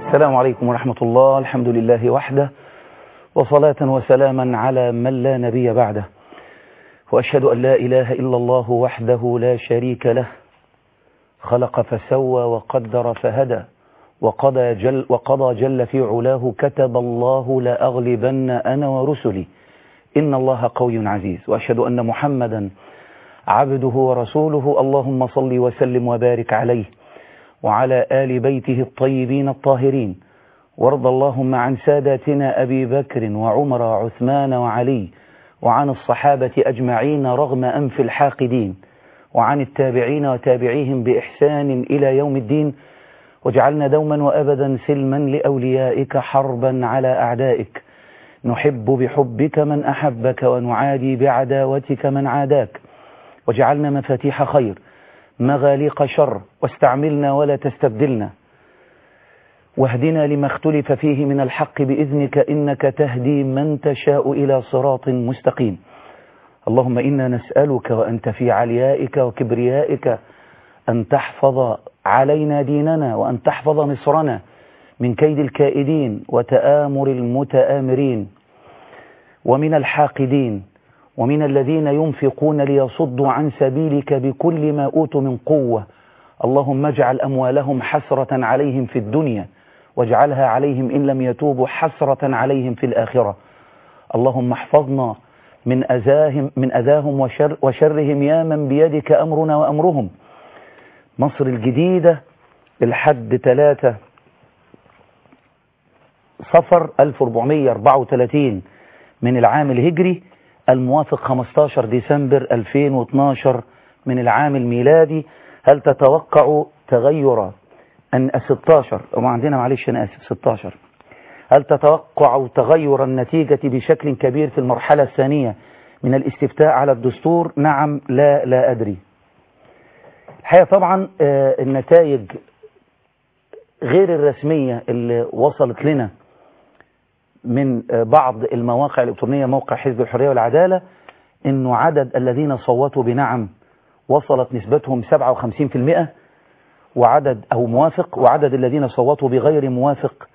السلام عليكم ورحمة الله. الحمد لله وحده، وصلاة وسلاما على من لا نبي بعده، وأشهد أن لا إله إلا الله وحده لا شريك له، خلق فسوى وقدر فهدى، وقضى جل في علاه كتب الله لأغلبن أنا ورسلي إن الله قوي عزيز. وأشهد أن محمدا عبده ورسوله، اللهم صل وسلم وبارك عليه وعلى آل بيته الطيبين الطاهرين، وارض اللهم عن ساداتنا أبي بكر وعمر وعثمان وعلي، وعن الصحابة أجمعين رغم أنف الحاقدين، وعن التابعين وتابعيهم بإحسان إلى يوم الدين، واجعلنا دوما وأبدا سلما لأوليائك حربا على أعدائك، نحب بحبك من أحبك ونعادي بعداوتك من عاداك، واجعلنا مفاتيح خير مغاليق شر، واستعملنا ولا تستبدلنا، واهدنا لما اختلف فيه من الحق بإذنك إنك تهدي من تشاء إلى صراط مستقيم. اللهم إنا نسألك وأنت في عليائك وكبريائك أن تحفظ علينا ديننا، وأن تحفظ مصرنا من كيد الكائدين وتآمر المتآمرين ومن الحاقدين ومن الذين ينفقون ليصدوا عن سبيلك بكل ما أوتوا من قوة. اللهم اجعل أموالهم حسرة عليهم في الدنيا، واجعلها عليهم إن لم يتوبوا حسرة عليهم في الآخرة. اللهم احفظنا من أذاهم وشرهم يا من بيدك أمرنا وأمرهم. مصر الجديدة الحد 3 صفر 1434 من العام الهجري، الموافق 15 ديسمبر 2012 من العام الميلادي. هل تتوقع تغير 16 وما عندنا معلش أنا آسف 16 هل تتوقع تغير النتيجة بشكل كبير في المرحلة الثانية من الاستفتاء على الدستور؟ نعم لا أدري. الحقيقة طبعا النتائج غير الرسمية اللي وصلت لنا من بعض المواقع الإلكترونية، موقع حزب الحرية والعدالة، إنه عدد الذين صوتوا بنعم وصلت نسبتهم 57%، وعدد أو موافق، وعدد الذين صوتوا بغير موافق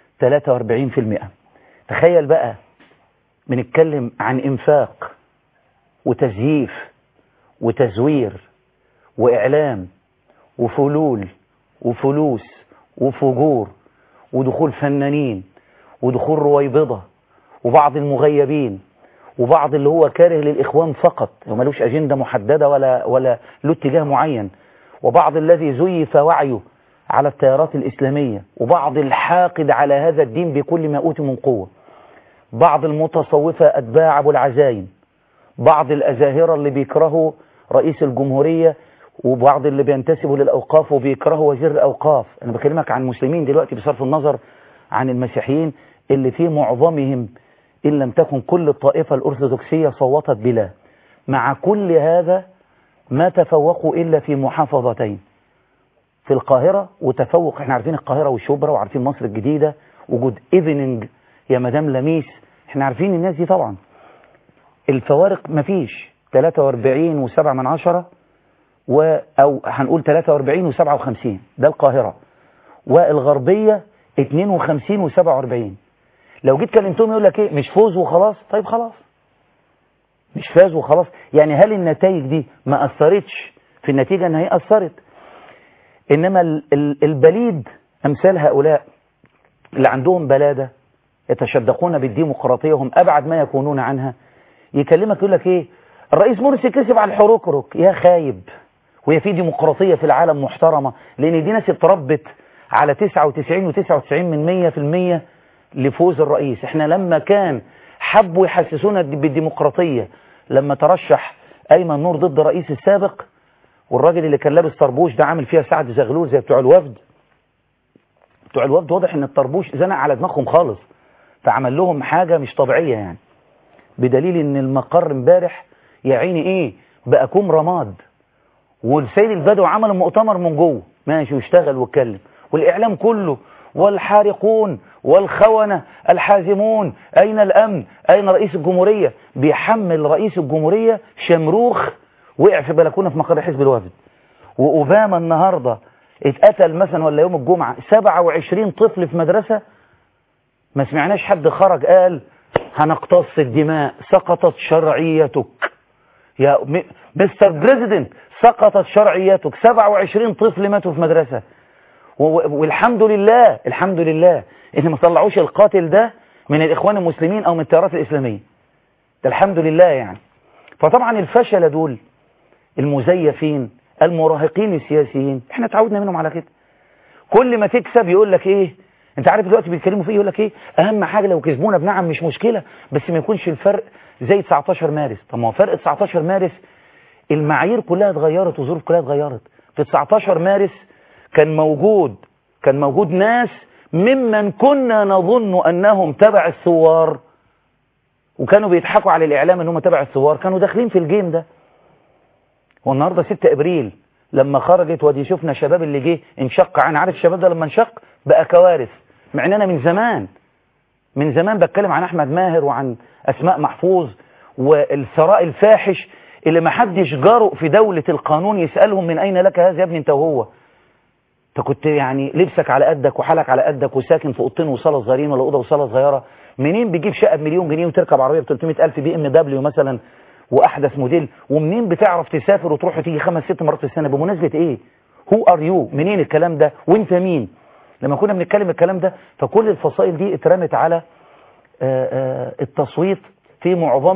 43%. تخيل بقى، بنتكلم عن إنفاق وتزييف وتزوير وإعلام وفلول وفلوس وفجور ودخول فنانين ودخول رويبضة وبعض المغيبين وبعض اللي هو كاره للإخوان فقط وملوش أجندة محددة ولا له اتجاه معين، وبعض الذي زيف وعيه على التيارات الإسلامية، وبعض الحاقد على هذا الدين بكل ما أوتي من قوة، بعض المتصوفة أتباع أبو العزايم، بعض الأزاهرة اللي بيكرهوا رئيس الجمهورية، وبعض اللي بينتسبوا للأوقاف وبيكرهوا وزير الأوقاف. أنا بكلمك عن مسلمين دلوقتي بصرف النظر عن المسيحيين اللي في معظمهم إن لم تكن كل الطائفة الأرثوذكسية صوتت بلا. مع كل هذا ما تفوقوا إلا في محافظتين في القاهرة، وتفوق احنا عارفين القاهرة والشبرا وعارفين مصر الجديدة وجود ايفنينج يا مدام لميس، احنا عارفين الناس دي طبعا. الفوارق مفيش 43.7 أو هنقول 43.57 ده القاهرة، والغربية 52.47. لو جيت كلمتهم يقول لك ايه، مش فوز وخلاص. طيب خلاص مش فاز وخلاص، يعني هل النتائج دي ما أثرتش في النتيجة؟ ان هي أثرت. إنما البليد أمثال هؤلاء اللي عندهم بلادة يتشدقون بالديمقراطية وهم أبعد ما يكونون عنها، يكلمك يقول لك ايه، الرئيس مرسي كسب على الحروكروك. يا خايب، وهي في ديمقراطية في العالم محترمة؟ لأن دي ناس اتربت على 99.99% لفوز الرئيس. احنا لما كان حبوا يحسسونا بالديمقراطية لما ترشح أيمن نور ضد الرئيس السابق، والراجل اللي كان لابس طربوش ده عامل فيها سعد زغلول زي بتوع الوفد. بتوع الوفد واضح ان الطربوش زنق على دماغهم خالص، فعمل لهم حاجة مش طبيعية يعني، بدليل ان المقر امبارح يا عيني ايه بقى كوم رماد، والسيد البدوي عمل مؤتمر من جوه ماشي واشتغل واتكلم، والاعلام كله والحارقون والخونة الحازمون اين الامن اين رئيس الجمهورية، بيحمل رئيس الجمهورية شمروخ وقع في بلكونة في مقر حزب الوفد. واوباما النهاردة اتقتل مثلا ولا يوم الجمعة 27 طفل في مدرسة، ما سمعناش حد خرج قال هنقتص الدماء، سقطت شرعيتك يا مستر بريزيدنت، سقطت شرعيتك. 27 طفل ماتوا في مدرسة، والحمد لله الحمد لله ان ما طلعوش القاتل ده من الاخوان المسلمين او من التيارات الاسلامية، ده الحمد لله يعني. فطبعا الفشل دول المزيفين المراهقين السياسيين احنا تعودنا منهم على كده. كل ما تكسب يقول لك ايه، انت عارف دلوقتي بيتكلموا فيه، يقول لك ايه اهم حاجة لو كسبونا بنعم مش مشكلة، بس ما يكونش الفرق زي 19 مارس. طب ما هو فرق 19 مارس المعايير كلها اتغيرت والظروف كلها اتغيرت. في 19 مارس كان موجود ناس ممن كنا نظن انهم تبع الثوار، وكانوا بيضحكوا على الاعلام انهم تبع الثوار، كانوا داخلين في الجيم ده. والنهارده 6 ابريل لما خرجت ودي شفنا شباب اللي جه انشق عن، عارف الشباب ده لما انشق بقى كوارث، مع ان انا من زمان بتكلم عن احمد ماهر وعن اسماء محفوظ والثراء الفاحش اللي ما حدش جرؤ في دولة القانون يسألهم من اين لك هذا يا ابني انت وهو. انت كنت يعني لبسك على قدك وحالك على قدك وساكن في اوضتين وصاله صغيرين ولا اوضه وصاله صغيره، منين بيجيب شقه بمليون جنيه وتركب عربيه ب 300,000 بي ام دبليو مثلا واحدث موديل، ومنين بتعرف تسافر وتروح وتيجي 5-6 مرات في السنه؟ بمناسبه ايه؟ هو ار يو؟ منين الكلام ده وانت مين؟ لما كنا بنتكلم الكلام ده فكل الفصائل دي اترمت على التصويت في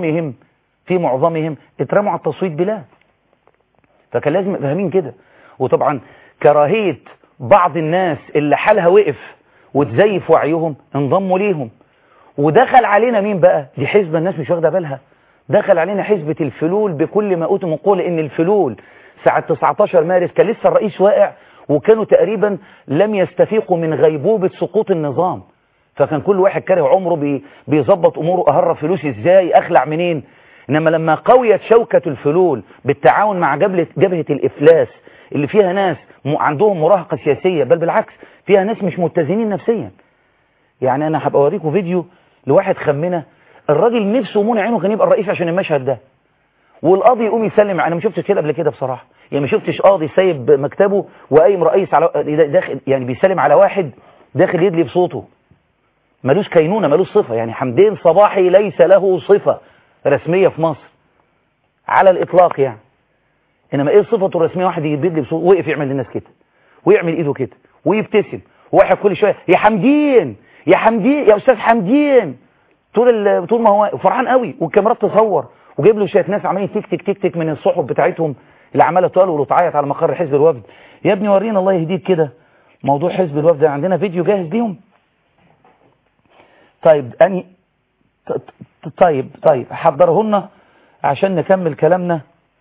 معظمهم اترموا على التصويت بلا. فكان لازم فاهمين كده. وطبعا كراهية بعض الناس اللي حالها وقف وتزيف وعيهم انضموا ليهم. ودخل علينا مين بقى؟ دي حزبة الناس مش واخده بالها، دخل علينا حزبة الفلول بكل ما أوتوا من قوة. ان الفلول ساعة 19 مارس كان لسه الرئيس واقع، وكانوا تقريبا لم يستفيقوا من غيبوبة سقوط النظام، فكان كل واحد كاره عمره بيظبط اموره، اهرب فلوس ازاي، اخلع منين. انما لما قويت شوكة الفلول بالتعاون مع جبهة الافلاس اللي فيها ناس عندهم مراهقة سياسية، بل بالعكس فيها ناس مش متزنين نفسيا. يعني انا هبقى اوريكم فيديو لواحد خمنه، الراجل نفسه ومنع عينه كان يبقى الرئيس عشان المشهد ده، والقاضي يقوم يسلم. انا ما شفتش كده قبل كده بصراحة، يعني ما شفتش قاضي سايب مكتبه وقايم رئيس على داخل يعني بيسلم على واحد داخل يدلي بصوته، ملوش كينونة ملوش صفة. يعني حمدين صباحي ليس له صفة رسمية في مصر على الإطلاق يعني. إنما إيه صفته الرسمية؟ واحد يبدلي بصوته وقف يعمل للناس كده ويعمل إيده كده ويبتسم، وواحد كل شوية يا حمدين يا حمدين يا أستاذ حمدين، طول ما هو فرحان قوي، والكاميرات تصور، وجايب له شوية ناس عمالين تك تك تك تك من الصحف بتاعتهم اللي عماله تقول وتعيط على مقر حزب الوفد. يا ابني ورينا الله يهديك كده موضوع حزب الوفد، عندنا فيديو جاهز ليهم. طيب طيب حضرهن عشان نكمل كلامنا.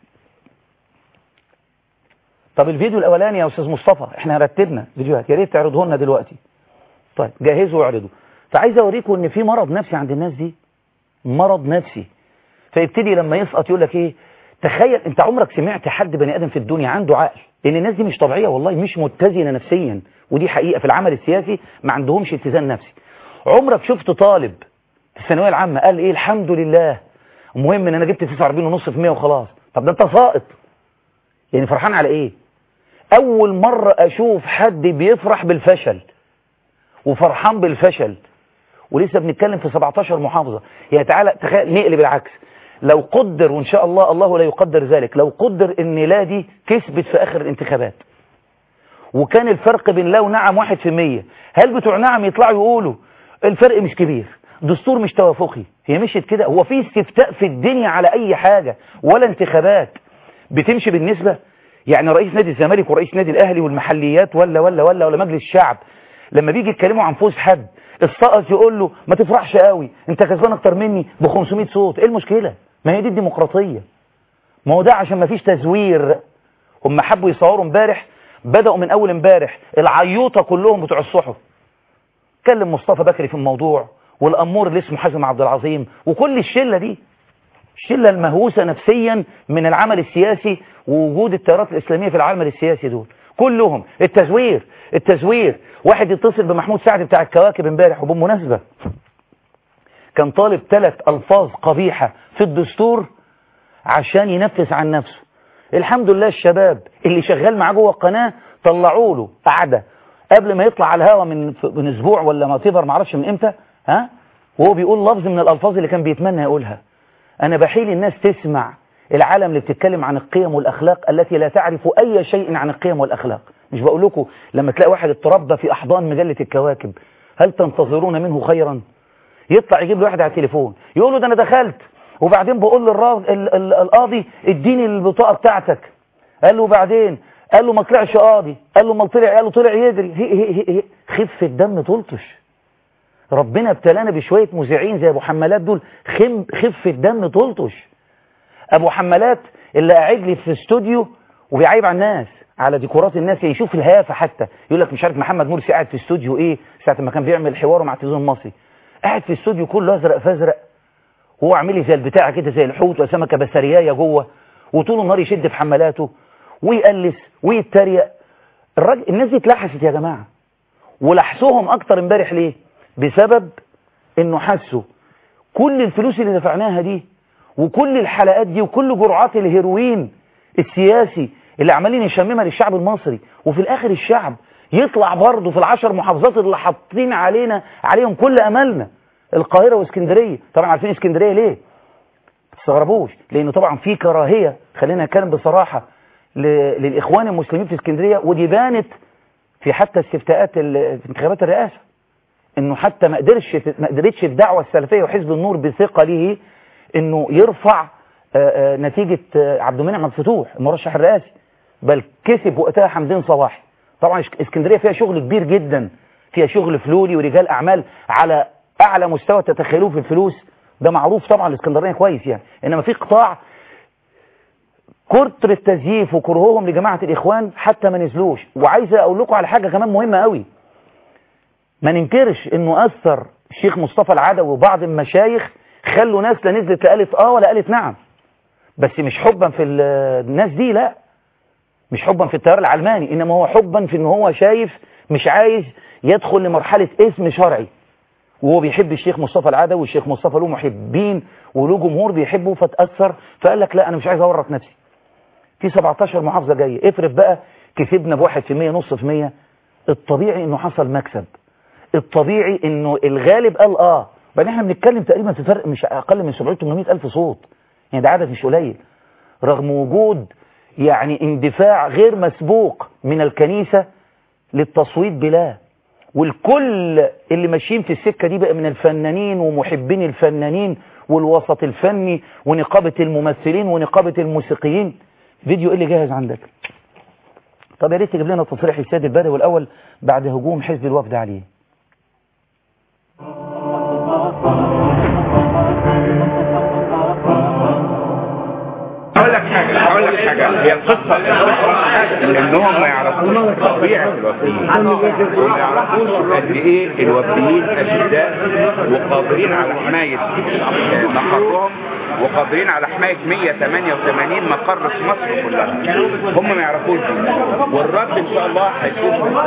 طب الفيديو الاولاني يا استاذ مصطفى، احنا رتبنا فيديوهات، يا ريت تعرضوهن دلوقتي. طيب جهزوا واعرضوا. فعايز اوريكم ان في مرض نفسي عند الناس دي، مرض نفسي. فيبتدي لما يسقط يقول لك ايه، تخيل انت عمرك سمعت حد بني ادم في الدنيا عنده عقل؟ لان الناس دي مش طبيعيه والله، مش متزنه نفسيا، ودي حقيقه في العمل السياسي ما عندهمش اتزان نفسي. عمرك شفت طالب في الثانويه العامه قال ايه الحمد لله المهم ان انا جبت 49.5% وخلاص؟ طب ده انت ساقط، يعني فرحان على ايه؟ اول مره اشوف حد بيفرح بالفشل وفرحان بالفشل، ولسه بنتكلم في 17 محافظه. يعني تعالى تخيل نقلب العكس، لو قدر وان شاء الله الله لا يقدر ذلك، لو قدر ان لا دي كسبت في اخر الانتخابات وكان الفرق بين لا ونعم 1%، هل بتوع نعم يطلعوا يقولوا الفرق مش كبير، دستور مش توافقي؟ هي مشيت كده؟ هو في استفتاء في الدنيا على اي حاجة ولا انتخابات بتمشي بالنسبة؟ يعني رئيس نادي الزمالك ورئيس نادي الاهلي والمحليات ولا مجلس الشعب لما بيجي يتكلموا عن فوز حد السقط يقول له ما تفرحش قوي انت كسبان اكتر مني ب 500 صوت، ايه المشكلة؟ ما هي دي الديمقراطية. ما هو ده عشان ما فيش تزوير. هم حبوا يصوروا امبارح، بدأوا من اول امبارح العيوطة كلهم بتوع الصحف، كلم مصطفى بكري في الموضوع والأمور اللي اسمه حازم عبد العظيم وكل الشلة دي، الشلة المهووسة نفسيا من العمل السياسي ووجود التيارات الإسلامية في العمل السياسي، دول كلهم التزوير. واحد يتصل بمحمود سعد بتاع الكواكب امبارح، وبالمناسبة كان طالب 3 ألفاظ قبيحة في الدستور عشان ينفس عن نفسه. الحمد لله الشباب اللي شغال معاه جوه القناة طلعوا له قعده قبل ما يطلع على الهوا من اسبوع ولا ما تقدر، ما اعرفش من امتى، ها، وهو بيقول لفظ من الالفاظ اللي كان بيتمنى يقولها. انا بحيل الناس تسمع العالم اللي بتتكلم عن القيم والاخلاق التي لا تعرف اي شيء عن القيم والاخلاق. مش بقول لكم لما تلاقي واحد اتربى في احضان مجله الكواكب هل تنتظرون منه خيرا؟ يطلع يجيب له واحد على التليفون يقول له ده انا دخلت وبعدين بقول للقاضي اديني البطاقه بتاعتك، قال له بعدين، قال له ما طلعش قاضي، قال له ما طلع، قال له طلع يجري. هي خف الدم تلطش. ربنا ابتلانا بشويه مذيعين زي ابو حمالات دول، خف الدم تلطش. ابو حمالات اللي قاعد لي في استوديو وبيعيب على الناس على ديكورات الناس، يشوف الهيافه حتى، يقول لك مش عارف محمد مرسي قاعد في استوديو ايه ساعه ما كان بيعمل حواره مع التلفزيون المصري، قاعد في استوديو كله ازرق فازرق، وهو عامل لي زي البتاع كده زي الحوت وسمكه بسريايه جوه، وطول النهار يشد في حمالاته ويقلس ويتريق. الناس دي اتلحست يا جماعه، ولحسهم اكتر امبارح ليه؟ بسبب انه حسوا كل الفلوس اللي دفعناها دي وكل الحلقات دي وكل جرعات الهيروين السياسي اللي عمالين يشممها للشعب المصري، وفي الاخر الشعب يطلع برضه في ال10 محافظات اللي حاطين عليهم كل املنا، القاهره واسكندريه. طبعا عارفين اسكندريه ليه؟ ما تستغربوش، لانه طبعا في كراهيه، خلينا نتكلم بصراحه، للاخوان المسلمين في اسكندريه، ودي بانت في حتى استفتاءات في انتخابات الرئاسه، انه حتى ما قدرتش الدعوه السلفيه وحزب النور بثقله انه يرفع نتيجه عبد المنعم الفتوح المرشح الرئاسي، بل كسب وقتها حمدين صباحي. طبعا اسكندريه فيها شغل كبير جدا، فيها شغل فلولي ورجال اعمال على اعلى مستوى تتخيلوه في الفلوس، ده معروف طبعا الاسكندرانيه كويس يعني. انما في قطاع كتر التزييف وكرههم لجماعه الاخوان حتى ما نزلوش. وعايز اقول لكم على حاجه كمان مهمه قوي، ما ننكرش انه اثر الشيخ مصطفى العدوي وبعض المشايخ، خلوا ناس لا نزلت لا قالت ولا قالت نعم، بس مش حبا في الناس دي، لا مش حبا في التيار العلماني، انما هو حبا في ان هو شايف مش عايز يدخل لمرحله اسم شرعي، وهو بيحب الشيخ مصطفى العدوي، والشيخ مصطفى له محبين وله جمهور بيحبه، فتاثر فقال لك لا انا مش عايز اورط نفسي. في 17 محافظه جايه، افرض بقى كسبنا ب1% نص في المية، الطبيعي انه حصل مكسب، الطبيعي انه الغالب قال بعدين احنا بنتكلم تقريبا في فرق مش اقل من 700-800 الف صوت، يعني ده عدد مش قليل، رغم وجود يعني اندفاع غير مسبوق من الكنيسة للتصويت بلا. والكل اللي ماشيين في السكة دي بقى من الفنانين ومحبين الفنانين والوسط الفني ونقابة الممثلين ونقابة الموسيقيين. فيديو ايه اللي جاهز عندك؟ طب يا ريت تجيب لنا تصريح السيد الباري والأول بعد هجوم حزب الوفد عليه. هقول لك حاجه، هي القصه انهم ما يعرفوش طبيعه الوفديين، وما يعرفوش قد ايه الوفديين اشداء وقادرين على حمايه مقرهم وقادرين على حمايه 188 مقر في مصر كلها، هم ما يعرفوش دي، والرد ان شاء الله هيكون.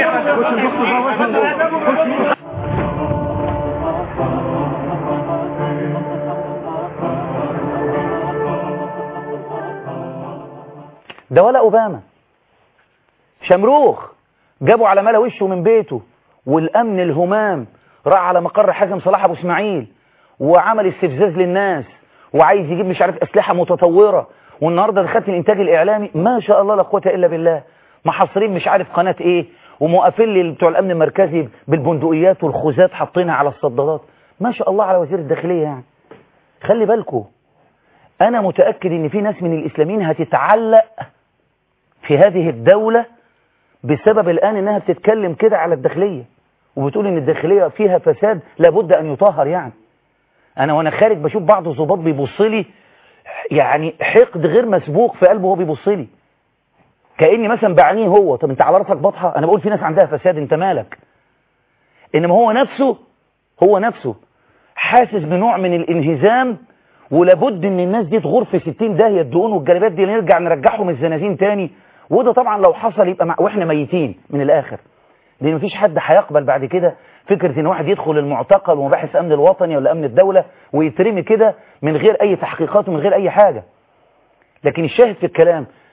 ده ولا أوباما، شمروخ جابوا على ملا وشه من بيته، والأمن الهمام راح على مقر حازم صلاح أبو إسماعيل وعمل استفزاز للناس وعايز يجيب مش عارف أسلحة متطورة، والنهاردة دخلت الإنتاج الإعلامي ما شاء الله لا قوة إلا بالله، محاصرين مش عارف قناة إيه وموقفين لي بتوع الأمن المركزي بالبندقيات والخوذات حاطينها على الصدادات، ما شاء الله على وزير الداخلية. يعني خلي بالكم، أنا متأكد إن في ناس من الإسلاميين هتتعلق في هذه الدولة بسبب الآن إنها بتتكلم كده على الداخلية وبتقول إن الداخلية فيها فساد لابد أن يطهر. يعني أنا وأنا خارج بشوف بعض الضباط بيبصلي يعني حقد غير مسبوق في قلبه، هو بيبصلي كأني مثلا بعنيه هو. طب أنت على راسك بطحة؟ أنا بقول في ناس عندها فساد، أنت مالك؟ إنما هو نفسه حاسس بنوع من الانهزام، ولابد ان الناس دي تغور في 60 داهيه، الدقون والجلبات دي نرجعهم الزنازين تاني. وده طبعا لو حصل يبقى واحنا ميتين من الاخر، لان مفيش حد هيقبل بعد كده فكره ان واحد يدخل المعتقل ومباحث امن الوطني ولا امن الدوله ويترمي كده من غير اي تحقيقات ومن غير اي حاجه. لكن الشاهد في الكلام،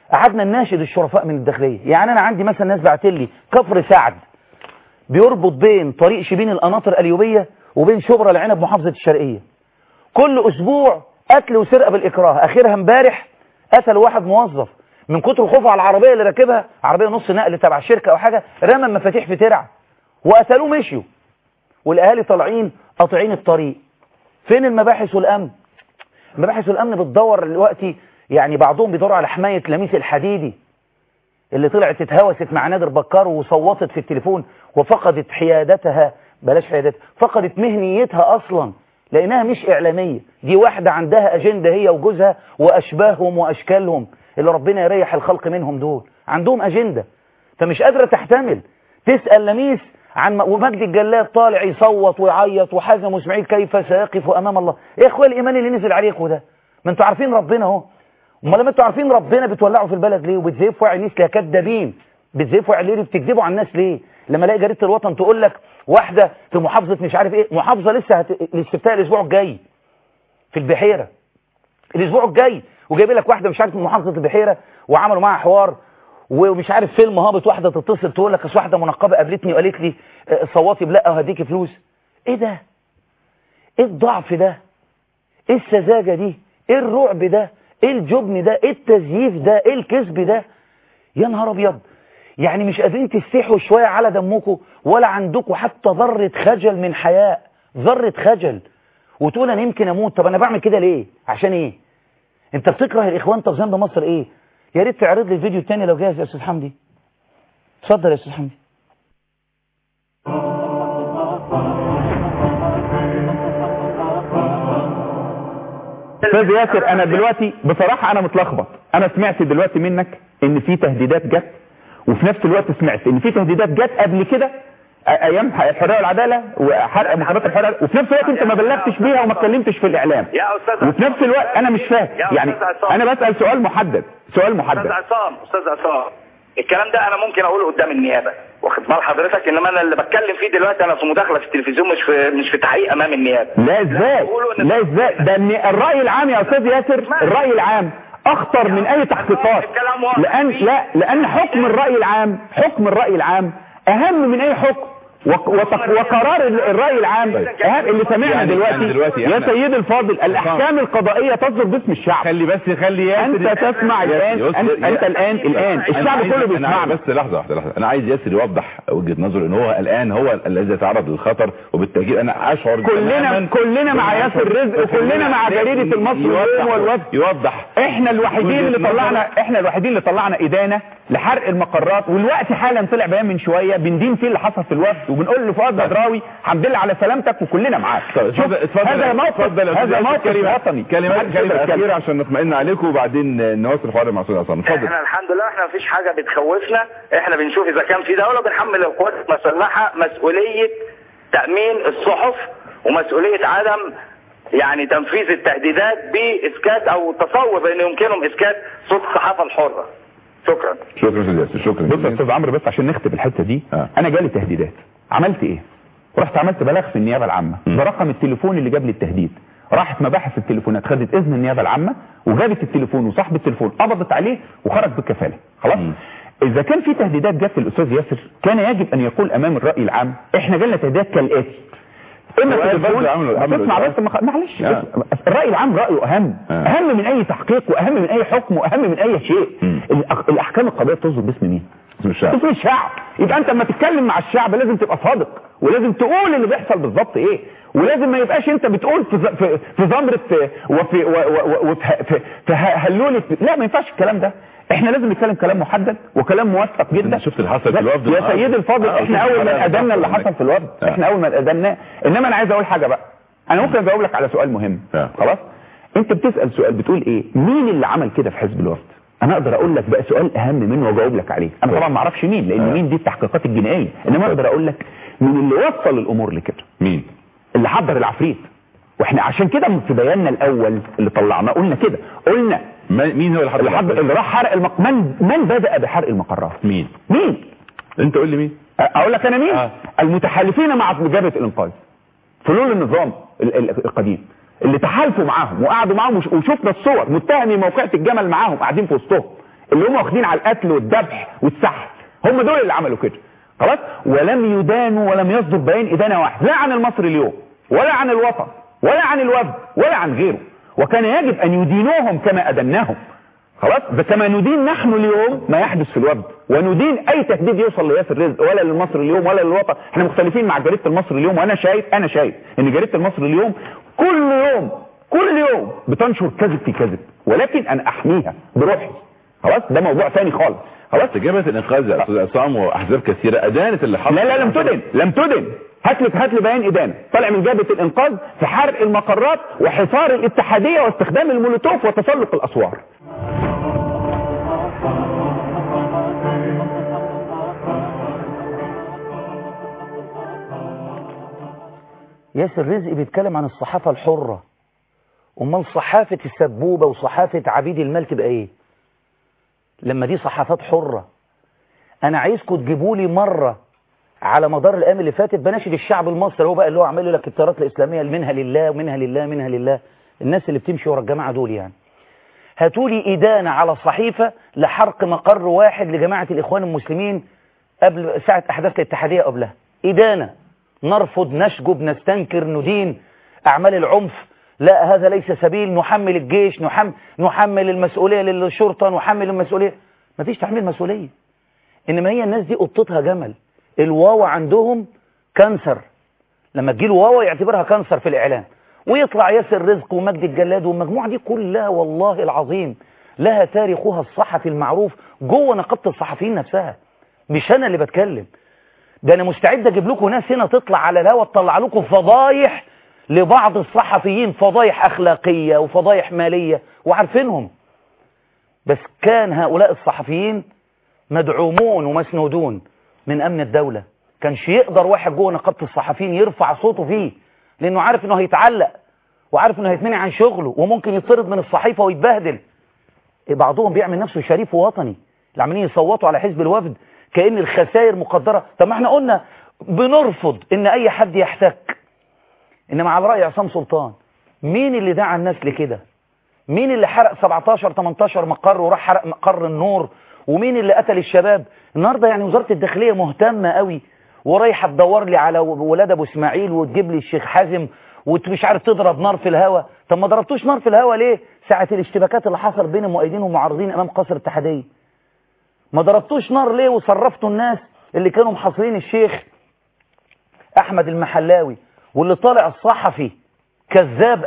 قعدنا نناشد الشرفاء من الداخليه. يعني انا عندي مثلا ناس بعت لي كفر سعد بيربط بين طريق شبين القناطر القليوبيه وبين شبرا العنب محافظه الشرقيه، كل اسبوع قتل وسرقه بالاكراه. اخرها امبارح قتل واحد موظف من كتر خوفه على العربيه اللي راكبها، عربيه نص نقل تبع الشركه او حاجه، رمى المفاتيح في ترعه وقتلوه مشيوا، والاهالي طالعين قاطعين الطريق. فين المباحث والامن؟ المباحث والامن بتدور دلوقتي، يعني بعضهم بيدوروا على حمايه لميس الحديدي اللي طلعت اتهوست مع نادر بكار وصوتت في التليفون وفقدت حيادتها، بلاش حيادتها، فقدت مهنيتها اصلا لانها مش اعلاميه. دي واحده عندها اجنده هي وجوزها واشباههم واشكالهم اللي ربنا يريح الخلق منهم، دول عندهم اجنده، فمش قادره تحتمل تسال لميس عن ومجدي الجلاد طالع يصوت ويعيط وحازم واسماعيل كيف سيقف امام الله. ايه يا اخويا الايمان اللي نزل عليكم ده؟ ما انتوا عارفين ربنا اهو. امال لما انتوا عارفين ربنا بتولعوا في البلد ليه وبتزيفوا على الناس؟ يا كدابين، بتزيفوا على ليه؟ بتكذبوا على الناس ليه؟ لما الاقي جريده الوطن تقول لك واحده في محافظه مش عارف ايه، محافظه لسه الاستفتاء الاسبوع الجاي في البحيره الاسبوع الجاي، وجايب لك واحده مش عارف من محافظه البحيره وعملوا معاها حوار ومش عارف فيلم هابط، واحده تتصل تقول لك اصل واحده منقبه قابلتني وقالت لي صوتي بلا وهديكي فلوس. ايه ده؟ ايه الضعف ده؟ ايه السذاجه دي؟ ايه الرعب ده؟ ايه الجبن ده؟ ايه التزييف ده؟ ايه الكذب ده؟ يا نهار ابيض. يعني مش قادرين تستحوا شويه على دمكم ولا عندكم حتى ذره خجل من حياء، ذره خجل، وتقول انا يمكن اموت. طب انا بعمل كده ليه؟ عشان ايه؟ انت بتكره الاخوان؟ طب ذنب مصر ايه؟ يا ريت تعرض لي الفيديو الثاني لو جاهز يا استاذ حمدي. اتفضل يا استاذ حمدي. استاذ ياسر، انا دلوقتي بصراحه انا متلخبط. انا سمعت دلوقتي منك ان في تهديدات جت، وفي نفس الوقت سمعت ان في تهديدات جت قبل كده ايام الحريه والعداله وحرق محاربات الحريه، وفي نفس الوقت انت ما بلغتش بيها وما اتكلمتش في الاعلام يا استاذ. وفي نفس الوقت انا مش فاهم، يعني انا بسال سؤال محدد. استاذ عصام، الكلام ده انا ممكن اقوله قدام النيابه، واخد بال حضرتك؟ انما انا اللي بتكلم فيه دلوقتي انا في مداخله في التلفزيون، مش في تحقيق امام النيابه. لا ازاي؟ لا ازاي؟ ده الراي العام يا استاذ ياسر، الراي العام اخطر من اي تحقيقات، لان حكم الراي العام اهم من اي حكم، وقرار الرأي العام اللي سمعنا دلوقتي يا سيد الفاضل. الأحكام القضائية تصدر باسم الشعب. خلي ياسر أنت تسمع الآن، أنت الآن الشعب كله بيسمع. بس لحظة. أنا عايز ياسر يوضح وجهة نظره إن هو الآن هو الذي يتعرض للخطر، وبالتأكيد أنا أشعر كلنا مع ياسر رزق، وكلنا مع جريدة المصري واليوم والوفد. يوضح. احنا الوحيدين اللي طلعنا إدانة لحرق المقرات، والوقت حالا طلع بيان من شوية بندين فيه اللي حصل في الوفد، وبنقول لفؤاد بدراوي الحمد لله على سلامتك وكلنا معاك. هذا موقف وطني. كلمات أخيرة عشان نطمئن عليكم وبعدين نواصل حوار مع أستاذ عصام. اتفضل. احنا الحمد لله احنا مفيش حاجة بتخوفنا، احنا بنشوف اذا كان في دولة بنحمل القوات المسلحة مسؤولية تأمين الصحف ومسؤولية عدم يعني تنفيذ التهديدات بإسكات او تصور بأن يمكنهم إسكات صوت الصحافة الحرة. شكرا استاذ ياسر. شكرا. بص يا استاذ عمرو، بس عشان نختم الحته دي، انا جالي تهديدات، عملت ايه؟ رحت عملت بلاغ في النيابه العامه برقم التليفون اللي جاب لي التهديد. راحت مباحث التليفونات خدت اذن النيابه العامه وجابت التليفون وصاحب التليفون قبضت عليه وخرج بالكفاله. خلاص. اذا كان في تهديدات جت للاستاذ ياسر كان يجب ان يقول امام الراي العام احنا جالنا تهديدات كالاتي. اما تسمع بس معلش، الراي العام رايه اهم من اي تحقيق واهم من اي حكم واهم من اي شيء. الاحكام القضائيه تصدر باسم مين؟ باسم الشعب. يبقى انت لما تتكلم مع الشعب لازم تبقى صادق، ولازم تقول اللي بيحصل بالظبط ايه، ولازم ما يبقاش انت بتقول في زمره وفي هلوله. لا، ما ينفعش الكلام ده. احنا لازم نتكلم كلام محدد وكلام موثق جدا. شفت اللي حصل في الوفد يا سيد الفاضل؟ احنا اول ما ادنا اللي حصل في الوفد، احنا اول ما ادنا. انما انا عايز اقول حاجه بقى، انا ممكن اجاوب لك على سؤال مهم. خلاص، انت بتسال سؤال بتقول ايه؟ مين اللي عمل كده في حزب الوفد؟ انا اقدر اقول لك بقى سؤال اهم منه واجاوب لك عليه. انا طبعا ما اعرفش مين، لان مين دي التحقيقات الجنائيه، انما اقدر اقول لك مين اللي وصل الامور لكده. مين اللي حضر العفريت؟ واحنا عشان كده في بياننا الاول اللي طلعناه قلنا كده، قلنا مين هو اللي راح حرق من بدأ بحرق المقرات؟ مين؟ انت قول لي مين. اقول لك انا مين. المتحالفين مع جبهة الانقاذ، فلول النظام القديم اللي تحالفوا معاهم وقعدوا معاهم، وشفنا الصور متهمي موقعة الجمل معاهم قاعدين في وسطهم. اللي هم واخدين على القتل والذبح والسحل، هم دول اللي عملوا كده خلاص. ولم يدانوا ولم يصدر بيان إدانة واحد، لا عن المصري اليوم ولا عن الوطن ولا عن الوفد ولا عن غيره، وكان يجب أن يدينوهم كما أدناهم خلاص. كما ندين نحن اليوم ما يحدث في الوفد، وندين أي تهديد يوصل لياسر رزق ولا للمصري اليوم ولا للوطن. احنا مختلفين مع جريدة المصري اليوم، وأنا شايف إن جريدة المصري اليوم كل يوم بتنشر كذب في كذب، ولكن أنا أحميها بروحي خلاص. ده موضوع ثاني خالص خلاص. جبهة الإنقاذ يا أستاذ عصام وأحزاب كثيرة أدانت اللي حصل. لا لم تدن. هات لي بيان إدانة طالع من جبهة الإنقاذ في حرق المقرات وحصار الاتحادية واستخدام المولوتوف وتسلق الأسوار. ياسر رزق بيتكلم عن الصحافة الحرة، امال صحافة السبوبة وصحافة عبيد المال تبقى ايه لما دي صحافات حرة؟ انا عايزكم تجيبوا لي مرة على مدار الايام اللي فاتت بناشد الشعب المصري، هو بقى اللي هو عامل لك التيارات الاسلامية منها لله ومنها لله منها لله، الناس اللي بتمشي ورا الجماعة دول يعني، هاتوا لي إدانة على صحيفة لحرق مقر واحد لجماعة الإخوان المسلمين قبل ساعة أحداث الاتحادية قبلها. إدانة، نرفض، نشجب، نستنكر، ندين أعمال العنف، لا هذا ليس سبيل، نحمل الجيش، نحمل المسؤولية للشرطة، نحمل المسؤولية. مفيش تحميل مسؤولية، إنما هي الناس دي قطتها جمل. الواو عندهم كانسر، لما تجيله واو يعتبرها كانسر في الإعلام، ويطلع ياسر رزق ومجد الجلاد والمجموعة دي كلها والله العظيم لها تاريخها الصحفي المعروف جوه نقابة الصحفيين نفسها. مش أنا اللي بتكلم، ده أنا مستعد أجيب لكم ناس هنا تطلع على الهوا تطلع لكم فضايح لبعض الصحفيين، فضايح أخلاقية وفضايح مالية وعارفينهم. بس كان هؤلاء الصحفيين مدعومون ومسنودون من أمن الدولة، كانش يقدر واحد جوه نقابة الصحفيين يرفع صوته فيه، لأنه عارف أنه هيتعلق وعارف أنه هيتمنع عن شغله وممكن يطرد من الصحيفة ويتبهدل. بعضهم بيعمل نفسه شريف ووطني، اللي عمالين يصوتوا على حزب الوفد كأن الخسائر مقدرة. طب ما احنا قلنا بنرفض ان اي حد يحتك، انما على رأي عصام سلطان مين اللي دعا الناس لكده؟ مين اللي حرق 17-18 مقر وراح حرق مقر النور؟ ومين اللي قتل الشباب؟ النهارده يعني وزارة الداخلية مهتمة قوي ورايحة تدور لي على ولاد ابو اسماعيل وتجيب لي الشيخ حازم ومش عارف تضرب نار في الهوا. طب ما ضربتوش نار في الهوا ليه ساعة الاشتباكات اللي حصل بين المؤيدين والمعارضين امام قصر الاتحادية؟ ما ضربتوش نار ليه وصرفتوا الناس اللي كانوا محاصرين الشيخ احمد المحلاوي واللي طالع الصحفي كذاب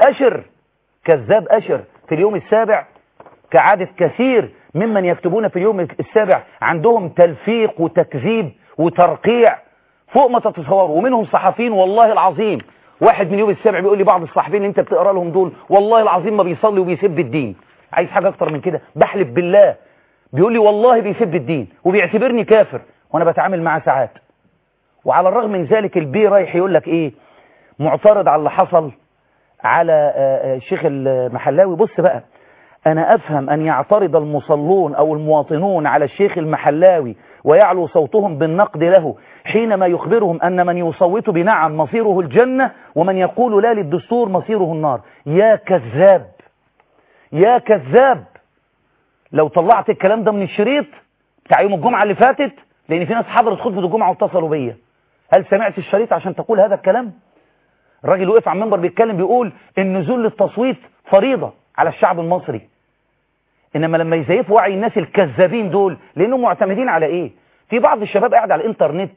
أشر في اليوم السابع كعادة كثير ممن يكتبون في اليوم السابع، عندهم تلفيق وتكذيب وترقيع فوق ما تتصوروا، ومنهم صحفيين والله العظيم واحد من اليوم السابع بيقول لي بعض الصحفيين اللي انت بتقرا لهم دول والله العظيم ما بيصلي وبيسب الدين. عايز حاجة اكتر من كده؟ بحلف بالله بيقول لي والله بيسب الدين وبيعتبرني كافر وانا بتعامل معاه ساعات. وعلى الرغم من ذلك البي رايح يقول لك ايه، معترض على اللي حصل على الشيخ المحلاوي. بص بقى، انا افهم ان يعترض المصلون او المواطنون على الشيخ المحلاوي ويعلو صوتهم بالنقد له حينما يخبرهم ان من يصوت بنعم مصيره الجنة ومن يقول لا للدستور مصيره النار. يا كذاب يا كذاب، لو طلعت الكلام ده من الشريط بتاع يوم الجمعة اللي فاتت، لان في ناس حضرت خطبة الجمعة واتصلوا بيا، هل سمعت الشريط عشان تقول هذا الكلام؟ الراجل وقف على المنبر بيتكلم بيقول النزول للتصويت فريضة على الشعب المصري. انما لما يزيفوا وعي الناس الكذابين دول، لانهم معتمدين على ايه؟ في بعض الشباب قاعد على الانترنت،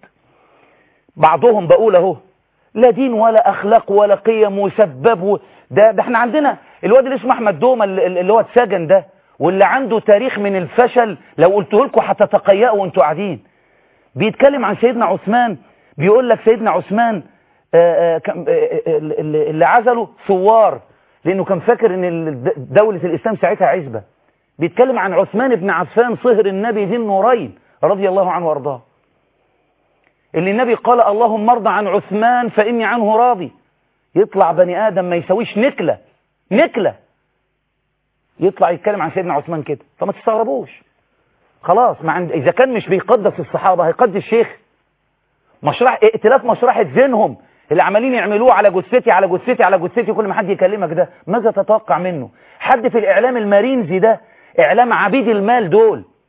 بعضهم بقول اهو لا دين ولا اخلاق ولا قيم وسبب ده احنا عندنا الواد اللي اسمه احمد دومة اللي هو اتسجن ده واللي عنده تاريخ من الفشل، لو قلته لكم هتتقيأوا وانتوا قاعدين. بيتكلم عن سيدنا عثمان، بيقول لك سيدنا عثمان اللي عزله ثوار لانه كان فاكر ان دولة الاسلام ساعتها عزبة. بيتكلم عن عثمان بن عفان صهر النبي ذي النورين رضي الله عنه وارضاه، اللي النبي قال اللهم ارضى عن عثمان فاني عنه راضي. يطلع بني ادم ما يسويش نكلة يطلع يتكلم عن سيدنا عثمان كده، فما تستغربوش خلاص. اذا كان مش بيقدس الصحابة هيقدس الشيخ؟ ائتلاف مشرحة ذهنهم اللي عمالين يعملوه على جثتي على جثتي على جثتي، كل ما حد يكلمك ده ماذا تتوقع منه؟ حد في الاعلام المارينزي ده، اعلام عبيد المال دول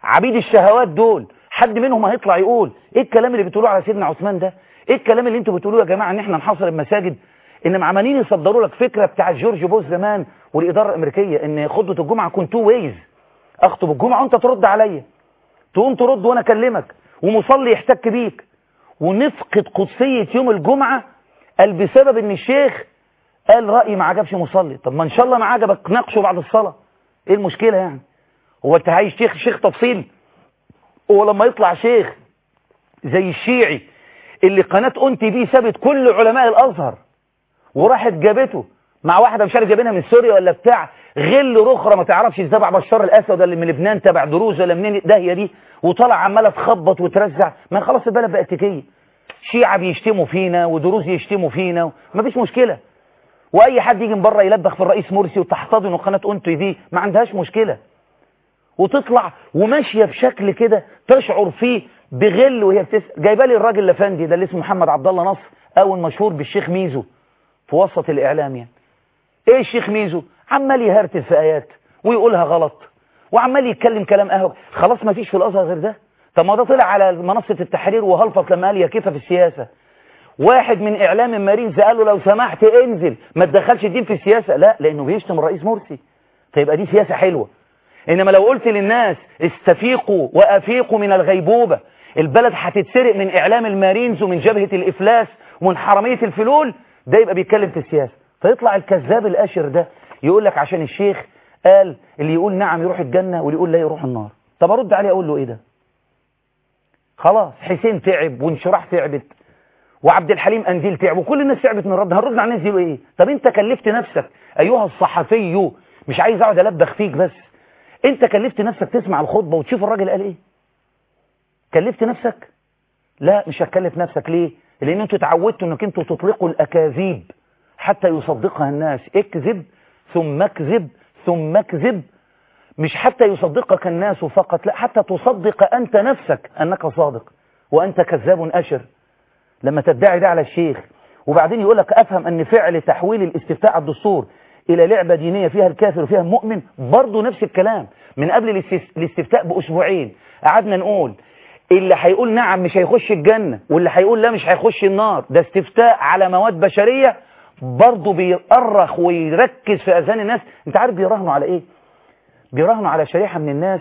عبيد الشهوات دول حد منهم هيطلع يقول ايه الكلام اللي بتقولوه على سيدنا عثمان ده؟ ايه الكلام اللي انتوا بتقولوه يا جماعه ان احنا نحاصر المساجد؟ انما عمالين يصدروا لك فكره بتاع جورج بوش زمان والاداره الامريكيه ان خطبه الجمعه كنت تو ويز، اخطب الجمعه وانت ترد عليا، تقوم ترد وانا اكلمك، ومصلي يحتك بيك، ونفقد قدسيه يوم الجمعه قال بسبب ان الشيخ قال رايي ما عجبش مصلي. طب ما ان شاء الله ما عجبك ناقشه بعد الصلاه، ايه المشكله يعني؟ هو انت عايز شيخ تفصيل؟ هو لما يطلع شيخ زي الشيعي اللي قناه اون تي في سابت كل علماء الازهر وراحت جابته مع واحده مش عارف جايبينها من سوريا ولا بتاع غل رخره ما تعرفش تبع بشار الاسد ولا من لبنان تبع دروز ولا منين داهيه دي، وطلع عماله تخبط وترزع، ما خلاص البلد بقت تكيه، شيعه بيشتموا فينا ودروز يشتموا فينا، ما فيش مشكله، واي حد يجي من بره يلبخ في الرئيس مرسي وتحتضنه قناه اون تي في ما عندهاش مشكله، وتطلع وماشيه بشكل كده تشعر فيه بغل وهي جايبه لي الراجل الافندي ده اللي اسمه محمد عبد الله نصر او المشهور بالشيخ ميزو في وسط الاعلام. يعني ايه الشيخ ميزو؟ عمال يهرتل في ايات ويقولها غلط وعمال يتكلم كلام قهوه، خلاص ما فيش في الازهر غير ده. طب ما ده طلع على منصه التحرير وهلفط لما قال يا كيف في السياسه، واحد من اعلام المارينز قال له لو سمحت انزل ما تدخلش الدين في السياسه، لا لانه بيشتم الرئيس مرسي، فيبقى دي سياسه حلوه. انما لو قلت للناس استفيقوا وافيقوا من الغيبوبه، البلد هتتسرق من اعلام المارينز ومن جبهه الافلاس ومن حراميه الفلول، ده يبقى بيتكلم في السياسه. فيطلع الكذاب الاشر ده يقول لك عشان الشيخ قال اللي يقول نعم يروح الجنه واللي يقول لا يروح النار. طب ارد عليه اقول له ايه ده؟ خلاص حسين تعب وانشراح تعبت وعبد الحليم قنديل تعب وكل الناس تعبت من رد، هنرد على الناس دي ايه؟ طب انت كلفت نفسك ايها الصحفي، مش عايز اقعد البخ فيك بس، انت كلفت نفسك تسمع الخطبه وتشوف الراجل قال ايه؟ كلفت نفسك؟ لا مش هتكلف نفسك. ليه؟ لان انتوا اتعودتوا انك انتوا تطلقوا الاكاذيب حتى يصدقها الناس، اكذب ثم اكذب ثم اكذب، مش حتى يصدقك الناس فقط، لا حتى تصدق انت نفسك انك صادق وانت كذاب اشر لما تدعي ده على الشيخ. وبعدين يقول لك افهم ان فعل تحويل الاستفتاء على الدستور الى لعبه دينيه فيها الكافر وفيها المؤمن برضه نفس الكلام. من قبل الاستفتاء باسبوعين قعدنا نقول اللي هيقول نعم مش هيخش الجنه واللي هيقول لا مش هيخش النار، ده استفتاء على مواد بشريه، برضه بيأرخ ويركز في اذهان الناس. انت عارف بيراهنوا على ايه؟ بيراهنوا على شريحه من الناس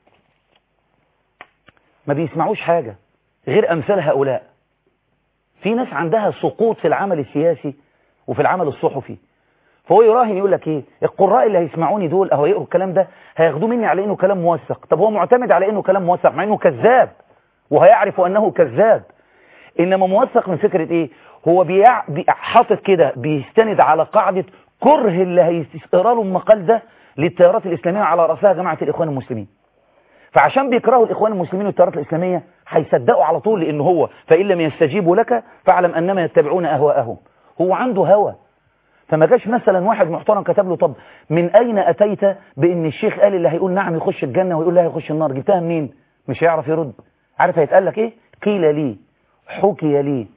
ما بيسمعوش حاجه غير امثال هؤلاء. في ناس عندها سقوط في العمل السياسي وفي العمل الصحفي، فهو يراهن يقول لك ايه؟ القراء اللي هيسمعوني دول او هيقروا الكلام ده هياخدوه مني على انه كلام موثق. طب هو معتمد على انه كلام موثق مع انه كذاب وهيعرف انه كذاب. انما موثق من فكره ايه؟ هو حاطط كده بيستند على قاعده كره اللي هيقرا له المقال ده للتيارات الاسلاميه على راسها جماعه الاخوان المسلمين. فعشان بيكرهوا الاخوان المسلمين والتيارات الاسلاميه هيصدقوا على طول، لان هو فان لم يستجيبوا لك فاعلم انما يتبعون اهواءهم. هو عنده هوى. فما جاش مثلا واحد محترم كتب له طب من اين اتيت بان الشيخ قال اللي هيقول نعم يخش الجنه ويقول لا يخش النار، جبتها منين؟ مش هيعرف يرد. عارف هيتقال لك ايه؟ قيل لي، حكي لي.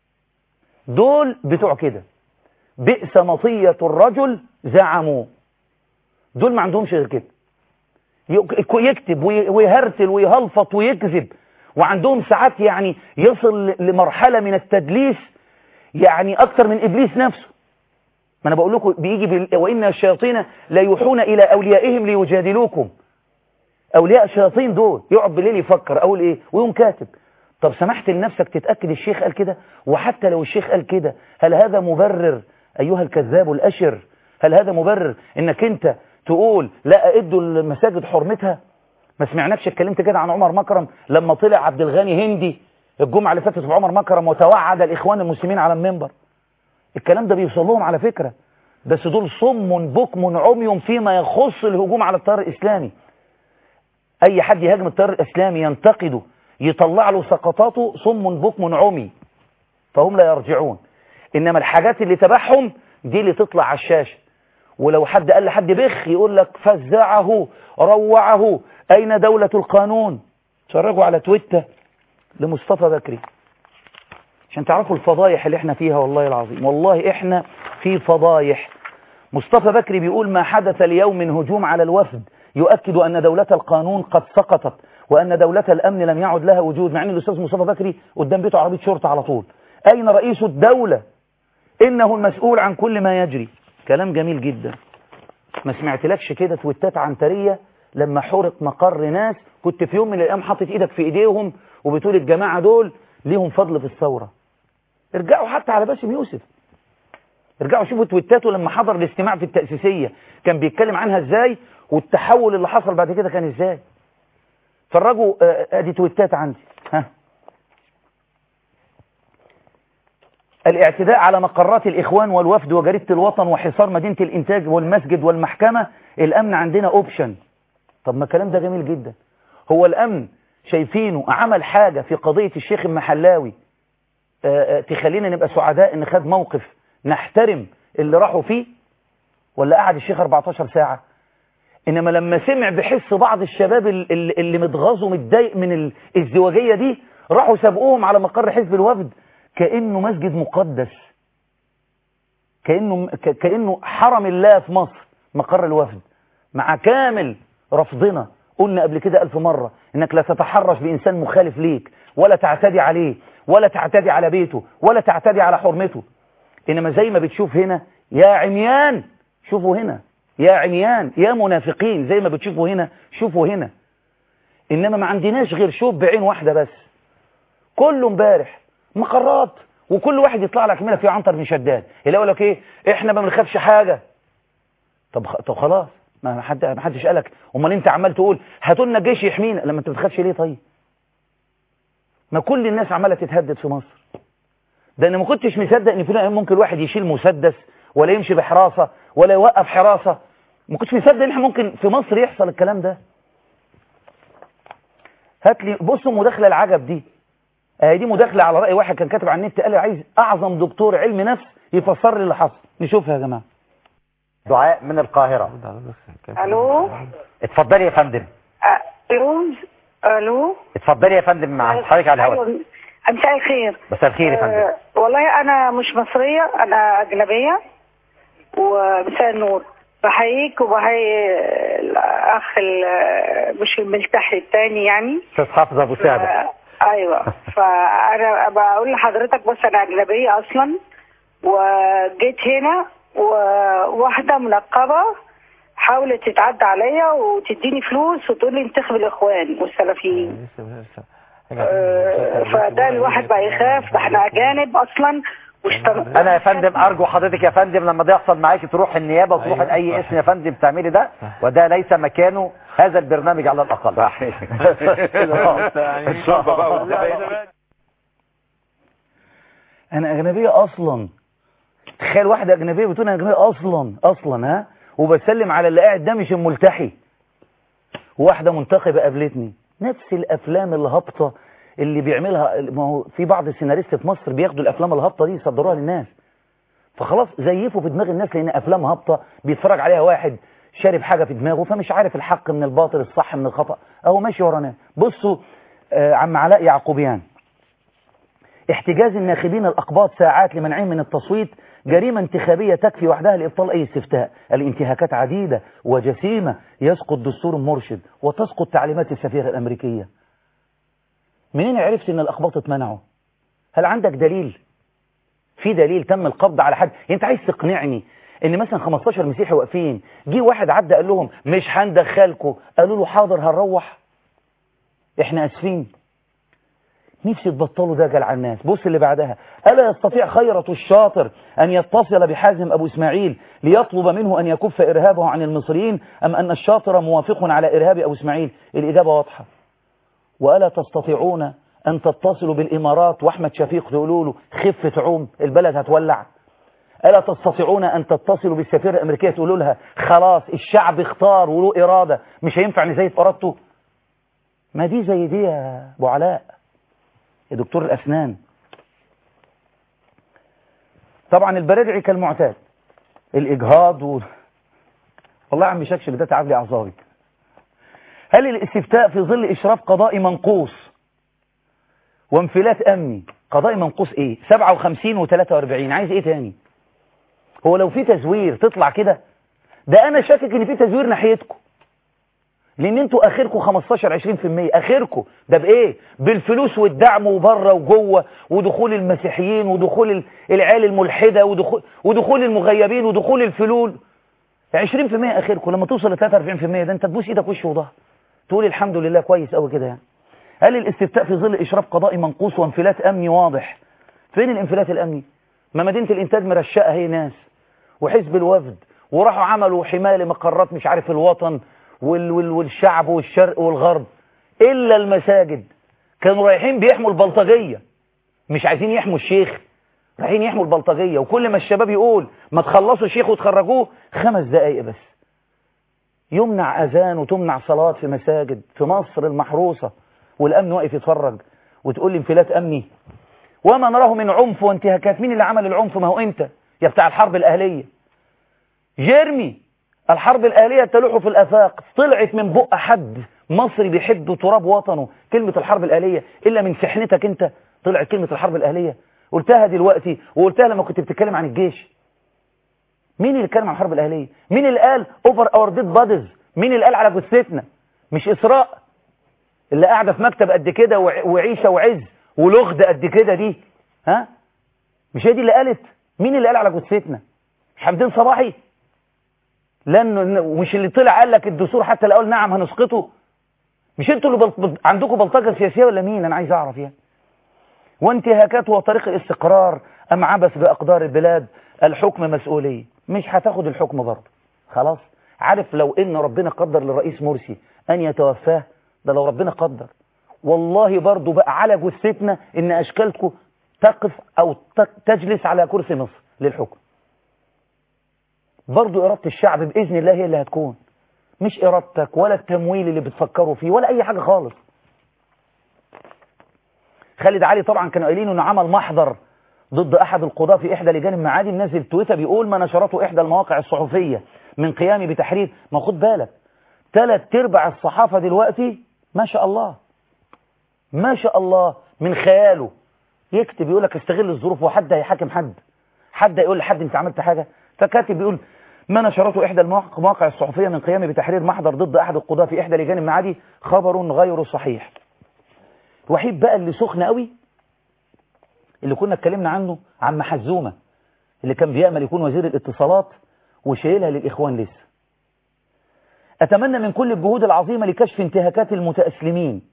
دول بتوع كده، بئس مطيه الرجل زعموا. دول ما عندهمش غير كده، يكتب ويهرتل ويهلفط ويكذب، وعندهم ساعات يعني يصل لمرحله من التدليس يعني اكتر من ابليس نفسه. ما انا بقول لكم بيجي وان الشياطين لا يوحون الى اوليائهم ليجادلوكم. اولياء الشياطين دول يقعد بالليل يفكر اقول ايه ويقوم كاتب. طب سمحت لنفسك تتاكد الشيخ قال كده؟ وحتى لو الشيخ قال كده هل هذا مبرر ايها الكذاب الاشر؟ هل هذا مبرر انك انت تقول لا ادوا المساجد حرمتها؟ ما سمعناكش اتكلمت كده عن عمر مكرم لما طلع عبد الغني هندي الجمعه اللي فاتت في عمر مكرم وتوعد الاخوان المسلمين على المنبر؟ الكلام ده بيوصل لهم على فكرة، بس دول صم بكم عمي فيما يخص الهجوم على التيار الإسلامي. أي حد يهاجم التيار الإسلامي ينتقده يطلع له سقطاته صم بكم عمي، فهم لا يرجعون. إنما الحاجات اللي تبعهم دي اللي تطلع على الشاشة، ولو حد قال لحد بخ يقول لك فزعه روعه أين دولة القانون. تفرجوا على تويتر لمصطفى بكري عشان تعرفوا الفضايح اللي احنا فيها. والله العظيم والله احنا في فضايح. مصطفى بكري بيقول ما حدث اليوم من هجوم على الوفد يؤكد أن دولة القانون قد سقطت وأن دولة الأمن لم يعد لها وجود، مع أن الأستاذ مصطفى بكري قدام بيته عربية شرطة على طول. أين رئيس الدولة؟ إنه المسؤول عن كل ما يجري. كلام جميل جدا. ما سمعتلكش كده تويتات عنترية لما حرق مقر ناس كنت في يوم من الأيام حاطط إيدك في إيديهم وبتقول الجماعة دول ليهم فضل في الثورة. ارجعوا حتى على باسم يوسف، ارجعوا شوفوا تويتاته لما حضر الاجتماع في التأسيسية كان بيتكلم عنها ازاي، والتحول اللي حصل بعد كده كان ازاي. فرجوا ادي تويتات عندي. ها، الاعتداء على مقرات الإخوان والوفد وجريدة الوطن وحصار مدينة الإنتاج والمسجد والمحكمة، الأمن عندنا أوبشن. طب ما الكلام ده جميل جدا. هو الأمن شايفينه عمل حاجة في قضية الشيخ المحلاوي تخلينا نبقى سعداء إن خد موقف نحترم اللي راحوا فيه؟ ولا قعد الشيخ 14 ساعة؟ إنما لما سمع بحس بعض الشباب اللي متغاظوا متضايق من الازدواجية دي راحوا سابقوهم على مقر حزب الوفد كأنه مسجد مقدس، كأنه حرم الله في مصر مقر الوفد، مع كامل رفضنا. قلنا قبل كده 1000 مرة إنك لا تتحرش بإنسان مخالف ليك، ولا تعتدي عليه، ولا تعتدي على بيته، ولا تعتدي على حرمته. إنما زي ما بتشوف هنا يا عميان شوفوا هنا، يا عميان يا منافقين، زي ما بتشوفوا هنا شوفوا هنا. إنما ما عندناش غير شوف بعين واحدة بس. كله امبارح مقرات، وكل واحد يطلع لك منها في عنتر بن شداد اللي يقول لك ايه احنا ما بنخافش حاجة. طب خلاص، ما حدش قالك. امال انت عمال تقول هاتوا لنا جيش يحمينا لما انت ما بتخافش ليه؟ طيب ما كل الناس عماله تتهدد في مصر. ده انا ما كنتش مصدق ان في ممكن الواحد يشيل مسدس ولا يمشي بحراسة ولا يوقف حراسة. ما كنتش مصدق ان احنا ممكن في مصر يحصل الكلام ده. هات لي بصوا المداخله العجب دي. دي مداخله على رأي واحد كان كاتب على النت، قال لي عايز اعظم دكتور علم نفس يفسر لي اللي حصل. نشوفها يا جماعه. دعاء من القاهرة. الو، اتفضلي يا فندم. الو، اتفضلي يا فندم، مع حضرتك على الهواء. أيوة. مساء الخير. مساء الخير يا فندم. والله انا مش مصرية، انا اجنبية. ومساء النور، بحييك وبحيي الاخ مش الملتحي الثاني يعني استاذ حافظ ابو سعد. ايوه. فانا بقول لحضرتك بس انا اجنبية اصلا، وجيت هنا وواحدة منقبة حاولت تتعدى عليا وتديني فلوس وتقول لي انتخب الاخوان والسلفيين. فده الواحد بقى يخاف، ده احنا اجانب اصلا. انا يا فندم ارجو حضرتك يا فندم لما ده يحصل معاكي تروح النيابه وتروح لاي اسم يا فندم تعملي ده، وده ليس مكانه هذا البرنامج على الاقل. صحيح. الشرطه بقى والزباين. انا اجنبيه اصلا. تخيل واحده اجنبيه بتقول انا اجنبيه اصلا ها، وبسلم على اللي قاعد ده مش الملتحي. واحده منتخبه قابلتني، نفس الافلام الهابطه اللي بيعملها. ما هو في بعض السيناريست في مصر بياخدوا الافلام الهابطه دي يصدروها للناس، فخلاص زيفوا في دماغ الناس لان افلام هابطه بيتفرج عليها واحد شارب حاجه في دماغه فمش عارف الحق من الباطل، الصح من الخطا، اهو ماشي ورانا. بصوا عم علاء يعقوبيان، احتجاز الناخبين الأقباط ساعات لمنعهم من التصويت جريمة انتخابية تكفي وحدها لإبطال أي استفتاء. الانتهاكات عديدة وجسيمة، يسقط دستور مرشد وتسقط تعليمات السفيرة الأمريكية. منين عرفت أن الأقباط اتمنعوا؟ هل عندك دليل؟ في دليل تم القبض على حد؟ انت عايز تقنعني ان مثلا 15 مسيحي واقفين، جه واحد عدى قال لهم مش هندخلكم، قالوا له حاضر هنروح، احنا اسفين. نفسي تبطلوا دجل على الناس. بص اللي بعدها، ألا يستطيع خيرة الشاطر أن يتصل بحازم أبو إسماعيل ليطلب منه أن يكف إرهابه عن المصريين، أم أن الشاطر موافق على إرهاب أبو إسماعيل؟ الإجابة واضحة. وألا تستطيعون أن تتصلوا بالإمارات وأحمد شفيق تقولوا له خف تعوم البلد هتولع؟ ألا تستطيعون أن تتصلوا بالسفيرة الأمريكية تقولوا لها خلاص الشعب اختار وله إرادة مش هينفع نزيف إرادته؟ ما دي زي دي يا أبو علاء يا دكتور الأسنان. طبعا البرادعي كالمعتاد الإجهاض والله يا عم شكشك ده تعب لي أعصابي. هل الاستفتاء في ظل إشراف قضائي منقوص وانفلات أمني؟ قضائي منقوص إيه؟ 57 و43 عايز إيه تاني؟ هو لو في تزوير تطلع كده؟ ده أنا شاكك إن في تزوير ناحيتكم. لان انتوا اخركم 15-20%. اخركم ده بايه؟ بالفلوس والدعم وبره وجوه، ودخول المسيحيين، ودخول العيال الملحده، ودخول المغيبين، ودخول الفلول. 20% اخركم. لما توصل ل 43% ده انت تبوس ايدك وش وظهر تقول الحمد لله كويس قوي كده يعني. هل الاستفتاء في ظل اشراف قضائي منقوص وانفلات امني واضح؟ فين الانفلات الامني؟ ما مدينه الانتاج مرشقه هي ناس وحزب الوفد وراحوا عملوا حمايه لمقرات مش عارف الوطن والشعب والشرق والغرب، الا المساجد كانوا رايحين بيحموا البلطجيه، مش عايزين يحموا الشيخ، رايحين يحموا البلطجيه. وكل ما الشباب يقول ما تخلصوا الشيخ وتخرجوه 5 دقايق بس يمنع اذان وتمنع صلاه في مساجد في مصر المحروسه، والامن واقف يتفرج وتقول لي انفلات امني. وما نراه من عنف وانتهاكات. مين اللي عمل العنف؟ ما هو انت يا بتاع الحرب الاهليه. جيرمي الحرب الاهليه تلوح في الافاق، طلعت من بق حد مصري بيحب تراب وطنه كلمه الحرب الاهليه الا من سحنتك انت طلعت كلمه الحرب الاهليه. قلتها دلوقتي وقلتها لما كنت بتتكلم عن الجيش. مين اللي اتكلم عن الحرب الاهليه؟ مين اللي قال اوفر اور ديد بادز؟ مين اللي قال على جثتنا؟ مش اسراء اللي قاعده في مكتب قد كده وعيشه وعز ولغد قد كده دي؟ ها؟ مش هي دي اللي قالت؟ مين اللي قال على جثتنا؟ حمدين صباحي؟ لانه مش اللي طلع قال لك الدستور حتى لو قال نعم هنسقطه؟ مش انتوا اللي عندكم بلطجه سياسيه ولا مين؟ انا عايز اعرف يعني. وانتهاكات وطريق الاستقرار ام عبث باقدار البلاد؟ الحكم مسؤوليه. مش هتاخد الحكم برضه خلاص. عارف لو ان ربنا قدر للرئيس مرسي ان يتوفاه، ده لو ربنا قدر والله برضه بقى على جثتنا ان اشكالكم تقف او تجلس على كرسي مصر للحكم. برضه إرادة الشعب بإذن الله هي اللي هتكون، مش إرادتك ولا التمويل اللي بتفكروا فيه ولا أي حاجة خالص. خالد علي طبعا كانوا قايلين إنه عمل محضر ضد أحد القضاة في إحدى لجان المعادي. نزل تويتر بيقول ما نشرته إحدى المواقع الصحفية من قيامي بتحرير. ما خد بالك 3/4 الصحافة دلوقتي ما شاء الله ما شاء الله من خياله يكتب يقول لك استغل الظروف، وحد هيحاكم حد يقول لحد انت عملت حاجة. فكاتب بيقول ما نشرته إحدى المواقع الصحفية من قيامي بتحرير محضر ضد أحد القضاة في إحدى لجان المعادي خبر غير صحيح. الوحيد بقى اللي سخن قوي اللي كنا اتكلمنا عنه عم حزومة اللي كان بيأمل يكون وزير الاتصالات وشايلها للإخوان لسه. أتمنى من كل الجهود العظيمة لكشف انتهاكات المتأسلمين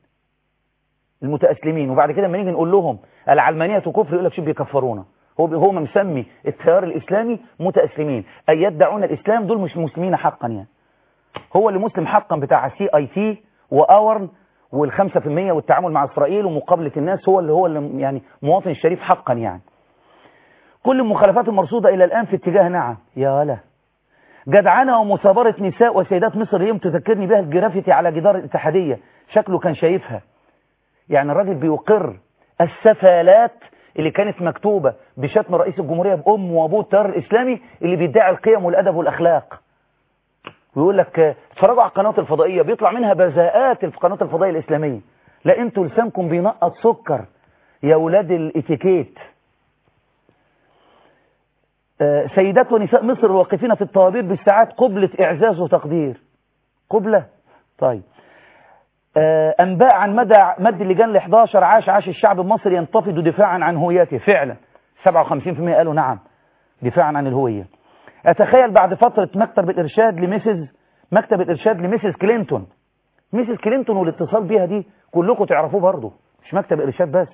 وبعد كده لما نيجي نقول لهم العلمانية كفر يقول لك شو بيكفرونا. هو مسمي التيار الإسلامي متأسلمين أي يدعون الإسلام. دول مش مسلمين حقا يعني. هو اللي مسلم حقا بتاع CIT وآورن وال5% والتعامل مع إسرائيل ومقابلة الناس هو اللي يعني مواطن شريف حقا يعني. كل المخالفات المرصودة إلى الآن في اتجاه نعم يا ولا جدعنة ومثابرة نساء وسيدات مصر اليوم تذكرني بها الجرافيتي على جدار الاتحادية. شكله كان شايفها يعني. الراجل بيقر السفالات اللي كانت مكتوبة بشتم رئيس الجمهورية بأم وأبوه التيار الإسلامي اللي بيدعي القيم والأدب والأخلاق. ويقول لك اتفرجوا على القنوات الفضائية بيطلع منها بذاءات في القنوات الفضائية الإسلامية. لا انتوا لسانكم بينقط سكر يا ولاد الاتيكيت. سيدات ونساء مصر الواقفين في الطوابير بالساعات قبلة إعزاز وتقدير. قبلة طيب. أنباء عن مد اللجان ل11 عاش الشعب المصري ينتفض دفاعا عن هويته. فعلا 57% قالوا نعم دفاعا عن الهوية. أتخيل بعد فترة مكتب الإرشاد لميسيس كلينتون. ميسيس كلينتون والاتصال بيها دي كلكم تعرفوه برضه مش مكتب الإرشاد بس.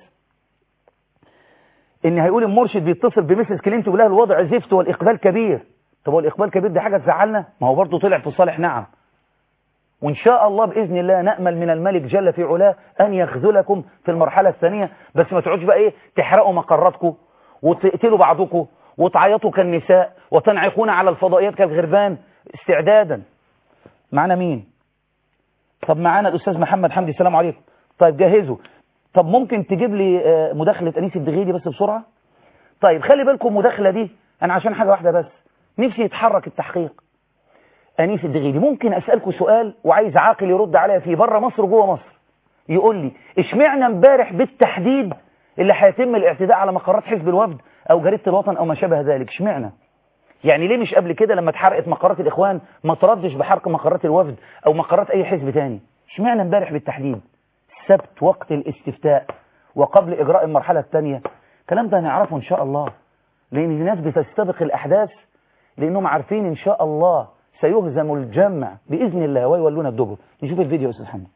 إن هيقول المرشد بيتصل بميسيس كلينتون وله الوضع زفت والإقبال كبير. طب هو الإقبال كبير دي حاجة تزعلنا؟ ما هو برضه طلع في صالح نعم. وإن شاء الله بإذن الله نأمل من الملك جل في علاه أن يخذلكم في المرحلة الثانية. بس ما تقعدش بقى تحرقوا مقراتكم وتقتلوا بعضكم وتعيطوا كالنساء وتنعقون على الفضائيات كالغربان استعدادا. معنا مين؟ طب معنا الأستاذ محمد حمدي. السلام عليكم. طيب جهزوا. طب ممكن تجيب لي مداخلة أنيس الدغيدي بس بسرعة؟ طيب خلي بالكم مداخلة دي أنا عشان حاجة واحدة بس نفسي يتحرك التحقيق. أنيس الدغيدي ممكن أسألكم سؤال وعايز عاقل يرد عليا فيه بره مصر وجوه مصر. يقول لي اشمعنى امبارح بالتحديد اللي هيتم الاعتداء على مقرات حزب الوفد أو جريدة الوطن أو ما شابه ذلك؟ اشمعنى يعني ليه مش قبل كده لما اتحرقت مقرات الإخوان ما تردش بحرق مقرات الوفد أو مقرات أي حزب تاني؟ اشمعنى امبارح بالتحديد السبت وقت الاستفتاء وقبل إجراء المرحلة الثانية؟ الكلام ده هنعرفه إن شاء الله، لأن الناس بتستبق الأحداث لأنهم عارفين إن شاء الله سيهزم الجمع بإذن الله ويولون الدبر. نشوف الفيديو يا أستاذ حمد.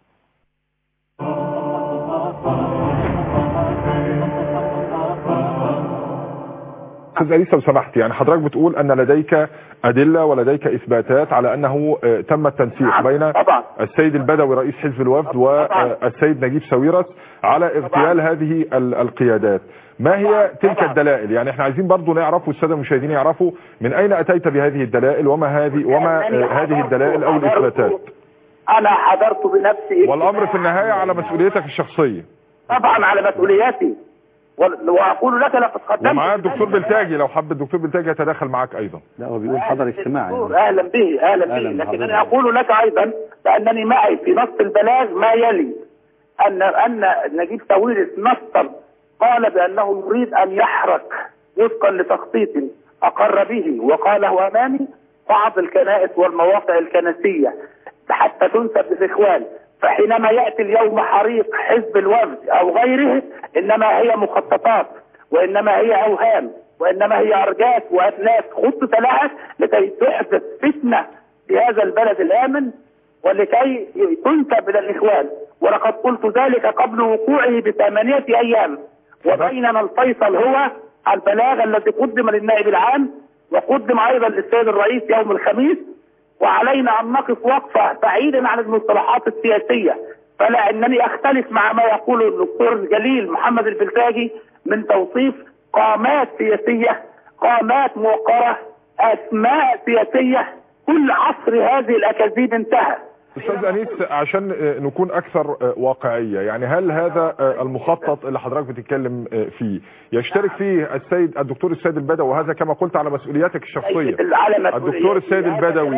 أستاذ أنيس لو سمحت، يعني حضرتك بتقول أن لديك أدلة ولديك إثباتات على أنه تم التنسيق بين السيد البدوي رئيس حزب الوفد والسيد نجيب ساويرس على اغتيال هذه القيادات. ما هي تلك الدلائل؟ يعني احنا عايزين برضو نعرف والسادة المشاهدين يعرفوا من أين أتيت بهذه الدلائل وما هذه الدلائل أو الإثباتات. أنا حضرت بنفسي، والأمر في النهاية على مسؤوليتك الشخصية. طبعا على مسؤوليتي، واقول لك لقد قدمت. ومعاه الدكتور بلتاجي، لو حب الدكتور بلتاجي يتدخل معك ايضا. لا هو بيقول حضر اجتماعي. اهلا به اهلا به، لكن انا اقول لك ايضا بانني معي في نص البلاغ ما يلي ان نجيب ساويرس نصا قال بانه يريد ان يحرق وفقا لتخطيط اقر به وقاله امامي بعض الكنائس والمواقع الكنسيه حتى تنسب للاخوان. فحينما يأتي اليوم حريق حزب الوفد أو غيره إنما هي مخططات وإنما هي أوهام وإنما هي أرجاس وأتلاف خطط لها لكي تحدث فتنة في هذا البلد الآمن ولكي تنسب إلى الإخوان. ولقد قلت ذلك قبل وقوعه ب8 أيام. وبيننا الفيصل هو البلاغ الذي قدم للنائب العام وقدم أيضا للسيد الرئيس يوم الخميس، وعلينا أن نقف وقفة بعيدا عن المصطلحات السياسية. فلا أنني أختلف مع ما يقوله الدكتور الجليل محمد البلتاجي من توصيف قامات سياسية، قامات موقرة، أسماء سياسية. كل عصر هذه الأكاذيب انتهى. أستاذ أنيس عشان نكون أكثر واقعية، يعني هل هذا المخطط اللي حضرتك بتتكلم فيه يشترك فيه الدكتور السيد البدوي، وهذا كما قلت على مسؤولياتك الشخصية، الدكتور السيد البدوي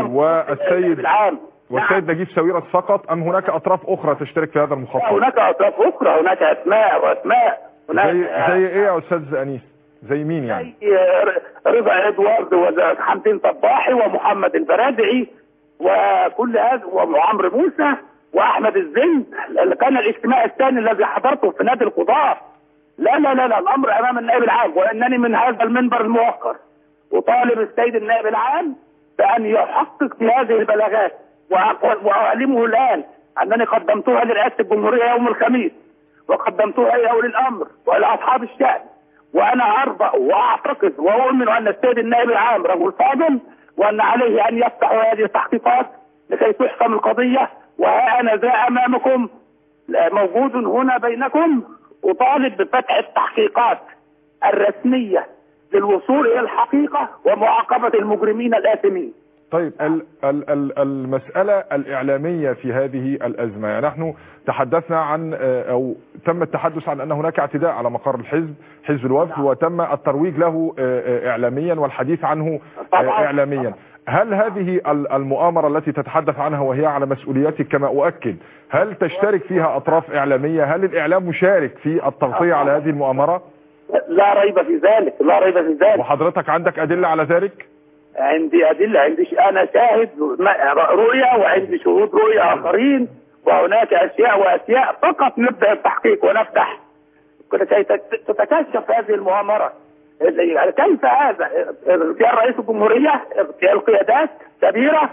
والسيد نجيب ساويرس فقط، أم هناك أطراف أخرى تشترك في هذا المخطط؟ هناك أطراف أخرى، هناك أسماء زي إيه يا أستاذ أنيس؟ زي مين يعني؟ رضا إدوارد وحمدين صباحي ومحمد البرادعي وكل هذا وعمرو موسى واحمد الزند اللي كان الاجتماع الثاني الذي حضرته في نادي القضاة. لا لا لا لا، الامر امام النائب العام، وانني من هذا المنبر الموقر اطالب السيد النائب العام بان يحقق في هذه البلاغات، واعلمه الان انني قدمتها لرئاسه الجمهوريه يوم الخميس وقدمتها الى اولي الامر والى اصحاب الشأن، وانا ارضى واعتقد واؤمن ان السيد النائب العام رجل فاضل وأن عليه أن يفتح هذه التحقيقات لكي تحكم القضية. وها أنا ذا أمامكم موجود هنا بينكم أطالب بفتح التحقيقات الرسمية للوصول إلى الحقيقة ومعاقبة المجرمين الآثمين. طيب المسألة الإعلامية في هذه الأزمة، يعني نحن تحدثنا عن أو تم التحدث عن أن هناك اعتداء على مقر حزب الوفد وتم الترويج له إعلاميا والحديث عنه إعلاميا. هل هذه المؤامرة التي تتحدث عنها وهي على مسؤوليتك كما أؤكد، هل تشترك فيها أطراف إعلامية؟ هل الإعلام مشارك في التغطية على هذه المؤامرة؟ لا ريب في ذلك، لا ريب في ذلك. وحضرتك عندك أدلة على ذلك؟ عندي أدلة، أنا شاهد رؤية وعندي شهود رؤية آخرين، وهناك أشياء فقط نبدأ التحقيق ونفتح كي تتكشف هذه المؤامرة. كيف هذا؟ اغتيال رئيس الجمهورية، اغتيال قيادات كبيرة،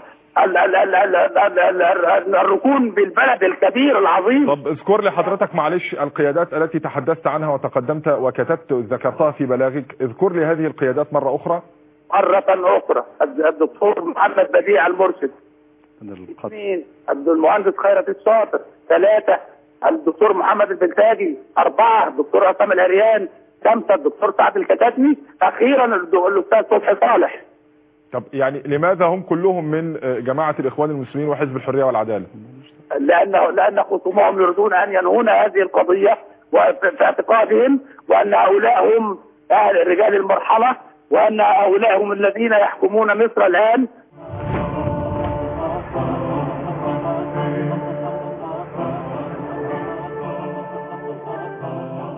الركون بالبلد الكبير العظيم. طب اذكر لي حضرتك معلش القيادات التي تحدثت عنها وتقدمت وكتبت ذكرتها في بلاغك، اذكر لي هذه القيادات مرة أخرى. مرة أخرى الدكتور محمد بديع المرشد، 2 المهندس خيرت الشاطر، 3 الدكتور محمد البلتاجي، 4 الدكتور عصام العريان، 5 الدكتور سعد الكتاتني، أخيرا الأستاذ صبحي صالح. طب يعني لماذا هم كلهم من جماعة الإخوان المسلمين وحزب الحرية والعدالة؟ لأن خصومهم يريدون أن ينهون هذه القضية في اعتقادهم وأن هؤلاء هم رجال المرحلة وأن هؤلاء هم الذين يحكمون مصر الآن.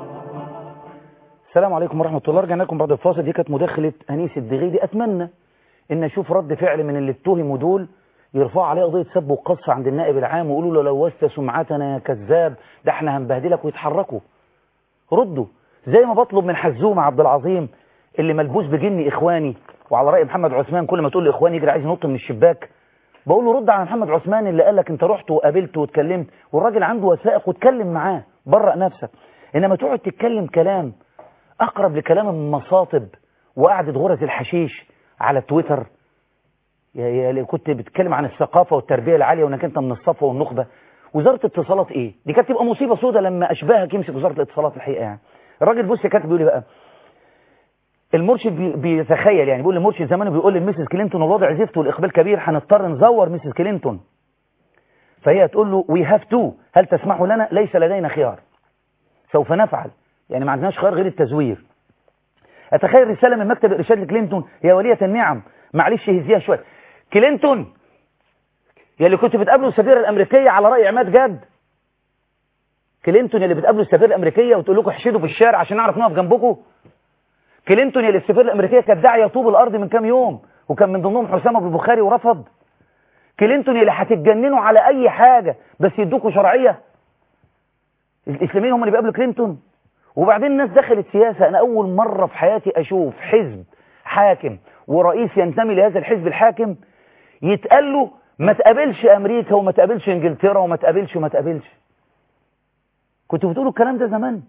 السلام عليكم ورحمة الله. رجعنا لكم بعد الفاصل. دي كانت مداخلة أنيس الدغيدي. أتمنى ان اشوف رد فعل من اللي اتهموا دول يرفعوا عليه قضيه سب وقصف عند النائب العام ويقولوا له لوثت سمعتنا يا كذاب، ده احنا هنبهدلك، ويتحركوا. ردوا زي ما بطلب من حزومه عبد العظيم اللي ملبوس بجن اخواني، وعلى راي محمد عثمان كل ما تقول له اخواني يجري عايز ينط من الشباك، بقول له رد على محمد عثمان اللي قال لك انت رحت وقابلته واتكلمت والراجل عنده وثائق واتكلم معاه، برأ نفسك. انما تقعد تتكلم كلام اقرب لكلام المصاطب وقعدة غرز الحشيش على تويتر، يا كنت بتتكلم عن الثقافة والتربية العالية وانك انت من الصفوة والنخبة. وزارة اتصالات ايه دي؟ كانت تبقى مصيبة سودة لما اشباهك يمسك وزارة الاتصالات الحقيقة. يعني الراجل بص كاتب بيقول لي بقى المرشد بيتخيل، يعني بيقول المرشد زمان بيقول لميسيس كلينتون الوضع زفت والاقبال كبير، هنضطر نزور ميسيس كلينتون. فهي تقول له وي هاف تو، هل تسمح لنا؟ ليس لدينا خيار، سوف نفعل، يعني ما عندناش خيار غير التزوير. اتخيل رسالة من مكتب الارشاد لكلينتون: يا ولية النعم معلش هزيها شويه. كلينتون يا اللي كنت بتقابله السفيرة الامريكية على رأي عماد جاد، كلينتون يا اللي بتقابله السفيرة الامريكية وتقول لكم احشدوا في الشارع عشان نعرف نقف جنبكم، كلينتون يا اللي السفيرة الامريكية كانت داعية طوب الارض من كام يوم وكان من ضمنهم حسام ابو البخاري ورفض، كلينتون يا اللي هتتجننوا على اي حاجة بس يدوكوا شرعية. الاسلاميين هم اللي بيقابلوا كلينتون. وبعدين الناس دخلت سياسة. انا اول مرة في حياتي اشوف حزب حاكم ورئيس ينتمي لهذا الحزب الحاكم يتقال له ما تقابلش امريكا وما تقابلش انجلترا وما تقابلش وما تقابلش. كنتوا بتقولوا الكلام ده زمان.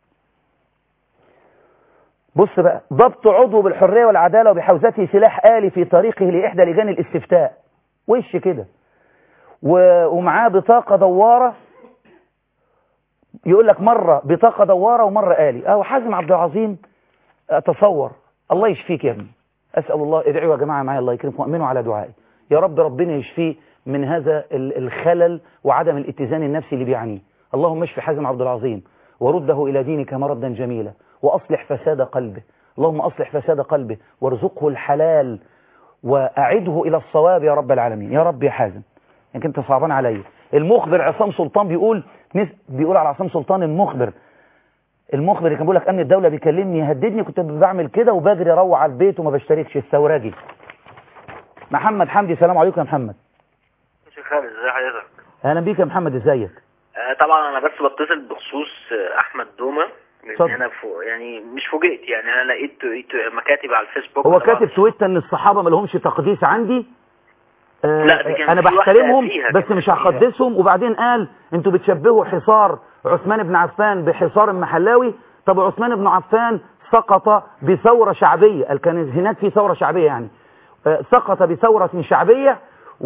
بص بقى، ضبط عضو بالحرية والعدالة وبحوزته سلاح آلي في طريقه لإحدى لجان الاستفتاء، وش كده، ومعاه بطاقة دوارة، يقول لك مرة بطاقة دوارة ومرة آلي. اهو حازم عبد العظيم اتصور. الله يشفيك يا ابني، اسأل الله، ادعوا يا جماعة معايا الله يكرمكم وامنوا على دعائي يا رب، ربنا يشفيه من هذا الخلل وعدم الاتزان النفسي اللي بيعانيه. اللهم اشف حازم عبد العظيم ورده إلى دينك مردا جميلا وأصلح فساد قلبه. اللهم أصلح فساد قلبه وارزقه الحلال وأعده إلى الصواب يا رب العالمين. يا رب يا حازم يعني انت صعبان عليا. المخبر عصام سلطان بيقول على عصام سلطان المخبر اللي كان بيقول لك امن الدوله بيكلمني يهددني، كنت بعمل كده وبجري اروح على البيت وما بشتركش. الثوراجي محمد حمدي، السلام عليكم يا محمد. شيخ خالد ازي حضرتك؟ اهلا بيك يا محمد، ازيك؟ طبعا انا بس بتصل بخصوص احمد دومه، لان انا يعني مش فوجئت، يعني انا لقيت مكاتب على الفيسبوك. هو كاتب تويتر ان الصحابه ما لهمش تقديس عندي. لا دي انا بحترمهم بس مش هقدسهم. وبعدين قال انتوا بتشبهوا حصار عثمان بن عفان بحصار محلاوي. طب عثمان بن عفان سقط بثورة شعبية، كان هناك في ثورة شعبية، يعني سقط بثورة شعبية،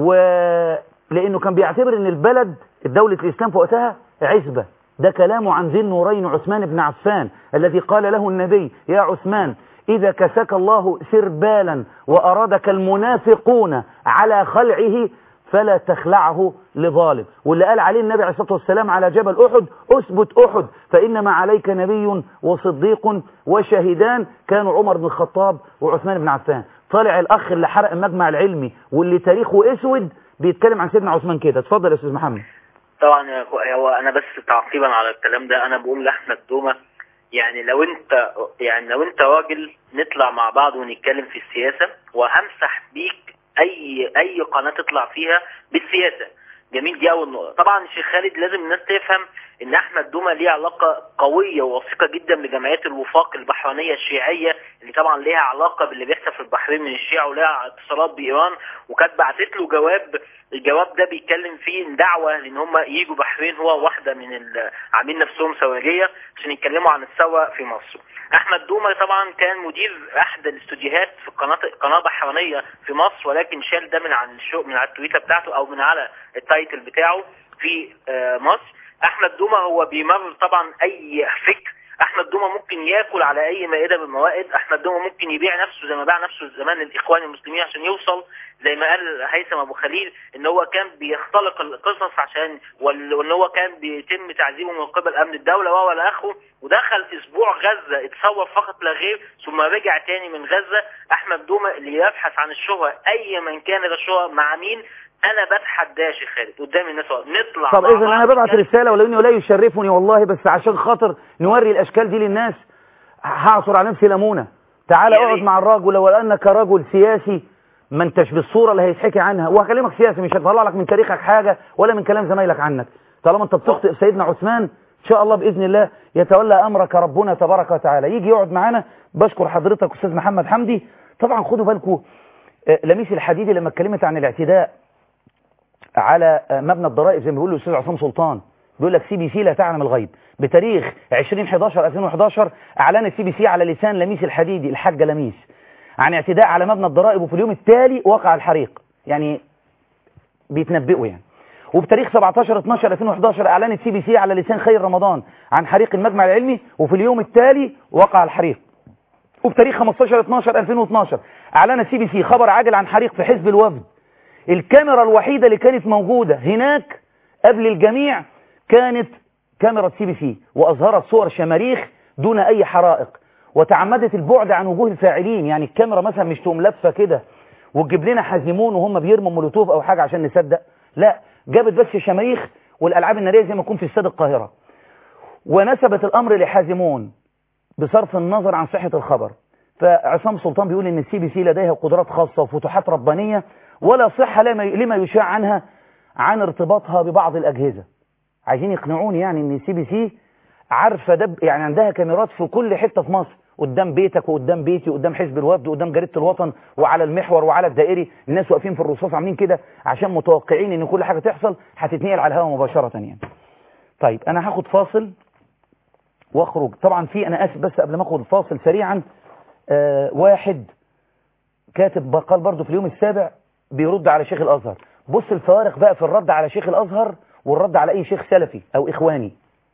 ولأنه كان بيعتبر ان البلد الدولة الإسلام في وقتها عزبة. ده كلامه عن ذي النورين عثمان بن عفان الذي قال له النبي: يا عثمان إذا كساك الله سربالا وأرادك المنافقون على خلعه فلا تخلعه لظالم. واللي قال عليه النبي عليه الصلاة والسلام على جبل أحد: أثبت أحد فإنما عليك نبي وصديق وشهيدان كانوا عمر بن الخطاب وعثمان بن عفان. طالع الأخ اللي حرق المجمع العلمي واللي تاريخه أسود بيتكلم عن سيدنا عثمان كده. اتفضل يا أستاذ محمد. طبعا هو أنا بس تعقيبا على الكلام ده أنا بقول لأحمد دومة، يعني لو انت راجل نطلع مع بعض ونتكلم في السياسة وهمسح بيك اي قناة تطلع فيها بالسياسة. جميل، دي اول نقطة. طبعا الشيخ خالد لازم الناس تفهم ان احمد دومة ليه علاقة قوية ووثيقة جدا بجمعية الوفاق البحرينية الشيعية، اللي طبعا ليها علاقة باللي بيحصل في البحرين من الشيعة ولها اتصالات بايران، وكانت بعثت له جواب. الجواب ده بيتكلم فيه دعوة لان هم ييجوا بحرين، هو واحدة من عاملين نفسهم ثورجية عشان يتكلموا عن الثورة في مصر. احمد دومة طبعا كان مدير احدى الاستوديوهات في قناة بحرينية في مصر، ولكن شال ده من على التويتر بتاعته او من على التايتل بتاعه في مصر. احمد دومة هو بيمرر طبعا اي فكر. احمد دومة ممكن ياكل على اي مائدة من الموائد. احمد دومة ممكن يبيع نفسه زي ما باع نفسه زمان للاخوان المسلمين عشان يوصل زي ما قال هيثم ابو خليل ان هو كان بيختلق القصص عشان وان هو كان بيتم تعذيبه من قبل امن الدولة ولا اخره. ودخل اسبوع غزة اتصور فقط لا غير، ثم رجع تاني من غزة. احمد دومة اللي يبحث عن الشهرة اي من كان الشهرة مع مين، انا بتحداه يا شيخ خالد قدام الناس نطلع. طب اذا انا ببعت رساله ولو انه لا يشرفني والله، بس عشان خاطر نوري الاشكال دي للناس هعصر على نفسي ليمونه. تعال اقعد مع الرجل ولو انك رجل سياسي ما انتش بالصورة اللي هيتحكي عنها، وهكلمك سياسي مش هتطلع لك من تاريخك حاجة ولا من كلام زمايلك عنك. طالما انت بتخطئ سيدنا عثمان ان شاء الله باذن الله يتولى امرك ربنا تبارك وتعالى، يجي يقعد معانا. بشكر حضرتك استاذ محمد حمدي. طبعا خدوا بالكم لميس الحديدي لما اتكلمت عن الاعتداء على مبنى الضرائب زي ما بيقول الاستاذ عصام سلطان، بيقول لك CBC لا تعلم الغيب. بتاريخ 20/11/2011 اعلنت CBC على لسان لميس الحديدي الحاجه لميس عن اعتداء على مبنى الضرائب، وفي اليوم التالي وقع الحريق. يعني بيتنبئوا يعني. وبتاريخ 17/12/2011 اعلنت CBC على لسان خير رمضان عن حريق المجمع العلمي، وفي اليوم التالي وقع الحريق. وبتاريخ 15/12/2012 اعلنت CBC خبر عاجل عن حريق في حزب الوفد. الكاميرا الوحيدة اللي كانت موجودة هناك قبل الجميع كانت كاميرا CBC، وأظهرت صور شماريخ دون أي حرائق، وتعمدت البعد عن وجوه الفاعلين. يعني الكاميرا مثلا مش تقوم لفة كده وتجيب لنا حازمون وهم بيرموا مولوتوف أو حاجة عشان نصدق، لا، جابت بس شماريخ والألعاب النارية زي ما يكون في استاد القاهرة، ونسبت الأمر لحازمون بصرف النظر عن صحة الخبر. فعصام سلطان بيقول إن CBC لديها قدرات خاصة وفتوحات ربانية ولا صحة لما يشاع عنها عن ارتباطها ببعض الأجهزة. عايزين يقنعوني يعني ان CBC عارفة يعني عندها كاميرات في كل حتة في مصر، قدام بيتك وقدام بيتي وقدام حزب الوفد وقدام جريدة الوطن وعلى المحور وعلى الدائري، الناس واقفين في الرصاص عاملين كده عشان متوقعين ان كل حاجة تحصل هتتنقل على الهواء مباشرة يعني. طيب انا هاخد فاصل واخرج. طبعا انا اسف بس قبل ما اخد الفاصل سريعا، واحد كاتب قال برضو في اليوم السابع بيرد على شيخ الازهر. بص الفوارق بقى في الرد على شيخ الازهر والرد على اي شيخ سلفي او اخواني.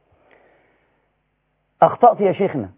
اخطأت يا شيخنا.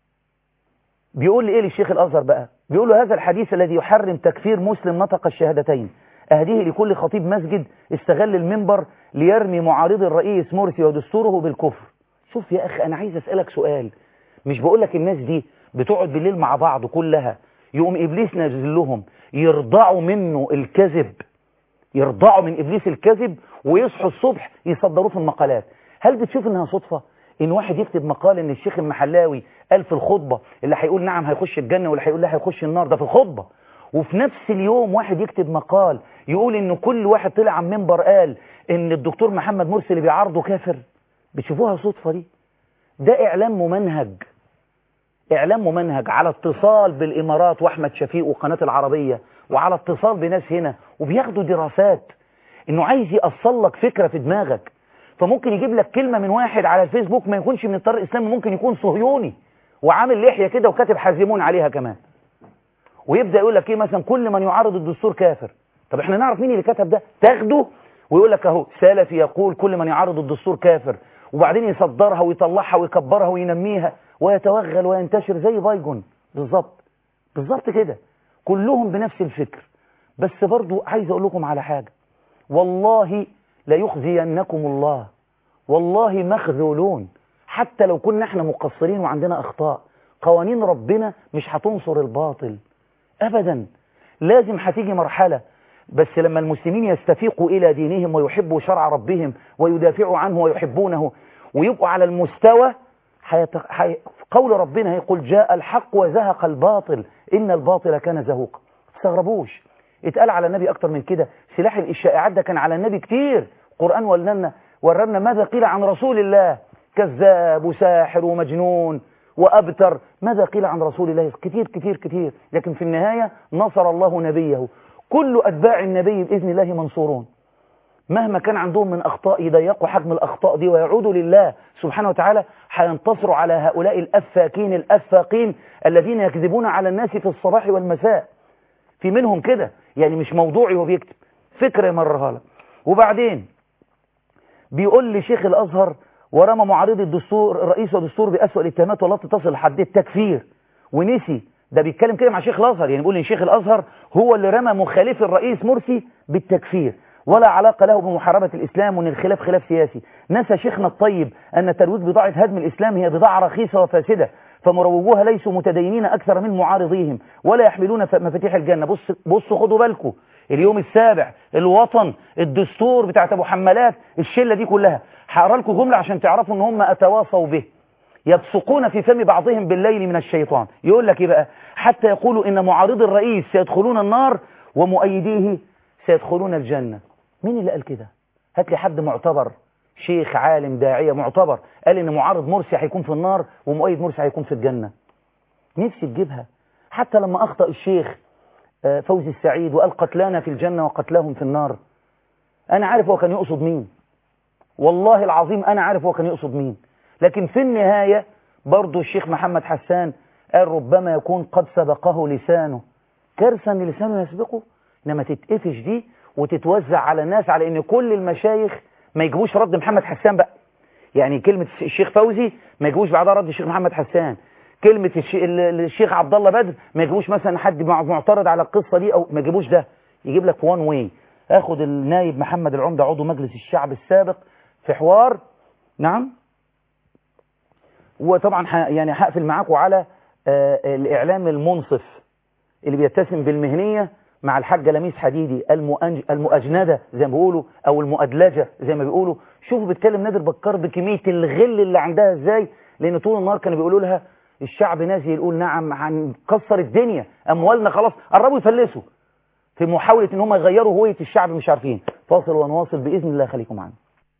بيقول لي ايه للشيخ الازهر بقى؟ بيقول له هذا الحديث الذي يحرم تكفير مسلم نطق الشهادتين اهديه لكل خطيب مسجد استغل المنبر ليرمي معارض الرئيس مرسي ودستوره بالكفر. شوف يا اخي انا عايز اسالك سؤال، مش بقول لك الناس دي بتقعد بالليل مع بعض كلها يقوم ابليس نازل لهم يرضعوا منه الكذب، يرضعوا من ابليس الكذب ويصحوا الصبح يصدروه في المقالات. هل بتشوف انها صدفة ان واحد يكتب مقال ان الشيخ المحلاوي قال في الخطبة اللي هيقول نعم هيخش الجنة واللي هيقول لا هيخش النار، ده في الخطبة، وفي نفس اليوم واحد يكتب مقال يقول ان كل واحد طلع عن منبر قال ان الدكتور محمد مرسي اللي بيعارضه كافر؟ بتشوفوها صدفة دي؟ ده اعلام ممنهج، اعلام ممنهج على اتصال بالامارات واحمد شفيق وقناة العربية، وعلى اتصال بناس هنا وبياخدوا دراسات انه عايز يأصل لك فكرة في دماغك. فممكن يجيب لك كلمة من واحد على الفيسبوك ما يكونش من الطريق الاسلامي، ممكن يكون صهيوني وعامل لحية كده وكاتب حازمون عليها كمان، ويبدأ يقول لك ايه مثلا كل من يعارض الدستور كافر. طب احنا نعرف مين اللي كتب ده؟ تاخده ويقول لك اهو سلفي يقول كل من يعارض الدستور كافر، وبعدين يصدرها ويطلعها ويكبرها وينميها ويتوغل وينتشر زي بايجون بالظبط. بالظبط كده، كلهم بنفس الفكر. بس برضو عايز اقول لكم على حاجة، والله لا يخزينكم الله، والله مخذولون. حتى لو كنا احنا مقصرين وعندنا اخطاء، قوانين ربنا مش هتنصر الباطل ابدا. لازم هتيجي مرحلة بس لما المسلمين يستفيقوا الى دينهم ويحبوا شرع ربهم ويدافعوا عنه ويحبونه ويبقوا على المستوى، قول ربنا يقول جاء الحق وزهق الباطل ان الباطل كان زهوقا. تستغربوش اتقال على النبي اكتر من كده، سلاح الشائعات ده كان على النبي كتير. القرآن ورنا ماذا قيل عن رسول الله، كذاب وساحر ومجنون وأبتر، ماذا قيل عن رسول الله كتير كتير كتير. لكن في النهاية نصر الله نبيه، كل أتباع النبي بإذن الله منصورون، مهما كان عندهم من أخطاء يضيقوا حجم الأخطاء دي ويعودوا لله سبحانه وتعالى، هينتصروا على هؤلاء الأفاكين الأفاقين الذين يكذبون على الناس في الصباح والمساء. في منهم كده يعني مش موضوعي وبيكتب فكرة يمرها لك. وبعدين بيقول لي شيخ الأزهر ورمى معارض الدستور الرئيس والدستور بأسوأ الاتهامات والتي تصل لحد التكفير، ونسي ده بيتكلم كده مع شيخ الأزهر، يعني بيقول ان شيخ الأزهر هو اللي رمى مخالف الرئيس مرسي بالتكفير، ولا علاقة له بمحاربة الإسلام وان الخلاف خلاف سياسي. نسى شيخنا الطيب أن ترويج بضاعة هدم الإسلام هي بضاعة رخيصة وفاسدة، فمروجوها ليسوا متدينين أكثر من معارضيهم ولا يحملون مفاتيح الجنة. بصوا خدوا بالكم، اليوم السابع، الوطن، الدستور بتاعت أبو حمالات، الشلة دي كلها. هقرا لكم جملة عشان تعرفوا ان هم أتواصوا به. يبصقون في فم بعضهم بالليل من الشيطان. يقول لك ايه بقى؟ حتى يقولوا ان معارض الرئيس سيدخلون النار ومؤيديه سيدخلون الجنة. مين اللي قال كده؟ هات لي حد معتبر، شيخ عالم داعية معتبر قال ان معارض مرسي هيكون في النار ومؤيد مرسي هيكون في الجنة. نفسي تجيبها. حتى لما اخطأ الشيخ فوزي السعيد وقال قتلانا في الجنة وقتلاهم في النار، انا عارف هو كان يقصد مين، والله العظيم انا عارف هو كان يقصد مين. لكن في النهاية برضو الشيخ محمد حسان قال ربما يكون قد سبقه لسانه. كارثة ان لسانه يسبقه، انما تتقفش دي وتتوزع على الناس على ان كل المشايخ ما يجيبوش رد محمد حسان بقى. يعني كلمة الشيخ فوزي ما يجيبوش بعدها رد الشيخ محمد حسان، كلمة الشيخ عبد الله بدر ما يجيبوش مثلا حد معترض على القصة دي او ما يجيبوش ده، يجيب لك وان واي. اخد النايب محمد العمدة عضو مجلس الشعب السابق في حوار. نعم. وطبعا يعني هقفل معاكم على الاعلام المنصف اللي بيتسم بالمهنية مع الحاجة لميس حديدي المؤجندة زي ما بيقولوا او المؤدلجة زي ما بيقولوا. شوفوا بتكلم نادر بكار بكمية الغل اللي عندها ازاي، لان طول النهار كانوا بيقولوا لها الشعب نازل يقول نعم هنكسر الدنيا، اموالنا خلاص قربوا يفلسوا، في محاولة ان هم يغيروا هوية الشعب مش عارفين. فاصل ونواصل باذن الله، خليكم معنا.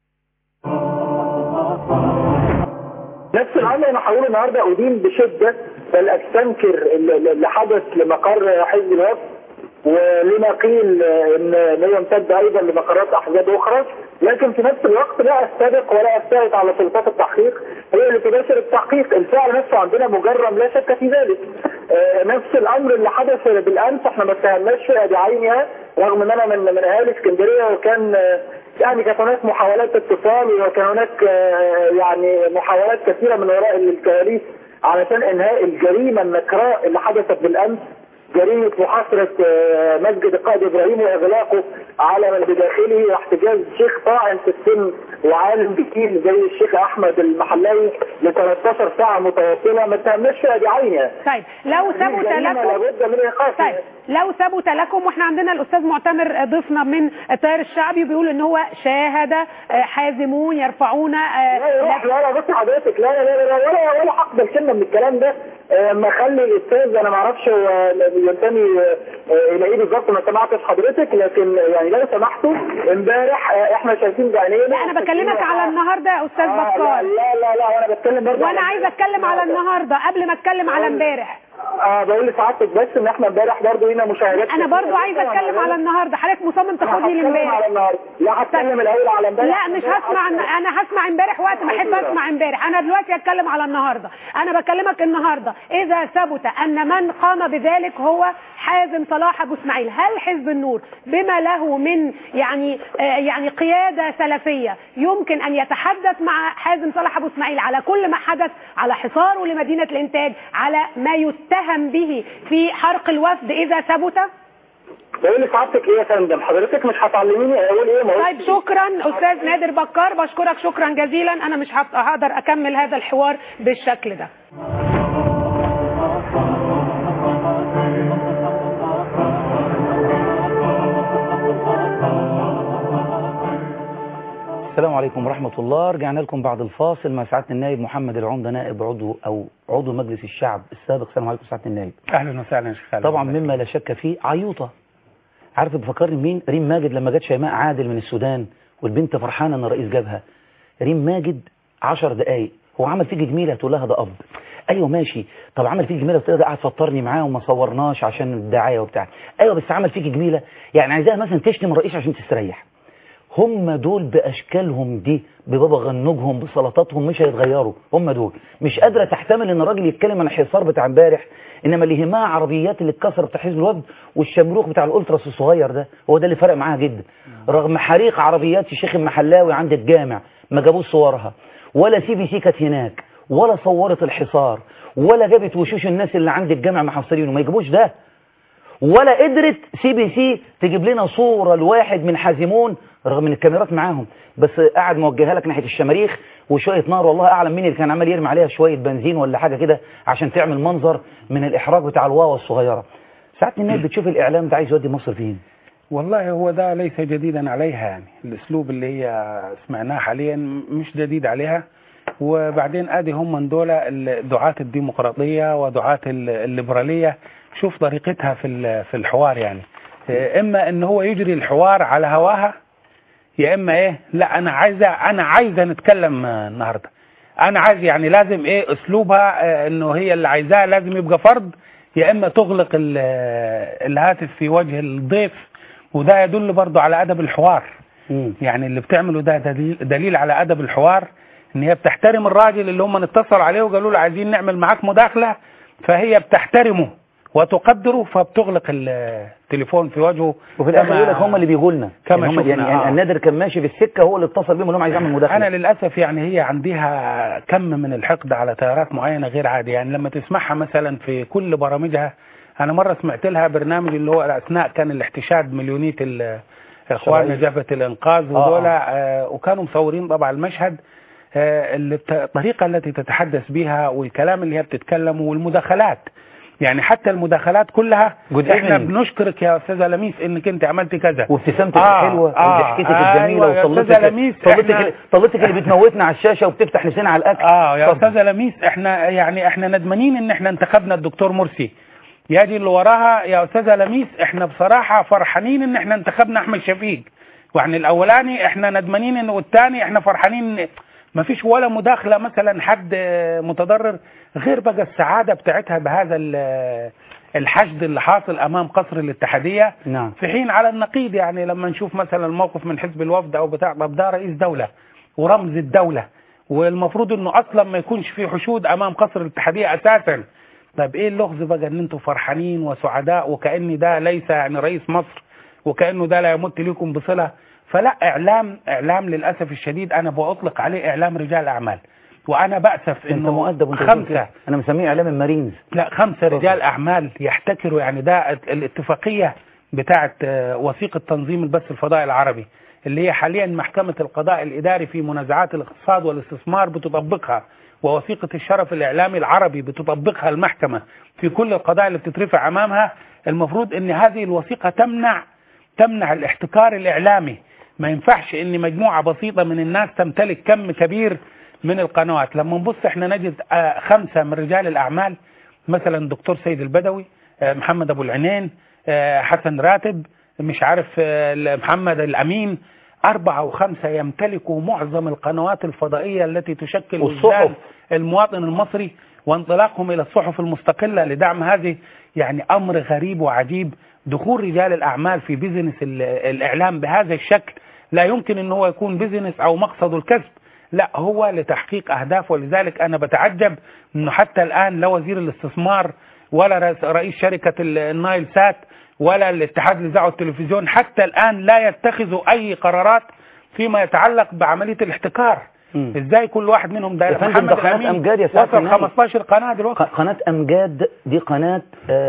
نفس الامر انا هقول النهارده ادين بشده بل استنكر اللي حدث لمقر حزب الوفد، ولما قيل انه يمتد ايضا لمقرات احزاب اخرى، لكن في نفس الوقت لا استبق ولا استند على سلطات التحقيق هي اللي تباشر التحقيق. الفعل نفسه عندنا مجرم لا شك في ذلك. نفس الامر اللي حدث بالامس احنا ما اتهمناش فيها بعينها، رغم ان انا من اهالي اسكندريه، وكان يعني كانت هناك محاولات اتصال وكان هناك يعني محاولات كثيره من وراء الكواليس علشان انهاء الجريمه النكراء اللي حدثت بالامس، جريمة محاصرة مسجد القائد إبراهيم وإغلاقه على من بداخله، واحتجاز شيخ طاعن في السن وعالم بكيل زي الشيخ أحمد المحلاوي ل 13 ساعة متواصلة ما اتهمناش فيها بعينها. طيب لو ثبت لكم واحنا عندنا الأستاذ معتمر ضيفنا من التيار الشعبي وبيقول إن هو شاهد حازمون يرفعون لا بص حضرتك، ولا حقبل كلمة من الكلام ده. ما خلي الأستاذ أنا ما اعرفش هو ينتمي الى ايه بالظبط، ما سمعتش حضرتك، لكن يعني لو سمحتوا امبارح احنا شايفين بعينينا. لا انا بكلمك على النهارده يا استاذ بكار. لا وانا بتكلم برضه، وانا عايزه اتكلم على النهارده قبل ما اتكلم على امبارح. بقول لسعادتك بس ان احنا امبارح برضه لينا مشاهدات. انا برضه عايزه اتكلم على النهارده، حضرتك مصمم تاخدني لامبارح. لا هتكلم الاول على امبارح. لا مش هسمع، انا هسمع امبارح وقت ما احب اسمع امبارح. انا دلوقتي هتكلم على النهارده. انا بكلمك النهارده اذا ثبت ان من قام بذلك هو حازم صلاح ابو اسماعيل، هل حزب النور بما له من يعني قياده سلفيه يمكن ان يتحدث مع حازم صلاح ابو اسماعيل على كل ما حدث، على حصاره لمدينه الانتاج، على ما يتهم به في حرق الوفد اذا ثبت؟ بقول لسعادتك ايه يا فندم، حضرتك مش هتعلميني اقول ايه؟ طيب شكرا استاذ نادر بكار، بشكرك شكرا جزيلا. انا مش هقدر اكمل هذا الحوار بالشكل ده. السلام عليكم ورحمة الله. رجعنا لكم بعد الفاصل مع سعادة النائب محمد العمدة، نائب عضو مجلس الشعب السابق. السلام عليكم سعادة النائب. اهلا وسهلا يا شيخ. طبعا مما لا شك فيه عيوطة. عارف بفكرني مين؟ ريم ماجد لما جت شيماء عادل من السودان والبنت فرحانة ان الرئيس جابها. ريم ماجد 10 دقايق هو عمل فيك جميلة تقول لها ده اب. ايوه ماشي، طب عمل فيك جميلة وتقدر قاعد تفطرني معاه وما صورناش عشان الدعاية وبتاع. ايوه بس عمل فيك جميلة، يعني عايزاها مثلا تشتم الرئيس عشان تستريح. هم دول بأشكالهم دي، ببابا غنوجهم، بسلطاتهم، مش هيتغيروا. هم دول مش قادرة تحتمل ان الراجل يتكلم عن الحصار بتاع امبارح، انما اللي يهمها عربيات اللي اتكسر بتاع حزب الوفد والشمروخ بتاع الالتراس الصغير ده، هو ده اللي فرق معاها جدا. رغم حريق عربيات الشيخ المحلاوي عند الجامع ما جابوش صورها، ولا CBC كانت هناك، ولا صورت الحصار، ولا جابت وشوش الناس اللي عند الجامع محصرين، وما يجيبوش ده. ولا قدرت CBC تجيب لنا صورة لواحد من حازمون رغم ان الكاميرات معاهم، بس قاعد موجهها لك ناحية الشماريخ وشوية نار، والله اعلم مين اللي كان عمال يرمي عليها شوية بنزين ولا حاجة كده عشان تعمل منظر من الاحراج بتاع الواوا الصغيرة. ساعات الناس بتشوف الاعلام ده عايز يودي مصر فين. والله هو ده ليس جديدا عليها، يعني الاسلوب اللي هي سمعناه حاليا مش جديد عليها. وبعدين ادي هم من دول دعاة الديمقراطية ودعاة الليبرالية، شوف طريقتها في الحوار. يعني اما ان هو يجري الحوار على هواها، يا اما ايه، لا انا عايزه نتكلم النهارده، انا عايز يعني لازم ايه اسلوبها، انه هي اللي عايزاه لازم يبقى فرض، يا اما تغلق الهاتف في وجه الضيف. وده يدل برضو على ادب الحوار. يعني اللي بتعمله ده دليل على ادب الحوار، ان هي بتحترم الراجل اللي هم اتصلوا عليه وقالوا له عايزين نعمل معاك مداخله، فهي بتحترمه وتقدره، فبتغلق التليفون في وجهه. وفي الاخر يقول لك هم اللي بيجوا لنا يعني النادر كان ماشي في السكه، هو اللي اتصل بيهم انهم عايزين يعمل مداخله. انا للاسف يعني هي عندها كم من الحقد على تيارات معينه غير عادي. يعني لما تسمعها مثلا في كل برامجها، انا مره سمعت لها برنامج اللي هو اثناء كان الاحتشاد مليونيه اخواننا جبهه الانقاذ ودول، وكانوا مصورين طبعا المشهد، الطريقه التي تتحدث بها والكلام اللي هي بتتكلمه والمداخلات، يعني حتى المداخلات كلها احنا بنشكرك يا استاذه لميس انك انت عملت كذا، وابتسامتك الحلوه وضحكتك الجميله وطلتك اللي بتموتنا على الشاشه وبتفتح لسانها على الاكل. يا استاذه لميس، احنا ندمانين ان احنا انتخبنا الدكتور مرسي. يجي اللي وراها يا استاذه لميس، احنا بصراحه فرحانين ان احنا انتخبنا احمد شفيق، يعني الاولاني احنا ندمانين انه، والثاني احنا فرحانين. ما فيش ولا مداخله مثلا حد متضرر، غير بقى السعاده بتاعتها بهذا الحشد اللي حاصل امام قصر الاتحاديه. نعم. في حين على النقيض، يعني لما نشوف مثلا الموقف من حزب الوفد او بتاع، طب ده رئيس دوله ورمز الدوله، والمفروض انه اصلا ما يكونش في حشود امام قصر الاتحاديه اساسا. طيب ايه اللغز بقى ان انتم فرحانين وسعداء وكأن ده ليس يعني رئيس مصر، وكأنه ده لا يمت لكم بصلة؟ فلا، اعلام للاسف الشديد انا بأطلق عليه اعلام رجال اعمال، وانا بأسف انه مؤدب 5، انا مسميه اعلام المارينز، لا 5 رجال اعمال يحتكروا. يعني ده الاتفاقية بتاعه وثيقة تنظيم البث الفضائي العربي، اللي هي حاليا محكمة القضاء الاداري في منازعات الاقتصاد والاستثمار بتطبقها، ووثيقة الشرف الإعلامي العربي بتطبقها المحكمة في كل القضايا اللي بتترفع أمامها. المفروض أن هذه الوثيقة تمنع الاحتكار الإعلامي. ما ينفعش أن مجموعة بسيطة من الناس تمتلك كم كبير من القنوات. لما نبص احنا نجد 5 من رجال الأعمال، مثلا دكتور سيد البدوي، محمد أبو العنين، حسن راتب، مش عارف محمد الأمين، 4 و5 يمتلكوا معظم القنوات الفضائية التي تشكل وجدان المواطن المصري، وانطلاقهم إلى الصحف المستقلة لدعم هذه. يعني أمر غريب وعجيب دخول رجال الأعمال في بيزنس الإعلام بهذا الشكل. لا يمكن أنه هو يكون بيزنس أو مقصد الكسب، لا، هو لتحقيق أهداف. ولذلك أنا بتعجب أنه حتى الآن لا وزير الاستثمار ولا رئيس شركة النايل سات ولا الاتحاد للإذاعة والتلفزيون حتى الآن لا يتخذوا أي قرارات فيما يتعلق بعملية الاحتكار. ازاي كل واحد منهم ده؟ محمد قناة أمجاد يا سعادة وصل 15 قناة دلوقتي. قناة أمجاد دي قناة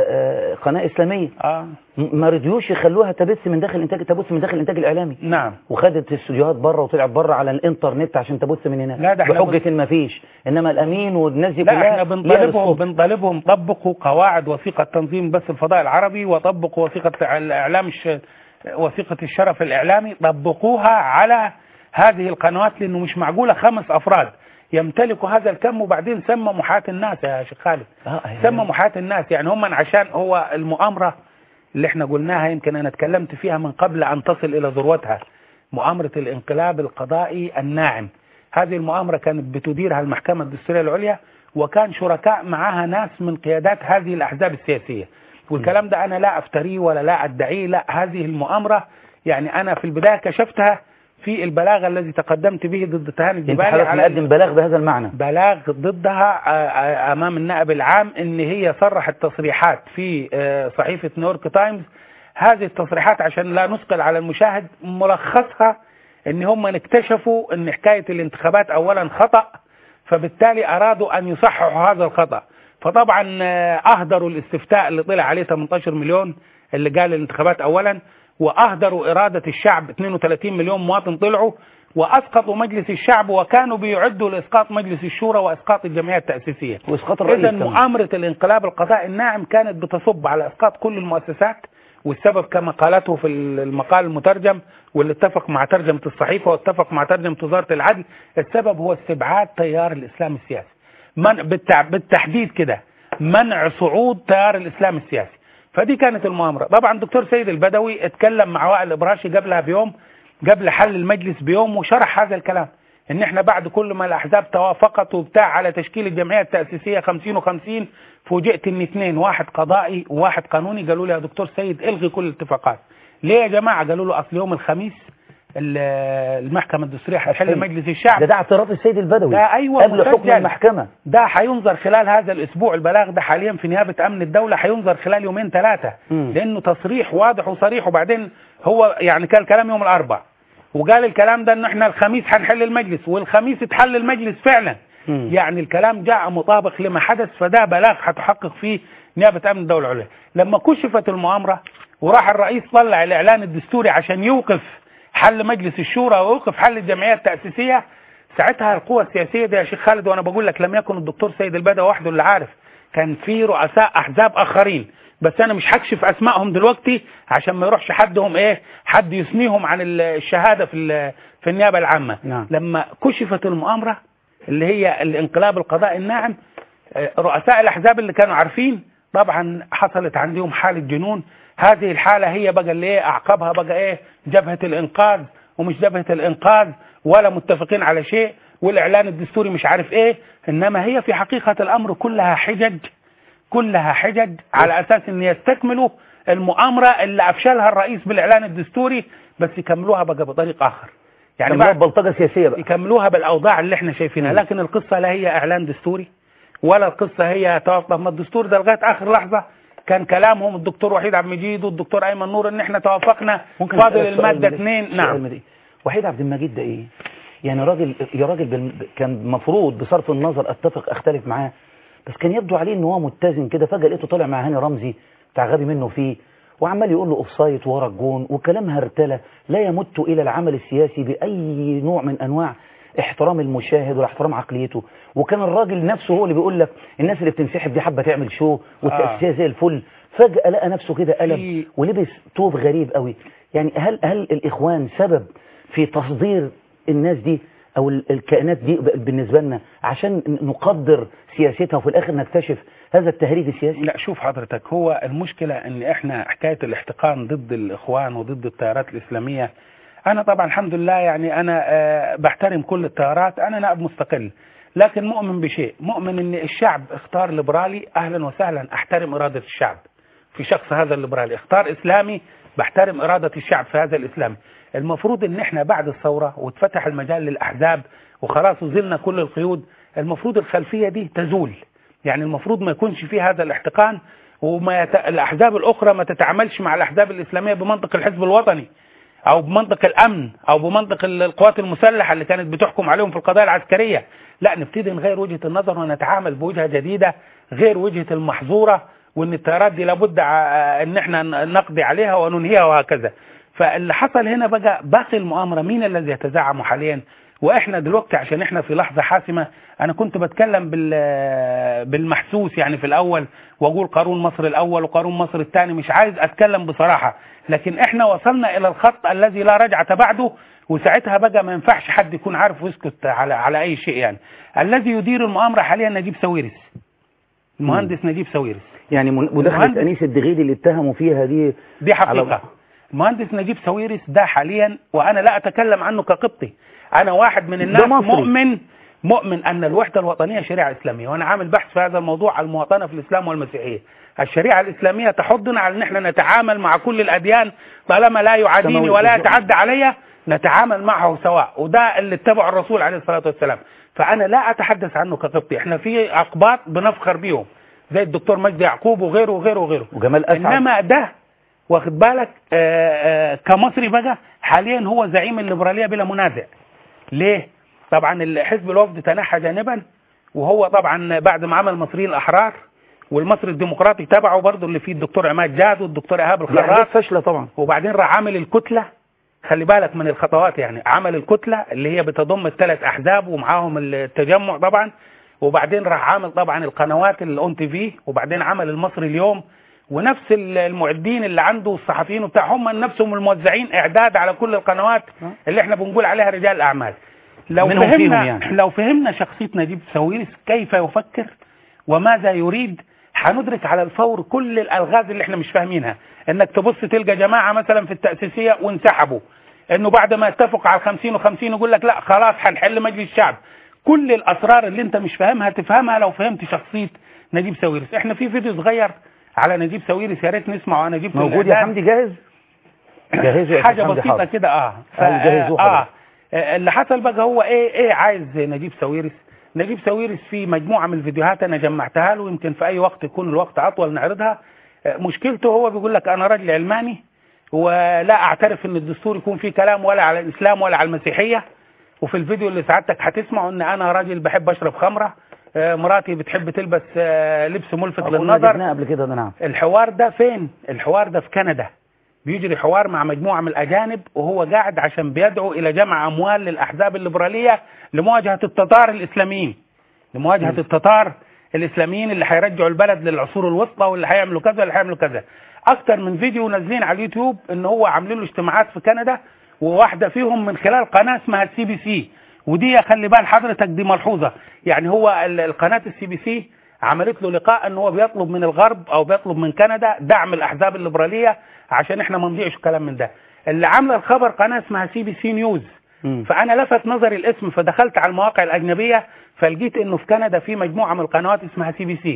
إسلامية. ما رضيوش يخلوها تبث من داخل الإنتاج الإعلامي. نعم. وخدت الاستوديوهات بره وطلعت بره على الإنترنت عشان تبث من هناك بحجة ما فيش. إنما الأمين والناس دي كلها، احنا بنطالبهم طبقوا قواعد وثيقة تنظيم بث الفضاء العربي، وطبقوا وثيقة الإعلام وثيقة الشرف الإعلامي، طبقوها على هذه القنوات، لأنه مش معقولة 5 أفراد يمتلكوا هذا الكم وبعدين سمموا حياة الناس يا شيخ خالد. سمموا حياة الناس. يعني هم عشان هو المؤامرة اللي احنا قلناها، يمكن أنا اتكلمت فيها من قبل أن تصل إلى ذروتها، مؤامرة الانقلاب القضائي الناعم. هذه المؤامرة كانت بتديرها المحكمة الدستورية العليا، وكان شركاء معها ناس من قيادات هذه الأحزاب السياسية. والكلام ده أنا لا أفتريه ولا لا أدعيه، لا، هذه المؤامرة يعني أنا في البداية كشفتها في البلاغ الذي تقدمت به ضد تهاني الجبالي. انت حضرتك مقدم بلاغ بهذا المعنى؟ بلاغ ضدها امام النائب العام، ان هي صرحت تصريحات في صحيفة نيويورك تايمز. هذه التصريحات عشان لا نثقل على المشاهد، ملخصها ان هم اكتشفوا ان حكاية الانتخابات اولا خطأ، فبالتالي ارادوا ان يصححوا هذا الخطأ. فطبعا اهدروا الاستفتاء اللي طلع عليه 18 مليون اللي قال الانتخابات اولا، وأهدروا إرادة الشعب 32 مليون مواطن طلعوا، وأسقطوا مجلس الشعب، وكانوا بيعدوا لإسقاط مجلس الشورى وإسقاط الجمعية التأسيسية وإسقاط الرئيس. إذن مؤامرة الانقلاب القضائي الناعم كانت بتصب على إسقاط كل المؤسسات، والسبب كما قالته في المقال المترجم واللي اتفق مع ترجمة الصحيفة واتفق مع ترجمة وزارة العدل، السبب هو استبعاد تيار الإسلام السياسي. بالتحديد كده منع صعود تيار الإسلام السياسي. فدي كانت المؤامرة. طبعا الدكتور سيد البدوي اتكلم مع وائل الإبراشي قبلها بيوم، قبل حل المجلس بيوم، وشرح هذا الكلام ان احنا بعد كل ما الاحزاب توافقت وبتاع على تشكيل الجمعيه التاسيسيه 50 و50، فوجئت ان اثنين، واحد قضائي وواحد قانوني، قالوا لي يا دكتور سيد الغي كل الاتفاقات. ليه يا جماعه؟ قالوا له اصل يوم الخميس المحكمه الدستوريه هتحل مجلس الشعب. ده اعتراف السيد البدوي ده ايوه قبل حكم المحكمه. ده هينظر خلال هذا الاسبوع، البلاغ ده حاليا في نيابه امن الدوله، هينظر خلال يومين ثلاثه، لانه تصريح واضح وصريح. وبعدين هو يعني كان كلام يوم الاربعاء، وقال الكلام ده ان احنا الخميس هنحل المجلس، والخميس اتحل المجلس فعلا. يعني الكلام جاء مطابق لما حدث، فده بلاغ هتحقق فيه نيابه امن الدوله العليا. لما كشفت المؤامره وراح الرئيس طلع الاعلان الدستوري عشان يوقف حل مجلس الشورى ويوقف حل الجمعيه التاسيسيه، ساعتها القوى السياسيه دي يا شيخ خالد، وانا بقول لك لم يكن الدكتور سيد البدوي وحده اللي عارف، كان في رؤساء احزاب اخرين، بس انا مش هكشف اسمائهم دلوقتي عشان ما يروحش حد يثنيهم عن الشهاده في النيابه العامه. نعم. لما كشفت المؤامره اللي هي الانقلاب القضائي الناعم، رؤساء الاحزاب اللي كانوا عارفين طبعا حصلت عندهم حاله جنون. هذه الحاله هي بقى اللي اعقبها بقى جبهه الانقاذ ومش جبهه الانقاذ، ولا متفقين على شيء، والاعلان الدستوري مش عارف انما هي في حقيقه الامر كلها حجج على اساس ان يستكملوا المؤامره اللي افشلها الرئيس بالاعلان الدستوري، بس يكملوها بقى بطريق اخر، يعني بعد بلطجه سياسيه بقى يكملوها بالاوضاع اللي احنا شايفينها. لكن القصه لا هي اعلان دستوري ولا القصه هي توافق. ما الدستور ده لغايه اخر لحظه كان كلامهم الدكتور وحيد عبد المجيد والدكتور ايمن نور ان احنا توافقنا فاضل الماده 2. نعم. وحيد عبد المجيد ده ايه؟ يعني راجل كان المفروض بصرف النظر اتفق اختلف معاه، بس كان يبدو عليه ان هو متزن كده. فجاه لقيته طالع مع هاني رمزي بتاع غبي منه فيه، وعمال يقول له اوفسايد ورا الجون وكلام هرتله لا يمت الى العمل السياسي باي نوع من انواع احترام المشاهد ولا احترام عقليته. وكان الراجل نفسه هو اللي بيقول لك الناس اللي بتنسحب دي حابه تعمل شو والتاسيسيه زي الفل. فجاه لقى نفسه كده قلب ولبس توب غريب قوي. يعني هل الاخوان سبب في تصدير الناس دي او الكائنات دي بالنسبه لنا عشان نقدر سياستها وفي الاخر نكتشف هذا التهريج السياسي؟ لا شوف حضرتك، هو المشكله ان احنا حكايه الاحتقان ضد الاخوان وضد التيارات الاسلاميه، انا طبعا الحمد لله يعني انا بحترم كل التيارات، انا نائب مستقل، لكن مؤمن بشيء، مؤمن ان الشعب اختار ليبرالي، اهلا وسهلا، احترم اراده الشعب في شخص هذا الليبرالي. اختار اسلامي، بحترم اراده الشعب في هذا الاسلامي. المفروض ان احنا بعد الثوره واتفتح المجال للاحزاب وخلاص وزلنا كل القيود، المفروض الخلفيه دي تزول. يعني المفروض ما يكونش فيه هذا الاحتقان، الاحزاب الاخرى ما تتعاملش مع الاحزاب الاسلاميه بمنطق الحزب الوطني او بمنطق الامن او بمنطق القوات المسلحه اللي كانت بتحكم عليهم في القضايا العسكريه. لا، نبتدي نغير وجهه النظر ونتعامل بوجهه جديده غير وجهه المحظوره، وان التيارات دي لابد ان احنا نقضي عليها وننهيها وهكذا. فاللي حصل هنا بقى باقي المؤامره مين الذي يتزعم حاليا؟ واحنا دلوقتي عشان احنا في لحظه حاسمه. انا كنت بتكلم بالمحسوس يعني في الاول واقول قارون مصر الاول وقارون مصر الثاني، مش عايز اتكلم بصراحه، لكن احنا وصلنا الى الخط الذي لا رجعه بعده، وساعتها بقى ما ينفعش حد يكون عارف ويسكت على اي شيء. يعني الذي يدير المؤامره حاليا نجيب ساويرس، المهندس نجيب ساويرس، يعني مداخله انيس الدغيدي اللي اتهموا فيها دي حقيقه. المهندس نجيب ساويرس ده حاليا، وانا لا اتكلم عنه كقبطي، انا واحد من الناس مؤمن ان الوحده الوطنيه شريعه اسلاميه، وانا عامل بحث في هذا الموضوع على المواطنه في الاسلام والمسيحيه. الشريعه الاسلاميه تحضنا على ان احنا نتعامل مع كل الاديان طالما لا يعاديني ولا يتعدى علي، نتعامل معه سواء، وده اللي اتبعه الرسول عليه الصلاه والسلام. فانا لا اتحدث عنه كقبطي، احنا في اقباط بنفخر بيهم زي الدكتور مجدي يعقوب وغيره وغيره وغيره، وجمال أسعد. انما ده واخد بالك كمصري بقى حاليا هو زعيم الليبراليه بلا منازع. ليه؟ طبعا حزب الوفد تنحى جانبا، وهو طبعا بعد ما عمل المصريين الاحرار والمصري الديمقراطي تبعه برضه اللي فيه الدكتور عماد جاد والدكتور ايهاب الخراط فاشله طبعا، وبعدين راح عامل الكتله. خلي بالك من الخطوات، يعني عمل الكتله اللي هي بتضم الثلاث احزاب ومعاهم التجمع طبعا، وبعدين راح عامل طبعا القنوات الاون تي في، وبعدين عمل المصري اليوم، ونفس المعدين اللي عنده الصحفيين وبتاع هم نفسهم الموزعين اعداد على كل القنوات اللي احنا بنقول عليها رجال الاعمال. لو فهمنا شخصيه نجيب ساويرس كيف يفكر وماذا يريد، هندرك على الفور كل الالغاز اللي احنا مش فاهمينها. انك تبص تلقى جماعه مثلا في التاسيسيه وانسحبوا، انه بعد ما اتفقوا على 50 و50 يقول لك لا خلاص هنحل مجلس الشعب. كل الاسرار اللي انت مش فاهمها تفهمها لو فهمت شخصيه نجيب ساويرس. احنا في فيديو صغير على نجيب ساويرس يا ريت نسمعه. انا جبت موجود يا حمدي جاهز؟ جاهزه حاجه بسيطه كده. اللي حصل بقى هو ايه عايز نجيب ساويرس. نجيب ساويرس في مجموعه من الفيديوهات انا جمعتها له، يمكن في اي وقت يكون الوقت اطول نعرضها. مشكلته هو بيقول لك انا راجل علماني ولا اعترف ان الدستور يكون فيه كلام ولا على الاسلام ولا على المسيحيه. وفي الفيديو اللي سعادتك هتسمعه ان انا راجل بحب اشرب خمره، مراتي بتحب تلبس لبس ملفت للنظر. قبل كده ده. نعم. الحوار ده فين؟ الحوار ده في كندا. بيجري حوار مع مجموعه من الاجانب وهو قاعد عشان بيدعو الى جمع اموال للاحزاب الليبراليه لمواجهه التتار الاسلاميين. لمواجهه التتار الاسلاميين اللي هيرجعوا البلد للعصور الوسطى واللي هيعملوا كذا واللي هيعملوا كذا. اكتر من فيديو نازلين على اليوتيوب ان هو عاملين له اجتماعات في كندا، وواحده فيهم من خلال قناه اسمها CBC. ودي خلي بال حضرتك دي ملحوظه، يعني هو القناه CBC عملت له لقاء ان هو بيطلب من الغرب او بيطلب من كندا دعم الاحزاب الليبراليه عشان احنا ما نضيعش كلام من ده. اللي عامله الخبر قناه اسمها CBC نيوز. فانا لفت نظري الاسم فدخلت على المواقع الاجنبيه فلقيت انه في كندا في مجموعه من القنوات اسمها CBC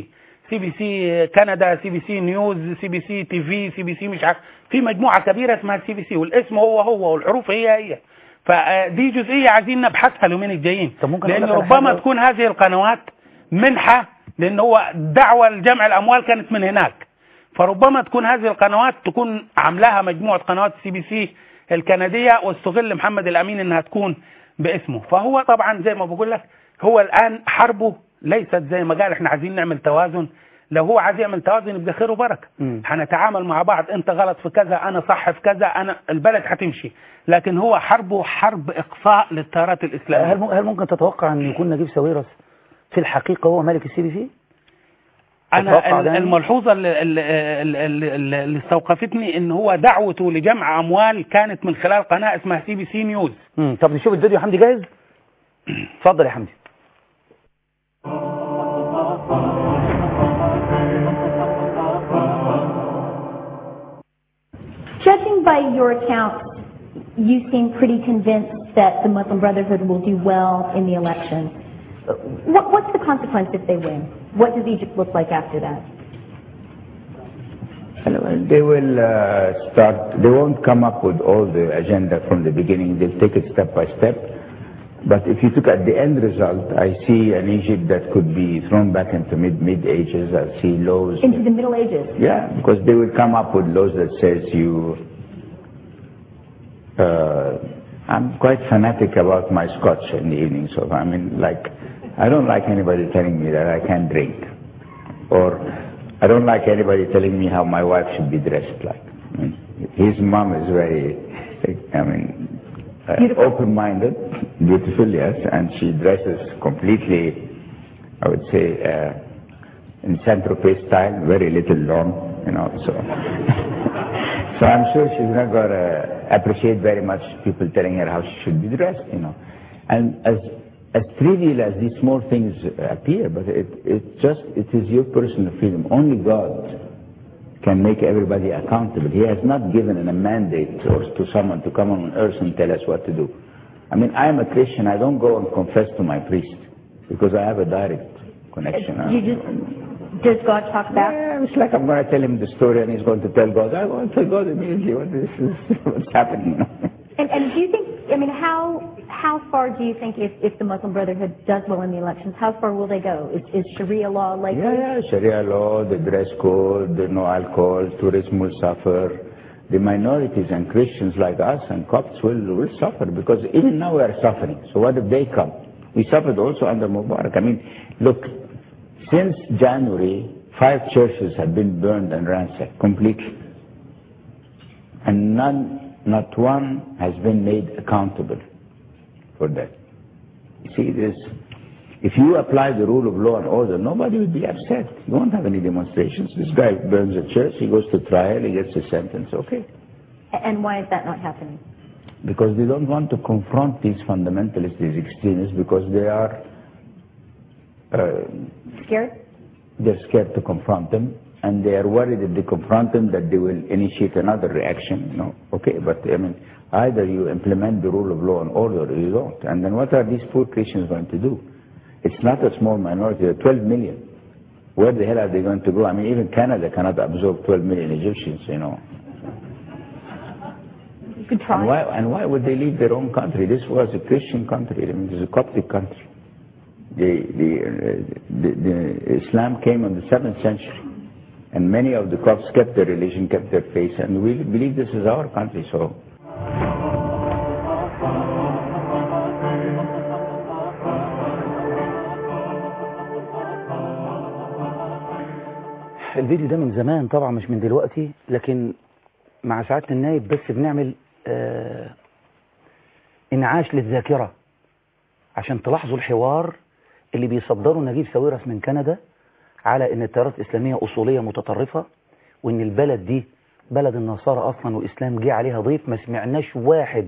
كندا، CBC نيوز، CBC TV، CBC مش عارف، في مجموعه كبيره اسمها CBC والاسم هو والحروف هي. فدي جزئيه عايزين نبحثها اليومين الجايين، لان ربما تكون هذه القنوات منحه، لان هو دعوه لجمع الاموال كانت من هناك. فربما تكون هذه القنوات تكون عاملاها مجموعه قنوات CBC الكنديه واستغل محمد الامين انها تكون باسمه. فهو طبعا زي ما بقول لك هو الان حربه ليست زي ما قال احنا عايزين نعمل توازن. لو هو عايز يعمل توازن يبقى خير وبركه، هنتعامل مع بعض، انت غلط في كذا انا صح في كذا، انا البلد هتمشي. لكن هو حربه حرب اقصاء للتيارات الاسلاميه. هل ممكن تتوقع ان يكون نجيب ساويرس في الحقيقه هو مالك CBC؟ انا الملحوظه اللي استوقفتني ان هو دعوته لجمع اموال كانت من خلال قناه اسمها CBC نيوز. طب نشوف الفيديو. حمدي جاهز؟ اتفضل يا حمدي. Judging by your account, you seem pretty convinced that the Muslim Brotherhood will do well in the election. What's the consequence if they win? What does Egypt look like after that? They will start, they won't come up with all the agenda from the beginning. They'll take it step by step. But if you look at the end result, I see an Egypt that could be thrown back into mid ages. I see laws. Into the Middle Ages? Yeah, because they will come up with laws that says you... I'm quite fanatic about my scotch in the evening. So, I mean, like, I don't like anybody telling me that I can't drink. Or I don't like anybody telling me how my wife should be dressed like. I mean, his mom is very, I mean... open-minded, beautiful, yes, and she dresses completely, I would say, in Saint-Tropez style, very little long, you know, so. So I'm sure she's not going to appreciate very much people telling her how she should be dressed, you know. And as trivial as these small things appear, but it is your personal freedom. Only God can make everybody accountable. He has not given a mandate or to someone to come on earth and tell us what to do. I mean, I am a Christian. I don't go and confess to my priest because I have a direct connection. Does God talk back? Yeah, it's like I'm going to tell him the story and he's going to tell God. I want to tell God immediately what's happening. You know? And do you think, I mean, how far do you think if the Muslim Brotherhood does well in the elections, how far will they go? Is Sharia law likely? Yeah, Sharia law, the dress code, the no alcohol, tourism will suffer. The minorities and Christians like us and Copts will suffer because even now we are suffering. So what if they come? We suffered also under Mubarak. I mean, look, since January, 5 churches have been burned and ransacked completely. And not one has been made accountable for that. You see this, if you apply the rule of law and order, nobody will be upset. You won't have any demonstrations. This guy burns a church, he goes to trial, he gets a sentence, okay. And why is that not happening? Because they don't want to confront these fundamentalists, these extremists, because they are... scared? they're scared to confront them, and they are worried if they confront them that they will initiate another reaction. You know, okay, but I mean, either you implement the rule of law and order or you don't. And then what are these poor Christians going to do? It's not a small minority, they're 12 million. Where the hell are they going to go? I mean, even Canada cannot absorb 12 million Egyptians, you know. Good try. And why would they leave their own country? This was a Christian country. I mean, this is a Coptic country. The Islam came in the 7th century, and many of the Copts kept their religion, kept their faith, and we believe this is our country. So. الفيديو ده من زمان طبعا، مش من دلوقتي، لكن مع سعادة النائب بس بنعمل انعاش للذاكرة عشان تلاحظوا الحوار اللي بيصدره نجيب ساويرس من كندا على ان التيارات الاسلامية اصولية متطرفة، وان البلد دي بلد النصارى اصلا، والاسلام جه عليها ضيف. ما سمعناش واحد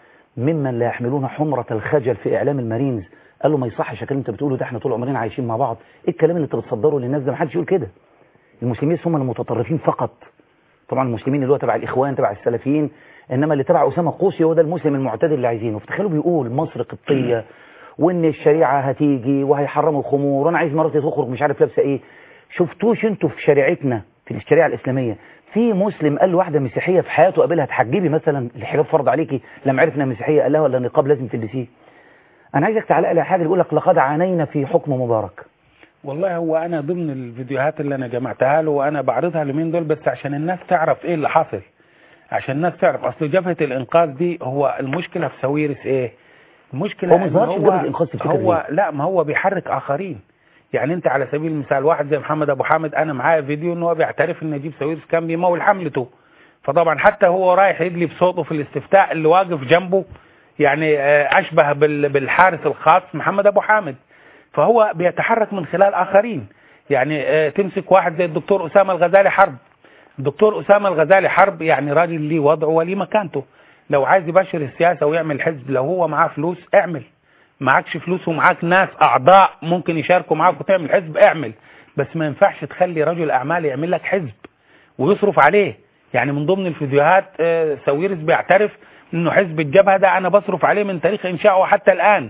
ممن لا يحملون حمرة الخجل في اعلام المارينز قال له ما يصحش الكلام انت بتقوله ده، احنا طول عمرنا عايشين مع بعض. ايه الكلام اللي انت بتصدره للناس ده؟ ما حدش يقول كده. المسلمين هم المتطرفين فقط. طبعا المسلمين اللي هو تبع الاخوان، تبع السلفيين، انما اللي تبع اسامه قوسي هو ده المسلم المعتدل اللي عايزينه. فتخيلوا بيقول مصر قبطيه، وان الشريعه هتيجي وهيحرموا الخمور، وانا عايز مراتي تخرج مش عارف لابسه ايه. شفتوش انتوا في شريعتنا في الشريعه الاسلاميه في مسلم قال لواحده مسيحيه في حياته قابلها تحجبي مثلا، الحجاب فرض عليكي، لما عرف انها مسيحيه قال لها ولا النقاب لازم تلبسيه؟ انا عايزك تعلق على حاجه يقول لك لقد عانينا في حكم مبارك. والله هو انا ضمن الفيديوهات اللي انا جمعتها له وانا بعرضها اليومين دول بس عشان الناس تعرف ايه اللي حاصل، عشان الناس تعرف اصل جبهة الانقاذ دي هو المشكلة في ساويرس ايه؟ المشكلة هو مظهرش جبهة الانقاذ هو لا، ما هو بيحرك اخرين. يعني انت على سبيل المثال واحد زي محمد ابو حامد، انا معايا فيديو ان هو بيعترف ان نجيب ساويرس كان بيمول حملته، فطبعا حتى هو رايح يدلي بصوته في الاستفتاء اللي واقف جنبه يعني اشبه بالحارس الخاص محمد ابو حامد، فهو بيتحرك من خلال آخرين. يعني تمسك واحد زي الدكتور أسامة الغزالي حرب. الدكتور أسامة الغزالي حرب يعني راجل ليه وضعه وليه مكانته. لو عايز يبشر السياسة ويعمل حزب، لو هو معاه فلوس اعمل، معكش فلوس ومعاك ناس أعضاء ممكن يشاركوا معاك وتعمل حزب اعمل، بس ما ينفعش تخلي رجل أعمال يعمل لك حزب ويصرف عليه. يعني من ضمن الفيديوهات ساويرس بيعترف انه حزب الجبهة ده انا بصرف عليه من تاريخ انشائه حتى الآن،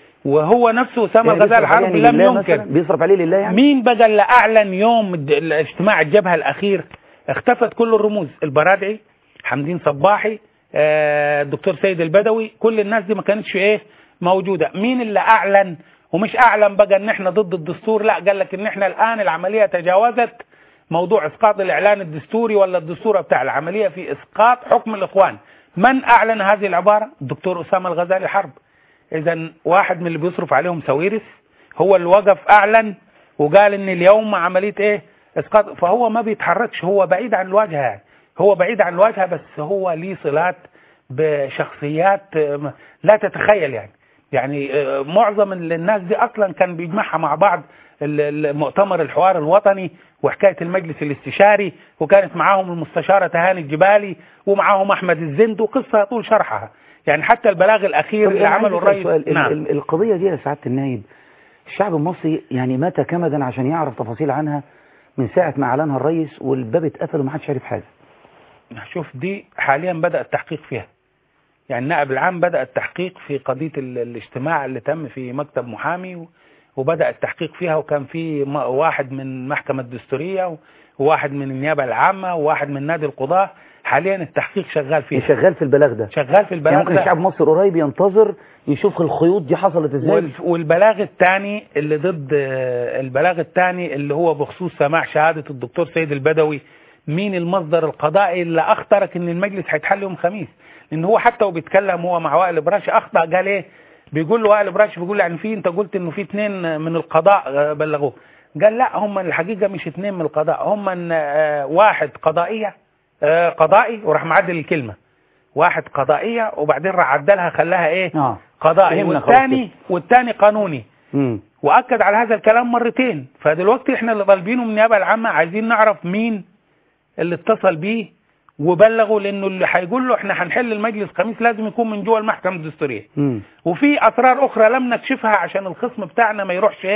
وهو نفسه أسامة الغزالي حرب لم ينكر. بيصرف عليه لله يعني. مين بقى اللي أعلن يوم الاجتماع الجبهة الأخير؟ اختفت كل الرموز، البرادعي، حمدين صباحي، الدكتور سيد البدوي، كل الناس دي ما كانتش ايه موجودة. مين اللي أعلن؟ ومش أعلن بقى ان احنا ضد الدستور، لا، قال لك ان احنا الآن العملية تجاوزت موضوع اسقاط الإعلان الدستوري ولا الدستور بتاع العملية في اسقاط حكم الإخوان. من أعلن هذه العبارة؟ الدكتور أسامة الغزالي حرب. إذا واحد من اللي بيصرف عليهم ساويرس هو اللي وقف أعلن وقال إن اليوم عملية إيه إسقاط، فهو ما بيتحركش، هو بعيد عن الواجهة يعني. هو بعيد عن الواجهة بس هو ليه صلات بشخصيات لا تتخيل يعني معظم الناس دي أصلا كان بيجمعها مع بعض المؤتمر الحوار الوطني وحكاية المجلس الاستشاري، وكانت معاهم المستشارة تهاني الجبالي ومعاهم أحمد الزند، وقصة طول شرحها. يعني حتى البلاغ الأخير اللي عمله الرئيس. نعم. القضية دي يا سعادة النائب الشعب المصري يعني مات كمدا عشان يعرف تفاصيل عنها من ساعة ما أعلنها الرئيس والباب اتقفل ومحدش عارف حاجة. شوف دي حاليا بدأ التحقيق فيها، يعني النائب العام بدأ التحقيق في قضية الاجتماع اللي تم في مكتب محامي، وبدأ التحقيق فيها، وكان في واحد من المحكمة الدستورية وواحد من النيابة العامة وواحد من نادي القضاة. حاليا التحقيق شغال فيه، شغال في البلاغ ده، شغال في البلاغ يعني ممكن الشعب المصري قريب ينتظر يشوف الخيوط دي حصلت ازاي. والبلاغ الثاني اللي ضد البلاغ الثاني اللي هو بخصوص سماع شهادة الدكتور سيد البدوي، مين المصدر القضائي اللي اخطرك ان المجلس هيتحل يوم خميس؟ لان هو حتى وبيتكلم هو مع وائل براشي اخطأ، قال ايه؟ بيقول له وائل براشي بيقول يعني في انت قلت انه في 2 من القضاء بلغوه، قال لا هم الحقيقة مش 2 من القضاء، هم 1 قضائي وراح معدل الكلمة، 1 قضائية وبعدين راح عدلها خلاها ايه قضائي، والثاني قانوني. واكد على هذا الكلام مرتين. فدلوقتي احنا اللي طالبينه من النيابة العامة عايزين نعرف مين اللي اتصل بيه وبلغوا، لانه اللي هيقول له احنا هنحل المجلس خميس لازم يكون من جوه المحكمة الدستورية. وفي اسرار اخرى لم نكشفها عشان الخصم بتاعنا ما يروحش ايه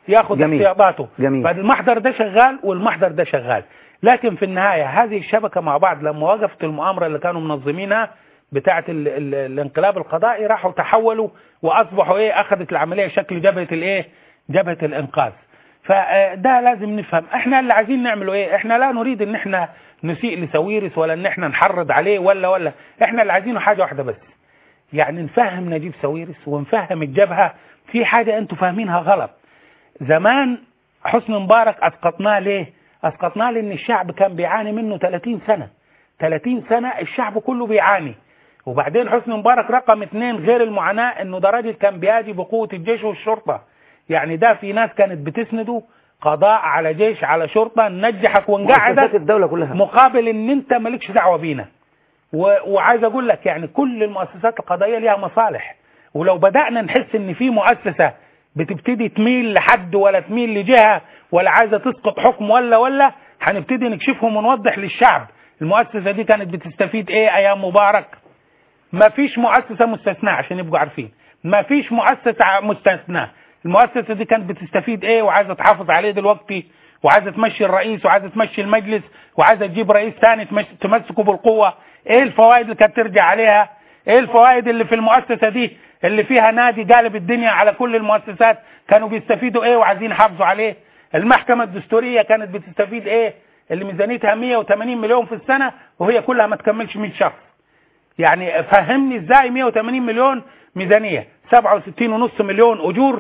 ياخد جميل. احتياطاته. جميل. فالمحضر ده شغال والمحضر ده شغال، لكن في النهاية هذه الشبكة مع بعض لما وقفت المؤامرة اللي كانوا منظمينها بتاعة الانقلاب القضائي راحوا تحولوا واصبحوا ايه، اخذت العملية شكل جبهة الايه، جبهة الانقاذ. فده لازم نفهم احنا اللي عايزين نعمله ايه. احنا لا نريد ان احنا نسيء لساويرس ولا ان احنا نحرض عليه ولا احنا اللي عايزينه حاجة واحدة بس، يعني نفهم نجيب ساويرس ونفهم الجبهة في حاجة انتوا فاهمينها غلط. زمان حسني مبارك اسقطناه ليه؟ اسقطناه لان الشعب كان بيعاني منه 30 سنة 30 سنة الشعب كله بيعاني. وبعدين حسني مبارك رقم 2 غير المعاناة انه ده راجل كان بيجي بقوة الجيش والشرطة، يعني ده في ناس كانت بتسنده قضاء على جيش على شرطة نجحك ونقعدك الدولة كلها مقابل ان انت مالكش دعوة بينا. وعايز اقول لك يعني كل المؤسسات القضائية ليها مصالح، ولو بدأنا نحس ان في مؤسسة بتبتدي تميل لحد ولا تميل لجهة ولا عايزة تسقط حكم ولا هنبتدي نكشفهم ونوضح للشعب المؤسسة دي كانت بتستفيد ايه ايام مبارك. ما فيش مؤسسة مستثناء عشان يبقوا عارفين، ما فيش مؤسسة مستثناء. المؤسسة دي كانت بتستفيد ايه وعايزة تحافظ عليه دلوقتي، وعايزة تمشي الرئيس وعايزة تمشي المجلس وعايزة تجيب رئيس ثاني تمسكه بالقوة. ايه الفوائد اللي كانت ترجع عليها؟ ايه الفوائد اللي في المؤسسة دي اللي فيها نادي قالب الدنيا على كل المؤسسات كانوا بيستفيدوا ايه وعايزين يحافظوا عليه؟ المحكمة الدستورية كانت بتستفيد ايه اللي ميزانيتها 180 مليون في السنة وهي كلها ما تكملش 100 شخص؟ يعني فهمني ازاي 180 مليون ميزانية، 67.5 مليون اجور،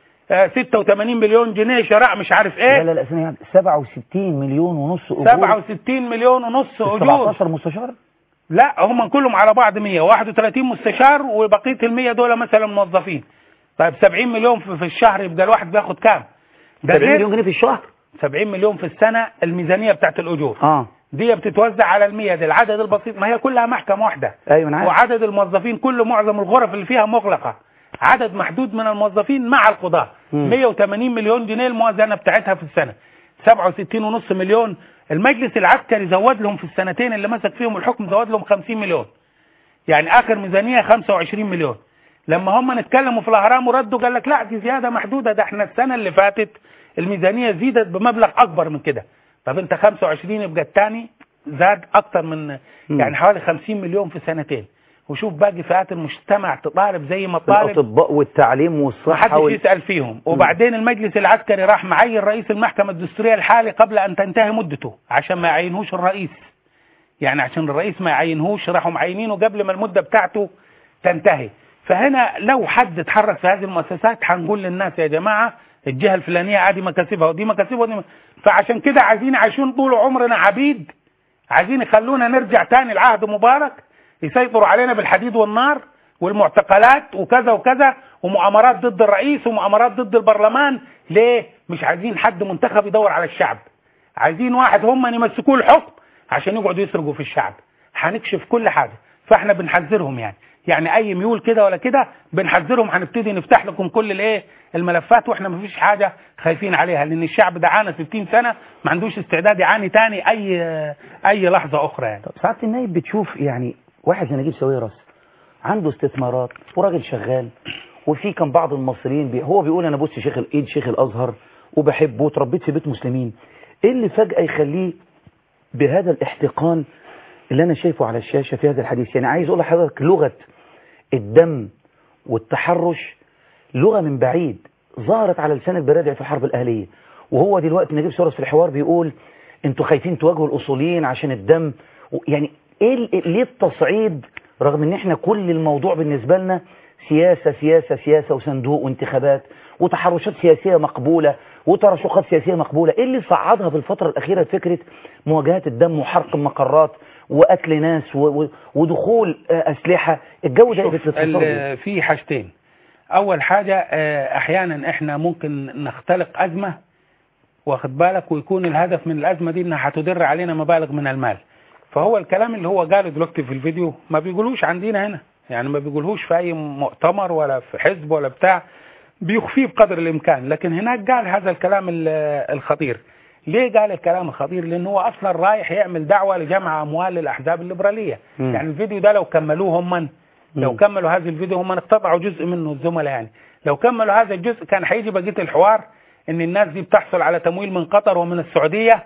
86 مليون جنيه شراء مش عارف ايه. لا ثانية 67 مليون ونص اجور، 67 مليون ونص اجور، 17 مستشار. لا هم كلهم على بعض 131 مستشار وبقية ال100 دول مثلا موظفين. طيب 70 مليون في الشهر يبقى الواحد بياخد كام؟ 70 مليون جنيه في الشهر، 70 مليون في السنة الميزانية بتاعت الأجور. دي بتتوزع على ال100 دي العدد البسيط، ما هي كلها محكمة واحدة. ايوه انا عارف. وعدد الموظفين كله معظم الغرف اللي فيها مغلقة، عدد محدود من الموظفين مع القضاء. 180 مليون جنيه الموازنة بتاعتها في السنة، 67.5 مليون. المجلس العسكري زود لهم في السنتين اللي مسك فيهم الحكم زود لهم 50 مليون، يعني آخر ميزانية 25 مليون. لما هم نتكلموا في الأهرام وردوا قال لك لا دي زيادة محدودة، ده احنا السنة اللي فاتت الميزانية زيدت بمبلغ أكبر من كده. طب انت 25 يبقى الثاني زاد أكتر من يعني حوالي 50 مليون في سنتين. وشوف باقي فئات المجتمع تطالب زي ما طالب الأطباء والتعليم والصحة محدش يسأل فيهم. وبعدين المجلس العسكري راح معين رئيس المحكمة الدستورية الحالي قبل أن تنتهي مدته عشان ما يعينهوش الرئيس، يعني عشان الرئيس ما يعينهوش راحوا معينينه قبل ما المدة بتاعته تنتهي. فهنا لو حد اتحرك في هذه المؤسسات هنقول للناس يا جماعة الجهة الفلانية عادي مكاسبها ودي مكاسبها ودي فعشان كده عايزين عايشين طول عمرنا عبيد، عايزين يخلونا نرجع تاني لعهد مبارك، يسيطروا علينا بالحديد والنار والمعتقلات وكذا وكذا ومؤامرات ضد الرئيس ومؤامرات ضد البرلمان. ليه؟ مش عايزين حد منتخب يدور على الشعب، عايزين واحد هم يمسكوه الحكم عشان يقعدوا يسرقوا في الشعب. هنكشف كل حاجة، فاحنا بنحذرهم يعني اي ميول كده ولا كده بنحذرهم. هنبتدي نفتح لكم كل الايه الملفات واحنا ما فيش حاجة خايفين عليها، لان الشعب ده عانى 60 سنة ما عندوش استعداد يعاني تاني اي لحظة اخرى يعني. طب سعادة النائب بتشوف يعني واحد زي نجيب ساويرس عنده استثمارات وراجل شغال، وفي كان بعض المصريين هو بيقول انا بص شيخ الازهر وبحبه وتربيت في بيت مسلمين، ايه اللي فجأة يخليه بهذا الاحتقان اللي انا شايفه على الشاشة في هذا الحديث؟ يعني عايز اقول لحضرتك لغة الدم والتحرش لغة من بعيد ظهرت على لسان البرادع في الحرب الأهلية، وهو دلوقتي نجيب ساويرس في الحوار بيقول انتوا خايفين تواجهوا الأصوليين عشان الدم. يعني ليه التصعيد رغم ان احنا كل الموضوع بالنسبة لنا سياسة وصندوق وانتخابات وتحرشات سياسية مقبولة وترشحات سياسية مقبولة؟ ايه اللي صعدها في الفترة الأخيرة فكرة مواجهة الدم وحرق المقرات وقتل ناس ودخول أسلحة؟ الجو ده في حاجتين. أول حاجة أحيانا إحنا ممكن نختلق أزمة واخد بالك ويكون الهدف من الأزمة دي إنها هتدر علينا مبالغ من المال. فهو الكلام اللي هو قاله دلوقتي في الفيديو ما بيقولوش عندنا هنا، يعني ما بيقولوش في أي مؤتمر ولا في حزب ولا بتاع، بيخفيه بقدر الإمكان. لكن هناك قال هذا الكلام الخطير. ليه قال الكلام الخطير؟ لأنه هو أصلا رايح يعمل دعوة لجمع أموال للأحزاب الليبرالية. يعني الفيديو ده لو كملوه هم لو كملوا هذا الفيديو هم اقتطعوا جزء منه الزملاء، يعني لو كملوا هذا الجزء كان هيجي بقية الحوار ان الناس دي بتحصل على تمويل من قطر ومن السعودية،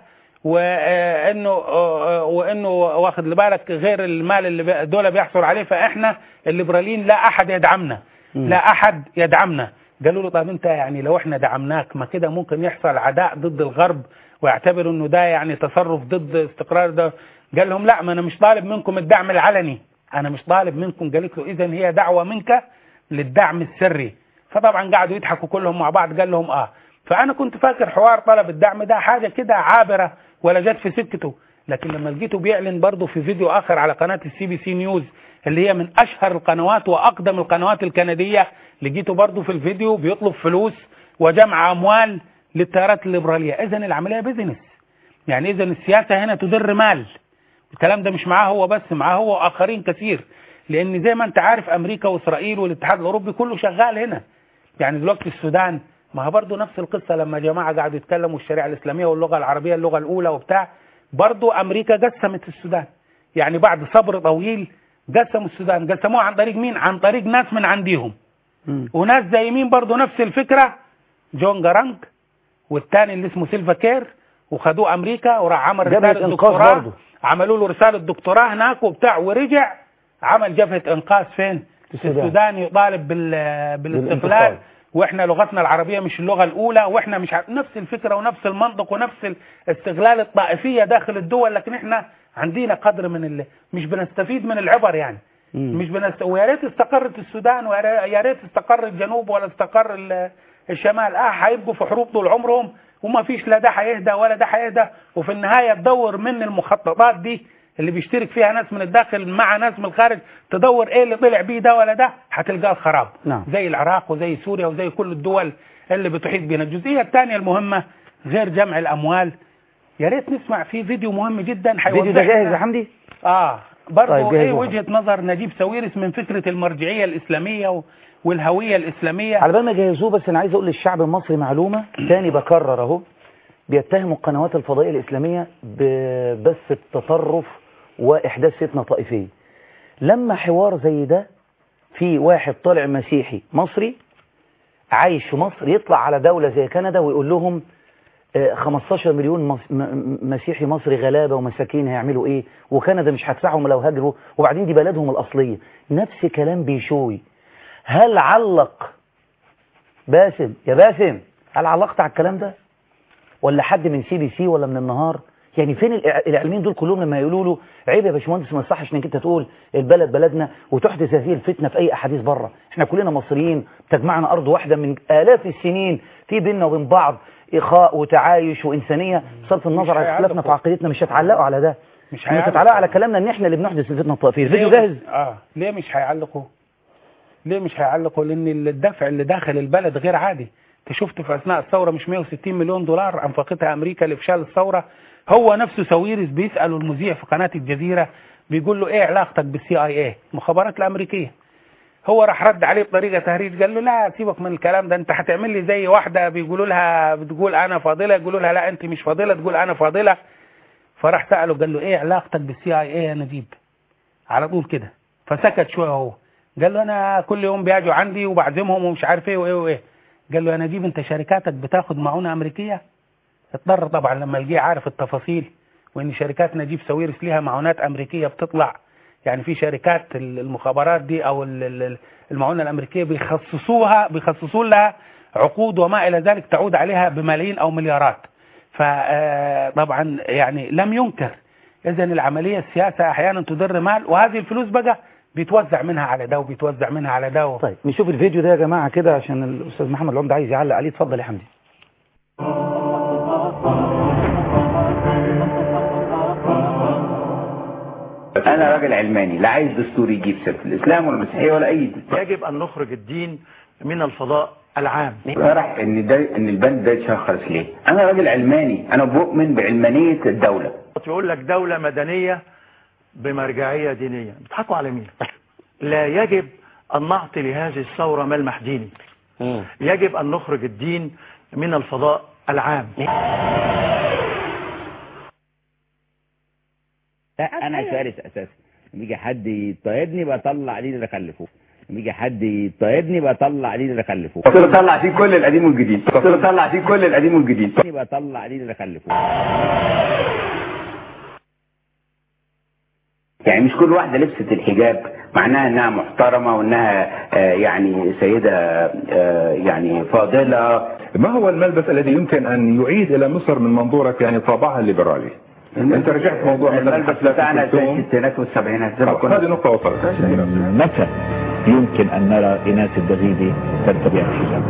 وانه واخد بالك غير المال اللي دول بيحصل عليه. فاحنا الليبراليين لا احد يدعمنا، لا احد يدعمنا. قالوا له طب انت يعني لو احنا دعمناك ما كده ممكن يحصل عداء ضد الغرب ويعتبروا انه ده يعني تصرف ضد استقرار ده. قال لهم لا، ما انا مش طالب منكم الدعم العلني، انا مش طالب منكم. قالت له اذا هي دعوة منك للدعم السري. فطبعا قعدوا يضحكوا كلهم مع بعض. قال لهم فانا كنت فاكر حوار طلب الدعم ده حاجة كده عابرة ولا جت في سكته، لكن لما لقيته بيعلن برضه في فيديو اخر على قناة الCBC نيوز اللي هي من اشهر القنوات واقدم القنوات الكندية، لقيته برضه في الفيديو بيطلب فلوس وجمع اموال للتيارات الليبرالية. اذا العملية بيزنس، يعني اذا السياسة هنا تدر مال. الكلام ده مش معاه هو بس، معاه هو واخرين كثير، لان زي ما انت عارف امريكا واسرائيل والاتحاد الاوروبي كله شغال هنا. يعني دلوقتي السودان ما هو برضه نفس القصة، لما جماعة قاعدوا يتكلموا الشريعة الإسلامية واللغة العربية اللغة الأولى وبتاع، برضه أمريكا قسمت السودان. يعني بعد صبر طويل قسموا السودان. قسموها عن طريق مين؟ عن طريق ناس من عندهم، وناس زي مين برضه نفس الفكرة، جون جارانج والثاني اللي اسمه سيلفا كير، وخدوه أمريكا وراح عمل رسالة دكتوراه، عملوا له رسالة دكتوراه هناك وبتاع، ورجع عمل جبهة إنقاذ فين؟ في السودان، يطالب بالاستقلال. واحنا لغتنا العربية مش اللغة الاولى، واحنا مش نفس الفكرة ونفس المنطق ونفس الاستغلال الطائفية داخل الدول، لكن احنا عندنا قدر من مش بنستفيد من العبر يعني. مش ويا ريت استقرت السودان، ويا ريت استقر الجنوب ولا استقر الشمال. هيبقوا في حروب طول عمرهم، وما فيش لا ده هيهدى ولا ده هيهدى، وفي النهاية تدور من المخططات دي اللي بيشترك فيها ناس من الداخل مع ناس من الخارج، تدور ايه اللي طلع بيه ده ولا ده، هتلقاه الخراب. زي العراق وزي سوريا وزي كل الدول اللي بتحيط بنا. الجزئية الثانية المهمة غير جمع الأموال، يا ريت نسمع في فيديو مهم جدا. فيديو ده جاهز يا حمدي؟ برضه طيب ايه وجهة نظر نجيب ساويرس من فكرة المرجعية الإسلامية والهوية الإسلامية؟ على بال ما جهزوه، بس أنا عايز أقول للشعب المصري معلومة تاني بكرر أهو. بيتهموا القنوات الفضائية الإسلامية بس التطرف وإحداث فتنة طائفية. لما حوار زي ده في واحد طالع مسيحي مصري عايش في مصر يطلع على دولة زي كندا ويقول لهم 15 مليون مسيحي مصري غلابة ومساكين هيعملوا ايه، وكندا مش هتدفعهم لو هاجروا، وبعدين دي بلدهم الأصلية. نفس كلام بيشوي. هل علق باسم يا باسم، هل علقت على الكلام ده ولا حد من CBC ولا من النهار؟ يعني فين الاعلاميين دول كلهم لما يقولوا له عيب يا باشمهندس، ما يصحش انك انت تقول البلد بلدنا وتحدث هذه الفتنه في اي احاديث بره؟ احنا كلنا مصريين، تجمعنا ارض واحده من الاف السنين، في بيننا وبين بعض اخاء وتعايش وانسانيه، بصرف النظر عن اختلافنا في عقيدتنا. مش هتعلقوا على ده، مش هتعلقوا على كلامنا ان احنا اللي بنحدث الفتنه الطائفيه. الفيديو جاهز؟ ليه مش هيعلقوا؟ لان الدفع اللي داخل البلد غير عادي. انت شفت في اثناء الثوره مش 160 مليون دولار انفقتها امريكا لافشال الثوره. هو نفسه ساويرس بيسأله المذيع في قناة الجزيرة، بيقول له ايه علاقتك بالCIA المخابرات الامريكية؟ هو راح رد عليه بطريقة تهريج، قال له لا سيبك من الكلام ده، انت هتعمل لي زي واحدة بيقولوا لها بتقول انا فاضلة، يقولوا لها لا انت مش فاضلة، تقول انا فاضلة. فراح سأله قال له ايه علاقتك بالCIA يا نجيب؟ على طول كده. فسكت شوية هو، قال له انا كل يوم بيجوا عندي وبعزمهم ومش عارف ايه وايه وايه. قال له يا نجيب انت شركاتك بتاخد معونة امريكية؟ اضطر طبعا لما لقيه عارف التفاصيل، وان شركات نجيب ساويرس ليها معونات امريكيه بتطلع. يعني في شركات المخابرات دي او المعونه الامريكيه بيخصصوا لها عقود وما الى ذلك تعود عليها بملايين او مليارات. فطبعا يعني لم ينكر. اذا العمليه السياسه احيانا تدر مال، وهذه الفلوس بقى بيتوزع منها على ده وبيتوزع منها على ده. طيب نشوف الفيديو ده يا جماعه كده عشان الاستاذ محمد العمده عايز يعلق عليه. اتفضل يا حمدي. أنا راجل علماني، لا عايز دستور يجيب سيرة الإسلام ولا المسيحية ولا أي دين. يجب أن نخرج الدين من الفضاء العام. راح إن البند ده يتشخص ليه؟ أنا راجل علماني، أنا بؤمن بعلمانية الدولة. يقول لك دولة مدنية بمرجعية دينية، بتضحكوا على مين؟ لا يجب أن نعطي لهذه الثورة ملمح ديني. يجب أن نخرج الدين من الفضاء العام. انا فارس اساسا، يجي حد يطيرني بطلع دين اللي خلفوه، يجي حد يطاردني بطلع ليه اللي خلفوه. قلت له طلع فيه كل القديم والجديد. قلت له طلع فيه كل القديم والجديد. بطلع ليه اللي خلفوه. يعني مش كل واحدة لبست الحجاب معناها انها محترمة وانها يعني سيدة يعني فاضلة. ما هو الملبس الذي يمكن ان يعيد الى مصر من منظورك يعني طابعها الليبرالي؟ انت رجعت موضوع الملبس بتاعنا زي الستينات والسبعينات. هذه نقطة وصلت. متى يمكن ان نرى ايناس الدغيدي ترتدي الحجاب؟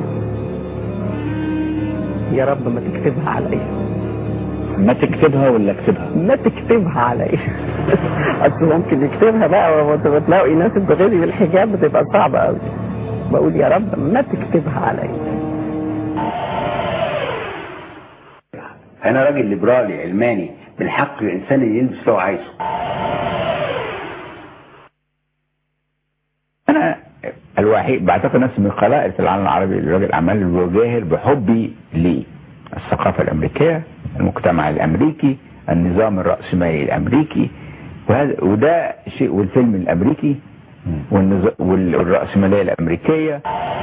يا رب ما تكتبها عليا. ما تكتبها ولا اكتبها؟ ما تكتبها عليا. اصل ممكن يكتبها بقى وتلاقوا ايناس الدغيدي بالحجاب بتبقى صعبة قوي. بقول يا رب ما تكتبها عليا. انا راجل ليبرالي علماني بالحق الانسان اللي يلبس اللي هو عايزه. انا الوحيد بعتقد نفسي من القلائل في العالم العربي الراجل اعمال الوجاهر بحبي للثقافه الامريكيه، المجتمع الامريكي، النظام الراسمالي الامريكي، وده شيء، والفيلم الامريكي والراسماليه الامريكيه.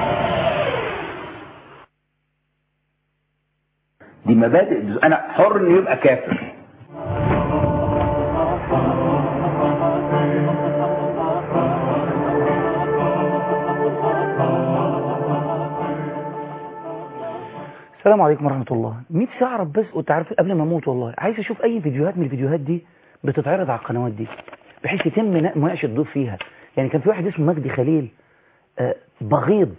دي مبادئ، انا حر انه يبقى كافر. السلام عليكم ورحمة الله. نفسي اعرف بس، وانت عارف قبل ما اموت والله عايز اشوف اي فيديوهات من الفيديوهات دي بتتعرض على القنوات دي بحيث يتم مناقشه الضيوف فيها. يعني كان في واحد اسمه مجدي خليل بغيض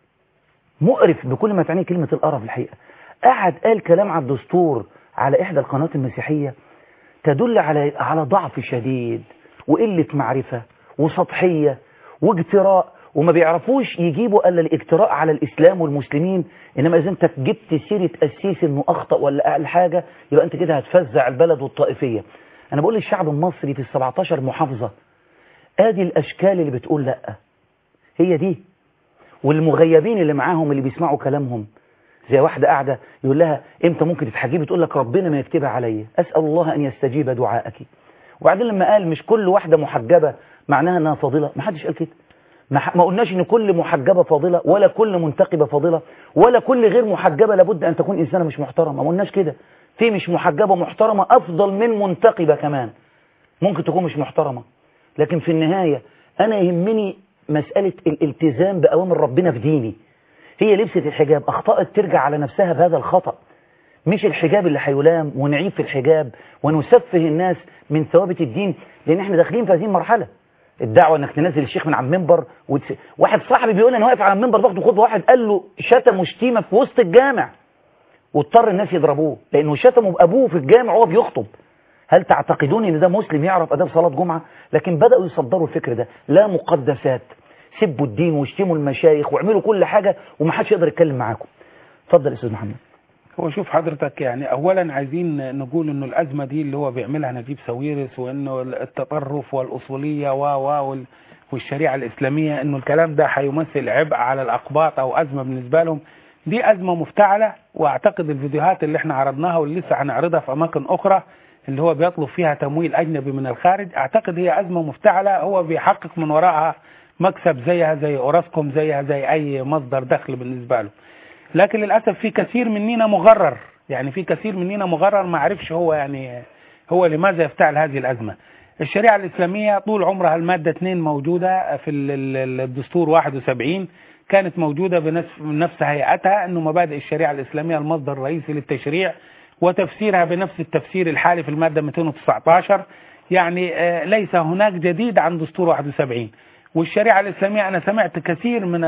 مقرف بكل ما تعنيه كلمة القرف الحقيقة، قعد قال كلام على الدستور على إحدى القنوات المسيحية تدل على ضعف شديد وقلة معرفة وسطحية واجتراء، وما بيعرفوش يجيبوا الا الاجتراء على الإسلام والمسلمين. إنما إذا أنت جبت سيرة أسيس إنه أخطأ ولا أقل حاجة يبقى أنت كده هتفزع البلد والطائفية. أنا بقول للشعب المصري في 17 محافظة آدي الأشكال اللي بتقول لأ، هي دي، والمغيبين اللي معاهم اللي بيسمعوا كلامهم. زي واحدة قاعدة يقول لها امتى ممكن تتحجبي، تقول لك ربنا ما يكتبها عليا، أسأل الله أن يستجيب دعائك. وبعدين لما قال مش كل واحدة محجبة معناها أنها فاضلة، ما حدش قال كده. ما قلناش ان كل محجبة فاضلة ولا كل منتقبة فاضلة ولا كل غير محجبة لابد ان تكون انسانة مش محترمة. ما قلناش كده. في مش محجبة محترمة افضل من منتقبة كمان ممكن تكون مش محترمة. لكن في النهاية انا يهمني مسألة الالتزام بأوامر ربنا في ديني. هي لبست الحجاب اخطأت ترجع على نفسها بهذا الخطأ، مش الحجاب اللي هيلام ونعيب في الحجاب ونسفه الناس من ثوابت الدين. لان احنا داخلين في هذه المرحلة، الدعوة انك تنزل الشيخ من على المنبر واحد صاحبي بيقول انا واقف على المنبر باخده خطوه، واحد قال له شتم وشتيمه في وسط الجامع واضطر الناس يضربوه لانه شتموا بابوه في الجامع وهو بيخطب. هل تعتقدون ان ده مسلم يعرف اداب صلاه جمعه؟ لكن بداوا يصدروا الفكر ده، لا مقدسات، سبوا الدين واشتموا المشايخ واعملوا كل حاجه ومحدش يقدر يتكلم معاكم. اتفضل استاذ محمد. هو شوف حضرتك، يعني اولا عايزين نقول انه الازمه دي اللي هو بيعملها نجيب ساويرس وانه التطرف والاصوليه والشريعه الاسلاميه انه الكلام ده هيمثل عبء على الاقباط او ازمه بالنسبه لهم، دي ازمه مفتعله. واعتقد الفيديوهات اللي احنا عرضناها واللي لسه هنعرضها في اماكن اخرى اللي هو بيطلب فيها تمويل اجنبي من الخارج، اعتقد هي ازمه مفتعله هو بيحقق من وراءها مكسب زيها زي اوراسكوم، زيها زي اي مصدر دخل بالنسبه له. لكن للأسف في كثير مننا مغرر، يعني في كثير مننا مغرر ما عرفش هو لماذا يفتعل هذه الأزمة. الشريعة الإسلامية طول عمرها المادة 2 موجودة في الدستور 71، كانت موجودة بنفس هيئتها، أنه مبادئ الشريعة الإسلامية المصدر الرئيسي للتشريع وتفسيرها بنفس التفسير الحالي في المادة 219. يعني ليس هناك جديد عن دستور 71. والشريعة الإسلامية أنا سمعت كثير من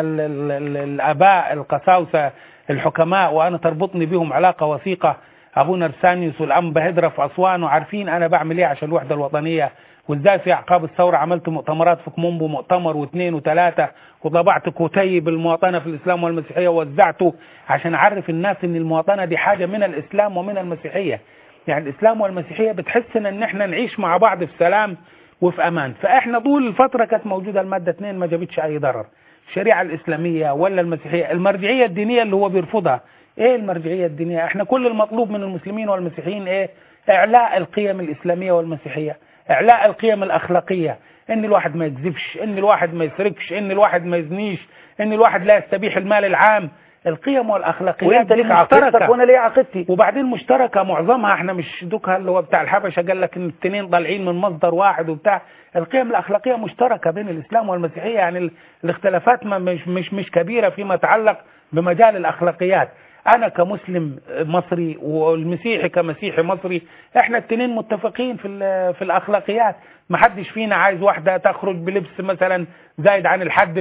الآباء القساوسة الحكماء وأنا تربطني بهم علاقة وثيقة، أبونا رسانيوس والأنبا هدرة في أسوان، وعارفين أنا بعمل إيه عشان الوحدة الوطنية، وإزاي في أعقاب الثورة عملت مؤتمرات في كومومبو، مؤتمر واثنين وثلاثة، وطبعت كتيب المواطنة في الإسلام والمسيحية ووزعته عشان أعرف الناس إن المواطنة دي حاجة من الإسلام ومن المسيحية. يعني الإسلام والمسيحية بتحسنا إن إحنا نعيش مع بعض في سلام وفي أمان. فإحنا طول الفترة كانت موجودة المادة 2 ما جابتش أي ضرر. الشريعة الإسلامية ولا المسيحية، المرجعية الدينية اللي هو بيرفضها، إيه المرجعية الدينية؟ إحنا كل المطلوب من المسلمين والمسيحيين إيه؟ إعلاء القيم الإسلامية والمسيحية، إعلاء القيم الأخلاقية، ان الواحد ما يكذبش، ان الواحد ما يسرقش، ان الواحد ما يزنيش، ان الواحد لا يستبيح المال العام. القيم والاخلاقيات وانت دي ليك عقيدتك وانا ليه عقيدتي، وبعدين مشتركه معظمها. احنا مش دوكها اللي هو بتاع الحبشه قال لك ان الاثنين طالعين من مصدر واحد وبتاع. القيم الاخلاقيه مشتركه بين الاسلام والمسيحيه، يعني الاختلافات مش كبيره فيما يتعلق بمجال الاخلاقيات. انا كمسلم مصري والمسيحي كمسيحي مصري، احنا الاثنين متفقين في الاخلاقيات. ما حدش فينا عايز واحده تخرج بلبس مثلا زايد عن الحد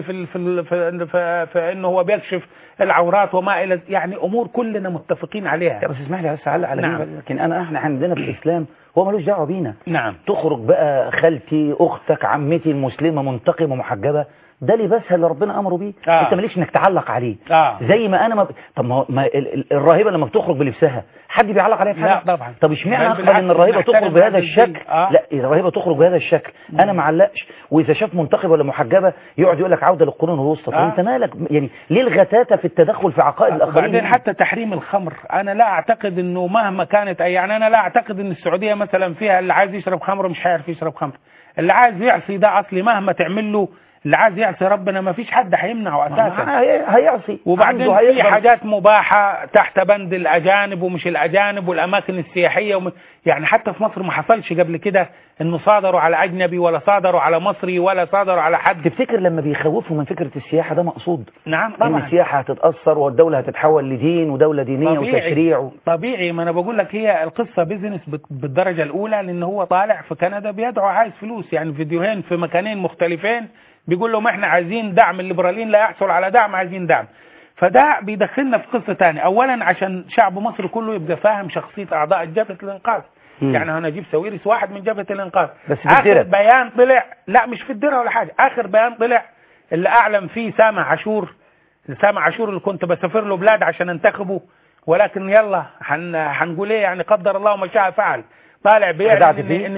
في انه هو بيكشف العورات وما الى، يعني امور كلنا متفقين عليها. بس اسمح لي بس اعلق على نعم. لكن احنا عندنا في الاسلام هو ملوش دعوه بينا. نعم. تخرج بقى خالتي اختك عمتي المسلمه منتقمه محجبه، ده لباسها اللي ربنا امره بيه. انت مالكش انك تعلق عليه. زي ما انا طب ما الراهبه لما بتخرج بلبسها حد بيعلق عليها في حاجه؟ لا طبعا. طب اشمعنى اقبل ان الراهبه تخرج بهذا الشكل؟ لا الراهبه تخرج بهذا الشكل انا ما علقش، واذا شاف منتقبه ولا محجبه يقعد يقول لك عوده للقرون الوسطى. طب انت مالك يعني ليه الغتاتة في التدخل في عقائد الاخرين؟ بعدين حتى تحريم الخمر انا لا اعتقد انه مهما كانت، يعني انا لا اعتقد ان السعوديه مثلا فيها اللي عايز يشرب خمر مش هيعرف يشرب خمر، اللي عايز يعصي ده اصلي مهما تعمل له، اللي عايز يعصي ربنا ما فيش حد هيمنعه اساسا. هيعصي. وبعدين في حاجات مباحه تحت بند الاجانب ومش الاجانب والاماكن السياحيه يعني حتى في مصر ما حصلش قبل كده انه صادروا على اجنبي ولا صادروا على مصري ولا صادروا على حد. تفتكر لما بيخوفوا من فكره السياحه ده مقصود؟ نعم طبعا. ان السياحه هتتاثر والدوله هتتحول لدين ودوله دينيه وتشريع طبيعي. ما انا بقول لك هي القصه بيزنس بالدرجه الاولى، لان هو طالع في كندا بيدعو عايز فلوس، يعني فيديوهين في مكانين مختلفين بيقول لهم احنا عايزين دعم، الليبراليين لا يحصل على دعم عايزين دعم. فده بيدخلنا في قصه ثانيه. اولا عشان شعب مصر كله يبقى فاهم شخصيه اعضاء جبهه الانقاذ. يعني انا نجيب ساويرس واحد من جبهه الانقاذ، بس اخر بيان طلع، لا مش في الدره ولا حاجه، اخر بيان طلع اللي اعلم فيه سامع عاشور اللي كنت بسافر له بلاد عشان انتخبه، ولكن يلا هنقول ايه يعني قدر الله ما شاء فعل. طالع بيعلن ان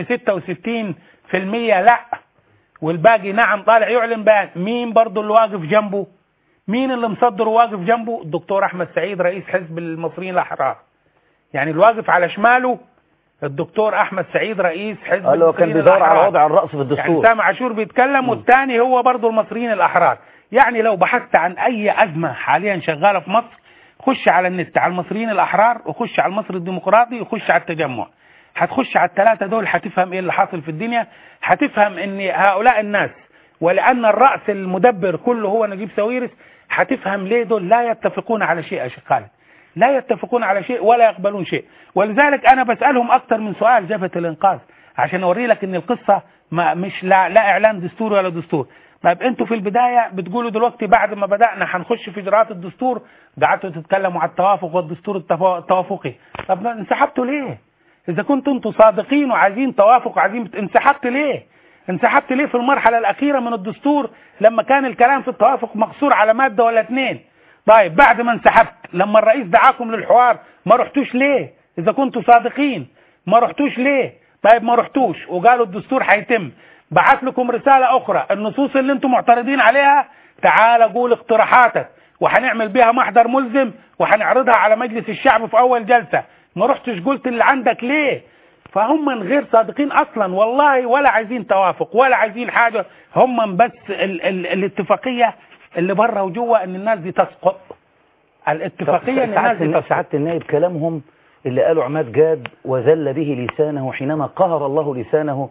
66% لا والباقي نعم. طالع يعلن بيان. مين برضه اللي واقف جنبه؟ مين اللي مصدر وواقف جنبه؟ الدكتور احمد سعيد رئيس حزب المصريين الاحرار. يعني الواقف على شماله الدكتور احمد سعيد رئيس حزب المصريين كان بيدور على وضع الرأس في الدستور. يعني سامع عاشور بيتكلم والثاني هو برضه المصريين الاحرار. يعني لو بحثت عن اي ازمه حاليا شغاله في مصر خش على النت على المصريين الاحرار وخش على المصري الديمقراطي وخش على التجمع، هتخش على الثلاثه دول هتفهم ايه اللي حاصل في الدنيا. هتفهم ان هؤلاء الناس ولان الرأس المدبر كله هو نجيب ساويرس، هتفهم ليه دول لا يتفقون على شيء يا شيخ خالد، لا يتفقون على شيء ولا يقبلون شيء. ولذلك انا بسألهم اكتر من سؤال جبهة الانقاذ عشان اوري لك ان القصة مش لا اعلان دستور ولا دستور. طيب انتوا في البداية بتقولوا دلوقتي بعد ما بدأنا هنخش في اجراءات الدستور قعدتوا تتكلموا على التوافق والدستور التوافقي. طب انسحبتوا ليه؟ اذا كنتوا انتوا صادقين وعايزين توافق وعايزين انسحبت ليه؟ انسحبت ليه في المرحلة الأخيرة من الدستور لما كان الكلام في التوافق مقصور على مادة ولا اتنين؟ طيب بعد ما انسحبت لما الرئيس دعاكم للحوار ما رحتوش ليه؟ إذا كنتوا صادقين ما رحتوش ليه؟ طيب ما رحتوش وقالوا الدستور هيتم، بعت لكم رسالة أخرى النصوص اللي انتم معترضين عليها تعال قول اقتراحاتك وهنعمل بيها محضر ملزم وهنعرضها على مجلس الشعب في أول جلسة. ما رحتش قلت اللي عندك ليه؟ فهم من غير صادقين اصلا والله، ولا عايزين توافق ولا عايزين حاجة. هم بس الاتفاقية اللي بره وجوه ان الناس دي تسقط. الاتفاقية ان الناس دي تسقط. سعادة النائب كلامهم اللي قالوا عماد جاد وذل به لسانه حينما قهر الله لسانه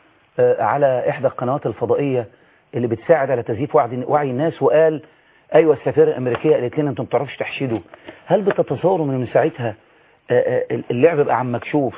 على احدى القنوات الفضائية اللي بتساعد على تزييف وعي الناس، وقال ايوه السفيرة الامريكية قالت لنا انتم ما بتعرفوش تحشدوا. هل بتتصوروا من ساعتها اللعب بقى عم مكشوف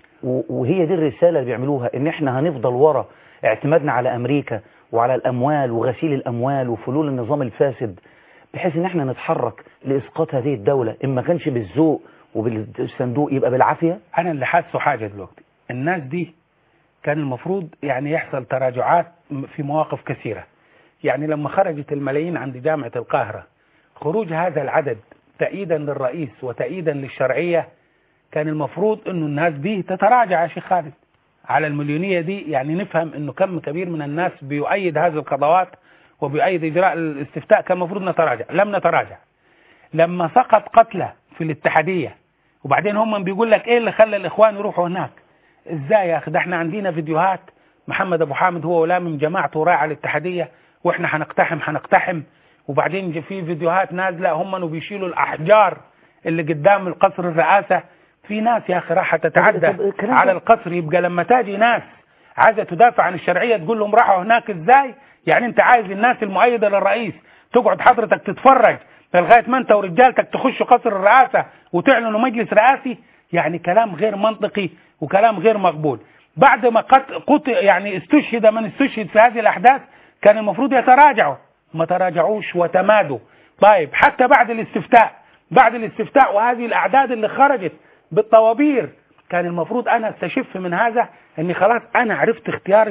وهي دي الرسالة اللي بيعملوها ان احنا هنفضل ورا اعتمادنا على امريكا وعلى الاموال وغسيل الاموال وفلول النظام الفاسد بحيث ان احنا نتحرك لاسقاط هذه الدولة، ان ما كانش بالذوق وبالصندوق يبقى بالعافية؟ انا اللي حاسه حاجة دلوقتي، الناس دي كان المفروض يعني يحصل تراجعات في مواقف كثيرة. يعني لما خرجت الملايين عند جامعة القاهرة خروج هذا العدد تأييدا للرئيس وتأييدا للشرعية، كان المفروض انه الناس دي تتراجع يا شيخ خالد على المليونية دي. يعني نفهم انه كم كبير من الناس بيؤيد هذه القضاوات وبيؤيد اجراء الاستفتاء، كان المفروض نتراجع. لم نتراجع. لما سقط قتلى في الاتحادية وبعدين هم بيقول لك ايه اللي خلى الاخوان يروحوا هناك؟ ازاي يا اخي؟ ده احنا عندنا فيديوهات محمد ابو حامد هو ولامم جماعته رايح على الاتحاديه واحنا هنقتحم وبعدين في فيديوهات نازله هم بيشيلوا الاحجار اللي قدام القصر الرئاسه. في ناس يا اخي راح تتعدى على القصر. يبقى لما تاجي ناس عايزه تدافع عن الشرعيه تقول لهم راحوا هناك ازاي؟ يعني انت عايز الناس المؤيده للرئيس تقعد حضرتك تتفرج لغايه ما انت ورجالتك تخشوا قصر الرئاسه وتعلنوا مجلس رئاسي؟ يعني كلام غير منطقي وكلام غير مقبول. بعد ما يعني استشهد من استشهد في هذه الاحداث كان المفروض يتراجعوا، ما تراجعوش وتمادوا. طيب حتى بعد الاستفتاء وهذه الاعداد اللي خرجت بالطوابير كان المفروض انا استشف من هذا اني خلاص انا عرفت اختيار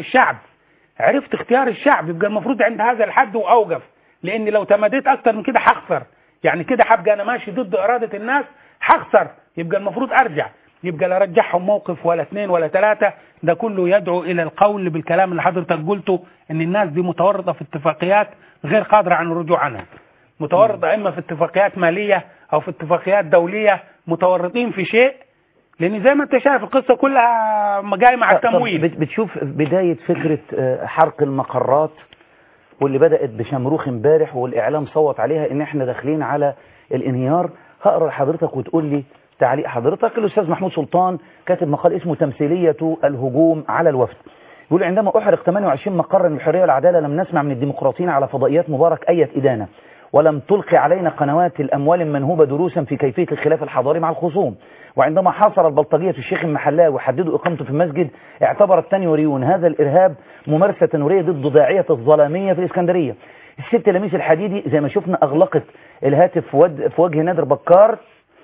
الشعب، يبقى المفروض عند هذا الحد واوقف، لاني لو تماديت اكتر من كده هخسر. يعني كده حبقى انا ماشي ضد اراده الناس هخسر، يبقى المفروض ارجع. يبقى لا رجعهم موقف ولا 2 ولا 3، ده كله يدعو الى القول بالكلام اللي حضرتك قلته ان الناس دي متورطه في اتفاقيات غير قادره عن الرجوع عنها، متورطه اما في اتفاقيات ماليه او في اتفاقيات دوليه، متورطين في شيء. لان زي ما انت شايف القصه كلها جايه مع التمويل. بتشوف بدايه فكره حرق المقرات واللي بدات بشمروخ امبارح والاعلام صوت عليها ان احنا داخلين على الانهيار. هقرا لحضرتك وتقول لي تعليق حضرتك. الاستاذ محمود سلطان كاتب مقال اسمه تمثيليه الهجوم على الوفد. يقول عندما احرق 28 مقرا للحريه والعداله لم نسمع من الديمقراطيين على فضائيات مبارك اي ادانه، ولم تلقي علينا قنوات الاموال المنهوبه دروسا في كيفيه الخلاف الحضاري مع الخصوم. وعندما حاصر البلطجيه الشيخ المحلاوي وحددوا اقامته في المسجد اعتبر التنوريون هذا الارهاب ممارسه تنوريه ضد داعيه الظلاميه في الاسكندريه. الست لميس الحديدي زي ما شفنا اغلقت الهاتف في وجه نادر بكار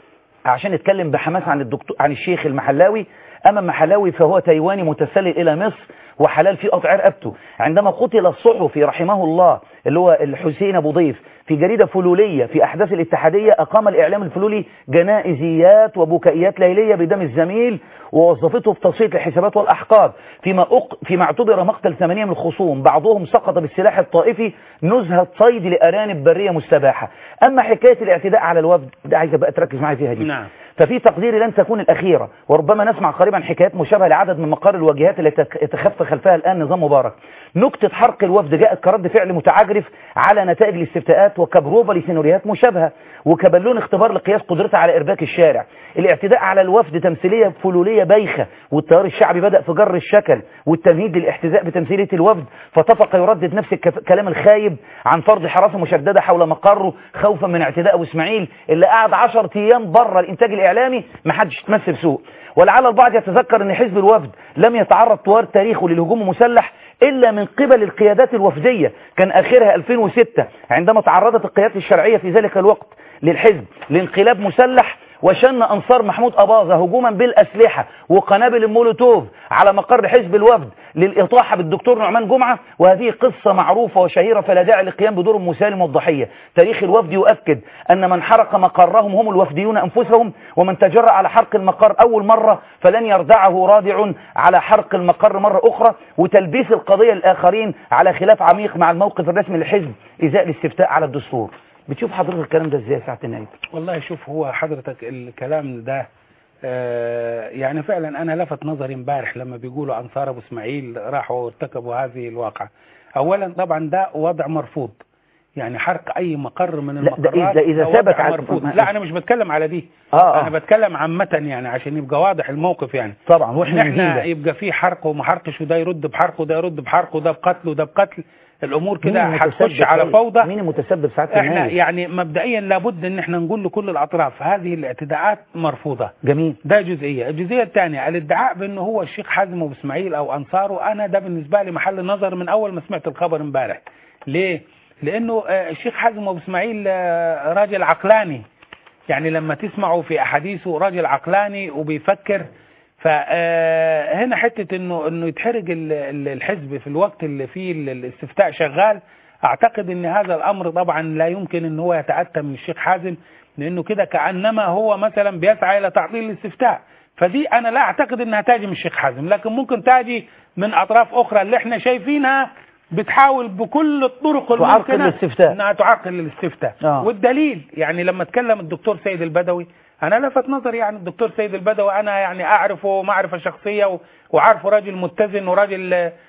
عشان يتكلم بحماس عن الشيخ المحلاوي. اما المحلاوي فهو تايواني متسلل الى مصر وحلال في قطع رقبته. عندما قتل الصحفي رحمه الله اللي هو الحسين ابو ضيف في جريدة فلولية في أحداث الاتحادية، أقام الإعلام الفلولي جنائزيات وبكائيات ليلية بدم الزميل ووظفته في تصفية الحسابات والأحقاد فيما اعتبر مقتل 8 من الخصوم بعضهم سقط بالسلاح الطائفي نزهة صيد لأرانب برية مستباحة. أما حكاية الاعتداء على الوفد ده عايزة بقى تركز معي فيها دي. نعم. ففي تقديري لن تكون الأخيرة، وربما نسمع قريبا حكايات مشابهة لعدد من مقار الواجهات التي يتخفى خلفها الآن نظام مبارك. نكتة حرق الوفد جاءت كرد فعل متعجرف على نتائج الاستفتاءات وكبروفة لسيناريوهات مشابهة وكبلون اختبار لقياس قدرتها على إرباك الشارع. الاعتداء على الوفد تمثيلية فلولية بايخة، والتيار الشعبي بدأ في جر الشكل والتمهيد للاحتذاء بتمثيلية الوفد، فطفق يردد نفس الكلام الخايب عن فرض حراسة مشددة حول مقره خوفا من اعتداء أبو إسماعيل اللي قعد 10 أيام بره الإنتاج الإعلامي ما حدش يتمثل سوء. ولعل البعض يتذكر أن حزب الوفد لم يتعرض طوال تاريخه للهجوم المسلح إلا من قبل القيادات الوفدية، كان آخرها 2006 عندما تعرضت القيادات الشرعية في ذلك الوقت للحزب لانقلاب مسلح وشن أنصار محمود أباظة هجوما بالأسلحة وقنابل المولوتوف على مقر حزب الوفد للإطاحة بالدكتور نعمان جمعة، وهذه قصة معروفة وشهيرة فلا داعي للقيام بدور مسالم والضحية. تاريخ الوفد يؤكد أن من حرق مقرهم هم الوفديون أنفسهم، ومن تجرأ على حرق المقر أول مرة فلن يردعه رادع على حرق المقر مرة أخرى، وتلبيس القضية للآخرين على خلاف عميق مع الموقف الرسمي للحزب إزاء الاستفتاء على الدستور. بتشوف حضرتك الكلام ده ازاي ساعة النهاية؟ والله شوف، هو حضرتك الكلام ده يعني فعلا انا لفت نظري امبارح لما بيقولوا انصار ابو اسماعيل راحوا وارتكبوا هذه الواقعة. اولا طبعا ده وضع مرفوض، يعني حرق اي مقر من المقرات اذا ثبت مرفوض. لا انا مش بتكلم على دي، انا بتكلم عامة يعني عشان يبقى واضح الموقف. يعني طبعا واحنا يبقى في حرق وما حرقش، وده يرد بحرق وده يرد بحرق وده بقتل وده بقتل، الامور كده هتخش على فوضى. مين المتسبب ساعات احنا يعني مبدئيا لابد ان احنا نقول لكل الاطراف هذه الاعتداءات مرفوضة. جميل. ده جزئية. الجزئية الثانية الادعاء بانه هو الشيخ حازم ابو اسماعيل او انصاره، انا ده بالنسبة لي محل نظر من اول ما سمعت الخبر امبارح. ليه؟ لانه الشيخ حازم ابو اسماعيل راجل عقلاني، يعني لما تسمعوا في احاديثه راجل عقلاني وبيفكر. فهنا حتة انه يتحرق الحزب في الوقت اللي فيه الاستفتاء شغال، اعتقد ان هذا الامر طبعا لا يمكن ان هو يتأتى من الشيخ حازم، لانه كده كأنما هو مثلا بيسعى الى تعطيل الاستفتاء. فدي انا لا اعتقد انها تاجي من الشيخ حازم، لكن ممكن تاجي من اطراف اخرى اللي احنا شايفينها بتحاول بكل الطرق الممكنة انها تعرقل الاستفتاء. والدليل يعني لما اتكلم الدكتور سيد البدوي، انا لفت نظري يعني الدكتور سيد البدوي انا يعني اعرفه معرفة شخصية وعارفه راجل متزن وراجل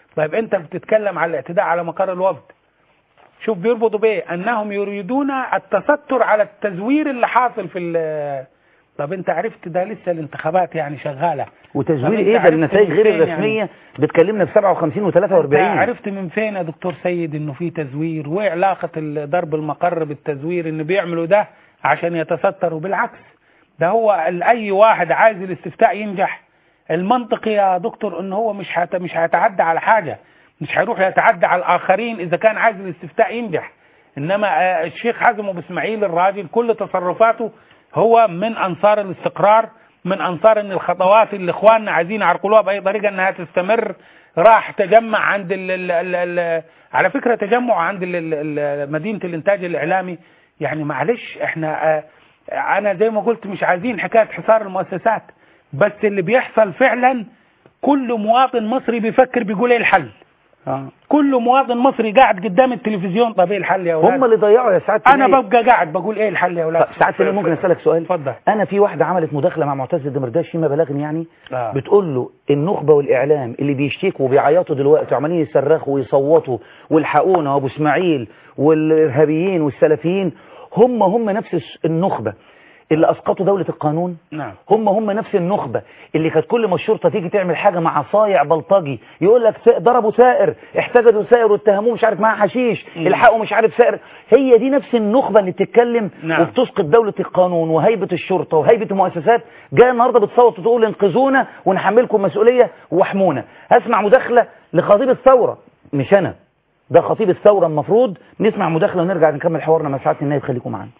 طيب انت بتتكلم على الاعتداء على مقر الوفد، شوف بيربطوا بايه؟ انهم يريدون التستر على التزوير اللي حاصل في طب انت عرفت ده لسه الانتخابات يعني شغاله، وتزوير ايه ده؟ النتائج غير الرسميه يعني بتكلمنا في 57 و43. عرفت من فين يا دكتور سيد انه في تزوير؟ وايه علاقه ضرب المقر بالتزوير؟ ان بيعملوا ده عشان يتستروا؟ بالعكس، ده هو اي واحد عايز الاستفتاء ينجح. المنطق يا دكتور ان هو مش هيتعدى على حاجه، مش هيروح يتعدى على الاخرين اذا كان عايز الاستفتاء ينجح. انما الشيخ حازم ابو اسماعيل الراجل كل تصرفاته هو من انصار الاستقرار، من انصار ان الخطوات اللي اخواننا عايزين يعرقلوها باي طريقه انها تستمر. راح تجمع عند على فكره تجمع عند مدينه الانتاج الاعلامي. يعني معلش احنا انا زي ما قلت مش عايزين حكايه حصار المؤسسات، بس اللي بيحصل فعلا كل مواطن مصري بيفكر بيقول ايه الحل. كل مواطن مصري قاعد قدام التلفزيون، طب ايه الحل يا اولاد؟ هم اللي ضيعوا يا سعاده. انا ببقى قاعد بقول ايه الحل يا اولاد؟ سعاده ممكن اسالك سؤال؟ اتفضل. انا في واحده عملت مداخله مع معتز الدمرداش فيما بلغني يعني بتقول له النخبه والاعلام اللي بيشتكوا وبيعيطوا دلوقتي وعمالين يصرخوا ويصوتوا والحقونا وابو اسماعيل والارهابيين والسلفيين هم نفس النخبه اللي اسقطوا دولة القانون. نعم. هم نفس النخبة اللي كانت كل ما الشرطة تيجي تعمل حاجة مع صايع بلطجي يقول لك ضربوا سائر، احتجزوا سائر واتهموه مش عارف معاه حشيش، الحقوا مش عارف سائر. هي دي نفس النخبة اللي بتتكلم وبتسقط دولة القانون وهيبة الشرطة وهيبة المؤسسات. جايه النهارده بتصوت وتقول انقذونا ونحملكم مسؤولية واحمونا. هسمع مداخلة لخطيب الثورة، مش انا، ده خطيب الثورة. المفروض نسمع مداخلة ونرجع نكمل حوارنا مع سعادة النائب. خليكم معانا.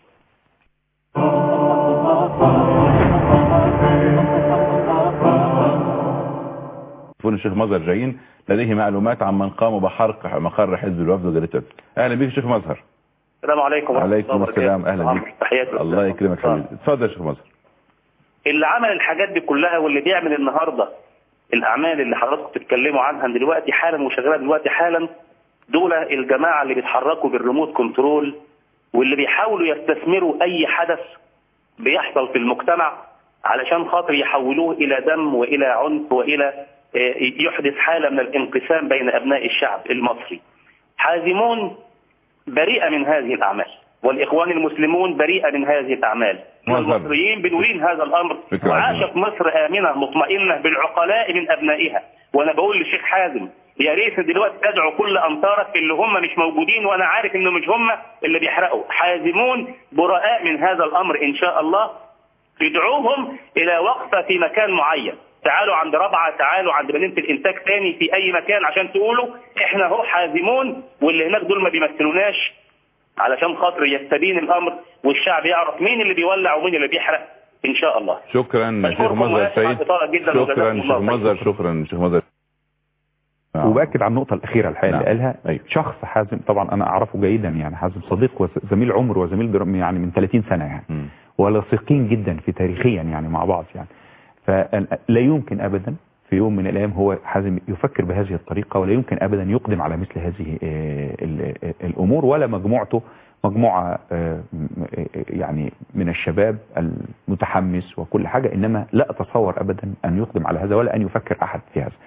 الشيخ مظهر جايين لديه معلومات عن من قاموا بحرق مقر حزب الوفد وجريتك. اهلا بيك شيخ مظهر. السلام عليكم. وعليكم السلام. اهلا بيك. الله يكرمك حبيبي. اتفضل يا شيخ مظهر. اللي عمل الحاجات دي كلها واللي بيعمل النهارده الاعمال اللي حضراتكم بتتكلموا عنها دلوقتي حالا وشغاله دلوقتي حالا، دول الجماعه اللي بيتحركوا بالريموت كنترول واللي بيحاولوا يستثمروا اي حدث بيحصل في المجتمع علشان خاطر يحولوه الى دم والى عنف والى يحدث حالة من الانقسام بين أبناء الشعب المصري. حازمون بريئة من هذه الأعمال، والإخوان المسلمون بريئة من هذه الأعمال. المصريين بنرين هذا الأمر، وعاشت مصر آمنة مطمئنة بالعقلاء من أبنائها. وأنا بقول للشيخ حازم يا ريت دلوقتي تدعو كل أمطارك اللي هم مش موجودين، وأنا عارف إنه مش هم اللي بيحرقوا. حازمون براء من هذا الأمر إن شاء الله. يدعوهم إلى وقفة في مكان معين، تعالوا عند ربعة، تعالوا عند مدينة الإنتاج تاني، في أي مكان، عشان تقولوا إحنا هو حازمون واللي هناك دول ما بيمثلوناش، علشان خاطر يستبين الأمر والشعب يعرف مين اللي بيولع ومين اللي بيحرق إن شاء الله. شكرا شيخ مظهر سيد. شكرا شيخ مظهر. شكرا شيخ مظهر. وبأكد على النقطة الأخيرة الحقيقة اللي قالها. شخص حازم طبعا أنا أعرفه جيدا، يعني حازم صديق وزميل عمر وزميل يعني من 30 سنة يعني، ولصيقين جدا في تاريخيا يعني مع بعض يعني. فلا يمكن أبدا في يوم من الأيام هو حازم يفكر بهذه الطريقة، ولا يمكن أبدا يقدم على مثل هذه الأمور، ولا مجموعته مجموعة يعني من الشباب المتحمس وكل حاجة. إنما لا أتصور أبدا أن يقدم على هذا ولا أن يفكر أحد في هذا.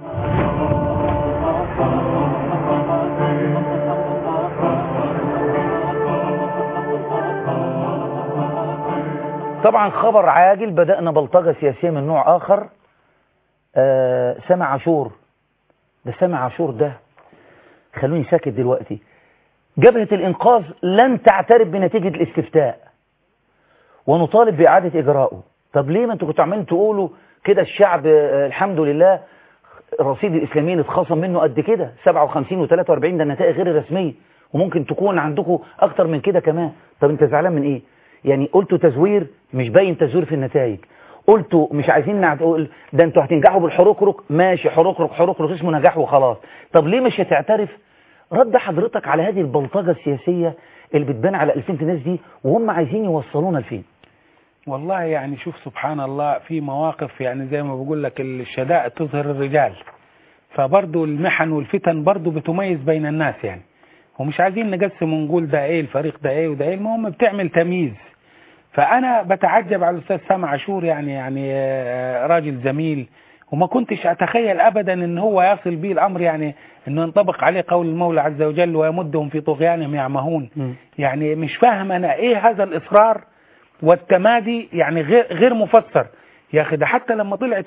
طبعا خبر عاجل، بدأنا بلطجة سياسية من نوع آخر. سامع عاشور ده، سامع عاشور ده خلوني ساكت دلوقتي. جبهة الإنقاذ لن تعترف بنتيجة الاستفتاء ونطالب بإعادة إجراءه. طب ليه؟ ما انتوا كنتوا عمالين تقولوا كده الشعب الحمد لله رصيد الإسلاميين اتخصم منه قد كده 57 و43، ده النتائج غير الرسمية، وممكن تكون عندكم أكتر من كده كمان. طب انت زعلان من إيه؟ يعني قلتوا تزوير، مش باين تزوير في النتائج. قلتوا مش عايزين نقول ده انتوا هتنجحوا بالحروكرك، ماشي حروكرك اسمه نجاح وخلاص. طب ليه مش هتعترف؟ رد حضرتك على هذه البلطجة السياسية اللي بتبان على 2000 ناس دي، وهم عايزين يوصلونا لفين؟ والله يعني شوف سبحان الله، في مواقف يعني زي ما بقول لك الشدائد تظهر الرجال، فبرضو المحن والفتن برضو بتميز بين الناس يعني، ومش عايزين نقسم ونقول ده ايه الفريق ده ايه وده ايه، المهم بتعمل تمييز. فانا بتعجب على الاستاذ سامع عاشور، يعني راجل زميل وما كنتش اتخيل ابدا ان هو يصل به الامر، يعني انه ينطبق عليه قول المولى عز وجل ويمدهم في طغيانهم يعمهون. يعني مش فاهم انا ايه هذا الاصرار والتمادي، يعني غير مفسر يا اخي. ده حتى لما طلعت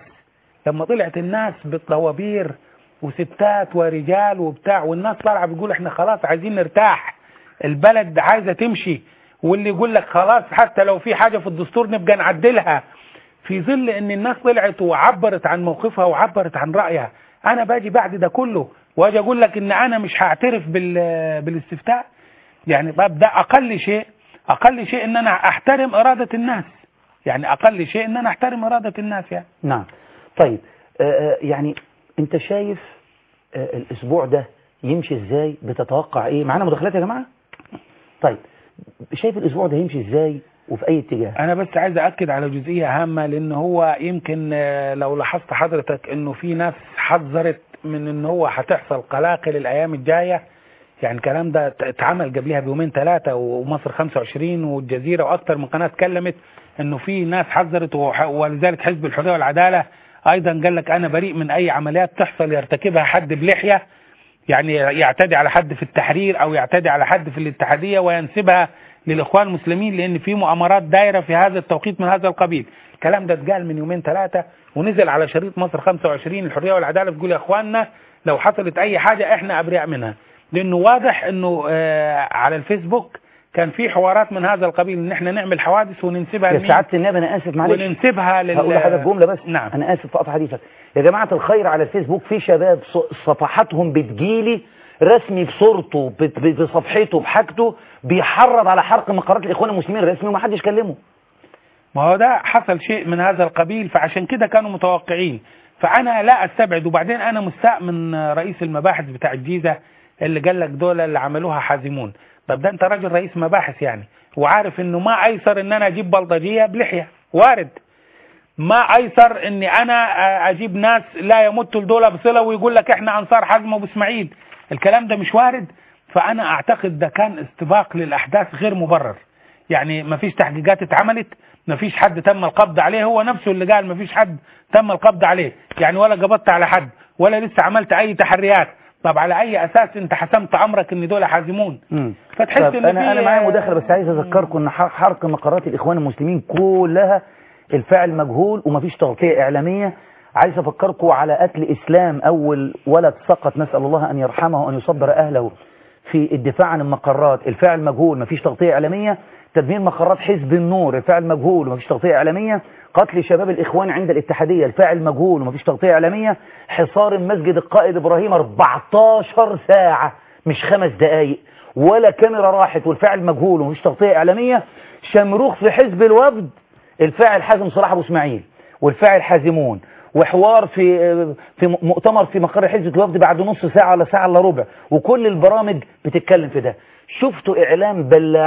الناس بالطوابير وستات ورجال وبتاع، والناس طالعه بيقول احنا خلاص عايزين نرتاح، البلد عايزه تمشي، واللي يقول لك خلاص حتى لو في حاجه في الدستور نبقى نعدلها، في ظل ان الناس طلعت وعبرت عن موقفها وعبرت عن رايها. انا باجي بعد ده كله واجي اقول لك ان انا مش هعترف بالاستفتاء؟ يعني طب ده اقل شيء ان انا احترم اراده الناس، يعني اقل شيء ان انا احترم اراده الناس يعني. نعم. طيب يعني انت شايف الاسبوع ده يمشي ازاي؟ بتتوقع ايه؟ معانا مداخلات يا جماعه؟ طيب شايف الاسبوع ده يمشي ازاي وفي اي اتجاه؟ انا بس عايز اكد على جزئيه هامه، لان هو يمكن لو لاحظت حضرتك انه في ناس حذرت من ان هو هتحصل قلاقل الايام الجايه. يعني الكلام ده اتعمل قبلها بيومين ثلاثه، ومصر 25 والجزيره واكثر من قناه اتكلمت انه في ناس حذرت، ولذلك حزب الحريه والعداله ايضا قال لك انا بريء من اي عمليات تحصل يرتكبها حد بلحيه، يعني يعتدي على حد في التحرير او يعتدي على حد في الاتحاديه وينسبها للاخوان المسلمين، لان في مؤامرات دايره في هذا التوقيت من هذا القبيل. الكلام ده اتقال من يومين ثلاثه ونزل على شريط مصر 25 الحريه والعداله، بتقول يا اخواننا لو حصلت اي حاجه احنا ابرياء منها، لانه واضح انه على الفيسبوك كان في حوارات من هذا القبيل ان احنا نعمل حوادث وننسبها يا سعاده النبي انا اسف معلش وننسبها هقول لحضرتك جمله بس. نعم. انا اسف في قطع حديثك يا جماعه الخير. على الفيسبوك في شباب صفحاتهم بتجيلي رسمي بصورته بصفحته بحاجته بيحرض على حرق مقرات الاخوان المسلمين رسمي وما حدش كلمه. ما هو ده حصل شيء من هذا القبيل، فعشان كده كانوا متوقعين، فانا لا استبعد. وبعدين انا مستاء من رئيس المباحث بتاع الجيزه اللي قال لك دول اللي عملوها حازمون. طب ده انت راجل رئيس مباحث يعني، وعارف انه ما ايسر ان انا اجيب بلطجيه بلحيه، وارد. ما ايسر اني انا اجيب ناس لا يمتوا لدول بصله ويقول لك احنا انصار حزم ابو اسماعيل، الكلام ده مش وارد. فانا اعتقد ده كان استباق للاحداث غير مبرر. يعني ما فيش تحقيقات اتعملت، ما فيش حد تم القبض عليه، هو نفسه اللي قال ما فيش حد تم القبض عليه، يعني ولا قبضت على حد ولا لسه عملت اي تحريات. طب على اي اساس انت حسمت امرك ان دول حازمون؟ فتحس ان انا معايا مداخله بس عايز اذكركم ان حرق مقرات الاخوان المسلمين كلها الفاعل مجهول ومفيش تغطيه اعلاميه. عايز افكركم على قتل اسلام اول ولد سقط، نسال الله ان يرحمه وان يصبر اهله، في الدفاع عن المقرات الفاعل مجهول مفيش تغطيه اعلاميه. تدمير مقرات حزب النور الفاعل مجهول ومفيش تغطيه اعلاميه. قتل شباب الاخوان عند الاتحاديه الفاعل مجهول ومفيش تغطيه اعلاميه. حصار مسجد القائد ابراهيم 14 ساعه مش 5 دقائق ولا كاميرا راحت والفاعل مجهول ومفيش تغطيه اعلاميه. شمروخ في حزب الوفد الفاعل حازم صلاح ابو اسماعيل والفاعل حازمون، وحوار في مؤتمر في مقر حزب الوفد بعد نص ساعه ولا ساعه الا ربع، وكل البرامج بتتكلم في ده. شفتوا اعلام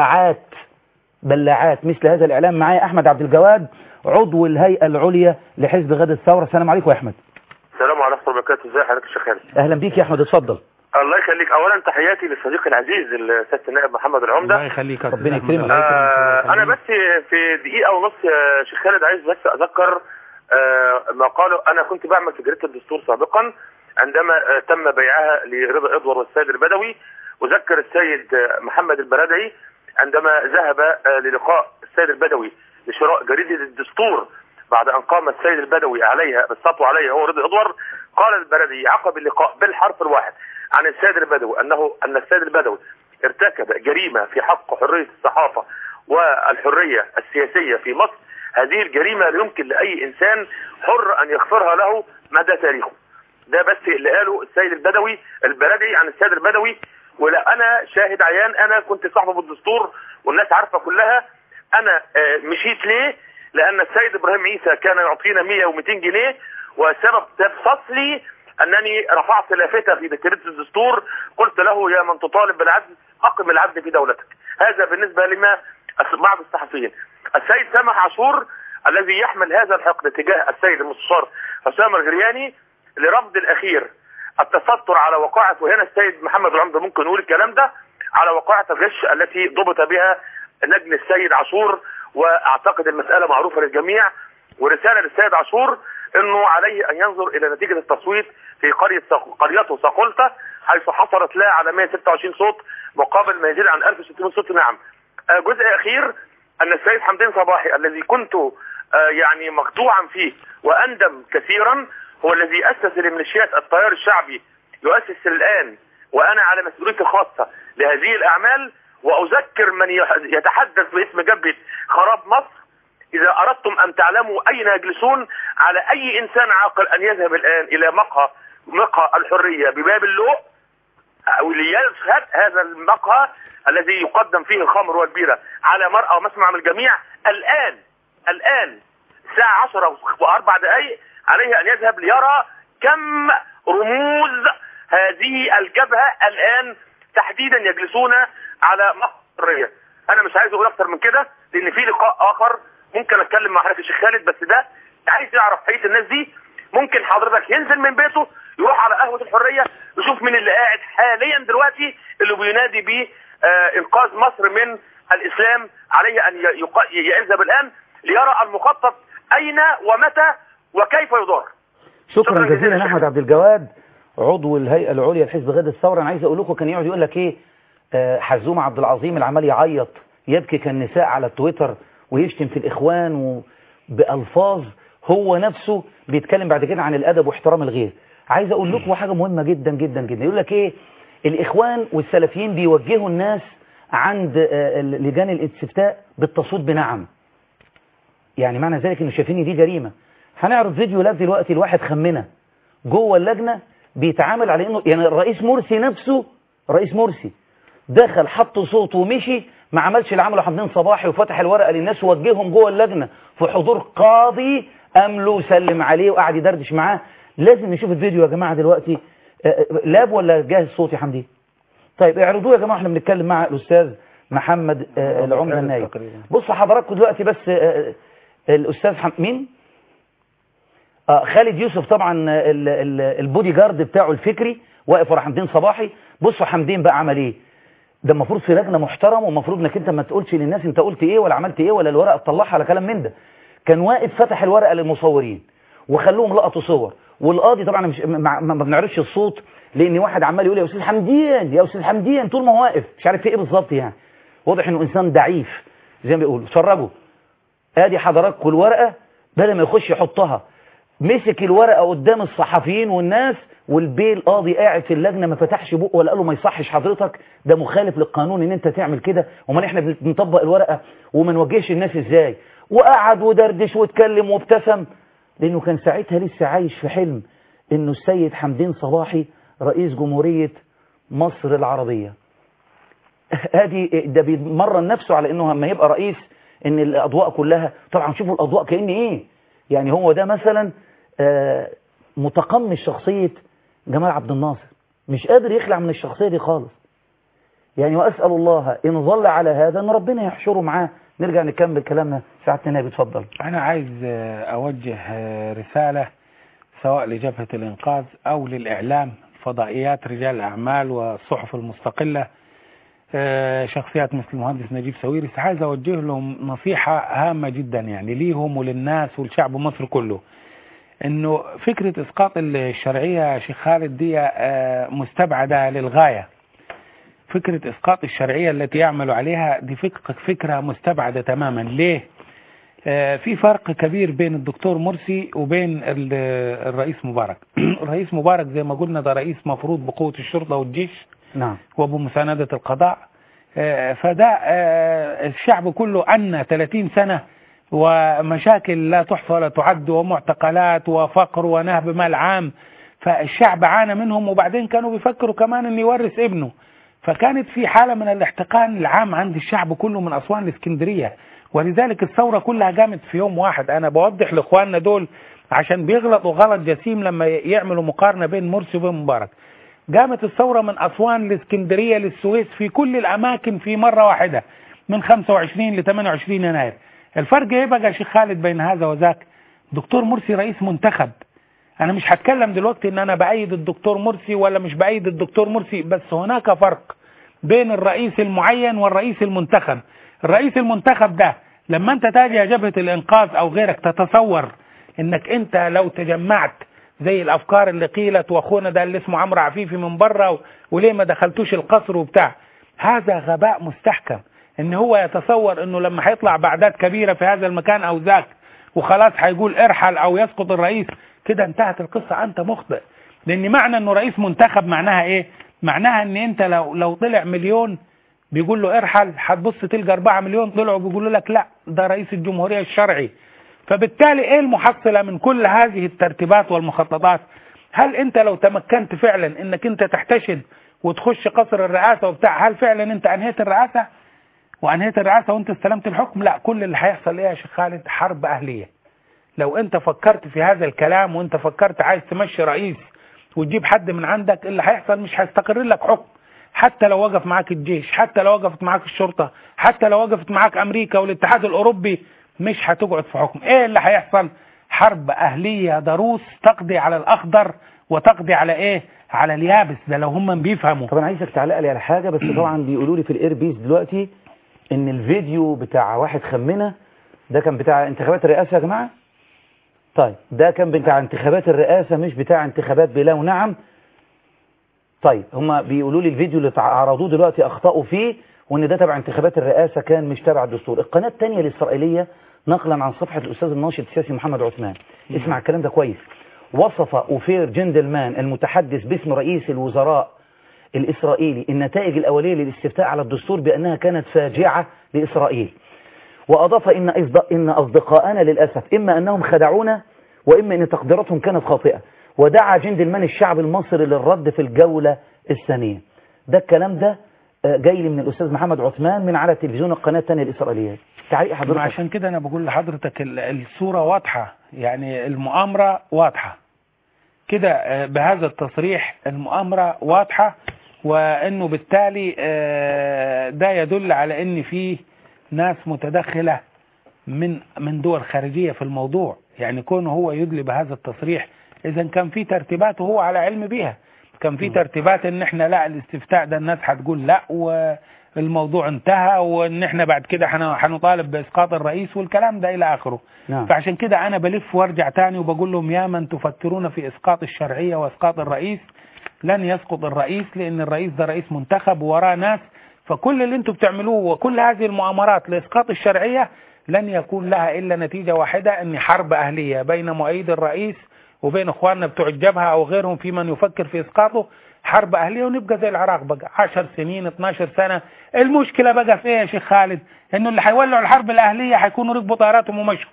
بلاعات مثل هذا الاعلام؟ معايا احمد عبد الجواد عضو الهيئه العليا لحزب غد الثوره. السلام عليكم يا احمد. السلام عليكم ورحمه الله وبركاته. ازي حضرتك يا شيخ خالد؟ اهلا بيك يا احمد، اتفضل. الله يخليك. اولا تحياتي للصديق العزيز السيد النائب محمد العمده. الله يخليك ربنا يكرمك. انا بس في دقيقه ونص يا شيخ خالد عايز بس اذكر ما قاله. انا كنت بعمل في جريده الدستور سابقا عندما تم بيعها لرضا ادوار والسيد البدوي، وذكر السيد محمد البرادعي عندما ذهب للقاء السيد البدوي لشراء جريده الدستور بعد ان قام السيد البدوي عليها بالسطو عليها هو رضا ادوار. قال البرادعي عقب اللقاء بالحرف الواحد عن السيد البدوي ان السيد البدوي ارتكب جريمه في حق حريه الصحافه والحريه السياسيه في مصر. هذه الجريمه لا يمكن لاي انسان حر ان يغفرها له مدى تاريخه. ده بس اللي قاله السيد البدوي البرادعي عن السيد البدوي. ولا انا شاهد عيان، انا كنت صاحبه بالدستور والناس عارفه كلها. انا مشيت ليه؟ لان السيد ابراهيم عيسى كان يعطينا 100 و200 جنيه، وسبب فصلي انني رفعت لافته في جريده الدستور قلت له يا من تطالب بالعدل اقم العدل في دولتك. هذا بالنسبه لما بعض الصحفيين. السيد سامح عاشور الذي يحمل هذا الحقد تجاه السيد المستشار حسام الغرياني لرفض الاخير التستر على وقائع، وهنا السيد محمد العمده ممكن يقول الكلام ده، على وقائع الغش التي ضبط بها نجل السيد عاشور، واعتقد المساله معروفه للجميع. ورساله للسيد عاشور انه عليه ان ينظر الى نتيجة التصويت في قريته صقلته، حيث حصلت لا على 126 صوت مقابل ما يزيد عن 1600 صوت. نعم. جزء اخير، ان السيد حمدين صباحي الذي كنت يعني مقطوعا فيه واندم كثيرا، هو الذي اسس لميليشيات التيار الشعبي، يؤسس الان وانا على مسؤوليتي خاصة لهذه الاعمال. واذكر من يتحدث باسم جبهة خراب مصر، اذا اردتم ان تعلموا اين يجلسون، على اي انسان عاقل ان يذهب الان الى مقهى الحرية بباب اللوء او ليشهد هذا المقهى الذي يقدم فيه الخمر والبيرة على مرأى ومسمع من الجميع. الان الساعة 10:04 عليه ان يذهب ليرى كم رموز هذه الجبهة الان تحديدا يجلسون على مقهى الحرية. انا مش عايز اقول اكتر من كده، لان في لقاء اخر ممكن اتكلم مع حضرتك الشيخ خالد، بس ده عايز يعرف حقيقة الناس دي. ممكن حضرتك ينزل من بيته يروح على قهوة الحرية يشوف مين اللي قاعد حاليا دلوقتي اللي بينادي ب انقاذ مصر من الاسلام. عليه ان يذهب الان ليرى المخطط اين ومتى وكيف يدار. شكرا جزيلا احمد عبد الجواد، عضو الهيئة العليا لحزب غد الثورة. انا عايز اقول لكم كان يقعد يقول لك ايه، حزوم عبد العظيم العمال يعيط يبكي كالنساء على التويتر ويشتم في الاخوان بألفاظ، هو نفسه بيتكلم بعد كده عن الادب واحترام الغير. عايز اقول لكم حاجة مهمة جدا جدا جدا، يقول لك ايه، الاخوان والسلفيين بيوجهوا الناس عند لجان الاستفتاء بالتصويت بنعم، يعني معنى ذلك انه شايفين دي جريمة. هنعرض فيديو لك دلوقتي الواحد خمنه جوه اللجنة بيتعامل على انه يعني الرئيس مرسي نفسه، رئيس مرسي دخل حط صوته ومشي، ما عملش اللي عمله حمدين صباحي وفتح الورقة للناس ووجههم جوه اللجنة في حضور قاضي أمله وسلم عليه وقعد يدردش معاه. لازم نشوف الفيديو يا جماعة دلوقتي. لاب ولا جاهز صوتي حمدين؟ طيب اعرضوه يا جماعة، احنا بنتكلم مع الأستاذ محمد العمدة النايب. بصوا حضراتكم دلوقتي بس الأستاذ مين؟ خالد يوسف طبعا البودي جارد بتاعه الفكري واقف ورا حمدين صباحي. بصوا حمدين بقى عمل ايه. ده المفروض في لجنه محترمه، ومفروض انك انت ما تقولش للناس انت قلت ايه ولا عملت ايه ولا الورقه تطلعها ولا كلام من ده. كان واقف فتح الورقه للمصورين وخلوهم لقطوا صور، والقاضي طبعا مش ما بنعرفش الصوت لان واحد عمال يقول يا استاذ حمدين يا استاذ حمدين طول ما هو واقف مش عارف في ايه بالظبط، يعني واضح انه انسان ضعيف زي ما بيقولوا. اتفرجوا ادي حضراتكم الورقه، بدل ما يخش يحطها مسك الورقه قدام الصحفيين والناس، والبيه القاضي قاعد في اللجنه ما فتحش بقه ولا قال له ما يصحش حضرتك، ده مخالف للقانون ان انت تعمل كده، امال احنا بنطبق الورقه وما نوجهش الناس ازاي؟ وقعد ودردش واتكلم وابتسم، لانه كان ساعتها لسه عايش في حلم انه السيد حمدين صباحي رئيس جمهوريه مصر العربيه. ادي ده بيمرن نفسه على انه لما يبقى رئيس ان الاضواء كلها، طبعا شوفوا الاضواء كأن ايه، يعني هو ده مثلا متقمص شخصيه جمال عبد الناصر، مش قادر يخلع من الشخصية دي خالص يعني. وأسأل الله إن ظل على هذا أن ربنا يحشره معاه. نرجع نكمل كلامنا. سعادة النائب اتفضل. أنا عايز أوجه رسالة سواء لجبهة الإنقاذ أو للإعلام، فضائيات رجال الأعمال والصحف المستقلة، شخصيات مثل المهندس نجيب ساويرس. عايز أوجه لهم نصيحة هامة جدا يعني ليهم وللناس والشعب مصر كله، انه فكرة اسقاط الشرعية يا شيخ خالد دي مستبعدة للغاية. فكرة اسقاط الشرعية التي يعمل عليها دي فكرة مستبعدة تماما. ليه؟ في فرق كبير بين الدكتور مرسي وبين الرئيس مبارك. الرئيس مبارك زي ما قلنا ده رئيس مفروض بقوة الشرطة والجيش، نعم، وبمساندة القضاء. فده الشعب كله عنا 30 سنة ومشاكل لا تحصى ولا تعد ومعتقلات وفقر ونهب مال عام، فالشعب عانى منهم. وبعدين كانوا بيفكروا كمان ان يورث ابنه، فكانت في حالة من الاحتقان العام عند الشعب كله من أسوان لإسكندرية. ولذلك الثورة كلها قامت في يوم واحد. أنا بوضح لإخواننا دول عشان بيغلطوا غلط جسيم لما يعملوا مقارنة بين مرسي وبين مبارك. قامت الثورة من أسوان لإسكندرية للسويس في كل الأماكن في مرة واحدة من 25 ل 28 يناير. الفرق ايه بقى يا شيخ خالد بين هذا وذاك؟ دكتور مرسي رئيس منتخب. انا مش هتكلم دلوقتي ان انا بأيد الدكتور مرسي ولا مش بأيد الدكتور مرسي، بس هناك فرق بين الرئيس المعين والرئيس المنتخب. الرئيس المنتخب ده لما انت تاجي يا جبهة الانقاذ او غيرك تتصور انك انت لو تجمعت زي الافكار اللي قيلت واخونا ده اللي اسمه عمرو عفيفي من بره وليه ما دخلتوش القصر وبتاع، هذا غباء مستحكم. ان هو يتصور انه لما هيطلع باعداد كبيره في هذا المكان او ذاك وخلاص هيقول ارحل او يسقط الرئيس، كده انتهت القصه. انت مخطئ، لان معنى انه رئيس منتخب معناها ايه؟ معناها ان انت لو طلع مليون بيقول له ارحل، هتبص تلقى 4 مليون طلعوا بيقولوا لك لا ده رئيس الجمهوريه الشرعي. فبالتالي ايه المحصله من كل هذه الترتيبات والمخططات؟ هل انت لو تمكنت فعلا انك انت تحتشد وتخش قصر الرئاسه وبتاع، هل فعلا انت انهيت الرئاسه وانت استلمت الحكم؟ لا، كل اللي هيحصل ايه يا شيخ خالد؟ حرب اهليه. لو انت فكرت في هذا الكلام وانت فكرت عايز تمشي رئيس وتجيب حد من عندك، اللي هيحصل مش هيستقر لك حكم. حتى لو وقف معاك الجيش، حتى لو وقفت معاك الشرطه، حتى لو وقفت معاك امريكا والاتحاد الاوروبي، مش هتقعد في حكم. ايه اللي هيحصل؟ حرب اهليه ضروس تقضي على الاخضر وتقضي على ايه؟ على اليابس. ده لو هم بيفهموا. طبعا عايزك تعلق لي على حاجه بس. طبعا بيقولوا لي في الاير بيس دلوقتي ان الفيديو بتاع واحد خمنه ده كان بتاع انتخابات الرئاسه يا جماعه. طيب ده كان بتاع انتخابات الرئاسه مش بتاع انتخابات بلا ونعم. طيب هم بيقولوا لي الفيديو اللي عرضوه دلوقتي اخطاوا فيه وان ده تبع انتخابات الرئاسه كان مش تبع الدستور. القناه الثانيه الاسرائيليه نقلا عن صفحه الاستاذ الناشط السياسي محمد عثمان، اسمع الكلام ده كويس، وصف اوفير جندلمان المتحدث باسم رئيس الوزراء الاسرائيلي النتائج الاوليه للاستفتاء على الدستور بانها كانت فاجعه لاسرائيل، واضاف ان اصدقائنا للاسف اما انهم خدعونا واما ان تقديراتهم كانت خاطئه، ودعا جندلمان الشعب المصري للرد في الجوله الثانيه. ده الكلام ده جاي لي من الاستاذ محمد عثمان من على تلفزيون القناه الثانيه الاسرائيليه. تعليق حضرتك؟ عشان كده انا بقول لحضرتك الصوره واضحه، يعني المؤامره واضحه كده بهذا التصريح، المؤامره واضحه، وانه بالتالي ده يدل على ان في ناس متدخله من دول خارجيه في الموضوع. يعني كونه هو يدلي بهذا التصريح اذا كان في ترتيبات وهو على علم بيها. كان في ترتيبات ان احنا لا الاستفتاء ده الناس هتقول لا والموضوع انتهى وان احنا بعد كده هنطالب باسقاط الرئيس والكلام ده الى اخره. فعشان كده انا بلف وارجع تاني وبقول لهم يا من تفكرون في اسقاط الشرعيه واسقاط الرئيس، لن يسقط الرئيس، لان الرئيس ده رئيس منتخب ووراه ناس. فكل اللي انتم بتعملوه وكل هذه المؤامرات لاسقاط الشرعيه لن يكون لها الا نتيجه واحده، ان حرب اهليه بين مؤيد الرئيس وبين اخواننا بتوع الجبهه او غيرهم في من يفكر في اسقاطه. حرب اهليه ونبقى زي العراق بقى 10 سنين 12 سنه. المشكله بقى في ايه يا شيخ خالد؟ انه اللي هيولعوا الحرب الاهليه هيكونوا ركبوا طياراتهم ومشوا.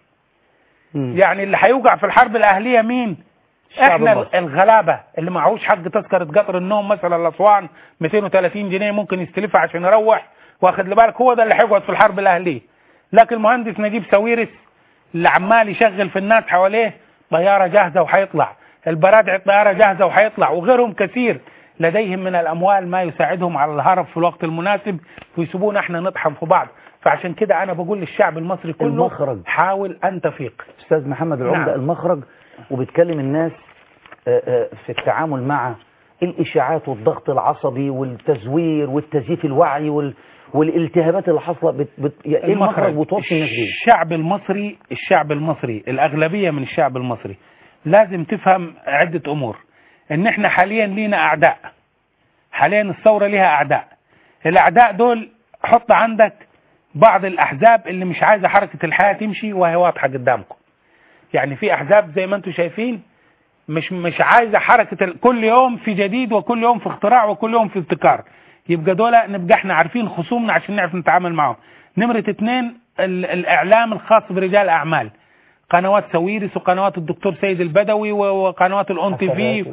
يعني اللي هيوقع في الحرب الاهليه مين؟ احنا الغلابه اللي معهوش حق تذكره قطر النوم مثلا لاسوان 230 جنيه ممكن يستلفها عشان يروح، واخد بالك؟ هو ده اللي هيقعد في الحرب الاهليه. لكن المهندس نجيب ساويرس اللي عمال يشغل في الناس حواليه طياره جاهزه وهيطلع، البرادع الطياره جاهزه وهيطلع، وغيرهم كثير لديهم من الاموال ما يساعدهم على الهرب في الوقت المناسب ويسيبونا احنا نطحن في بعض. فعشان كده انا بقول للشعب المصري كله المخرج. حاول ان تفيق. استاذ محمد العمده المخرج، وبتكلم الناس في التعامل مع الاشاعات والضغط العصبي والتزوير والتزييف الوعي والالتهابات اللي حاصله ايه المخرج وتوصي الناس دي؟ الشعب المصري الاغلبيه من الشعب المصري لازم تفهم عده امور. ان احنا حاليا لينا اعداء، حاليا الثوره ليها اعداء. الاعداء دول حط عندك بعض الاحزاب اللي مش عايزه حركه الحياه تمشي وهي واضحه قدامكم. يعني في احزاب زي ما انتم شايفين مش عايزه حركه كل يوم في جديد وكل يوم في اختراع وكل يوم في ابتكار. يبقى دول نبقى احنا عارفين خصومنا عشان نعرف نتعامل معهم. نمرة 2 الاعلام الخاص برجال اعمال، قنوات ساويرس وقنوات الدكتور سيد البدوي وقنوات الأون تي في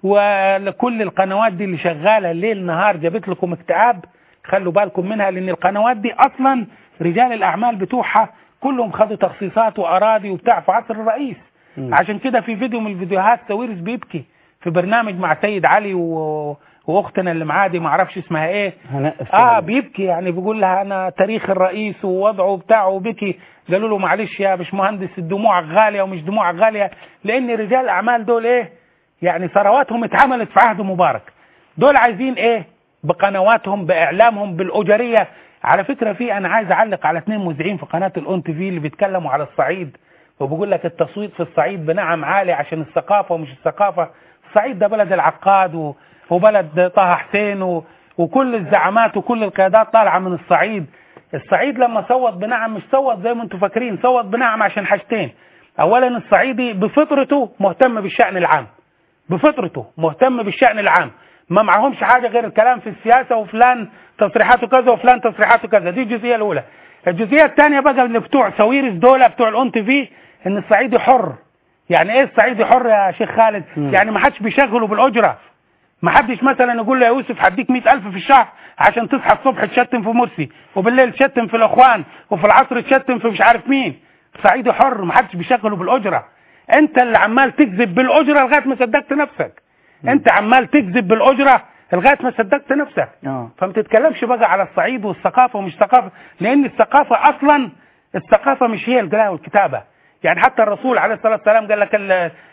وكل القنوات دي اللي شغاله ليل نهار جابت لكم اكتئاب. خلوا بالكم منها، لان القنوات دي اصلا رجال الاعمال بتوعها كلهم خدوا تخصيصات واراضي وبتاع في عصر الرئيس. عشان كده في فيديو من الفيديوهات ساويرس بيبكي في برنامج مع سيد علي واختنا اللي معاه دي ما اعرفش اسمها ايه، بيبكي. يعني بيقول لها انا تاريخ الرئيس ووضعه بتاعه وبكي. قالوا له معلش يا باشمهندس الدموع غاليه ومش دموع غاليه، لان رجال الاعمال دول ايه يعني ثرواتهم اتعملت في عهد مبارك. دول عايزين ايه؟ بقنواتهم باعلامهم بالاجريه. على فكره انا عايز اعلق على 2 مذيعين في قناه الأون تي في اللي بيتكلموا على الصعيد وبيقول لك التصويت في الصعيد بنعم عالي عشان الثقافة ومش الثقافة. الصعيد ده بلد العقاد وبلد طه حسين وكل الزعامات وكل القيادات طالعة من الصعيد. الصعيد لما صوت بنعم مش صوت زي ما انتم فاكرين، صوت بنعم عشان حاجتين. اولا الصعيدي بفطرته مهتم بالشأن العام، بفطرته مهتم بالشأن العام، ما معهمش حاجة غير الكلام في السياسة وفلان تصريحاته كذا وفلان تصريحاته كذا. دي الجزئية الأولى. الجزئية الثانية بقى اللي بتوع سويرس دولة بتوع الأون تي في إن الصعيدي حر. يعني إيه الصعيدي حر يا شيخ خالد؟ يعني ما حدش بيشغله بالأجرة، ما حدش مثلا يقول له يا يوسف هديك 100,000 في الشهر عشان تصحى الصبح تشتم في مرسي وبالليل تشتم في الإخوان وفي العصر تشتم في مش عارف مين. الصعيدي حر ما حدش بيشغله بالأجرة. أنت اللي عمال تكذب بالأجرة لغاية ما صدقت نفسك. انت عمال تكذب بالأجرة لغاية ما صدقت نفسك. فما تتكلمش بقى على الصعيد والثقافة ومش ثقافة، لان الثقافة اصلا الثقافة مش هي القراءة والكتابة. يعني حتى الرسول عليه الصلاة والسلام قال لك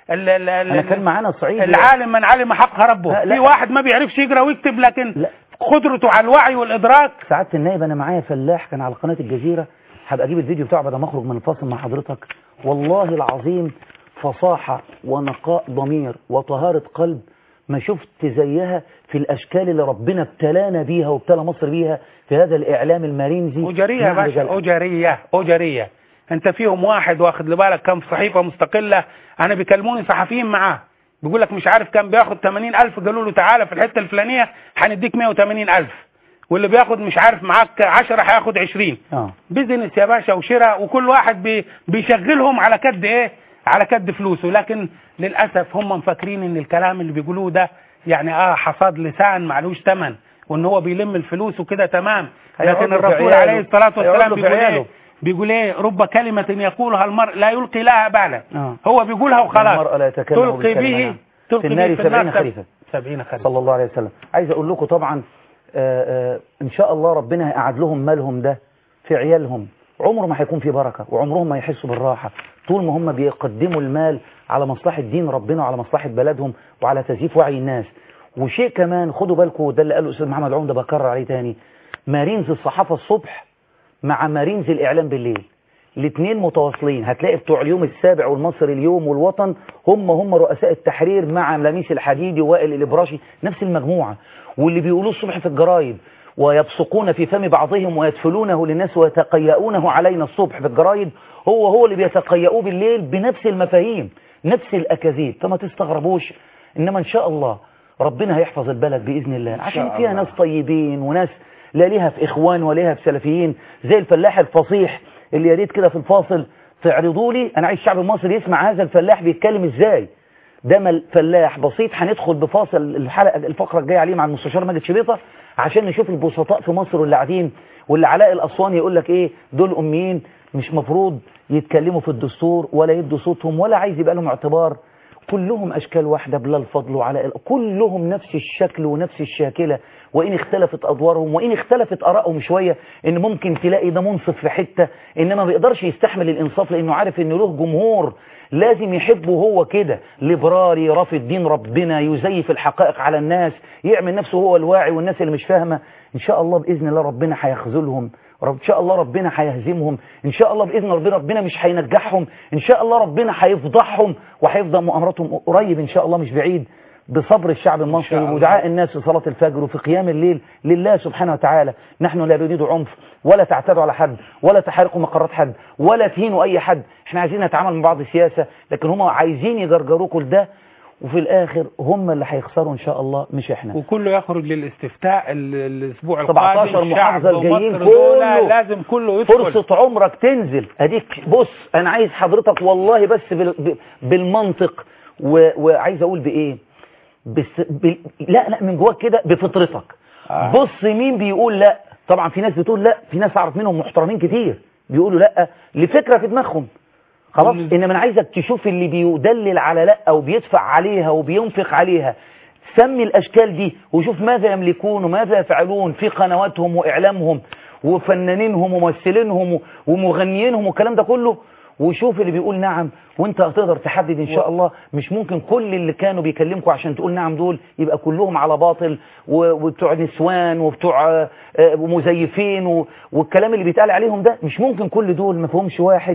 انا كان معانا صعيد العالم من علم حق ربه. في واحد ما بيعرفش يقرا ويكتب لكن قدرته على الوعي والادراك. سعادة النائب انا معايا فلاح كان على قناة الجزيرة، هبقى اجيب الفيديو بتاعه بعد ما اخرج من الفاصل مع حضرتك. والله العظيم فصاحة ونقاء ضمير وطهارة قلب ما شفت زيها في الأشكال اللي ربنا ابتلانا بيها وابتلى مصر بيها في هذا الإعلام المارينزي. أجرية يا باشا، أجرية. أنت فيهم واحد واخد لبالك كم في صحيفة مستقلة، أنا بيكلموني صحفيين معاه بيقول لك مش عارف كم بياخد 80,000 قالوا له تعالى في الحتة الفلانية هنديك 180,000 واللي بياخد مش عارف معاك 10 هياخد 20. بيزنس يا باشا وشراء وكل واحد بيشغلهم على كد إيه؟ على كد فلوسه. لكن للأسف هم مفكرين ان الكلام اللي بيقولوه ده يعني حصاد لسان معلوش ثمن وان هو بيلم الفلوس وكده تمام. لكن الرسول عليه الصلاة والسلام بيقول ايه رب كلمة يقولها المرء لا يلقي لها بالا. هو بيقولها وخلاص تلقي به في النار 70 خريفا 70 خريفا صلى الله عليه وسلم. عايز اقول لكم طبعا ان شاء الله ربنا هيقعد لهم مالهم ده في عيالهم، عمره ما هيكون في بركة وعمرهم ما يحسوا بالراحة طول ما هم بيقدموا المال على مصلحة دين ربنا وعلى مصلحة بلدهم وعلى تزييف وعي الناس. وشيء كمان خدوا بالكم ده اللي قاله الأستاذ محمد عمده بكرر عليه تاني، مارينز الصحافة الصبح مع مارينز الإعلام بالليل الاثنين متواصلين. هتلاقي بتوع اليوم السابع والمصري اليوم والوطن هم رؤساء التحرير مع لميس الحديدي ووائل الإبراشي نفس المجموعة، واللي بيقولوه الصبح في الجرايد ويبصقون في فم بعضهم ويدفلونه للناس ويتقيؤونه علينا الصبح في الجرايد هو اللي بيتقيؤوه بالليل بنفس المفاهيم نفس الأكاذيب. فما تستغربوش، إنما إن شاء الله ربنا هيحفظ البلد بإذن الله عشان فيها ناس طيبين وناس لا ليها في إخوان ولا ليها في سلفيين زي الفلاح الفصيح اللي يا ريت كده في الفاصل تعرضوا لي. أنا عايز الشعب المصري يسمع هذا الفلاح بيتكلم إزاي. ده فلاح بسيط. هندخل بفاصل الفقرة الجاية عليه مع المستشار ماجد شبيطة عشان نشوف البسطاء في مصر واللي قاعدين واللي علاء الأسواني يقول لك إيه دول أميين مش مفروض يتكلموا في الدستور ولا يدوا صوتهم ولا عايز يبقى لهم اعتبار. كلهم أشكال واحدة بلا الفضل وعلاء كلهم نفس الشكل ونفس الشاكلة وإن اختلفت أدوارهم وإن اختلفت آرائهم شوية. إن ممكن تلاقي ده منصف في حتة إنما ما بيقدرش يستحمل الإنصاف لأنه عارف إنه له جمهور لازم يحبه هو كده ليبراري رافض دين ربنا يزيف الحقائق على الناس يعمل نفسه هو الواعي والناس اللي مش فاهمة. إن شاء الله بإذن الله ربنا هيخذلهم، إن شاء الله ربنا هيهزمهم، إن شاء الله بإذن ربنا مش هينجحهم، إن شاء الله ربنا هيفضحهم وهيفضل مؤامراتهم قريب إن شاء الله مش بعيد بصبر الشعب المصري ودعاء الناس في صلاة الفجر وفي قيام الليل لله سبحانه وتعالى. نحن لا نريد عنف ولا تعتدوا على حد ولا تحرقوا مقرات حد ولا تهينوا أي حد. احنا عايزين نتعامل مع بعض السياسة لكن هم عايزين يجرجروكوا لده وفي الآخر هم اللي هيخسروا إن شاء الله مش إحنا. وكله يخرج للاستفتاء الأسبوع القادم 17 محافظة الجايين كله لازم كله يدخل. فرصة عمرك تنزل أديك. بص أنا عايز حضرتك والله بس بالمنطق وعايز أقول بإيه لا من جواك كده بفطرتك. بص مين بيقول لا. طبعا في ناس بتقول لا، في ناس أعرف منهم محترمين كتير بيقولوا لا لفكرة في دماغهم خلاص. إنما أنا عايزك تشوف اللي بيدلل على لا أو بيدفع عليها وبينفق عليها. سمي الأشكال دي وشوف ماذا يملكون وماذا يفعلون في قنواتهم وإعلامهم وفنانينهم وممثلينهم ومغنيينهم والكلام ده كله وشوف اللي بيقول نعم وانت هتقدر تحدد ان شاء الله. مش ممكن كل اللي كانوا بيكلمكوا عشان تقول نعم دول يبقى كلهم على باطل وبتوع نسوان وبتوع مزيفين والكلام اللي بيتقال عليهم ده مش ممكن كل دول ما فيهمش واحد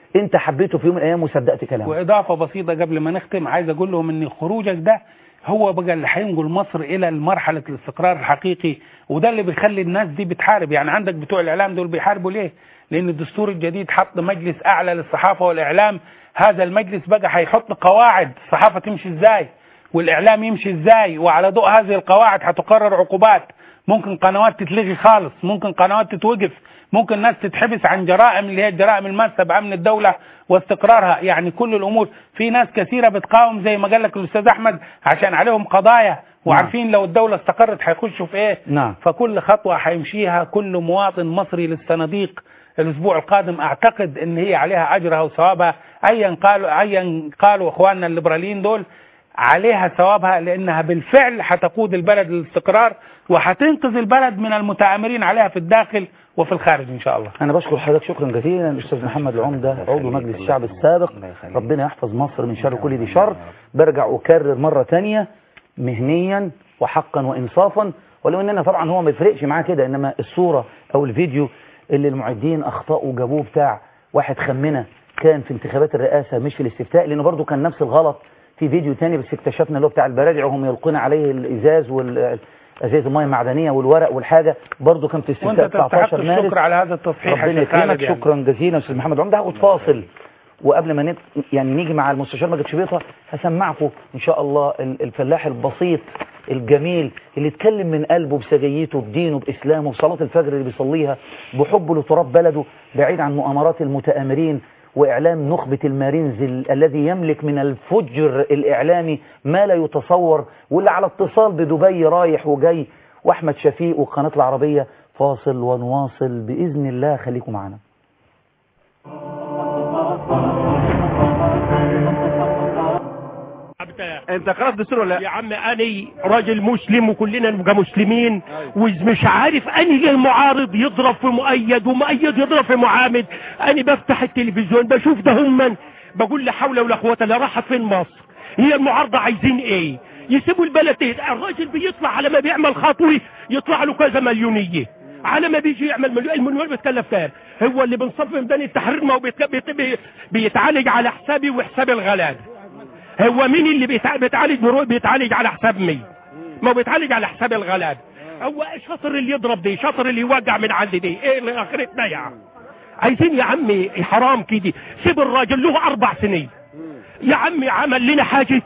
انت حبيته في يوم من الايام وصدقت كلامه. واضافه بسيطه قبل ما نختم، عايز اقول لهم ان خروجك ده هو بقى اللي هينقل مصر الى مرحله الاستقرار الحقيقي، وده اللي بيخلي الناس دي بتحارب. يعني عندك بتوع الاعلام دول بيحاربوا ليه؟ لان الدستور الجديد حط مجلس اعلى للصحافه والاعلام. هذا المجلس بقى هيحط قواعد الصحافه تمشي ازاي والاعلام يمشي ازاي، وعلى ضوء هذه القواعد هتقرر عقوبات. ممكن قنوات تتلغي خالص، ممكن قنوات تتوقف، ممكن ناس تتحبس عن جرائم اللي هي الجرائم الماسة بأمن الدولة واستقرارها. يعني كل الأمور، في ناس كثيرة بتقاوم زي ما قال لك الأستاذ أحمد عشان عليهم قضايا وعارفين لو الدولة استقرت هيخشوا في إيه. فكل خطوة هيمشيها كل مواطن مصري للصناديق الأسبوع القادم أعتقد إن هي عليها أجرها وثوابها. أيا قالوا إخواننا الليبراليين دول عليها ثوابها، لأنها بالفعل هتقود البلد للاستقرار وهتنقذ البلد من المتآمرين عليها في الداخل وفي الخارج إن شاء الله. أنا بشكر حضرتك شكرا جزيلا الأستاذ محمد العمدة عضو مجلس الشعب السابق. ربنا يحفظ مصر من شر كل ذي شر. برجع أكرر مرة تانية مهنيا وحقا وإنصافا، ولو أننا طبعا هو ما يفرقش معاه كده، إنما الصورة أو الفيديو اللي المعدين أخطأوا جابوه بتاع واحد خمنة كان في انتخابات الرئاسة مش في الاستفتاء، لأنه برضو كان نفس الغلط في فيديو تاني بس اكتشفنا اللي هو بتاع البرادع وهم يلقون عليه الإزاز ازاز الميه المعدنيه والورق والحاجه، برضه كان في استفتاء 19 مارس. شكرا على هذا التصحيح. ربنا يكرمك. شكرا جزيلا استاذ محمد عمده. هاخد فاصل وقبل ما يعني نيجي مع المستشار ماجد شبيطه هسمعكم ان شاء الله الفلاح البسيط الجميل اللي اتكلم من قلبه بسجيته بدينه باسلامه بصلاه الفجر اللي بيصليها بحبه لتراب بلده بعيد عن مؤامرات المتآمرين وإعلام نخبة المارينز الذي يملك من الفجر الإعلامي ما لا يتصور، واللي على اتصال بدبي رايح وجاي، وأحمد شفيق والقناة العربية. فاصل ونواصل بإذن الله، خليكم معنا. انت قرأت دستور ولا لا؟ يا عم انا راجل مسلم وكلنا نبقى مسلمين، ومش عارف اني المعارض يضرب في مؤيد ومؤيد يضرب في معاند. انا بفتح التلفزيون بشوف ده هم، بقول لا حول ولا قوه الا راحت فين مصر؟ هي المعارضه عايزين ايه؟ يسيبوا البلد ايه؟ الراجل بيطلع على ما بيعمل خطوه يطلع له كذا مليونيه، على ما بيجي يعمل المليون بيتكلف كام؟ هو اللي بنصف ميدان التحرير ما هو بيتعالج على حسابي وحساب الغلاب. هو مين اللي بيتعالج على حساب مين؟ ما هو بيتعالج على حساب الغلاب. هو شاطر اللي يضرب دي، شاطر اللي يوجع من عند دي، ايه اللي اخرتنا يا عم؟ عايزين يا عمي حرام كده، سيب الراجل له 4 سنين يا عمي. عمل لنا حاجه؟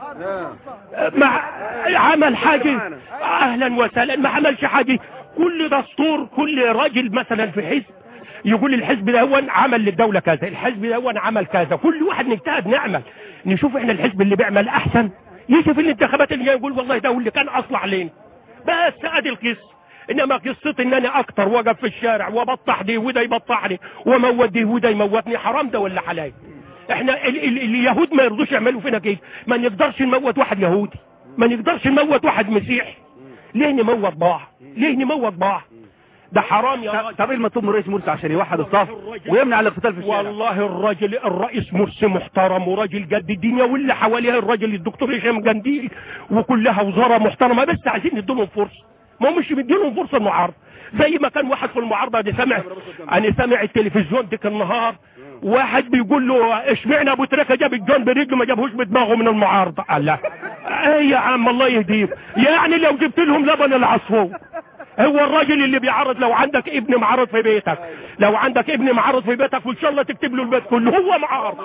عمل حاجه؟ اهلا وسهلا. ما عملش حاجه. كل دستور كل راجل مثلا في حزب يقول الحزب ده هو عمل للدولة كذا، الحزب ده هو عمل كذا، كل واحد نجتهد نعمل نشوف احنا الحزب اللي بيعمل احسن يجي في الانتخابات اللي جايه يقول والله ده هو اللي كان اصلح لنا. بس ادي القصه. انما قصتي ان انا اكتر واقف في الشارع وبطح دي وده يبطحني وموت دي وده يموتني، حرام ده ولا حلال؟ احنا اليهود ما يرضوش يعملوا فينا كده. ما نقدرش نموت واحد يهودي، ما نقدرش نموت واحد مسيحي. ليه نموت بعض؟ ليه نموت بعض؟ ده حرام يا راجل. طب ايه المطلوب من رئيس مرسي عشان يوحد الصف ويمنع الاقتتال في الشارع؟ والله الرئيس مرسي محترم وراجل جد الدنيا، واللي حواليها الراجل الدكتور هشام جنديل وكلها وزاره محترمه، بس عايزين نديلهم فرصه. ما مش مديلهم فرصه المعارضه زي ما كان واحد في المعارضه دي انا سامع التلفزيون ديك النهار واحد بيقول له اشمعنى ابو تريكه جاب الجون برجله ما جابهوش بدماغه من المعارضه. قال لا ايه يا عم الله يهديك، يعني لو جبت لهم لبن العصفور. هو الراجل اللي بيعرض، لو عندك ابن معرض في بيتك، لو عندك ابن معرض في بيتك وان شاء الله تكتب له البيت كله، هو معارض.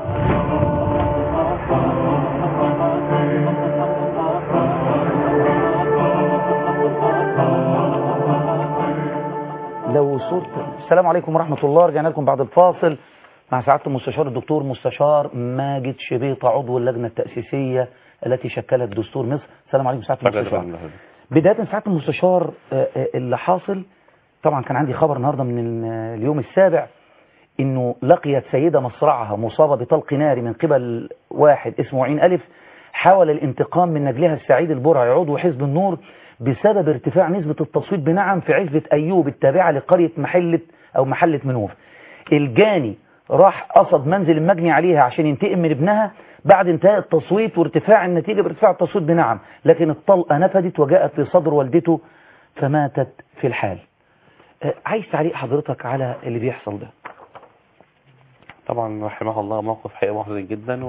لو صورة السلام عليكم ورحمة الله. رجعنا لكم بعد الفاصل مع سعادة المستشار الدكتور مستشار ماجد شبيطة عضو اللجنة التأسيسية التي شكلت دستور مصر. السلام عليكم سعادة المستشار. بداية سعادة المستشار، اللي حاصل طبعا كان عندي خبر النهاردة من اليوم السابع انه لقيت سيدة مصرعها مصابة بطلق ناري من قبل واحد اسمه عين ألف حاول الانتقام من نجلها السعيد البرعي عضو حزب النور بسبب ارتفاع نسبة التصويت بنعم في عزبة أيوب التابعة لقرية محلة منوف. الجاني راح قصد منزل المجني عليها عشان ينتقم من ابنها بعد انتهاء التصويت وارتفاع النتيجة بارتفاع التصويت بنعم، لكن الطلقة نفذت وجاءت لصدر والدته فماتت في الحال. عايز تعليق حضرتك على اللي بيحصل ده. طبعا رحمه الله موقف حقيقي محزن جدا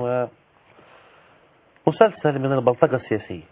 ومسلسل من البلطجة السياسية.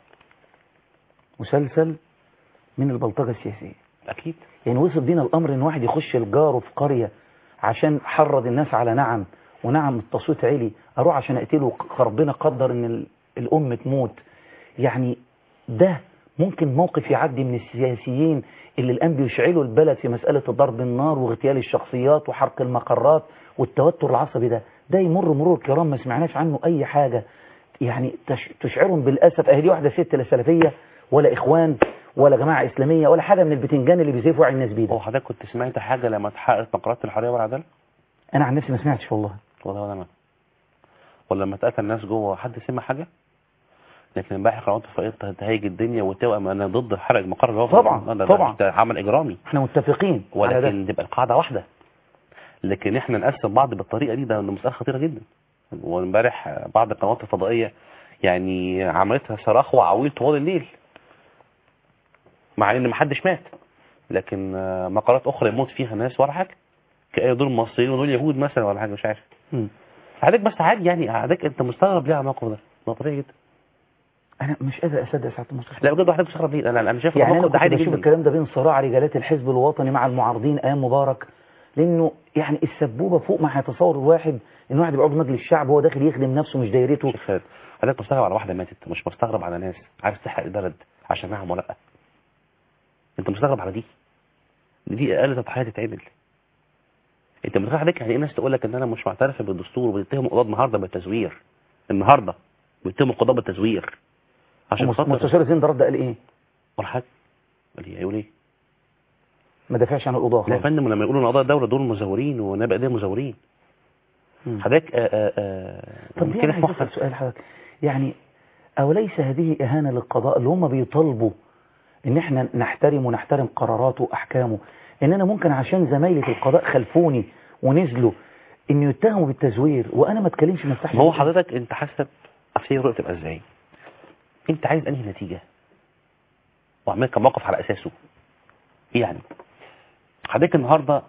مسلسل من البلطجة السياسية أكيد. يعني وصل بينا الأمر إن واحد يخش الجار في قرية عشان حرض الناس على نعم ونعم التصويت عالي، أروح عشان أقتله، ربنا قدر إن الأم تموت. يعني ده ممكن موقف يعدي من السياسيين اللي الآن بيشعلوا البلد في مسألة ضرب النار واغتيال الشخصيات وحرق المقرات والتوتر العصبي ده يمر مرور الكرام ما سمعناش عنه أي حاجة. يعني تشعرهم بالأسف أهدي واحدة ست لا سلفية ولا إخوان ولا جماعة إسلامية ولا حاجة من البتنجان اللي بيزيفوا وعي الناس بيه. هو حضرتك كنت سمعت حاجة لما اتحققت مقرات الحرية والعدالة؟ أنا عن نفسي ما سمعتش والله. ولا أنا. ولا لما اتقتل الناس جوه حد سمع حاجة؟ لكن امبارح قنوات الفقير تهيج الدنيا وتوأم أنا ضد حرق المقر جوه. طبعا ده عمل إجرامي. احنا متفقين. ولكن تبقى القاعدة واحدة. لكن احنا نقسم بعض بالطريقة دي ده مسألة خطيرة جدا. وامبارح بعض القنوات الفضائية يعني عملتها صراخ وعويل طوال الليل مع ان محدش مات، لكن مقالات اخرى يموت فيها ناس ولا حاجه كأي دول مصريين ودول يهود مثلا ولا حاجه مش عارف. عليك بس عادي يعني عليك انت مستغرب ليه على الموقف ده؟ طبيعي جدا. انا مش قادر اصدق ساعه المستشفى. لا بجد حضرتك مستغرب ليه؟ انا شايف يعني الموقف ده عادي جدا. الكلام ده بين صراع رجالات الحزب الوطني مع المعارضين ايام مبارك، لانه يعني السبوبه فوق ما هيتصور الواحد ان واحد يبقى عضو مجلس الشعب وهو داخل يخدم نفسه مش دايرته. حضرتك مستغرب على واحده ماتت، مش مستغرب على ناس عارف تحرق البلد عشان نعم ولا لا. انت مستغرب على دي اقل تضحيه تتعمل. انت متخيل حضرتك يعني ايه ناس تقول لك ان انا مش معترف بالدستور وبيتهم القضاه النهارده بالتزوير. النهارده بيتهم القضاه بالتزوير عشان مستشار زين ده رد قال ايه؟ ولا حاجه. قال ايه؟ هيقول ايه؟ ما دافعش عن القضاه. لا يا فندم لما يقولوا ان قضاه الدوله دول مزورين ونائب قضيه مزورين. حضرتك طب ليه عايز اسال سؤال حضرتك؟ يعني اوليس هذه اهانه للقضاء اللي هم بيطالبوا ان احنا نحترم قراراته واحكامه، ان انا ممكن عشان زمايلي في القضاء خلفوني ونزلوا ان يتهموا بالتزوير وانا ما اتكلمش ما استحملش. هو حضرتك انت حسب في رؤيه تبقى ازاي؟ انت عايز انهي نتيجه؟ واعمل كم موقف على اساسه. يعني حضرتك النهارده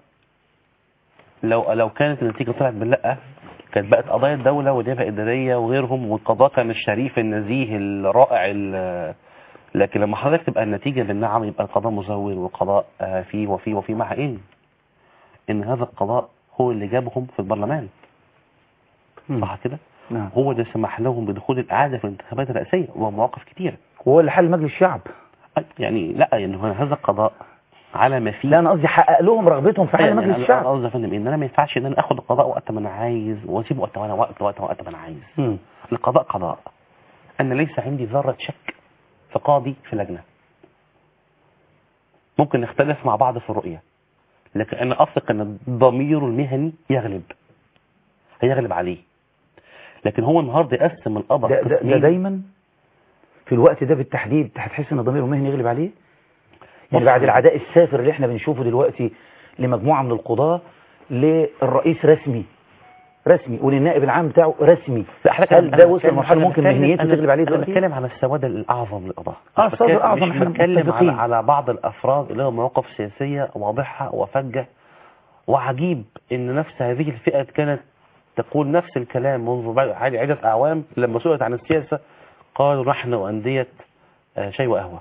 لو كانت النتيجه طلعت باللا كانت بقت قضايا الدوله والنيابه الاداريه وغيرهم والقضاء كان الشريف النزيه الرائع لكن لما حضرتك تبقى النتيجة بالنعم يبقى القضاء مزور والقضاء وفي مع ان هذا القضاء هو اللي جابهم في البرلمان. صح كده؟ نعم. هو اللي سمح لهم بدخول الإعادة في الانتخابات الرئاسية ومواقف كتيرة. وهو اللي حل مجلس الشعب. يعني لا يعني هذا القضاء على ما فيه. لا انا قصدي حقق لهم رغبتهم في حل مجلس الشعب. انا قصدي يا فندم ان انا ما ينفعش ان انا اخد القضاء وقت ما انا عايز واسيبه وقت ما انا عايز. القضاء قضاء. انا ليس عندي ذرة شك في قاضي في لجنة. ممكن نختلف مع بعض في الرؤية لكن أنا أثق أن ضميره المهني هيغلب عليه. لكن هو النهاردة يقسم القضاء ده دايما في الوقت ده بالتحديد هتحس أن ضميره المهني يغلب عليه. يعني بعد العداء السافر اللي احنا بنشوفه دلوقتي لمجموعة من القضاة للرئيس رسمي وللنائب العام بتاعه رسمي. هل ده وصل لمرحله ممكن مهنيته تغلب عليه دلوقتي؟ انا بتكلم على السواد الاعظم للقضاء. السواد الاعظم احنا بنتكلم على بعض الافراد اللي لهم مواقف سياسيه واضحه وفجه وعجيب ان نفس هذه الفئه كانت تقول نفس الكلام منذ عده اعوام لما سئلت عن السياسه قالوا نحن وانديه شاي وقهوه.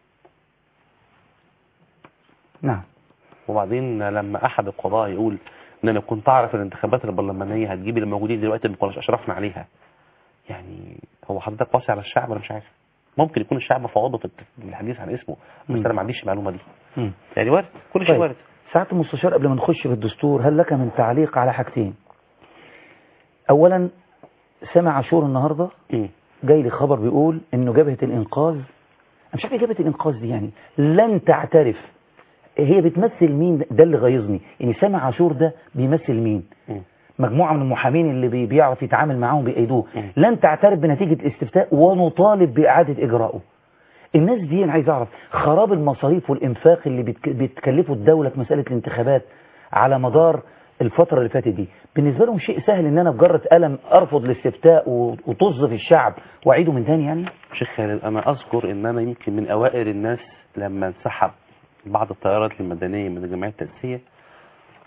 نعم. وبعدين لما احد القضاة يقول ان انا كنت اعرف الانتخابات البرلمانيه هتجيب اللي موجودين دلوقتي ما كناش اشرفنا عليها. يعني هو حضرتك قاسي على الشعب؟ انا مش عارف. ممكن يكون الشعب فوضى في الحديث عن اسمه بس انا ما عنديش المعلومه دي. يعني وارد كل شيء وارد. سعاده المستشار قبل ما نخش في الدستور هل لك من تعليق على حاجتين؟ اولا سامع عاشور النهارده جاي لي خبر بيقول انه جبهه الانقاذ انا مش عارف ايه جبهه الانقاذ دي يعني لن تعترف هي بتمثل مين؟ ده اللي غيظني. يعني سامع عاشور ده بيمثل مين؟ مجموعة من المحامين اللي بيعرف يتعامل معاهم بأيدوه لن تعترف بنتيجة الاستفتاء ونطالب بإعادة إجراءه. الناس دي أنا عايز أعرف خراب المصاريف والإنفاق اللي بتكلفه الدولة في مسألة الانتخابات على مدار الفترة اللي فاتت دي بالنسبة لهم شيء سهل ان انا بجرة قلم ارفض الاستفتاء وطز في الشعب واعيده من تاني يعني؟ شيخ خالد انا اذكر ان انا يمكن من اوائل الناس لما انسحب بعض الطيارات المدنية من الجمعية التأسيسية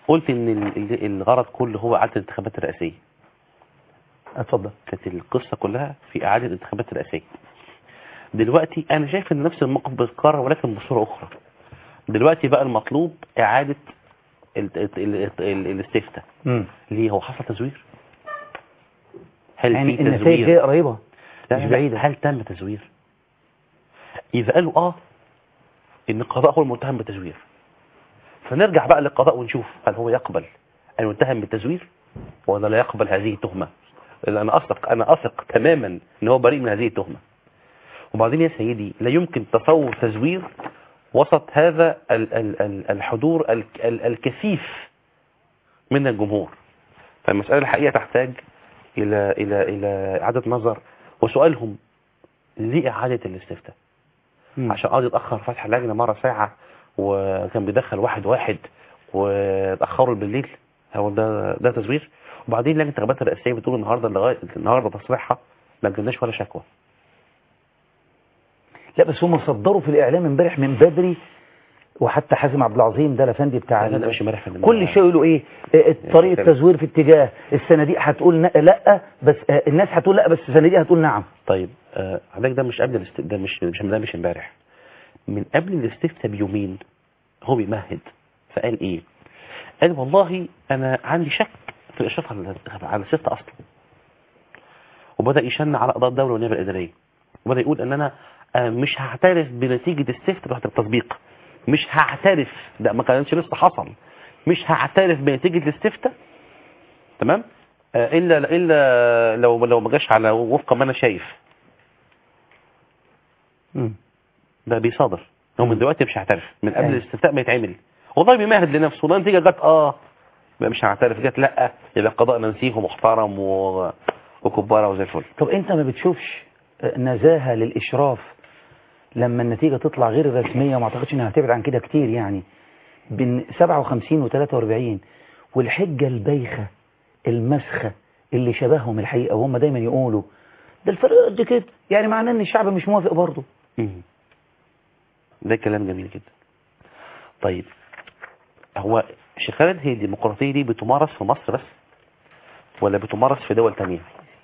قلت ان الغرض كله هو اعاده الانتخابات الرئاسيه. اتفضل. كانت القصه كلها في اعاده الانتخابات الرئاسيه. دلوقتي انا شايف ان نفس الموقف بيتكرر ولكن بصوره اخرى. دلوقتي بقى المطلوب اعاده الاستفتاء. ليه هو حصل تزوير؟ هل يعني في النتائج تزوير؟ جايه قريبه مش بعيده. هل تم تزوير؟ اذا قالوا ان القضاء هو المتهم بالتزوير، فنرجع بقى للقضاء ونشوف هل هو يقبل ان يتهم بالتزوير ولا لا يقبل هذه التهمه. انا اثق تماما ان هو بريء من هذه التهمه. وبعدين يا سيدي لا يمكن تصور تزوير وسط هذا الحضور الكثيف من الجمهور. فالمسألة الحقيقة تحتاج إلى إعادة نظر وسؤالهم ليه إعادة الاستفتاء؟ عشان قاضي اتأخر فتح اللجنة مرة ساعة وكان بيدخل واحد وتأخروا بالليل، هو ده تزوير؟ وبعدين لجنة الانتخابات الرئاسية بتقول النهارده تصريحها ما جبناش ولا شكوى. لا بس هم صدروا في الإعلام امبارح من بدري، وحتى حازم عبد العظيم ده الافندي بتاع كل شيء يقولوا ايه طريقه تزوير في اتجاه الصناديق هتقول لا بس الناس هتقول لا بس الصناديق هتقول نعم. طيب حضرتك ده مش قبل ده مش امبارح، من قبل الاستفتاء بيومين هو بيمهد. فقال ايه؟ قال والله انا عندي شك في الاشراف على الاستفتاء اصلا، وبدا يشن على قضاء الدوله والنيابه الاداريه، وبدا يقول ان انا مش هعترف بنتيجه الاستفتاء بعد التطبيق، مش هعترف، ده ما كانش لسه حصل، مش هعترف بنتيجه الاستفتاء تمام الا لو ما جاش على وفق ما انا شايف. ده بيصادر هو من دلوقتي مش هعترف من قبل الاستفتاء ما يتعمل، والله بيمهد لنفسه. والله النتيجه جت مش هعترف، جت لا يبقى القضاء ننسيه ومحترم وكباره وزي الفل. طب انت ما بتشوفش نزاهه للاشراف لما النتيجة تطلع غير الرسمية؟ وما اعتقدش انها هتبعد عن كده كتير، يعني بين 57 و 43 والحجة البايخة المسخة اللي شبههم الحقيقة، وهم دايما يقولوا ده الفرق قد كده، يعني معناه ان الشعب مش موافق برضه. ده كلام جميل جدا. طيب هو شيخ خالد، هي الديمقراطية دي بتمارس في مصر بس ولا بتمارس في دول تانية؟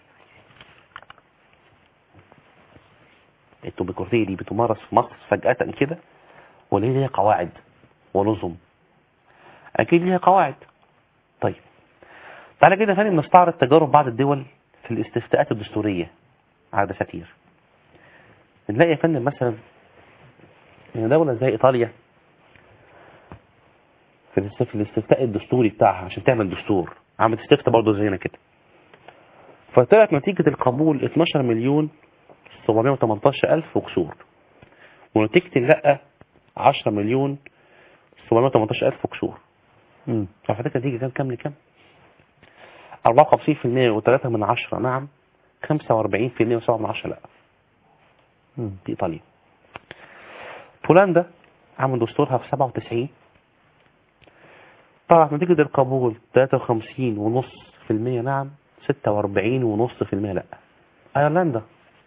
الديمقراطية دي بتمارس في مصر فجأة كده ولا ليها قواعد ونظم؟ أكيد ليها قواعد. طيب تعالى كده ثاني نستعرض تجارب بعض الدول في الاستفتاءات الدستورية على دساتير. نلاقي يا فندم مثلا ان دولة زي إيطاليا في الاستفتاء الدستوري بتاعها عشان تعمل دستور عملت استفتاء برضه زينا كده، فطلعت نتيجة القبول 12,718,000 وكسور، ونتيجة اللأ 10,718,000 وكسور. فحضرتك نتيجة كام لكام؟ 54% و3 من 10 نعم، 45% و7 من 10 لا. دي إيطاليا. بولندا عمل دستورها في 97، طلعت نتيجة القبول 53.5% نعم، 46.5% لا. ايرلندا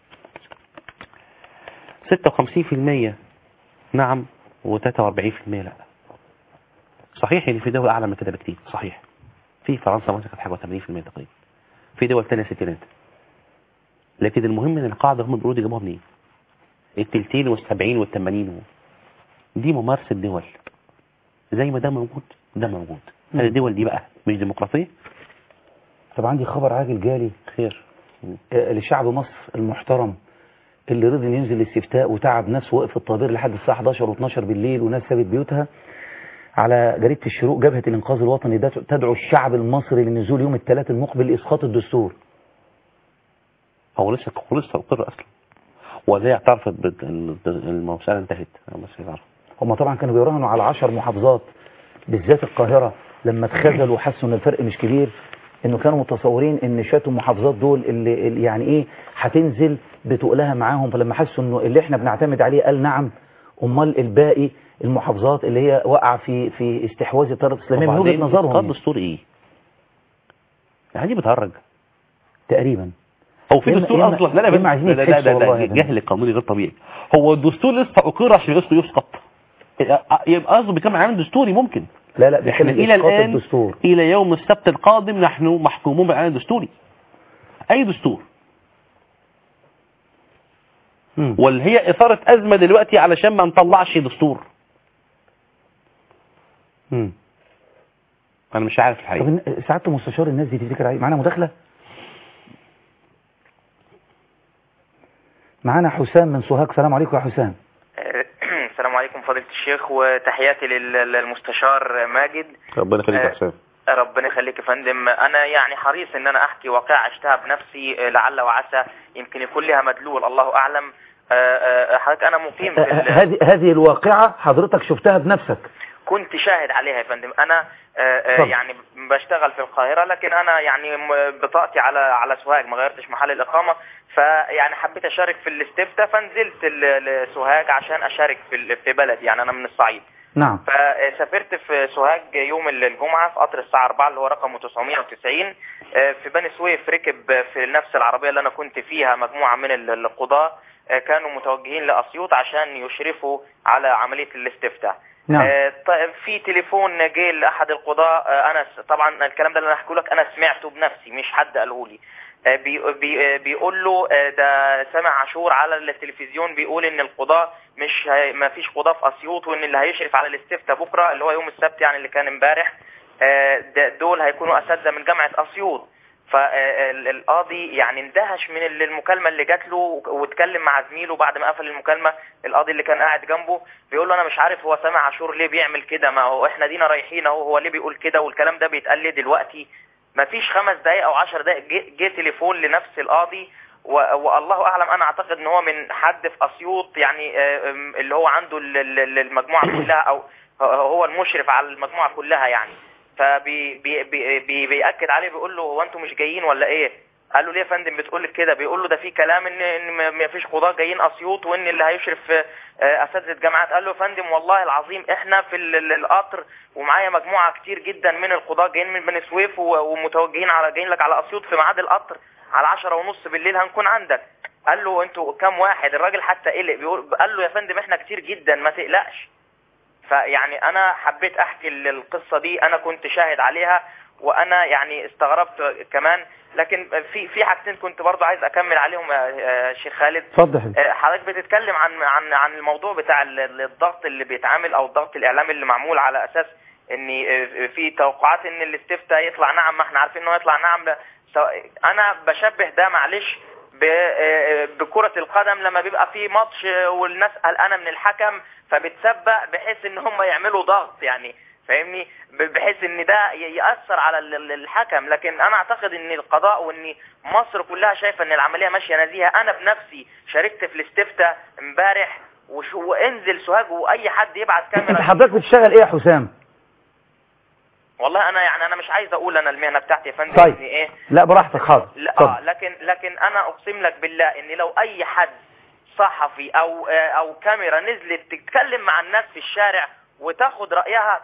56% نعم و43% لا. صحيح ان في دول اعلى من كده بكتير، صحيح. في فرنسا مثلا كانت حاجه 80% تقريبا، في دول ثانيه ستينات. لكن المهم ان القاعده هم بيقولوا دي جابوها منين؟ التلتين والسبعين والثمانين دي ممارسه دول، زي ما ده موجود ده موجود. هل الدول دي بقى مش ديمقراطيه؟ طب عندي خبر عاجل جالي خير لشعب مصر المحترم اللي رضي ينزل الاستفتاء وتعب نفسه وقف الطابير لحد الساعه 11 و12 بالليل، وناس سابت بيوتها. على جريده الشروق جبهه الانقاذ الوطني ده تدعو الشعب المصري للنزول يوم الثلاث المقبل لاسقاط الدستور. هو لسه اقر اصلا وزي اعترفت المساله انتهت. بس يعرف هم طبعا كانوا بيراهنوا على 10 محافظات بالذات القاهره، لما اتخذلوا وحسوا ان الفرق مش كبير، انه كانوا متصورين ان شاتوا المحافظات دول اللي يعني ايه هتنزل بتقلها معاهم، فلما حسوا انه اللي احنا بنعتمد عليه قال نعم، امال الباقي المحافظات اللي هي واقعه في استحواذ التيار الاسلامي من وجهه نظرهم. اسقاط دستور ايه؟ يعني بتهرج تقريبا. هو في دستور اصلا؟ لا ده جهل قانوني غير طبيعي. هو الدستور لسه اقر عشان يسقط؟ يبقى قصده بيكمل عام دستوري ممكن. لا لا احنا بيتكلم الى إسقاط الان الدستور. الى يوم السبت القادم نحن محكومون بالإعلان الدستوري. اي دستور؟ ولا هي اثارة ازمة دلوقتي علشان ما نطلعش دستور؟ انا مش عارف الحقيقة. طب سعادة المستشار الناس دي تفتكر معانا مداخلة؟ معانا حسام من سوهاج. السلام عليكم يا حسام. السلام عليكم فضيلة الشيخ، وتحياتي للمستشار ماجد. ربنا يخليك يا حسام. ربنا يخليك يا فندم. انا يعني حريص ان انا احكي واقعة عشتها بنفسي، لعل وعسى يمكن يكون لها مدلول، الله اعلم. حضرتك انا مقيم في هذه الواقعة حضرتك شفتها بنفسك؟ كنت شاهد عليها يا فندم. انا يعني بشتغل في القاهرة، لكن انا يعني بطاقتي على سوهاج، ما غيرتش محل الاقامة. فيعني حبيت اشارك في الاستفتاء، فنزلت لسوهاج عشان اشارك في بلدي، يعني انا من الصعيد. نعم. فسافرت في سوهاج يوم الجمعة في قطر الساعة 4 اللي هو رقمه 990. في بني سويف ركب في نفس العربية اللي انا كنت فيها مجموعة من القضاة، كانوا متوجهين لأسيوط عشان يشرفوا على عملية الاستفتاء. نعم. في تليفون جه لأحد القضاة، أنا طبعا الكلام ده اللي أنا هحكيه لك أنا سمعته بنفسي مش حد قاله لي. بيقول له ده سامع عاشور على التلفزيون بيقول ان القضاة ما فيش قضاة في اسيوط، وان اللي هيشرف على الاستفتاء بكرة اللي هو يوم السبت يعني اللي كان امبارح دول هيكونوا اساتذة من جامعة اسيوط. فالقاضي يعني اندهش من المكالمة اللي جات له، واتكلم مع زميله بعد ما قفل المكالمة. القاضي اللي كان قاعد جنبه بيقول له انا مش عارف هو سامع عاشور ليه بيعمل كده، ما هو احنا دينا رايحين اهو، هو ليه بيقول كده والكلام ده بيتقال لي دلوقتي؟ ما فيش 5 دقايق او 10 دقايق جه تليفون لنفس القاضي، والله اعلم انا اعتقد ان هو من حد في اسيوط، يعني اللي هو عنده المجموعة كلها، او هو المشرف على المجموعة كلها يعني. فبيأكد عليه بيقول له هو انتوا مش جايين ولا ايه؟ قال له ليه يا فندم بتقول كده؟ بيقول له ده في كلام ان ما فيش قضاة جايين اسيوط، وان اللي هيشرف اساتذة جامعات. قال له يا فندم والله العظيم احنا في القطر ومعايا مجموعة كتير جدا من القضاة جايين من بني سويف ومتوجهين جايين لك على اسيوط في ميعاد القطر على 10:30 بالليل هنكون عندك. قال له انتوا كام واحد؟ الراجل حتى قلق، قال له يا فندم احنا كتير جدا ما تقلقش. فيعني انا حبيت احكي القصة دي، انا كنت شاهد عليها وانا يعني استغربت كمان. لكن في حاجتين كنت برضو عايز اكمل عليهم يا شيخ خالد. اتفضل. حضرتك بتتكلم عن الموضوع بتاع الضغط اللي بيتعامل او الضغط الاعلامي اللي معمول على اساس ان في توقعات ان الاستفتاء يطلع نعم، ما احنا عارفين انه يطلع نعم. انا بشبه ده معلش بكرة القدم لما بيبقى في ماتش والناس قلقانه من الحكم فبتسبق بحيث ان هم يعملوا ضغط، يعني فاهمني، بحيث ان ده يأثر على الحكم. لكن انا اعتقد ان القضاء وان مصر كلها شايفه ان العمليه ماشيه نزيهه. انا بنفسي شاركت في الاستفتاء امبارح، وانزل سوهاج واي حد يبعت كاميرا. انت حضرتك بتشتغل ايه يا حسام؟ والله انا مش عايز اقول انا المهنه بتاعتي يا فندم. طيب. ايه لا براحتك حاضر. لا لكن انا اقسم لك بالله ان لو اي حد صحفي او كاميرا نزلت تتكلم مع الناس في الشارع وتاخد رايها،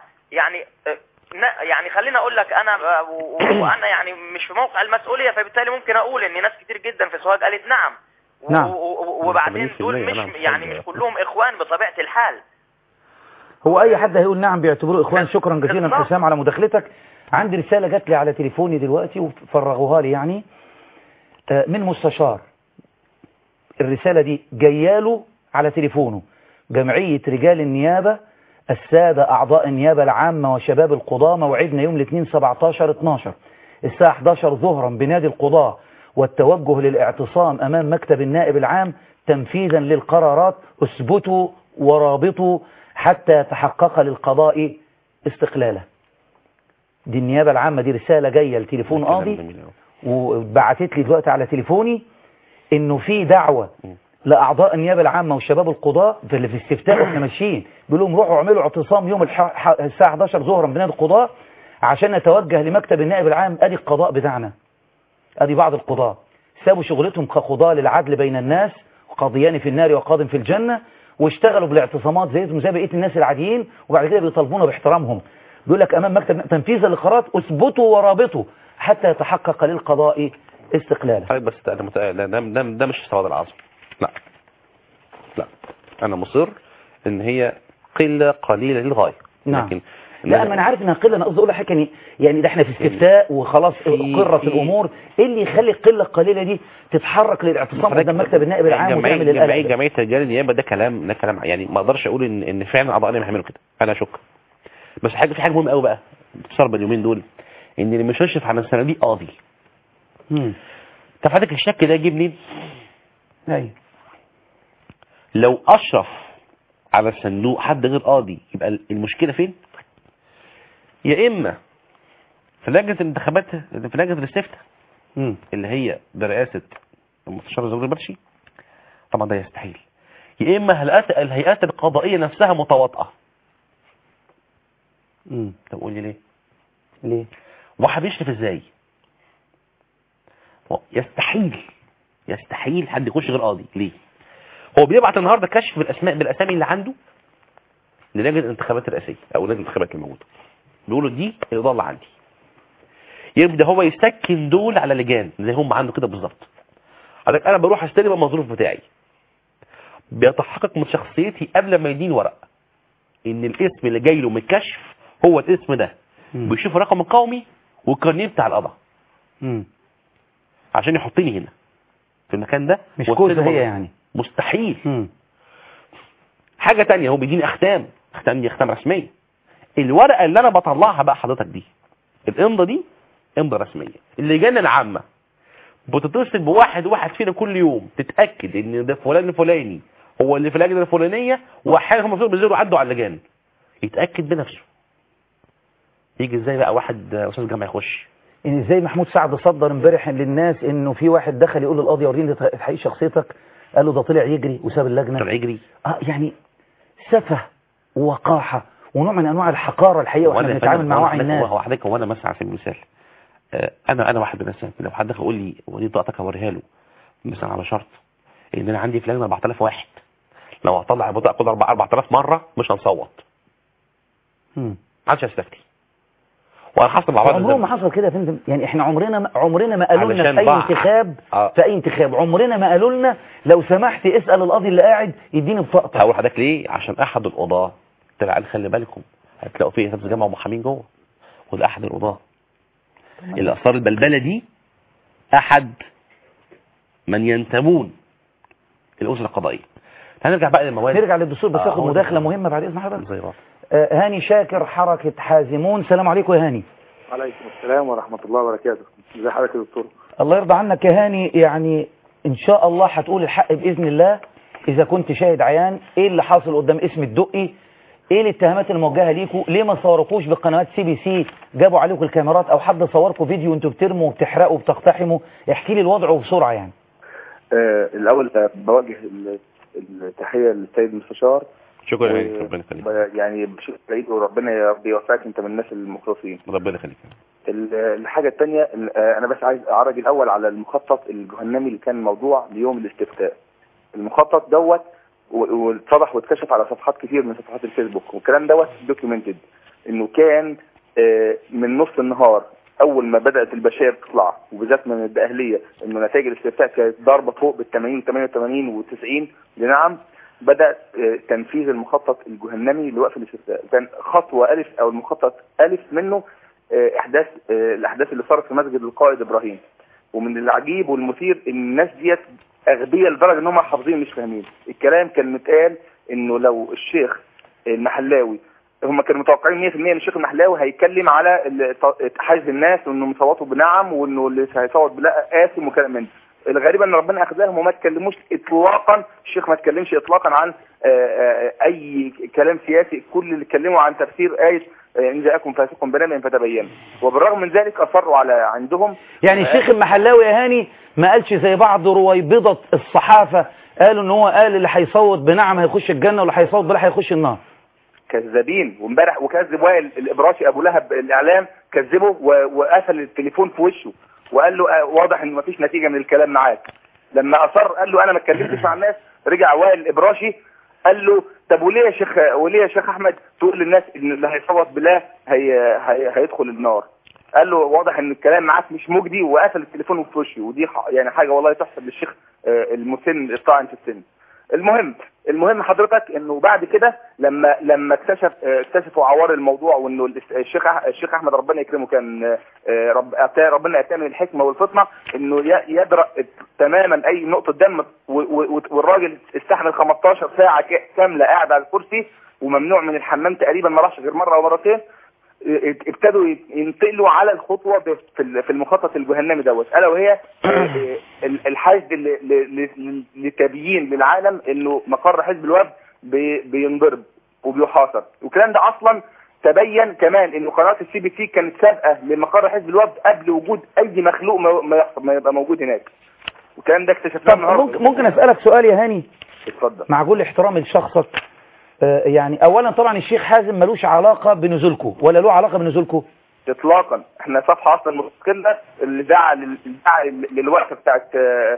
يعني خليني اقول لك انا وانا يعني مش في موقع المسؤوليه، فبالتالي ممكن اقول ان ناس كتير جدا في سوهاج قالت نعم. وبعدين دول مش كلهم اخوان بطبيعه الحال. هو اي حد هيقول نعم بيعتبروه اخوان. شكرا جزيلا حسام على مداخلتك. عندي رسالة جات لي على تليفوني دلوقتي وفرغوها لي يعني من مستشار. الرسالة دي جاياله على تليفونه: جمعية رجال النيابة السادة أعضاء النيابة العامة وشباب القضاة، موعدنا يوم الاثنين 17/12 الساعة 11 ظهرا بنادي القضاة، والتوجه للاعتصام أمام مكتب النائب العام تنفيذا للقرارات. اثبتوا ورابطوا حتى يتحقق للقضاء استقلاله. دي النيابة العامة، دي رسالة جاية لتليفون قاضي، وبعتت لي دلوقتي على تليفوني انه في دعوة لاعضاء النيابة العامة وشباب القضاء في الاستفتاء واحنا ماشيين، بيقول لهم روحوا اعملوا اعتصام يوم الساعة 11 ظهرا بنادي القضاء عشان نتوجه لمكتب النائب العام. ادي القضاء بتاعنا، ادي بعض القضاء سابوا شغلتهم كقضاة للعدل بين الناس، قاضيان في النار وقاض في الجنة، واشتغلوا بالاعتصامات زيهم زي بقية الناس العاديين، وبعد كده بيطالبونا باحترامهم. بيقول لك امام مكتب تنفيذا للقرارات اثبتوا ورابطوا حتى يتحقق للقضاء استقلاله. طيب بس ده مش سواد العظم. لا انا مصر ان هي قلة قليلة للغاية. نعم. لكن لا ما انا عارف انها قله، انا قصدي اقول حاجه يعني ده احنا في استفتاء وخلاص قرت الامور. ايه اللي يخلي القله القليله دي تتحرك للاعتصام قدام مكتب النائب العام وتعمل القلق؟ جمعيه رجال النيابه ده كلام يعني ما اقدرش اقول ان فعلا اعضاء النيابه هيعملوا كده، انا اشك. بس في حاجه مهمه قوي بقى بتصير اليومين دول، ان اللي مش هيشرف على الصناديق قاضي. تفادك الشك ده يجيب منين؟ ايوه لو اشرف على الصندوق حد غير قاضي يبقى المشكله فين؟ يا اما في لجنه الانتخابات، في لجنه الاستفتاء اللي هي برئاسه المستشار زغلول البرشي، طبعا ده يستحيل. يا اما الهيئات القضائيه نفسها متواطئه. طب قول لي ليه؟ واحد بيشرف ازاي؟ يستحيل حد يخش غير قاضي. ليه؟ هو بيبعت النهارده كشف بالاسامي اللي عنده للجنه الانتخابات الرئاسيه او لجنه الانتخابات الموجوده، بيقولوا دي الاضاءه اللي عندي. يبدا هو يسكن دول على لجان زي هم عنده كده بالظبط. حضرتك انا بروح استلم المظروف بتاعي، بيتحقق من شخصيتي قبل ما يديني ورق ان الاسم اللي جاي له من الكشف هو الاسم ده، بيشوف الرقم القومي والكارنيه بتاع القضاء عشان يحطني هنا في المكان ده. مش كوزه هي يعني مستحيل. حاجه تانية، هو بيديني اختام دي اختام رسميه. الورقه اللي انا بطلعها بقى حضرتك دي، الامضه دي امضه رسميه. اللجان العامه بتتصل بواحد فينا كل يوم تتاكد ان ده فلان الفلاني هو اللي في اللجنه الفلانيه، واحيانا هم المفروض بينزلوا عدوا على اللجان يتاكد بنفسه. يجي ازاي بقى واحد استاذ جامعه يخش؟ ان ازاي محمود سعد صدر امبارح للناس انه في واحد دخل يقول للقاضي وريني حقيقه شخصيتك، قال له ده طلع يجري وساب اللجنه. طلع يجري؟ يعني سفه ووقاحه ونوع من انواع الحقاره الحقيقه، واحنا بنتعامل مع وعي الناس. هو حضرتك وانا مثلا على سبيل المثال انا واحد من الناس، لو حد دخل يقول لي ودي بطاقتك اوريها له مثلا على شرط ان انا عندي في لجنه 4000 واحد، لو هطلع بطاقه كل 4000 مره مش هنصوت. محدش هيستفتي. وانا حصل مع بعض عمرهم ما حصل كده يا فندم. يعني احنا عمرنا ما قالوا لنا في اي انتخاب في اي انتخاب عمرنا ما قالوا لنا لو سمحت اسال القاضي اللي قاعد يديني بطاقتك. هقول لحضرتك ليه؟ عشان احد القضاه طلع قال خلي بالكم هتلاقوا فيه ناس جامعه ومحامين جوه، وده احد القضاه اللي اثار البلبله دي، احد من ينتمون الاسره القضائيه. هنرجع بقى للمواد، نرجع للدستور بس ياخد مداخله مهمه بعد اذن حضرتك. هاني شاكر حركه حازمون. السلام عليكم يا هاني. وعليكم السلام ورحمه الله وبركاته. ازي حضرتك يا دكتور؟ الله يرضى عنك يا هاني. يعني ان شاء الله هتقول الحق باذن الله اذا كنت شاهد عيان. ايه اللي حاصل قدام اسم الدقي؟ ايه الاتهامات الموجهه ليكوا؟ ليه ما صوركوش بقنوات CBC جابوا عليكم الكاميرات، او حد صوركم فيديو وانتوا بترموا وبتحرقوا وبتقتحموا؟ احكي لي الوضع بسرعه يعني. الاول بوجه التحيه للسيد المستشار. شكرا يا ربنا يخليك. يعني بشكل بعيد، وربنا يا رب يوفقك، انت من الناس المخلصين. ربنا يخليك. الحاجه الثانيه، انا بس عايز اعرج الاول على المخطط الجهنمي اللي كان موضوع ليوم الاستفتاء. المخطط دوت واتضح واتكشف على صفحات كتير من صفحات الفيسبوك، والكلام دوت دوكيومنتد انه كان من نص النهار اول ما بدات البشائر تطلع، وبالذات من الدقهليه، انه نتائج الاستفتاء كانت ضاربه فوق بال 80 88 و90 لنعم. بدأ تنفيذ المخطط الجهنمي لوقف الاستفتاء. كان خطوة ألف أو المخطط ألف منه الأحداث اللي صارت في مسجد القائد إبراهيم. ومن العجيب والمثير إن الناس ديت أغبياء لدرجة إن هم حافظين مش فاهمين الكلام. كان متقال إنه لو الشيخ المحلاوي، هم كانوا متوقعين 100% ان الشيخ المحلاوي هيتكلم على حجز الناس وانه مصوتوا بنعم وانه اللي هيصوت بلا قاسم وكلام من ده. الغريب ان ربنا اخذهم وما تكلموش اطلاقا. الشيخ ما اتكلمش اطلاقا عن اي كلام سياسي. كل اللي اتكلموا عن تفسير ايه ان جاءكم فاسق بنبأ فتبينوا. وبالرغم من ذلك اصروا على عندهم. يعني الشيخ المحلاوي يا هاني ما قالش زي بعض رويبضة الصحافة قالوا ان هو قال اللي هيصوت بنعم هيخش الجنة واللي هيصوت بلا هيخش النار. كذابين. وامبارح وكذب وائل الابراشي ابو لهب الاعلام، كذبه وقفل التليفون في وشه وقال له واضح ان مفيش نتيجه من الكلام معاك. لما اصر قال له انا ما اتكلمتش مع الناس، رجع وائل الابراشي قال له طب وليه يا شيخ احمد تقول للناس ان اللي هيصوت بالله هيدخل النار؟ قال له واضح ان الكلام معاك مش مجدي، وقفل التليفون في وشه. ودي يعني حاجه والله تحسب للشيخ المسن الطاعن في السن. المهم حضرتك انه بعد كده لما اكتشفوا عوار الموضوع، وانه الشيخ احمد ربنا يكرمه كان ربنا اتاه من الحكمه والفطنه انه يدرأ تماما اي نقطه دم، والراجل استحمل 15 ساعه كامله قاعد على الكرسي وممنوع من الحمام تقريبا، ما راحش غير مره او مرتين. ابتدوا ينتقلوا على الخطوه في المخطط الجهنمي دوت، الا وهي الحشد لتبيين للعالم انه مقر حزب الوفد بينضرب وبيحاصر. والكلام ده اصلا تبين كمان انه قناه الCBC كانت سابقه لمقر حزب الوفد قبل وجود اي مخلوق ما يبقى موجود هناك. والكلام ده اكتشفناه النهارده. ممكن اسالك سؤال يا هاني؟ اتفضل. مع كل احترامي لشخصك، يعني اولا طبعا الشيخ حازم ملوش علاقه بنزولكم ولا له علاقه بنزولكم اطلاقا. احنا صفحه اصلا مستقله. اللي دعا للوقفه بتاعت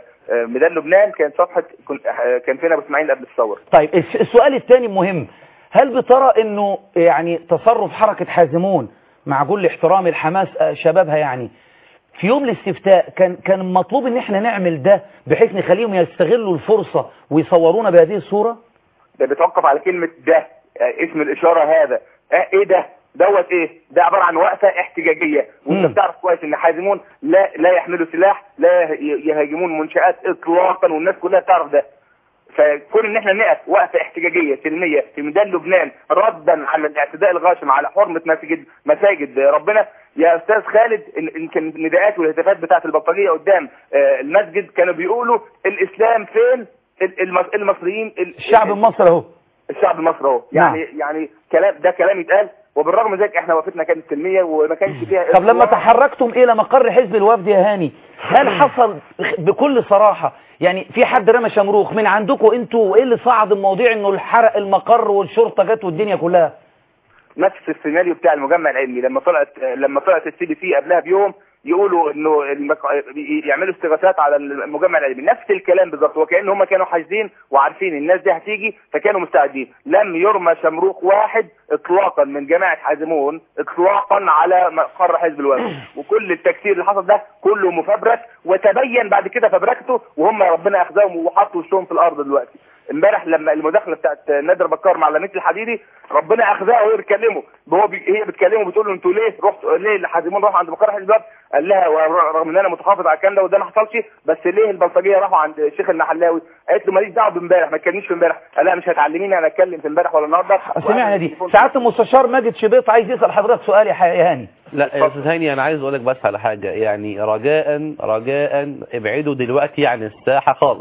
ميدان لبنان كانت صفحه كان فينا ابو اسماعيل قبل الثوره. طيب السؤال الثاني مهم، هل بترى انه يعني تصرف حركه حازمون مع كل احترامي الحماس شبابها يعني في يوم الاستفتاء كان مطلوب ان احنا نعمل ده بحيث نخليهم يستغلوا الفرصه ويصورونا بهذه الصوره؟ ده بيتوقف على كلمه ده، اسم الاشاره هذا ايه ده دوت ايه؟ ده عباره عن وقفه احتجاجيه، وانت بتعرف كويس ان حازمون لا يحملوا سلاح، لا يهاجمون منشآت اطلاقا، والناس كلها تعرف ده. فكون ان احنا نقف وقفه احتجاجيه سلميه في ميدان لبنان ردا على الاعتداء الغاشم على حرمه مساجد ربنا، يا استاذ خالد يمكن النداءات والهتافات بتاعت البلطجيه قدام المسجد كانوا بيقولوا الاسلام فين؟ المصريين الشعب المصري اهو، الشعب المصري اهو. يعني كلام يتقال، وبالرغم من ذلك احنا وقفتنا كانت سلميه وما كانش فيها. طب لما تحركتم الى مقر حزب الوفد يا هاني، هل حصل بكل صراحه يعني في حد رمى شمروخ من عندكم انتوا، وايه اللي صعد المواضيع انه الحرق المقر والشرطه جت والدنيا كلها؟ نفس السيناريو بتاع المجمع العلمي لما طلعت الCBC قبلها بيوم يقولوا انه يعملوا استغاثات على المجمع العلمي، نفس الكلام بالظبط، وكأن هم كانوا حاجزين وعارفين الناس دي هتيجي فكانوا مستعدين. لم يرمى شمروخ واحد اطلاقا من جماعه حازمون اطلاقا على مقر حزب الوفد، وكل التكسير اللي حصل ده كله مفبرك، وتبين بعد كده فبركته، وهم ربنا اخذهم وحطوا وشهم في الارض دلوقتي. امبارح لما المداخله بتاعت نادر بكار مع لميس الحديدي ربنا اخذها وهي بتكلمه، هي بتكلمه بتقول له انتوا ليه حازمون راحوا عند مقر حزب الوفد؟ قال لها رغم ان انا متحافظ على الكلام ده وده ما حصلش، بس ليه البلطجيه راحوا عند الشيخ المحلاوي؟ قالت له ماليش دعوه بامبارح، ما تكلمنيش في امبارح. قال لها مش هتعلميني انا اتكلم في امبارح ولا النهارده. سمعنا دي. سعاده المستشار ماجد شبيط عايز يسال حضرتك سؤال يا هاني. لا يا استاذ هاني، انا عايز اقول لك بس على حاجه، يعني رجاء ابعدوا دلوقتي عن الساحه خالص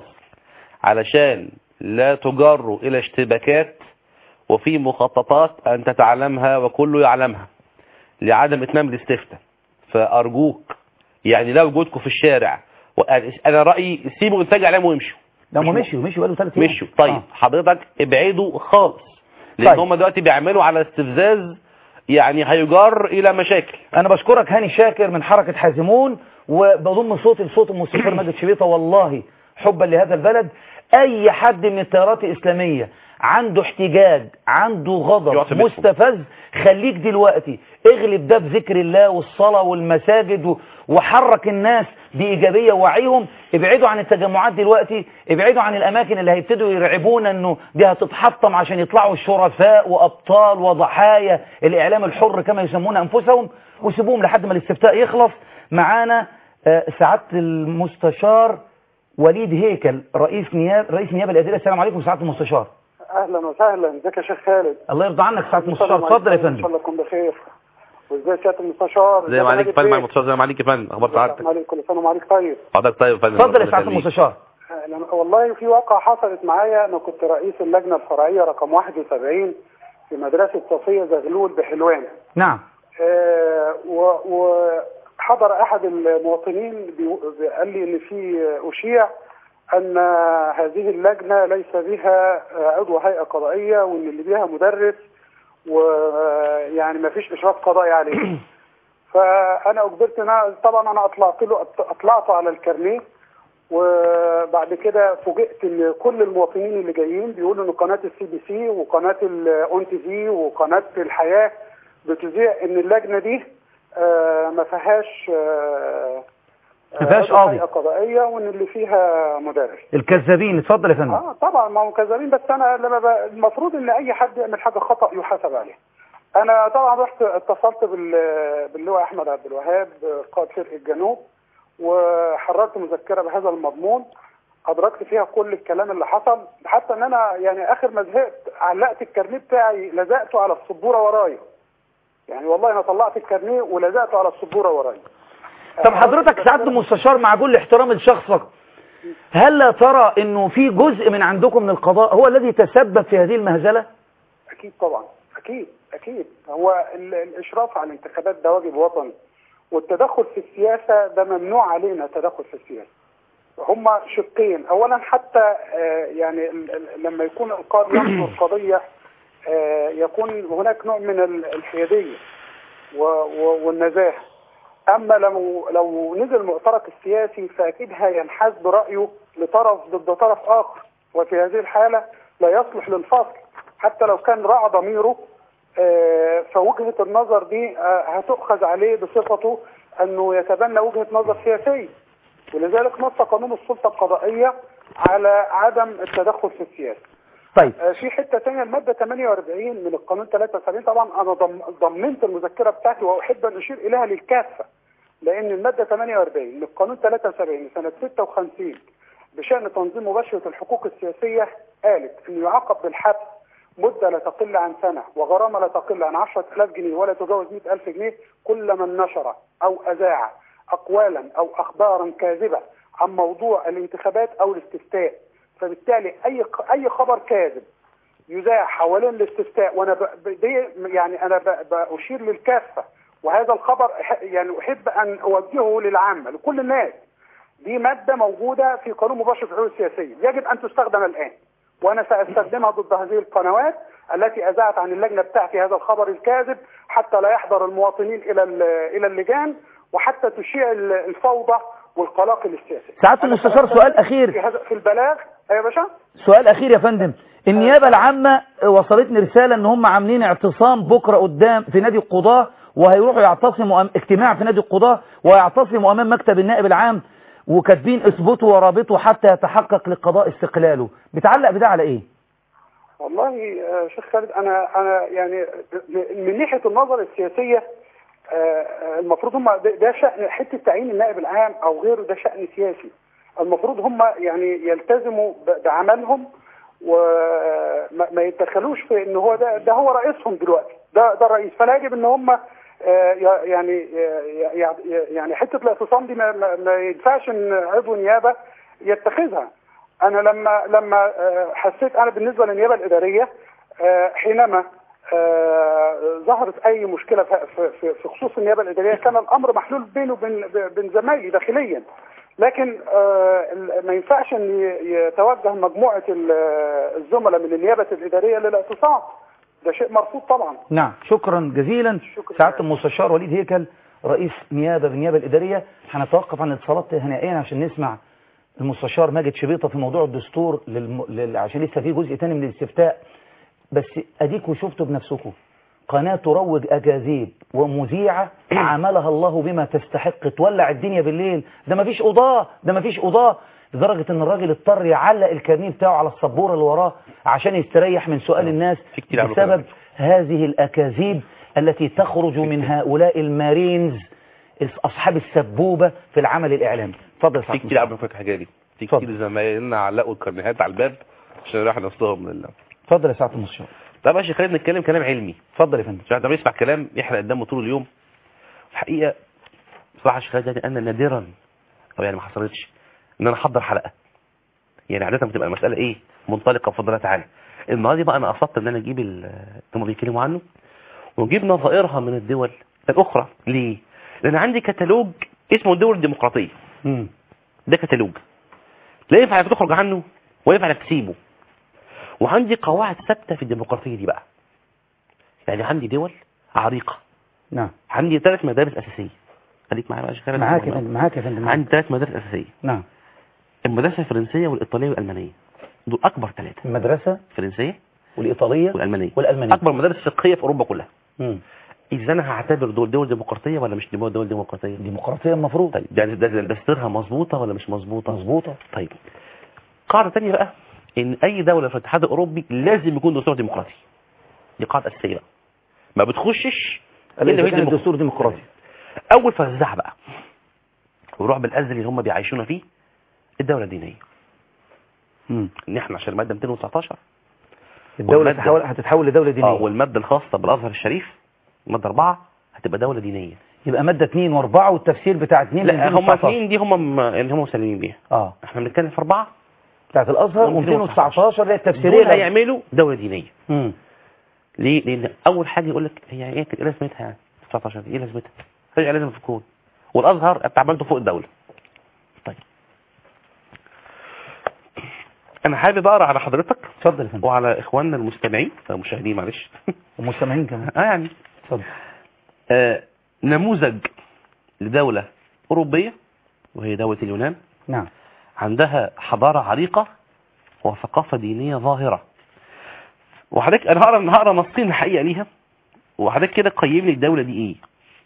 علشان لا تجروا الى اشتباكات، وفي مخططات انت تعلمها وكله يعلمها لعدم اتمام الاستفتاء. فارجوك يعني لا وجودكم في الشارع، انا رايي سيبوا انتاج اعلام ويمشوا. ده هم مشوا بقاله 3 ايام. مشوا. طيب حضرتك ابعدوا خالص، لان هم دلوقتي بيعملوا على استفزاز يعني هيجر الى مشاكل. انا بشكرك هاني شاكر من حركه حازمون، وبضم صوتي لصوت المستشار ماجد شبيطه، والله حبا لهذا البلد. اي حد من التيارات الاسلاميه عنده احتجاج، عنده غضب مستفز، خليك دلوقتي اغلب ده بذكر الله والصلاه والمساجد وحرك الناس بايجابيه ووعيهم. ابعدوا عن التجمعات دلوقتي، ابعدوا عن الاماكن اللي هيبتدوا يرعبونا انه دي هتتحطم عشان يطلعوا شرفاء وابطال وضحايا الاعلام الحر كما يسمون انفسهم، وسيبوهم لحد ما الاستفتاء يخلص. معانا سعاده المستشار وليد هيكل رئيس نيابه الادله. السلام عليكم سعاده المستشار. اهلا وسهلا، ازيك يا شيخ خالد؟ الله يرضى عنك سعاده المستشار، اتفضل يا فندم. ان شاء الله تكون بخير. وازاي سياده المستشار؟ زي ما عليك فندم مع المستشار، زي ما عليك يا فندم، اخبار سعادتك؟ السلام عليكم، كل سنه وعليك طيب. حضرتك طيب يا فندم. اتفضل يا سعاده المستشار. والله في واقعه حصلت معايا، انا كنت رئيس اللجنه الفرعيه رقم 71 في مدرسه صفيه زغلول بحلوان. نعم. وحضر احد المواطنين قال لي ان في اشيع ان هذه اللجنه ليس بها عضو هيئه قضائيه، وان اللي بيها مدرس، ويعني ما فيش اشراف قضائي عليه. فانا اجبرت طبعا انا اطلعت على الكارنيه، وبعد كده فوجئت ان كل المواطنين اللي جايين بيقولوا ان قناه الCBC وقناه الاون تي في وقناه الحياه بتذيع ان اللجنه دي ما فيهاش ما فيهاش قاضي قضائيه وان اللي فيها مدرس. الكذابين. اتفضل يا فندم. طبعا ما هم كذابين، بس انا لما المفروض ان اي حد يعمل حاجه خطا يحاسب عليها. انا طبعا رحت اتصلت باللواء احمد عبد الوهاب قائد فرقه الجنوب، وحررت مذكره بهذا المضمون ادركت فيها كل الكلام اللي حصل، حتى ان انا يعني اخر ما زهقت علقت الكارنيه بتاعي لزقته على السبوره ورايا. يعني والله انا طلعت الكارنيه ولزقته على السبوره ورايا. طب حضرتك سعادة المستشار مع كل احترام لشخصك، هل لا ترى انه في جزء من عندكم من القضاء هو الذي تسبب في هذه المهزلة؟ اكيد طبعا، اكيد هو الاشراف على الانتخابات ده واجب وطني، والتدخل في السياسة ده ممنوع علينا التدخل في السياسة. هما شقين، اولا حتى يعني لما يكون القاضي ينظر قضية يكون هناك نوع من الحيادية والنزاهة. اما لو نزل المعترك السياسي فاكيد هينحاز برأيه لطرف ضد طرف اخر، وفي هذه الحالة لا يصلح للفصل حتى لو كان راعى ضميره. فوجهة النظر دي هتؤخذ عليه بصفته انه يتبنى وجهة نظر سياسية، ولذلك نص قانون السلطة القضائية على عدم التدخل في السياسة. طيب في حتة ثانيه المادة 48 من القانون 73، طبعا انا ضمنت المذكرة بتاعتي واحب ان اشير اليها للكافة، لان المادة 48 من القانون 73 سنة 56 بشأن تنظيم مباشرة الحقوق السياسية قالت انه يعاقب بالحبس مدة لا تقل عن سنة وغرامة لا تقل عن 10,000 جنيه ولا تجاوز 100,000 جنيه كل من نشر أو أذاع أقوالا أو أخبارا كاذبة عن موضوع الانتخابات أو الاستفتاء. فبالتالي أي خبر كاذب يذاع حوالين الاستفتاء، وأنا يعني أنا بأشير للكافة، وهذا الخبر يعني أحب أن أوجهه للعامة لكل الناس. دي مادة موجودة في قانون مباشرة الحقوق السياسية يجب أن تستخدم الآن، وأنا سأستخدمها ضد هذه القنوات التي أذاعت عن اللجنة بتاعتي هذا الخبر الكاذب حتى لا يحضر المواطنين إلى اللجان، وحتى تشيع الفوضى والقلاقل السياسي. سعادة المستشار سؤال أخير في البلاغ يا باشا. سؤال أخير يا فندم. النيابة العامة وصلتني رسالة إن هم عاملين اعتصام بكرة قدام في نادي القضاة، وهيروحوا يعتصموا اجتماع في نادي القضاة ويعتصموا أمام مكتب النائب العام، وكاتبين اثبتوا ورابطوا حتى يتحقق للقضاء استقلاله. بتعلق بده على ايه؟ والله يا شيخ خالد انا يعني من ناحيه النظر السياسيه المفروض هم ده شأن حته تعيين النائب العام او غيره، ده شأن سياسي. المفروض هم يعني يلتزموا بعملهم وما يتدخلوش في ان هو ده هو رئيسهم دلوقتي، ده الرئيس، فلا يجب ان هم يعني حته الاعتصام دي ما ينفعش ان عضو نيابه يتخذها. انا لما حسيت انا بالنسبه للنيابه الاداريه حينما ظهرت اي مشكله في خصوص النيابه الاداريه كان الامر محلول بينه وبين زمايلي داخليا، لكن ما ينفعش ان يتوجه مجموعه الزملاء من النيابه الاداريه للاعتصام، ده شيء مرفوض طبعا. نعم شكرا جزيلا سعادة المستشار وليد هيكل رئيس نيابة بالنيابة الإدارية. هنتوقف عن الاتصالات هنائيا عشان نسمع المستشار ماجد شبيطة في موضوع الدستور عشان لسه في جزء تاني من الاستفتاء. بس اديكوا شفتوا بنفسكم قناة تروج أكاذيب ومذيعة عملها الله بما تستحق، تولع الدنيا بالليل، ده مفيش قضاة لدرجة ان الراجل اضطر يعلق الكارنيه بتاعه على السبورة اللي وراه عشان يستريح من سؤال الناس بسبب هذه الأكاذيب التي تخرج من هؤلاء المارينز أصحاب السبوبة في العمل الإعلامي. اتفضل في كتير عملوا فيك حاجة دي، في كتير زمايلنا علقوا الكارنيهات على الباب عشان يروحوا نصهم من الله. اتفضل يا سعادة المستشار. طب ماشي خلينا نتكلم كلام علمي. اتفضل يا فندم. عشان ده بيسمع كلام يحرق دمه طول اليوم. الحقيقة بصراحة شهادة أنا نادرا أو يعني ما حصلتش ان انا احضر حلقه، يعني عاده بتبقى المساله ايه منطلقه بفضل الله تعالى. المره دي بقى انا قصدت ان انا اجيب اللي بيتكلموا عنه ونجيب نظائرها من الدول الاخرى. ليه؟ لان عندي كتالوج اسمه الدول الديمقراطيه. ده كتالوج لا ينفع انك تخرج عنه ولا ينفع انك تسيبه، وعندي قواعد ثابته في الديمقراطيه دي بقى. يعني عندي دول عريقه. نعم. عندي 3 مدارس اساسيه. خليك معايا بقى. معاك يا فندم. عندي 3 مدارس اساسيه. نعم. المدرسة الفرنسية والإيطالية والألمانية دول أكبر 3. المدرسة الفرنسية والإيطالية والألمانية والألمانية أكبر مدارس فقهية في أوروبا كلها. اذا انا هعتبر دول ديمقراطيه ولا مش دول ديمقراطيه؟ ديمقراطيه المفروض. طيب ده دستورها مظبوطه ولا مش مظبوطه؟ مظبوطه. طيب قاعده ثانيه بقى ان اي دوله في الاتحاد الاوروبي لازم يكون دستور ديمقراطي. دي قاعده اساسيه بقى، ما بتخشش الا اذا كان الدستور ديمقراطي. اول فزاع بقى والرعب الازلي اللي هم بيعيشونا فيه الدوله الدينيه. ان احنا عشان الماده 219 الدوله هتتحول لدوله دينيه. والماده الخاصه بالازهر الشريف الماده 4 هتبقى دوله دينيه. يبقى ماده 2 و4 والتفسير بتاع 2 لا هم 2 دي هم اللي هم مسلمين بيها. احنا بنتكلم في 4 بتاعت الازهر و219 اللي هي التفسيريه اللي هيعملوا دوله دينيه. ليه؟ لان اول حاجه يقول لك هي ايه لازمتها يعني 19 دي ايه لازمتها؟ هي لازم في الكون والازهر انت عملته فوق الدوله. طيب انا حابب اقرا على حضرتك اتفضل يا فندم وعلى اخواننا المستمعين المشاهدين معلش ومستمعين كمان يعني اتفضل. نموذج لدوله اوروبيه وهي دوله اليونان. نعم. عندها حضاره عريقه وثقافه دينيه ظاهره. وحضرتك انا هقرا نصين الحقيقه ليها وحضرتك كده قيم لي الدوله دي ايه،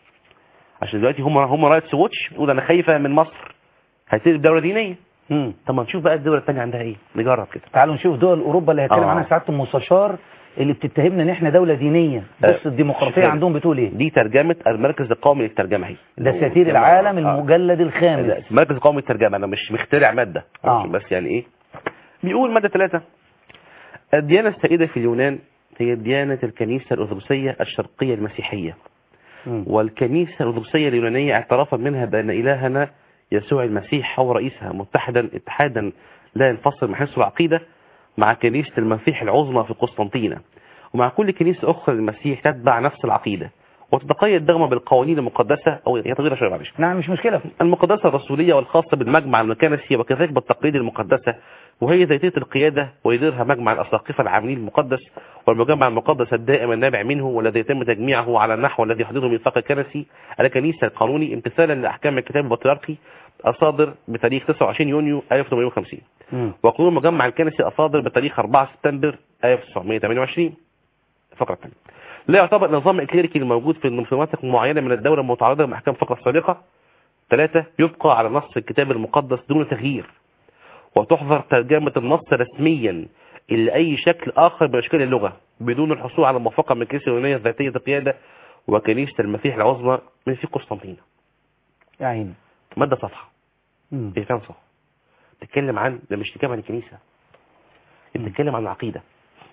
عشان دلوقتي هم رايتس ووتش بتقول انا خايفه من مصر هتقلب دوله دينيه. طب ما نشوف بقى الدوله الثانيه عندها ايه، نجرب كده. تعالوا نشوف دول اوروبا اللي هيتكلم عنها سعاده المستشار اللي بتتهمنا ان احنا دوله دينيه. بص الديمقراطيه عندهم بتقول ايه. دي ترجمه المركز القومي للترجمه اهي. دساتير العالم المجلد الخامس. المركز القومي للترجمه انا مش مخترع ماده بس يعني ايه. بيقول ماده 3 الديانه السائده في اليونان هي ديانه الكنيسه الارثوذكسيه الشرقيه المسيحيه. والكنيسه الارثوذكسيه اليونانيه اعترافا منها بان الهنا يسوع المسيح هو رئيسها اتحادا لا ينفصل من حيث العقيده مع كنيسه المسيح العظمى في قسطنطينة ومع كل كنيسه اخرى للمسيح تتبع نفس العقيده وتتقيد دغما بالقوانين المقدسه او هي تغيير شويه معلش. نعم مش مشكله. المقدسه الرسوليه والخاصه بالمجمع الكنسي وكذلك بالتقاليد المقدسه وهي ذاتيه القياده ويديرها مجمع الاساقفه العاملين المقدس والمجمع المقدس الدائم النابع منه والذي يتم تجميعه على النحو الذي يحدده الميثاق الكنسي الكنيسه القانوني امتثالا لاحكام الكتاب البطريركي الصادر بتاريخ 29 يونيو 1850 وقانون المجمع الكنسي الصادر بتاريخ 4 سبتمبر 1928. الفقره الثانيه لا يعتبر النظام الكليريكي الموجود في مناطق معينه من الدوله المتعرضه لاحكام الفقره السابقه. 3 يبقى على نص الكتاب المقدس دون تغيير وتحظر ترجمه النص رسميا إلا أي شكل آخر من أشكال اللغة بدون الحصول على موافقة من الكنيسة اليونانية ذاتية القيادة وكنيسة المسيح العظمى من في قسطنطينة. يعني مادة صفحة ايه كام صفحة تتكلم عن ده مش تتكلم عن الكنيسة بتتكلم عن العقيدة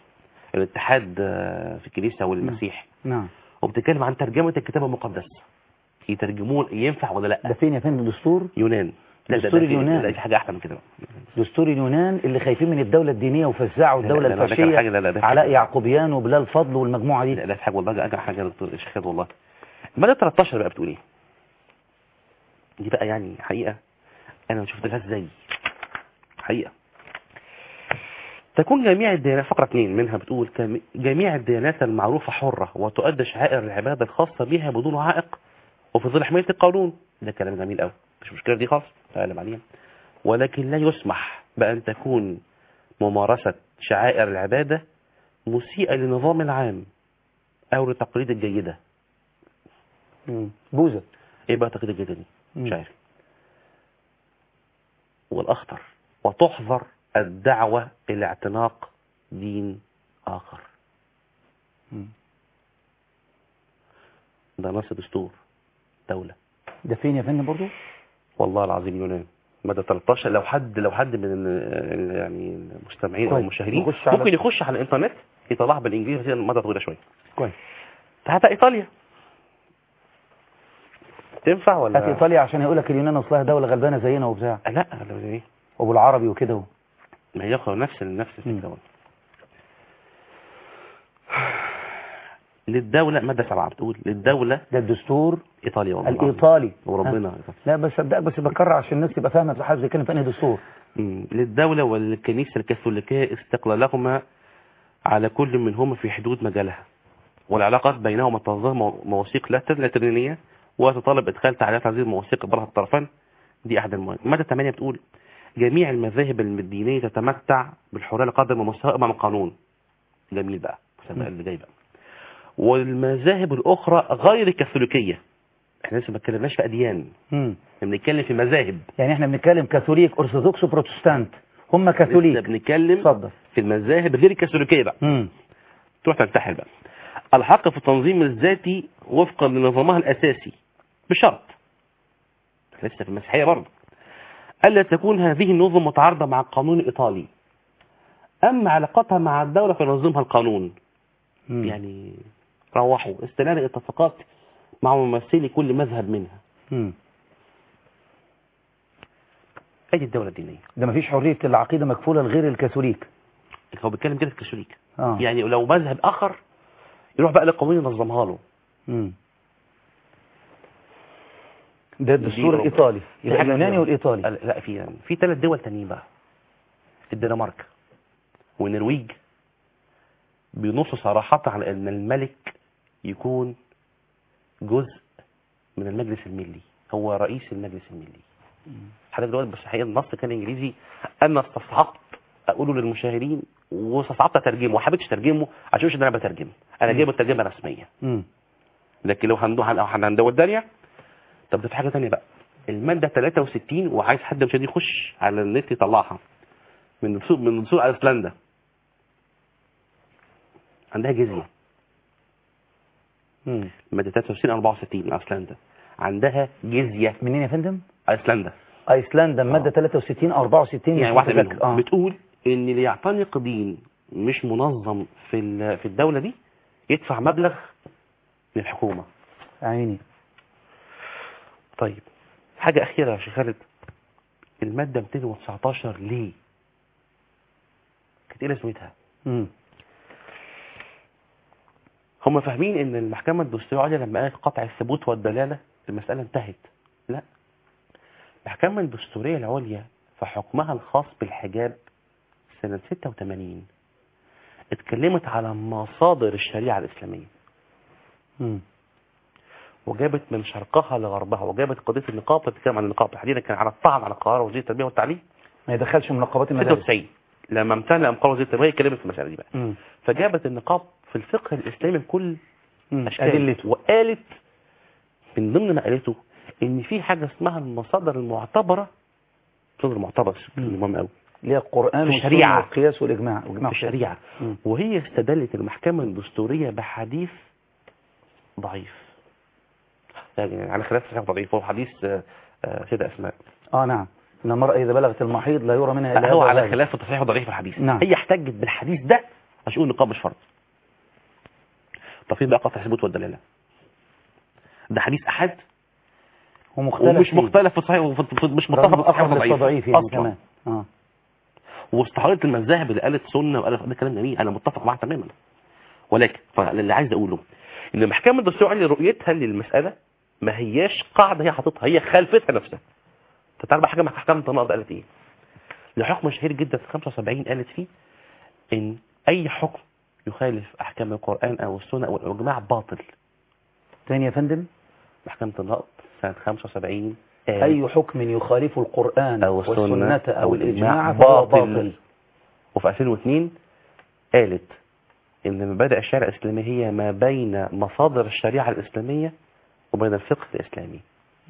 الاتحاد في الكنيسة والمسيح. نعم. وبتتكلم عن ترجمة الكتاب المقدس يترجموه ينفع ولا لا. ده فين يا فندم دستور يونان. دستور اليونان. لا دي حاجة أحلى من كده. دستور اليونان اللي خايفين من الدولة الدينية وفزعوا الدولة الفاشية علاء يعقوبيان وبلال فضل والمجموعة دي. لا في حاجة والله أجل حاجة يا دكتور الشيخ والله. المادة 13 بقى بتقول ايه؟ دي بقى يعني حقيقة أنا ما شفتهاش زي حقيقة. تكون جميع الديانات فقرة 2 منها بتقول جميع الديانات المعروفة حرة وتؤدي شعائر العبادة الخاصة بها بدون عائق وفي ظل حماية القانون. ده كلام جميل قوي مش مشكلة دي خالص تعلم عليها. ولكن لا يسمح بأن تكون ممارسة شعائر العبادة مسيئة للنظام العام أو للتقاليد الجيدة. بوزة ايه بقى التقاليد الجيدة دي؟ مش عارف. والأخطر وتحظر الدعوة إلى اعتناق دين آخر. ده نص دستور دولة. ده فين يا فندم برضو؟ والله العظيم يونان مدى 13. لو حد من يعني المستمعين او المشاهدين ممكن يخش على الانترنت يطلعها بالانجليزي مدى طويله شويه. كويس. حتى ايطاليا تنفع ولا؟ حتى ايطاليا عشان يقول لك اليونان اصلها دوله غلبانه زينا وبتاع. لا ايه ابو العربي وكده ما هي نفس الفكره. للدولة مادة 7 بتقول للدولة ده الدستور إيطاليا والله الإيطالي وربنا لا بس صدقك بس بكرر عشان الناس تبقى فاهمة في حاجة كان في أنهي دستور. للدولة والكنيسة الكاثوليكية استقلالهما على كل منهما في حدود مجالها والعلاقات بينهما تنظم مواثيق لاترينية وتطالب إدخال تعليقات هذه المواثيق برها الطرفين. دي أحد المهم. مادة 8 بتقول جميع المذاهب الدينية تتمتع بالحرية القادمة والمساواة أمام القانون. جميل بقى اللي جاي بقى. والمذاهب الاخرى غير الكاثوليكيه. احنا لسه ما اتكلمناش في اديان، احنا بنتكلم في مذاهب. يعني احنا بنتكلم كاثوليك ارثوذكس بروتستانت، هم كاثوليك. لسه بنتكلم في المذاهب غير الكاثوليكيه بقى. تروح تنتحل بقى. الحق في التنظيم الذاتي وفقا لنظامها الاساسي بشرط، لسه في المسيحيه برضه، الا تكون هذه النظم متعارضه مع القانون الايطالي. اما علاقتها مع الدوله فينظمها القانون. يعني روحوا استناد اتفاقات مع ممثلي كل مذهب منها. ادي الدوله الدينيه. ده مفيش حريه العقيده مكفوله لغير الكاثوليك. هو بيتكلم كده الكاثوليك. يعني لو مذهب اخر يروح بقى للقانون ينظمها له. ده الدستور الايطالي، يبقى اليوناني والايطالي. لا، في 3 دول تانيين بقى. الدنمارك والنرويج بينصوا صراحه على ان الملك يكون جزء من المجلس الملي، هو رئيس المجلس الملي. حضرتك دلوقتي بس حقيقة النص كان انجليزي، انا استصعبت اقوله للمشاهدين واستصعبت اترجمه وما حبيتش اترجمه عشان مش ان انا بترجم، انا جايبه ترجمه رسميه. لكن لو هندور الدنيا. طب ده في حاجه ثانيه بقى، الماده 63 وعايز حد مشاهد يخش على النت يطلعها من دستور ايسلندا. عندها جزيه. الماده 63 64 ايسلندا عندها جزيه. منين يا فندم؟ ايسلندا. ايسلندا ماده 63 64 يعني واحده منهم بتقول ان اللي يعتنق دين مش منظم في الدوله دي يدفع مبلغ للحكومه. عيني. طيب حاجه اخيره يا شيخ خالد، الماده 219 ليه كانت ايه لازمتها؟ هم فاهمين ان المحكمه الدستوريه لما قالت قطع الثبوت والدلاله المساله انتهت. لا، المحكمه الدستوريه العليا في حكمها الخاص بالحجاب سنه 86 اتكلمت على مصادر الشريعه الاسلاميه. وجابت من شرقها لغربها، وجابت قضيه النقاب، بتتكلم عن النقاب تحديدا، كان على الطعن على قرار وزير التربيه والتعليم ما يدخلش منقبات المدارس. 96 لما امتنع قرار وزير التربيه اتكلمت في المساله دي بقى. فجابت النقاب في الفقه الاسلامي بكل اشكاله، وقالت من ضمن ما قالته ان في حاجه اسمها المصادر المعتبره، مصادر معتبره مهم قوي، اللي هي القران والشريعه والقياس والاجماع في الشريعه. وهي استدلت المحكمه الدستوريه بحديث ضعيف، يعني على خلاف صحيح ضعيف، هو حديث سيدة اسماء. نعم، ان المرأة اذا بلغت المحيض لا يرى منها الا هو على خلاف التصحيح ضعيف في الحديث. نعم. هي احتجت بالحديث ده عشان تقول النقاب مش فرض. طب فين بقى قطع الثبوت والدلاله؟ ده حديث احد ومش مختلف في الصحيح، مش متفق في الصحيح ضعيف يعني كمان. واستحاله المذاهب اللي قالت سنه وقالت ده كلام جميل، انا متفق معاه تماما. ولكن اللي عايز اقوله ان المحكمه الدستوريه رؤيتها للمساله ما هياش قاعده هي حاططها، هي خالفتها نفسها. انت تعرف حاجه محكمه النقض قالت ايه؟ لحكم شهير جدا في 75 قالت فيه ان اي حكم يخالف احكام القران او السنه او الاجماع باطل. ثاني يا فندم، محكمه النقض سنه 75 اي حكم يخالف القران او والسنه او الاجماع فهو باطل. وفي 2002 قالت ان مبادئ الشريعه الاسلاميه هي ما بين مصادر الشريعه الاسلاميه وبين الفقه الاسلامي.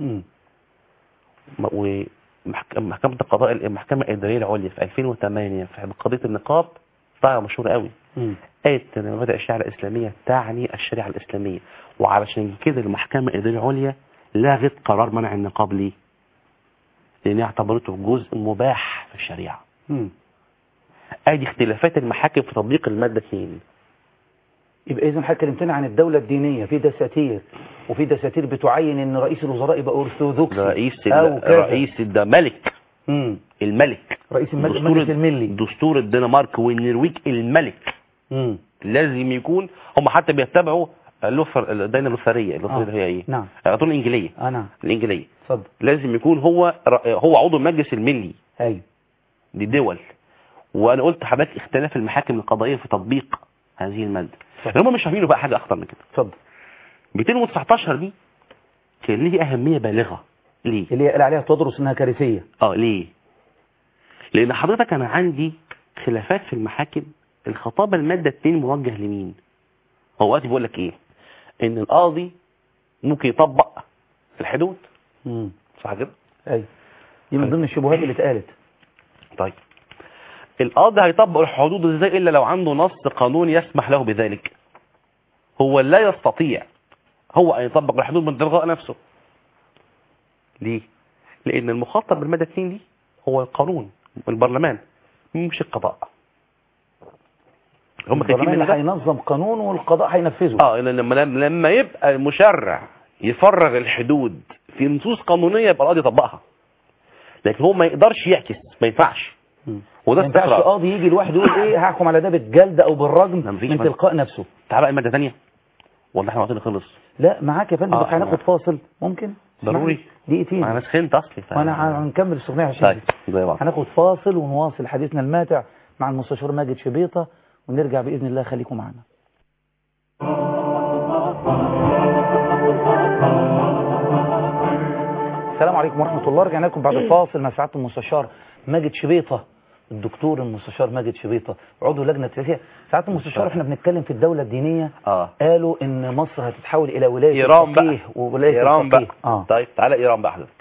ومحكمه القضاء المحكمه الاداريه العليا في 2008 في قضيه النقاب طلع مشهور قوي، قالت ان مبادئ الشريعه الاسلاميه تعني الشريعه الاسلاميه، وعلشان كده المحكمه الاداريه العليا لغت قرار منع النقاب. ليه؟ لان اعتبرته جزء مباح في الشريعه. ادي اختلافات المحاكم في تطبيق الماده 2. يبقى اذا حضرتك كلمتنا عن الدوله الدينيه، في دساتير وفي دساتير بتعين ان رئيس الوزراء يبقى ارثوذكسي رئيس ده ملك. الملك رئيس المجلس الملي. دستور الدنمارك والنرويج الملك لازم يكون، هم حتى بيتبعوا الدينه اللوثريه اللي هي ايه؟ نعم. اظن الانجيليه. نعم. الانجيليه. اتفضل. لازم يكون هو عضو المجلس الملي. ايوه. دي دول. وانا قلت حضرتك اختلاف المحاكم القضائيه في تطبيق هذه الماده. هم مش فاهمينه بقى حاجه اخطر من كده. اتفضل. 219 دي كان ليه اهميه بالغه. ليه؟ اللي قال عليها تدرس انها كارثيه. ليه؟ لان حضرتك انا عندي خلافات في المحاكم، الخطابه الماده 2 موجه لمين؟ هو وقتي بيقول لك ايه؟ ان القاضي ممكن يطبق الحدود. صح كده؟ ايوه، دي من ضمن الشبهات اللي اتقالت. طيب القاضي هيطبق الحدود ازاي الا لو عنده نص قانوني يسمح له بذلك؟ هو لا يستطيع هو ان يطبق الحدود من تلقاء نفسه. ليه؟ لان المخاطب بالماده 2 دي هو القانون، البرلمان مش القضاء. هم البرلمان اللي هينظم قانون والقضاء هينفذه. لما يبقى المشرع يفرغ الحدود في نصوص قانونيه يبقى القاضي يطبقها. لكن هو ما يقدرش يعكس، ما ينفعش. وده ما ينفعش قاضي يجي لوحده يقول ايه هحكم على ده بالجلد او بالرجم من تلقاء نفسه. تعال بقى الماده ثانيه ولا احنا وقتنا خلص؟ لا معاك يا فندم، بس هناخد فاصل ممكن ضروري دقيقتين. انا سخنت اصلي وانا هنكمل السخنيه عشان هناخد فاصل ونواصل حديثنا الماتع مع المستشار ماجد شبيطه ونرجع باذن الله. خليكم معنا. السلام عليكم ورحمه الله. رجعنا لكم بعد الفاصل مع سعاده المستشار ماجد شبيطه، الدكتور المستشار ماجد شبيطه عضو لجنه ترفيه. سعاده المستشار احنا بنتكلم في الدوله الدينيه. قالوا ان مصر هتتحول الى ولايه ايران بقى وولايه ايران بقى. طيب تعالى ايران بقى حضرتك.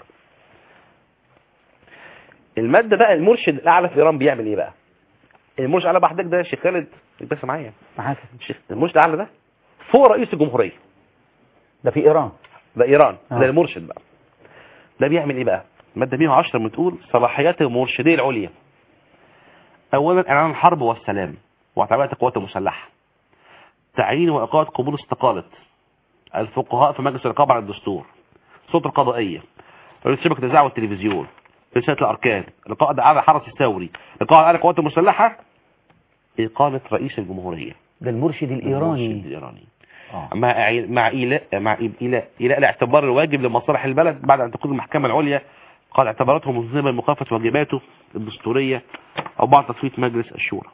الماده بقى المرشد الاعلى في ايران بيعمل ايه بقى؟ المرشد الاعلى بقى حضرتك ده الشيخ خالد بس معايا المرشد الاعلى ده فوق رئيس الجمهوريه. ده في ايران. ده ايران. ده المرشد بقى. ده بيعمل ايه بقى؟ الماده 110 بتقول صلاحيات المرشديه العليا. اولا اعلان الحرب والسلام واعتماد القوات المسلحه. تعيين واقامه قبول استقاله الفقهاء في مجلس الرقابه على الدستور. السلطه القضائيه. رئيس شبكه الاذاعه والتلفزيون. رئاسه الاركان. القائد الاعلى الحرس الثوري. القائد الاعلى القوات المسلحه. اقامه رئيس الجمهوريه. ده المرشد الايراني. المرشد الايراني. مع إيلاء الاعتبار الواجب لمصالح البلد بعد أن تقول المحكمة العليا قال اعتبارته مذنبا بمخالفة واجباته الدستورية أو بعد تصويت مجلس الشورى.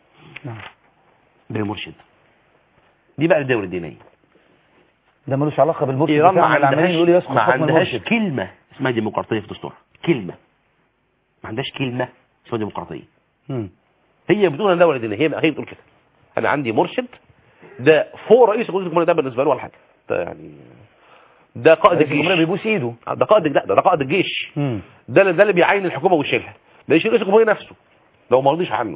ده المرشد. دي بقى الدولة الدينية. ده ملوش علاقة بالمرشد. إيران ما عندهاش كلمة اسمها ديمقراطية في الدستور. كلمة ما عندهاش كلمة اسمها ديمقراطية. هي بتقول أنا دولة دينية. هي بتقول كده أنا عندي مرشد ده فوق رئيس الجمهورية. ده بالنسبه له ولا حاجه. ده يعني ده قائد الجيش. بيبوس ايده. ده قائد ده قائد الجيش. ده اللي بيعين الحكومه ويشيلها. ده يشيل رئيس الجمهوريه نفسه لو ما رضيش عنه.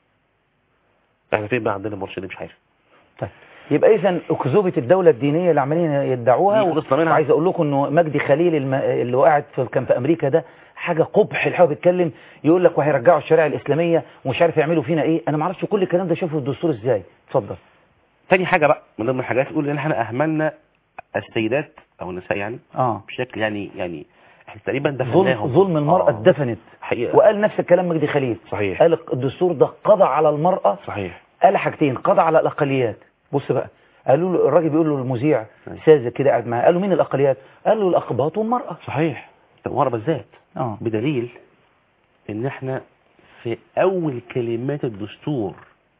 احنا فين بقى عندنا مرشد مش عارف. طيب يبقى اذا اكذوبه الدوله الدينيه اللي عمالين يدعوها. وعايز اقول لكم انه مجدي خليل اللي وقعت كان في امريكا ده حاجه قبح. الحقيقه بيتكلم يقول لك وهيرجعوا الشريعه الاسلاميه ومش عارف يعملوا فينا ايه. انا ما اعرفش كل الكلام ده شافه في الدستور ازاي. اتفضل. تاني حاجة بقى من ضمن الحاجات يقول ان احنا اهملنا السيدات او النساء يعني بشكل يعني احنا تقريبا دفناهم. ظلم المرأة اتدفنت حقيقة. وقال نفس الكلام مجدي خليل. صحيح. قال الدستور ده قضى على المرأة. صحيح. قال حاجتين، قضى على الاقليات. بص بقى قالوا له الراجل بيقول له المذيع ساذج كده قاعد معاه قال له مين الاقليات؟ قال له الاقباط والمرأة. صحيح. المرأة بالذات. بدليل ان احنا في اول كلمات الدستور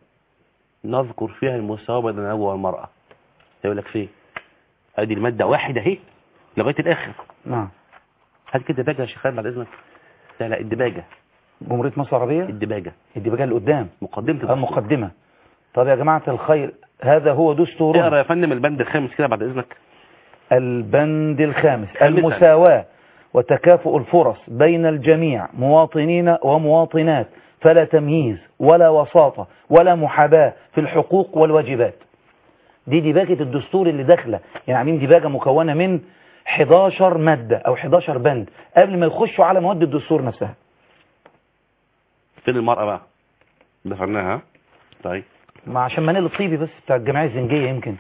نذكر فيها المساواة بين الرجل والمرأة. يقول لك فين؟ ادي المادة واحدة اهي لغاية الاخر. هات كده دباجة يا شيخ بعد اذنك. لا الدباجة. جمهورية مصر العربية. الدباجة اللي قدام. مقدمة الدستور. مقدمة. طب يا جماعة الخير هذا هو دستور. اقرا يا فندم البند الخامس كده بعد اذنك. البند الخامس المساواة وتكافؤ الفرص بين الجميع مواطنين ومواطنات فلا تمييز ولا وساطة ولا محاباة في الحقوق والواجبات. دي ديباجة الدستور اللي داخله. يعني عاملين ديباجة مكونة من 11 مادة أو 11 بند قبل ما يخشوا على مواد الدستور نفسها. فين المرأة بقى؟ دفعناها. طيب ما عشان منال الطيبي بس بتاع الجمعية الزنجية يمكن.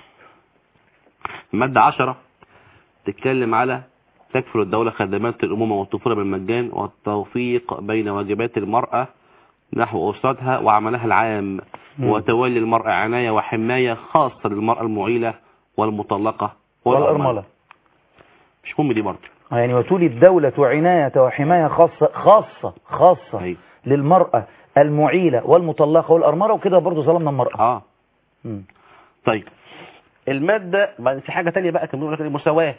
المادة 10 تتكلم على تكفل الدولة خدمات الأمومة والطفولة بالمجان والتوفيق بين واجبات المرأة نحو أسرتها وعملها العام وتولي المرأة عناية وحماية خاصة للمرأة المعيلة والمطلقة والأرملة. مش مهم دي برضه. يعني وتولي الدولة عناية وحماية خاصة للمرأة المعيلة والمطلقة والأرملة وكده برضه ظلمنا المرأة. طيب المادة في حاجة تانية بقى كان بيقول لك المساواة.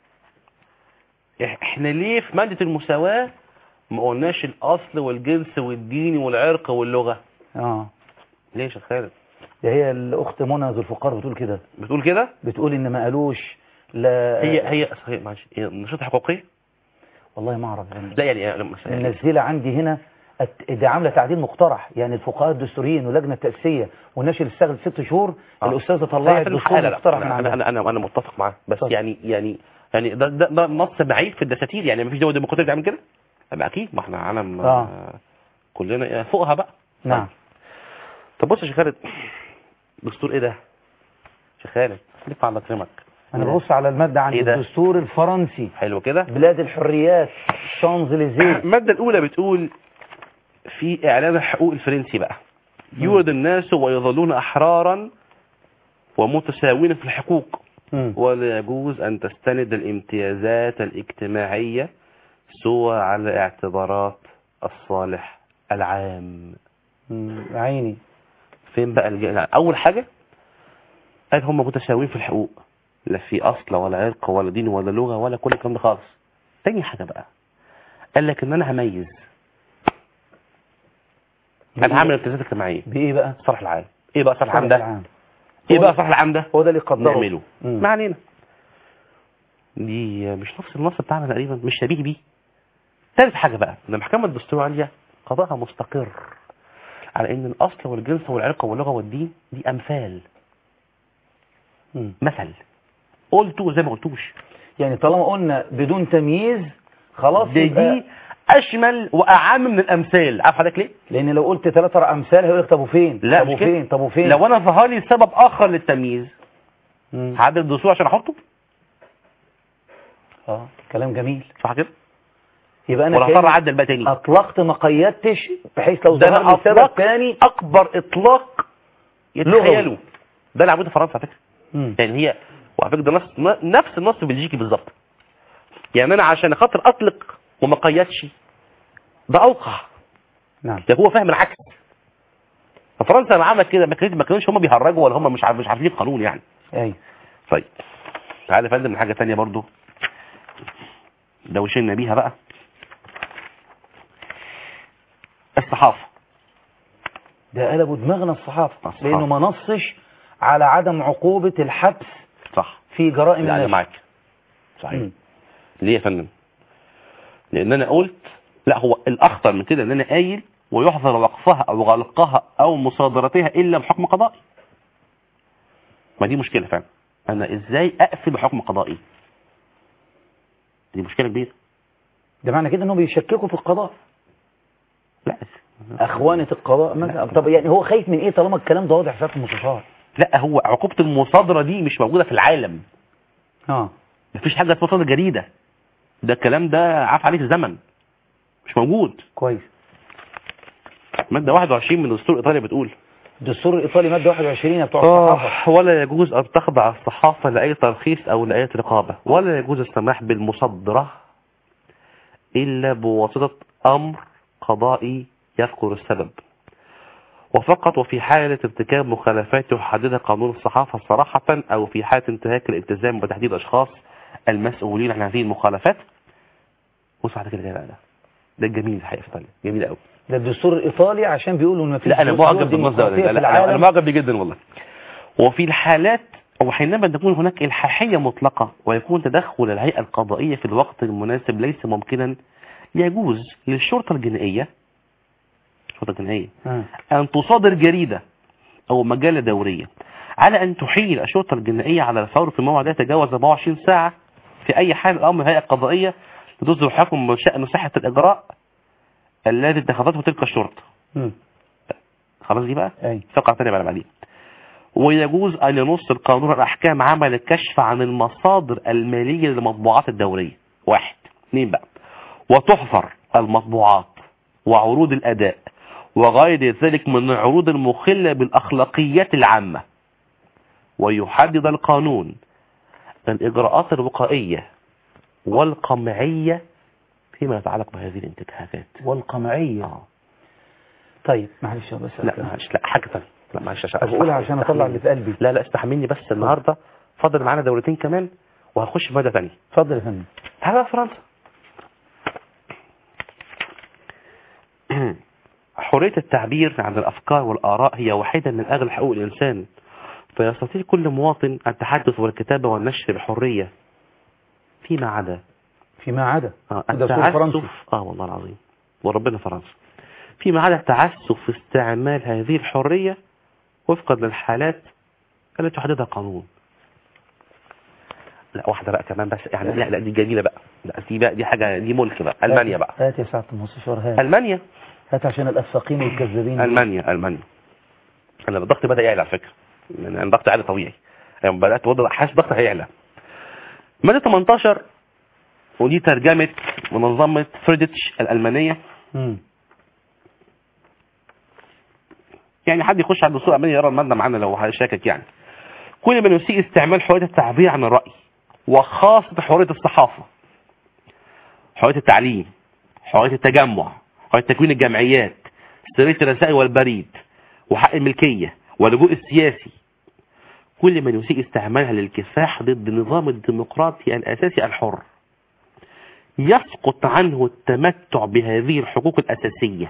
احنا ليه في مادة المساواة ما قلناش الأصل والجنس والدين والعرق واللغة؟ ليه يا شيخ خالد؟ ده هي الاخت منى ذو الفقار بتقول كده. بتقول كده؟ بتقول ان ما قالوش لا. هي معلش، هي نشاط حقوقيه؟ والله ما اعرف. لا يعني منزله عندي هنا دي عامله تعديل مقترح، يعني الفقهاء الدستوريين واللجنه التاسيسيه والناشر اللي اشتغل 6 شهور الاستاذه طلعت دستور مقترح من عندها. انا متفق معاه، بس يعني ده نص معيب في الدساتير، يعني ما فيش دوله ديمقراطيه تعمل كده. يبقى اكيد ما احنا عالم كلنا فوقها بقى. نعم. طب بص يا شيخ خالد، دستور ايه ده؟ شيخ خالد خليك على كلامك. انا ببص على الماده عند الدستور الفرنسي. حلو كده. بلاد الحريات، شانزليزيه. الماده الاولى بتقول في اعلان الحقوق الفرنسي بقى، يولد الناس ويظلون احرارا ومتساوين في الحقوق، ولا يجوز ان تستند الامتيازات الاجتماعيه سوى على اعتبارات الصالح العام. عيني. فين بقى اول حاجه قال هم متساويين في الحقوق، لا في اصل ولا عرق ولا دين ولا لغه ولا كل الكلام ده خالص. تاني حاجه بقى قال لك ان انا هميز، انا هعمل امتيازات اجتماعيه. بايه بقى؟ الصالح العام. ايه بقى الصالح العام ده؟ ايه بقى الصالح العام ده؟ هو ده اللي يقدره نعمله. ما علينا، دي مش نفس النص بتاعنا تقريبا، مش شبيه بيه. ثالث حاجه بقى ان المحكمه الدستوريه قضاءها مستقر على ان الاصل والجنس والعرق واللغه والدين دي امثال. مثل قلته زي ما قلتوش، يعني طالما قلنا بدون تمييز خلاص دي اشمل واعم من الامثال. عارف حضرتك ليه؟ لان لو قلت 3 امثال هيقول لك طب وفين؟ لا طب وفين؟ طب وفين؟ لو انا ظهر لي سبب اخر للتمييز هعدل الدستور عشان احطه. كلام جميل. صح كده؟ يبقى انا ولا اضطر اعدل بقى تاني. اطلقت ما قيدتش، بحيث لو ظهر لي سبب ثاني اكبر اطلاق يتخيلوا. ده اللي عملته فرنسا على فكره. يعني هي وعلى فكره ده نفس النص البلجيكي بالظبط. يعني انا عشان خاطر اطلق وما قيدش ده اوقع. نعم. ده هو فاهم العكس. ففرنسا لما عملت كده ما كانوش هم بيهرجوا ولا هم مش عارفين القانون يعني. ايوه. طيب تعالى يا فندم من حاجه ثانيه برضو دوشنا بيها بقى، الصحافه. ده قلبوا دماغنا الصحافه لانه ما نصش على عدم عقوبه الحبس. صح. في جرائم النشر. معاك. صحيح. ليه يا فندم؟ لان انا قلت لا، هو الاخطر من كده ان انا قايل ويحظر وقفها او غلقها او مصادرتها الا بحكم قضائي. ما دي مشكله فعلا. انا ازاي اقفل بحكم قضائي؟ دي مشكله كبيره. ده معنى كده انهم بيشككوا في القضاء. لا اخوانه القضاء مثلا. طب يعني هو خايف من ايه طالما الكلام ده واضح في المستشار؟ لا هو عقوبه المصادره دي مش موجوده في العالم. مفيش حاجه اسمها مصادره جريده. ده الكلام ده عاف عليه الزمن، مش موجود. كويس. ماده 21 من الدستور الايطالي بتقول، الدستور الايطالي ماده 21 بتوع الصحافه، ولا يجوز ان تخضع الصحافه لاي ترخيص او لاي رقابه، ولا يجوز السماح بالمصادره الا بواسطه امر قضائي يذكر السبب، وفقط وفي حاله ارتكاب مخالفات يحددها قانون الصحافه صراحه، او في حاله انتهاك الالتزام بتحديد اشخاص المسؤولين عن هذه المخالفات. بص على كده ده الجميل الحقيقه في ايطاليا، جميل قوي. ده الدستور الايطالي عشان بيقولوا ان مفيش. لا انا معجب بالنص ده. لا انا معجب بيه جدا والله. وفي الحالات او حينما تكون هناك الحاحيه مطلقه ويكون تدخل الهيئه القضائيه في الوقت المناسب ليس ممكنا، يجوز للشرطه الجنائيه ان تصادر جريده او مجله دوريه على ان تحيل الشرطه الجنائيه على الفور في موعد لا يتجاوز 24 ساعه في اي حال الامر الهيئه القضائيه لتصدر حكم بشان صحه الاجراء الذي اتخذته تلك الشرطه. خلاص دي بقى فقره ثانيه بعدين. ويجوز ان ينص القانون الاحكام عمل الكشف عن المصادر الماليه للمطبوعات الدوريه. 1 2 بقى. وتحظر المطبوعات وعروض الاداء وغير ذلك من العروض المخله بالاخلاقيات العامه. ويحدد القانون الاجراءات الوقائيه والقمعيه فيما يتعلق بهذه الانتهاكات. والقمعيه. طيب معلش بس. لا معلش، لا حاجه ثانيه. لا معلش عشان بقولها عشان اطلع اللي في قلبي. لا استحملني بس النهارده. فاضل معانا دولتين كمان وهنخش في ماده ثانيه. اتفضل يا فندم. تعالى فرنسا. حرية التعبير عن الأفكار والآراء هي واحدة من أغلى حقوق الإنسان، فيستطيع كل مواطن التحدث والكتابة والنشر بحرية فيما عدا التعسف. والله العظيم وربنا فرنسا، فيما عدا التعسف في استعمال هذه الحرية وفقا للحالات التي تحددها القانون. لا واحدة بقى كمان بس يعني لا دي جميلة بقى، لا دي حاجة، دي ملك بقى. ألمانيا بقى. هات يا سعادة المستشار هات. ألمانيا. هات عشان الأفاقين والكذابين. ألمانيا. أنا الضغط بدأ يعلى على فكرة، يعني الضغط عالي طبيعي، يعني بدأت وضع حاسس الضغط هيعلى. مادة 18 ودي ترجمة منظمة فريدتش الألمانية. يعني حد يخش على الدستور الألماني يقرأ المادة معانا لو شاكك. يعني كل من يسيء استعمال حرية التعبير عن الرأي، وخاصة حرية الصحافة، حرية التعليم، حرية التجمع، حرية تكوين الجمعيات، سرية الرسائل والبريد، وحق الملكية واللجوء السياسي، كل من يسيء استعمالها للكفاح ضد النظام الديمقراطي الأساسي الحر يسقط عنه التمتع بهذه الحقوق الأساسية.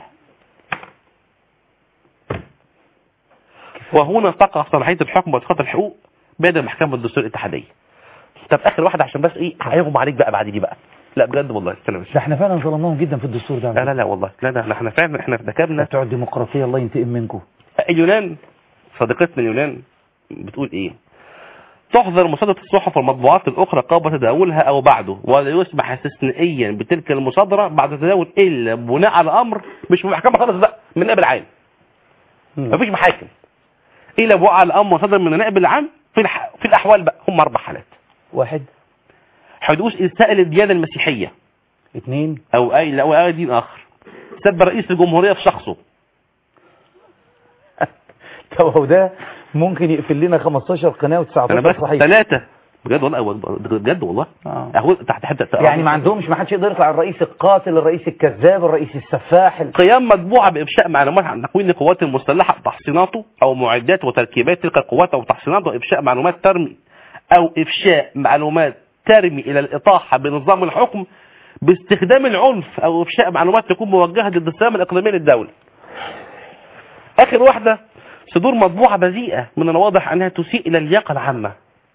وهنا تقع صلاحية الحكم وإسقاط الحقوق بعد محكمة الدستور الاتحادية. طب آخر واحدة عشان بس هيغم عليك بقى بعد دي بقى. لا بجد والله استنى بس. ده احنا فعلا ظلمناهم جدا في الدستور ده. لا والله لا احنا فعلا ارتكبنا بتوع الديمقراطية الله ينتقم منكم. اليونان صديقتنا اليونان بتقول ايه؟ تحظر مصادرة الصحف والمطبوعات الأخرى قبل تداولها أو بعده، ولا يسمح استثنائيا بتلك المصادرة بعد التداول إلا بناء على أمر مش في محكمة خالص بقى، من النائب العام. مفيش محاكم إلا بناء على أمر صدر من النائب العام في الأحوال بقى هم 4 حالات. 1 حدوث إساءة للديانة المسيحية. 2 أو أي دين آخر. سب رئيس الجمهورية في شخصه. طب هو ده ممكن يقفل لنا 15 قناة و19 صحيح. 3 بجد والله اهو تحت حته يعني ما عندهمش، ما حدش يقدر يطلع الرئيس القاتل، الرئيس الكذاب، الرئيس السفاح. قيام مطبوعه بافشاء معلومات عن تكوين القوات المسلحه وتحصيناته او معدات وتركيبات تلك القوات او تحصيناته، وافشاء معلومات ترمي الى الاطاحه بنظام الحكم باستخدام العنف، او افشاء معلومات تكون موجهه ضد السلام الاقليمي للدوله. اخر واحده صدور مطبوعه بذيئه من الواضح انها تسيء الى اللياقه العامه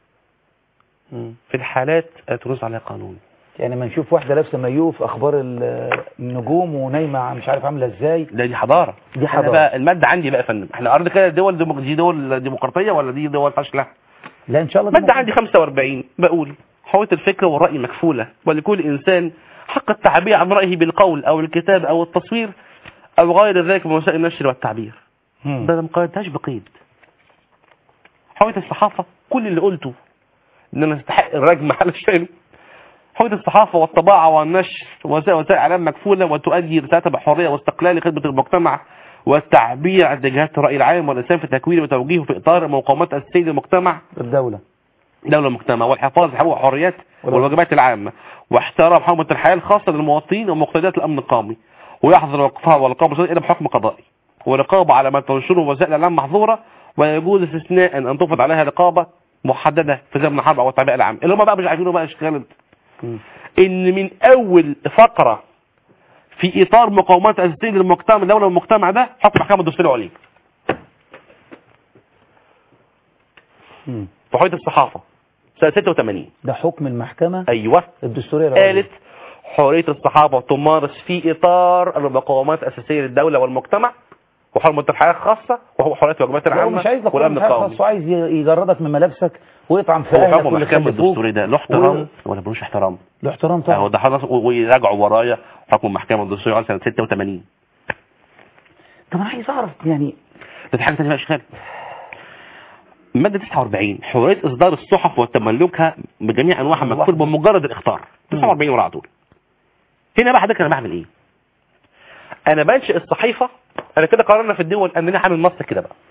في الحالات تنص عليها قانون. يعني ما نشوف واحدة لابسه مايو في اخبار النجوم ونايمه مش عارف عامله ازاي. لا دي حضاره. بقى الماده عندي بقى يا فندم، احنا ارض كده دول ديمقراطيه ولا دي دول فاشله؟ لا ان شاء الله. الماده عندي 45 بقول حريه الفكر والراي مكفوله، ولكل انسان حق التعبير عن رايه بالقول او الكتاب او التصوير او غير ذلك من وسائل النشر والتعبير. ده ما قيدتهاش بقيد. حريه الصحافه كل اللي قلته ان انا استحق الرجم علشان حريه الصحافه والطباعه والنشر وسائل اعلام مكفوله وتؤدي رسالتها بحريه واستقلال لخدمه المجتمع والتعبير عن اتجاهات الراي العام والاسلام في تكوينه وتوجيهه في اطار مقومات اساسيه للمجتمع الدوله المجتمع، والحفاظ على حقوق والحريات والواجبات العامه، واحترام حرمه الحياه الخاصه للمواطنين ومقتضيات الامن القومي، ويحظر وقفها والرقابه الى بحكم قضائي، ورقابه على ما تنشره وسائل الاعلام محظوره، ويجوز استثناء ان تفرض عليها رقابه محدده في زمن الحرب او التعبئه العام. اللي هم بقى مش عارفينه بقى اشتغلت ان من اول فقره في اطار مقاومات اساسيه للمجتمع الدوله والمجتمع ده حكم محكمه الدستور العليا. في حريه الصحافه سنه 86 ده حكم المحكمه. ايوه الدستوريه العليا قالت حريه الصحافه تمارس في اطار المقاومات الاساسيه للدوله والمجتمع وحرمه الحياه الخاصه وهو حريه الواجبات العامه مش عايز والامن القومي. هو عايز يجردك من ملابسك ويطعم في اهلك. هو محكمه الدستوري ده له احترام ولا ملوش احترام؟ له احترام طبعا. هو ده خلاص ويراجعوا ورايا حكم المحكمه الدستوريه على سنه 86. طب انا عايز اعرف يعني ده حاجه ثانيه بقى يا شيخ. الماده 49 حريه اصدار الصحف وتملكها بجميع انواعها مكفول بمجرد الاخطار. 49 ورا طول. هنا بقى حضرتك انا بعمل ايه؟ انا بنشئ الصحيفه. انا كده قررنا في الدول اننا هعمل مصر كده بقى.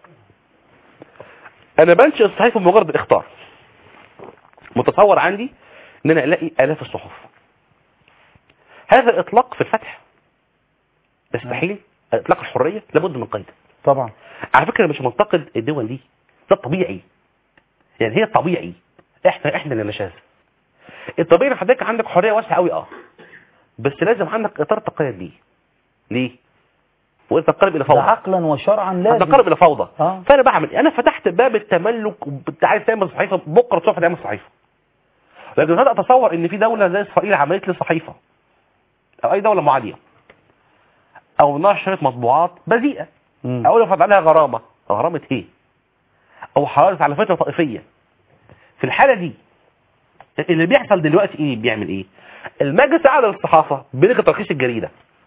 انا بنشئ الصحيفه بمجرد الاخطار. متصور عندي ان انا الاقي الاف الصحف. هذا الاطلاق في الفتح يستحيل. اطلاق الحريه لابد من قيد. طبعا. على فكره مش منتقد الدول دي، ده الطبيعي. يعني هي الطبيعي. احنا اللي نشاذ. الطبيعي حضرتك عندك حريه واسعه قوي بس لازم عندك اطار تقيد ليه. ليه؟ وتنقلب الى فوضى. عقلا وشرعا لازم تنقلب الى فوضى. فانا بعمل انا فتحت باب التملك. انت عايز تعمل صحيفه بكره الصبح تعمل صحيفه. لكن هذا اتصور ان في دوله زي اسرائيل عملت لي صحيفه او اي دوله معاديه او نشرت مطبوعات بذيئه او يفرض عليها غرامه ايه؟ او حرارة على فتره طائفيه. في الحاله دي اللي بيحصل دلوقتي ايه؟ بيعمل ايه؟ المجلس الاعلى للصحافه بيلغي ترخيص الجريده.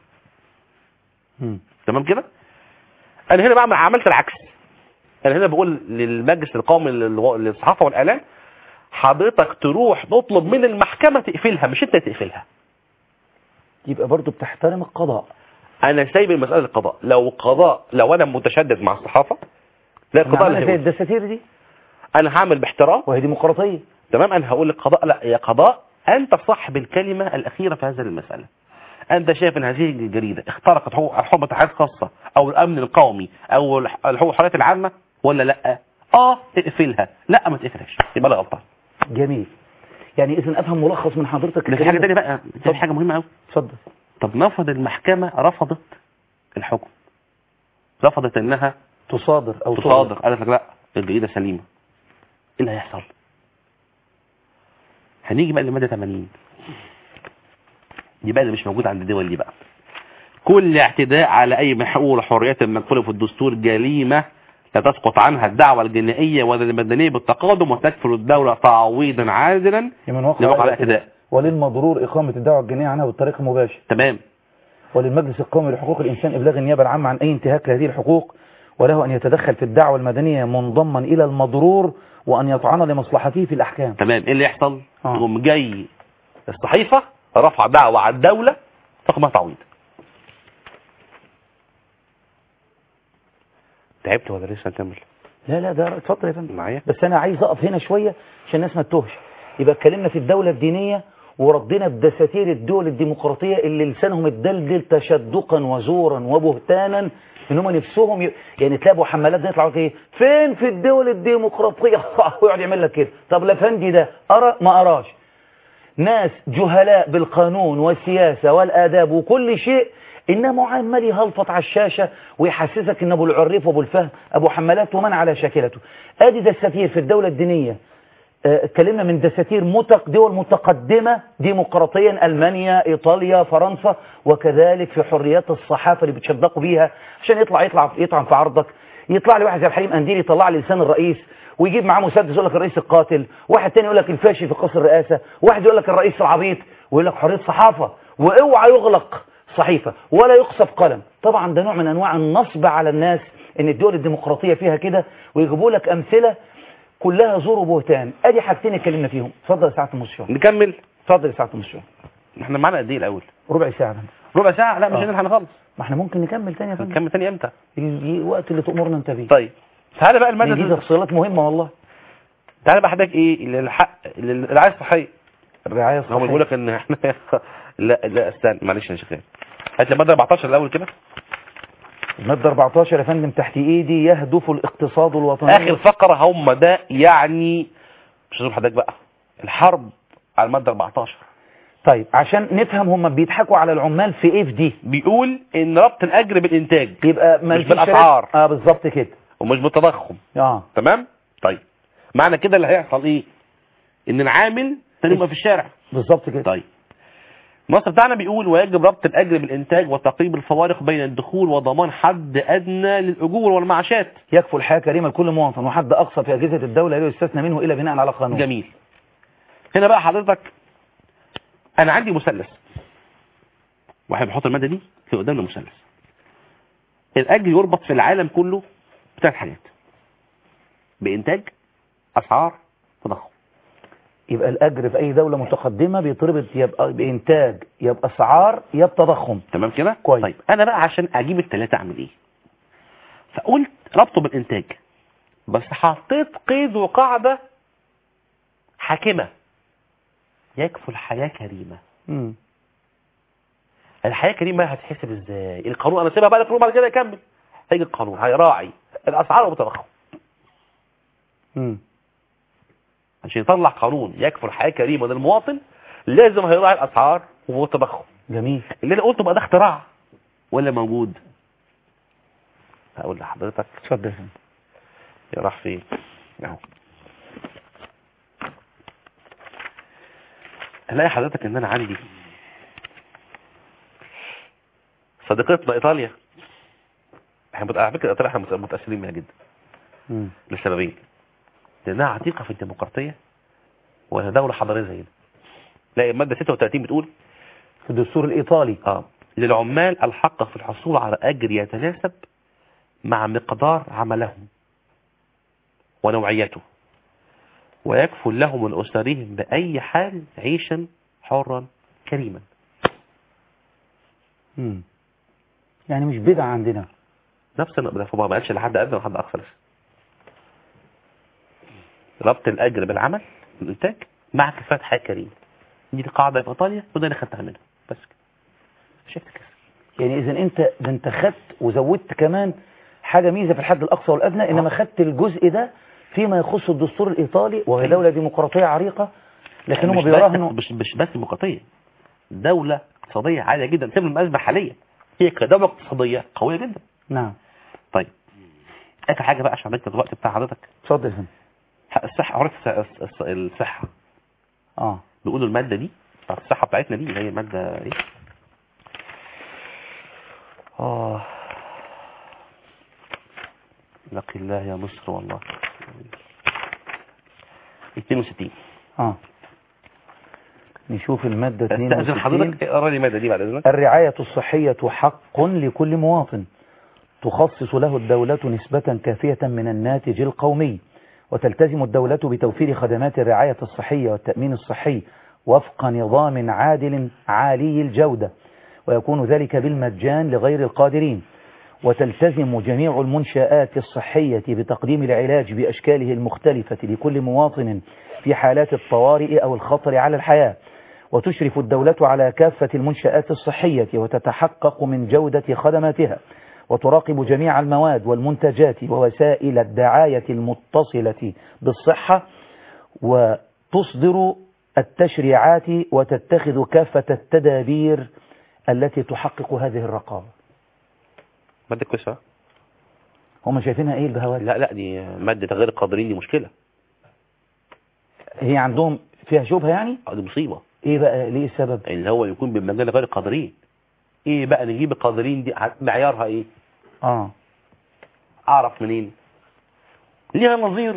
تمام كده؟ انا هنا عملت العكس. انا هنا بقول للمجلس القومي للصحافه والاعلام حضرتك تروح تطلب من المحكمه تقفلها مش انت تقفلها. يبقى برضو بتحترم القضاء. انا سايب المساله للقضاء. لو انا متشدد مع الصحافه لا القضاء اللي زي الدساتير دي انا هعمل باحترام وهي ديمقراطيه. تمام. انا هقول للقضاء لا يا قضاء انت صاحب الكلمه الاخيره في هذه المساله. انت شايف ان هذه الجريده اخترقت حقوق التحريات الخاصه او الامن القومي او الحقوق الحريات العامه ولا لا؟ اقفلها. لا ما تقفلهاش يبقى انا غلطان. جميل. يعني اذا افهم ملخص من حضرتك. في حاجه ثانيه بقى، في حاجه مهمه قوي. اتفضل. طب نفرض المحكمه رفضت الحكم، رفضت انها تصادر قالت لك لا الجريده سليمه، ايه اللي هيحصل؟ هنيجي بقى لماده 80 دي بقى اللي مش موجود عند الدول دي بقى. كل اعتداء على اي من حقوق والحريات المنقوله في الدستور جريمه لا تسقط عنها الدعوه الجنائيه ولا المدنيه بالتقادم وتكفل الدوله تعويضا عادلا لمن وقع الاعتداء. وللمضرور اقامه الدعوه الجنائيه عنها بالطريق المباشر. تمام. وللمجلس القومي لحقوق الانسان ابلاغ النيابه العامه عن اي انتهاك لهذه الحقوق وله ان يتدخل في الدعوه المدنيه منضما الى المضرور وان يطعن لمصلحته في الاحكام. تمام. ايه اللي يحصل؟ يقوم جاي الصحيفه رفع دعوه على الدوله تاخد تعويض. تعبت ولا لسه نكمل؟ لا ده اتفضل يا فندم معايا. بس انا عايز اقف هنا شويه عشان الناس ما تتوهش. يبقى اتكلمنا في الدوله الدينيه وردنا بدساتير الدول الديمقراطيه اللي لسانهم اتدلدل تشدقا وزورا وبهتانا ان هم نفسهم يعني تلاقوا حملات ده يطلعوا ايه فين في الدول الديمقراطيه ويقعد يعمل لك كده. طب الافندي ده ارى ما اراش ناس جهلاء بالقانون والسياسه والاداب وكل شيء انما عمال يهلفط على الشاشه ويحسسك ان ابو العريف وابو الفهم ابو حملات ومن على شاكلته. ادي دساتير في الدوله الدينيه. اتكلمنا من دساتير دول متقدمه ديمقراطيا المانيا ايطاليا فرنسا وكذلك في حريات الصحافه اللي بتشدقوا بيها عشان يطعن في عرضك. يطلع لي واحد زي الحليم انديل يطلع لي لسان الرئيس ويجيب معاه مسدس يقول لك الرئيس القاتل، واحد تاني يقول لك الفاشي في قصر الرئاسه، واحد يقول لك الرئيس العبيط ويقول لك حريه صحافه واوعى يغلق صحيفه ولا يقصف قلم. طبعا ده نوع من انواع النصب على الناس ان الدول الديمقراطيه فيها كده ويجيبوا لك امثله كلها زور وبهتان. ادي حاجتين اتكلمنا فيهم. اتفضل يا سعاده المستشار. نكمل. اتفضل يا سعاده المستشار. احنا معانا قد ايه الاول؟ ربع ساعه. ربع ساعه؟ لا مش هنلحق نخلص. ما احنا ممكن نكمل تاني يا فندم. نكمل تاني امتى؟ الوقت اللي تأمرنا انت بيه. طيب تعالى بقى الماده دي تفصيلات مهمه والله. تعالى بقى حضرتك ايه للحق الرعايه الصحيه. الرعايه الصحيه. هم بيقول لك ان احنا لا استنى معلش يا شيخ. هات لي الماده 14 الاول كده. الماده 14 يا فندم تحت ايدي يهدف الاقتصاد الوطني. اخر فقره هم ده يعني مش هنقول حضرتك بقى الحرب على الماده 14. طيب عشان نفهم هم بيضحكوا على العمال في ايه في دي؟ بيقول ان ربط الاجر بالانتاج يبقى مش بالاسعار. بالظبط كده. ومش بالتضخم. تمام. طيب معنى كده اللي هيحصل ايه؟ ان العامل تاني يبقى في الشارع. بالظبط كده. طيب النص بتاعنا بيقول ويجب ربط الاجر بالانتاج وتقريب الفوارق بين الدخول وضمان حد ادنى للاجور والمعاشات. يكفل الحياه كريمه لكل مواطن وحد اقصى في اجهزه الدوله لا يستثنى منه الا بناء على قانون. جميل. هنا بقى حضرتك انا عندي مثلث واحد بيحط الماده دي في قدامنا مثلث. الاجر يربط في العالم كله بثلاث حاجات: بانتاج، اسعار، تضخم. يبقى الاجر في اي دوله متقدمه بيتربط يبقى بانتاج يبقى اسعار يبقى تضخم. تمام كده كويس. طيب انا بقى عشان اجيب الثلاثه اعمل ايه؟ فقلت ربطه بالانتاج بس حطيت قيد وقاعده حاكمه يكفل حياه كريمه. الحياه كريمه هتحسب ازاي؟ القانون انا سيبها بقى القانون بعد كده يكمل. هيجي القانون هيراعي الاسعار والتضخم. عشان يطلع قانون يكفل حياه كريمه للمواطن لازم هيراعي الاسعار والتضخم. جميل. اللي انا قلته بقى ده اختراع ولا موجود؟ هقول لحضرتك. اتفضل. يا راح فين اهو. هلاقي حضرتك ان انا عندي صديقتنا ايطاليا، احنا على فكره ايطاليا احنا متاثرين بيها جدا لسببين. لانها عتيقه في الديمقراطيه وهي دوله حضاريه زينا. لا الماده 36 بتقول في الدستور الايطالي للعمال الحق في الحصول على اجر يتناسب مع مقدار عملهم ونوعيته، ويكفل لهم ولأسرهم بأي حال عيشا حرا كريما. يعني مش بدعة عندنا، نفس ده ما قالش لحد أدنى وحد أقصى لسه. ربط الأجر بالعمل الإنتاج مع كفاءة حياة كريمة، دي قاعدة في إيطاليا وده اللي خدتها منها بس كده. شفت كده؟ يعني إذا أنت خدت وزودت كمان حاجة ميزة في الحد الأقصى والأدنى، إنما خدت الجزء ده فيما يخص الدستور الإيطالي، وهي دولة ديمقراطية عريقة، لكن هم بيراهنوا مش بس ديمقراطية، دولة اقتصادية عالية جدا تسبب الأزمة حاليا، هي كدولة اقتصادية قوية جدا. نعم. طيب آخر حاجة بقى عشان نكتب الوقت بتاع حضرتك. اتفضل يا فندم. الصحة، عرفت الصحة. بيقولوا المادة دي بتاعت الصحة بتاعتنا دي اللي هي مادة ايه؟ لقي الله يا مصر والله. 62. نشوف المادة 62. استأذن حضرتك اقرا لي المادة دي بعد اذنك. الرعاية الصحية حق لكل مواطن، تخصص له الدولة نسبة كافية من الناتج القومي، وتلتزم الدولة بتوفير خدمات الرعاية الصحية والتأمين الصحي وفق نظام عادل عالي الجودة، ويكون ذلك بالمجان لغير القادرين. وتلتزم جميع المنشآت الصحية بتقديم العلاج بأشكاله المختلفة لكل مواطن في حالات الطوارئ أو الخطر على الحياة. وتشرف الدولة على كافة المنشآت الصحية وتتحقق من جودة خدماتها، وتراقب جميع المواد والمنتجات ووسائل الدعاية المتصلة بالصحة، وتصدر التشريعات وتتخذ كافة التدابير التي تحقق هذه الرقابة. مادة كويسة. هم شايفينها ايه البهوات؟ لا دي مادة غير القادرين، دي مشكلة. هي عندهم فيها شبهة يعني؟ دي مصيبة. ايه بقى ليه السبب؟ اللي هو يكون بالمجال غير القادرين. ايه بقى نجيب القادرين دي معيارها ايه؟ اعرف منين؟ ليها نظير.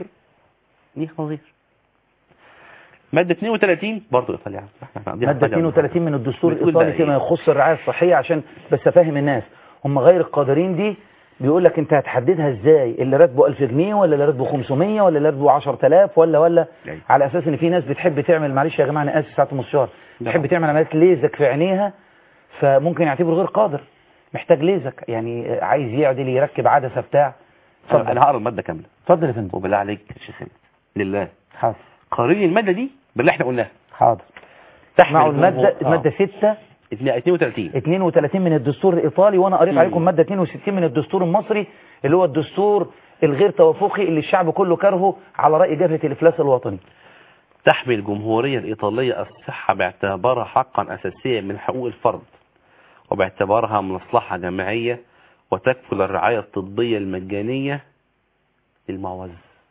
مادة 32 برضه ايطاليا. مادة 32 من الدستور الايطالي فيما يخص الرعاية الصحية، عشان بس افهم الناس، هم غير القادرين دي بيقول لك انت هتحددها ازاي؟ اللي راتبه 1000 جنيه ولا اللي راتبه 500 ولا اللي راتبه 10000 ولا على اساس ان في ناس بتحب تعمل، معلش يا جماعه انا اسف ساعه المستشار، بتحب تعمل عمليات ليزك في عينيها، فممكن يعتبره غير قادر، محتاج ليزك، يعني عايز يعدل يركب عدسه بتاع. انا هقرا الماده كامله. اتفضل يا فندم. وبالله عليك يا شيخ لله. حاضر. قارني الماده دي باللي احنا قلناها. حاضر. تحمل الماده 6 32 من الدستور الإيطالي، وأنا قريت عليكم مادة 62 من الدستور المصري اللي هو الدستور الغير توافقي اللي الشعب كله كرهه على رأي جبهة الإفلاس الوطني. تحمي الجمهورية الإيطالية الصحة باعتبارها حقا أساسيا من حقوق الفرد، وباعتبارها مصلحة جماعية، وتكفل الرعاية الطبية المجانية للمعوز.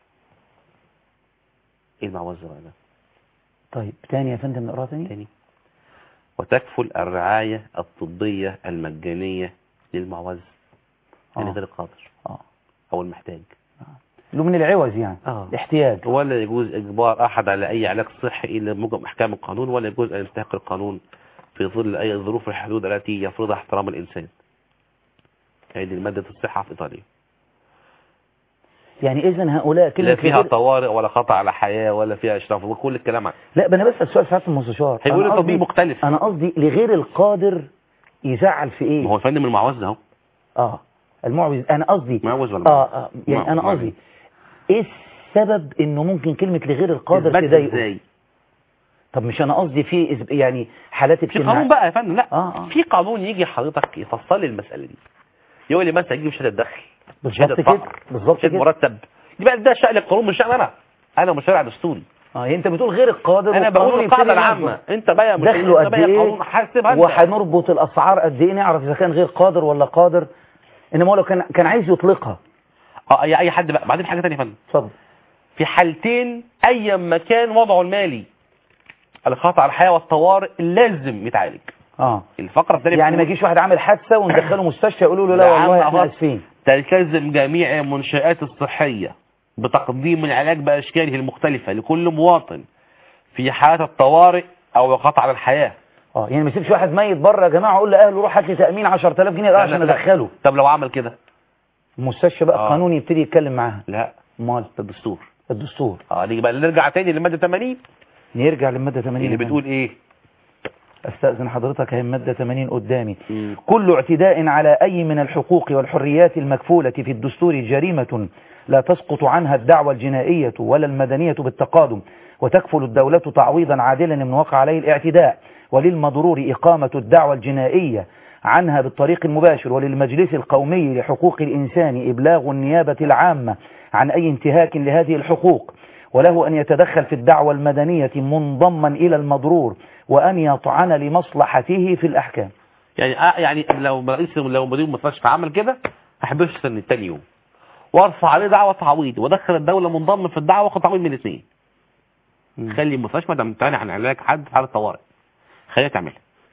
ايه المعوز بقى ده؟ طيب تاني يا فندم نقرأ تاني. وتكفل الرعاية الطبية المجانية للمعوز، يعني غير القادر أو المحتاج، له من العوز يعني احتياج. ولا يجوز إجبار أحد على أي علاج صحي إلا بموجب أحكام القانون، ولا يجوز أن ينتهك القانون في ظل أي ظروف الحدود التي يفرضها احترام الإنسان. هذه المادة الصحة في إيطاليا. يعني إذن هؤلاء كلمة لا فيها طوارئ ولا خطأ على حياة ولا فيها إشراف وكل الكلام عنه. لا انا بسأل سؤال ساعات المستشار، هيقول تطبيق مختلف. أنا قصدي لغير القادر يزعل في إيه؟ ما هو الفندم المعوز ده اهو. المعوز. أنا قصدي معوز ولا يعني أنا قصدي إيه السبب إنه ممكن كلمة لغير القادر تضايقه؟ إزاي؟ طب مش أنا قصدي في يعني حالات في قانون بقى يا فندم. لا في قانون يجي حضرتك يفصل لي المسألة دي، يقول لي مثلا تجيب شهادة دخل، بالظبط كده، بالظبط كده، مرتب، يبقى ده شأن القانون مش شأن انا مشرع دستوري. انت بتقول غير القادر، انا بقول القاعده العامه، انت بقى مش دخله قد ايه قانون حاسبها، وهنربط الاسعار قد ايه نعرف اذا كان غير قادر ولا قادر. انما هو لو كان عايز يطلقها اي حد بقى. بعدين حاجه ثانيه يا فندم، اتفضل. في حالتين اي مكان وضعه المالي الخطر على الحياه والطوارئ لازم يتعالج. الفقره الثانيه يعني ما يجيش واحد عامل حادثه وندخله مستشفى يقولوا له لا والله احنا اسفين. تلتزم جميع المنشآت الصحيه بتقديم العلاج باشكاله المختلفه لكل مواطن في حالات الطوارئ او الخطر على الحياه. يعني ما يسيبش واحد ميت بره يا جماعه اقول لاهله روح هات لي تامين 10000 جنيه ده عشان ادخله. طب لو عمل كده المستشفى بقى القانون يبتدي يتكلم معاها. لا امال الدستور نيجي بقى نرجع تاني للماده 80. نرجع للماده 80 اللي بتقول ايه؟ استاذن حضرتك اهي الماده 80 قدامي. كل اعتداء على اي من الحقوق والحريات المكفوله في الدستور جريمه لا تسقط عنها الدعوى الجنائيه ولا المدنيه بالتقادم، وتكفل الدوله تعويضا عادلا من وقع عليه الاعتداء، وللمضرور اقامه الدعوى الجنائيه عنها بالطريق المباشر، وللمجلس القومي لحقوق الإنسان إبلاغ النيابة العامة عن أي انتهاك لهذه الحقوق، وله أن يتدخل في الدعوى المدنية منضما إلى المضرور وأن يطعن لمصلحته في الأحكام. يعني لو مدير مستشفى عمل كده أحبش سن التاني يوم وارفع عليه دعوة تعويض وادخل الدولة منضم في الدعوة واخد تعويض من الاثنين. خلي المستشفى ده ممتنع عن علاج حد في حالة طوارئ، خليها تعملها.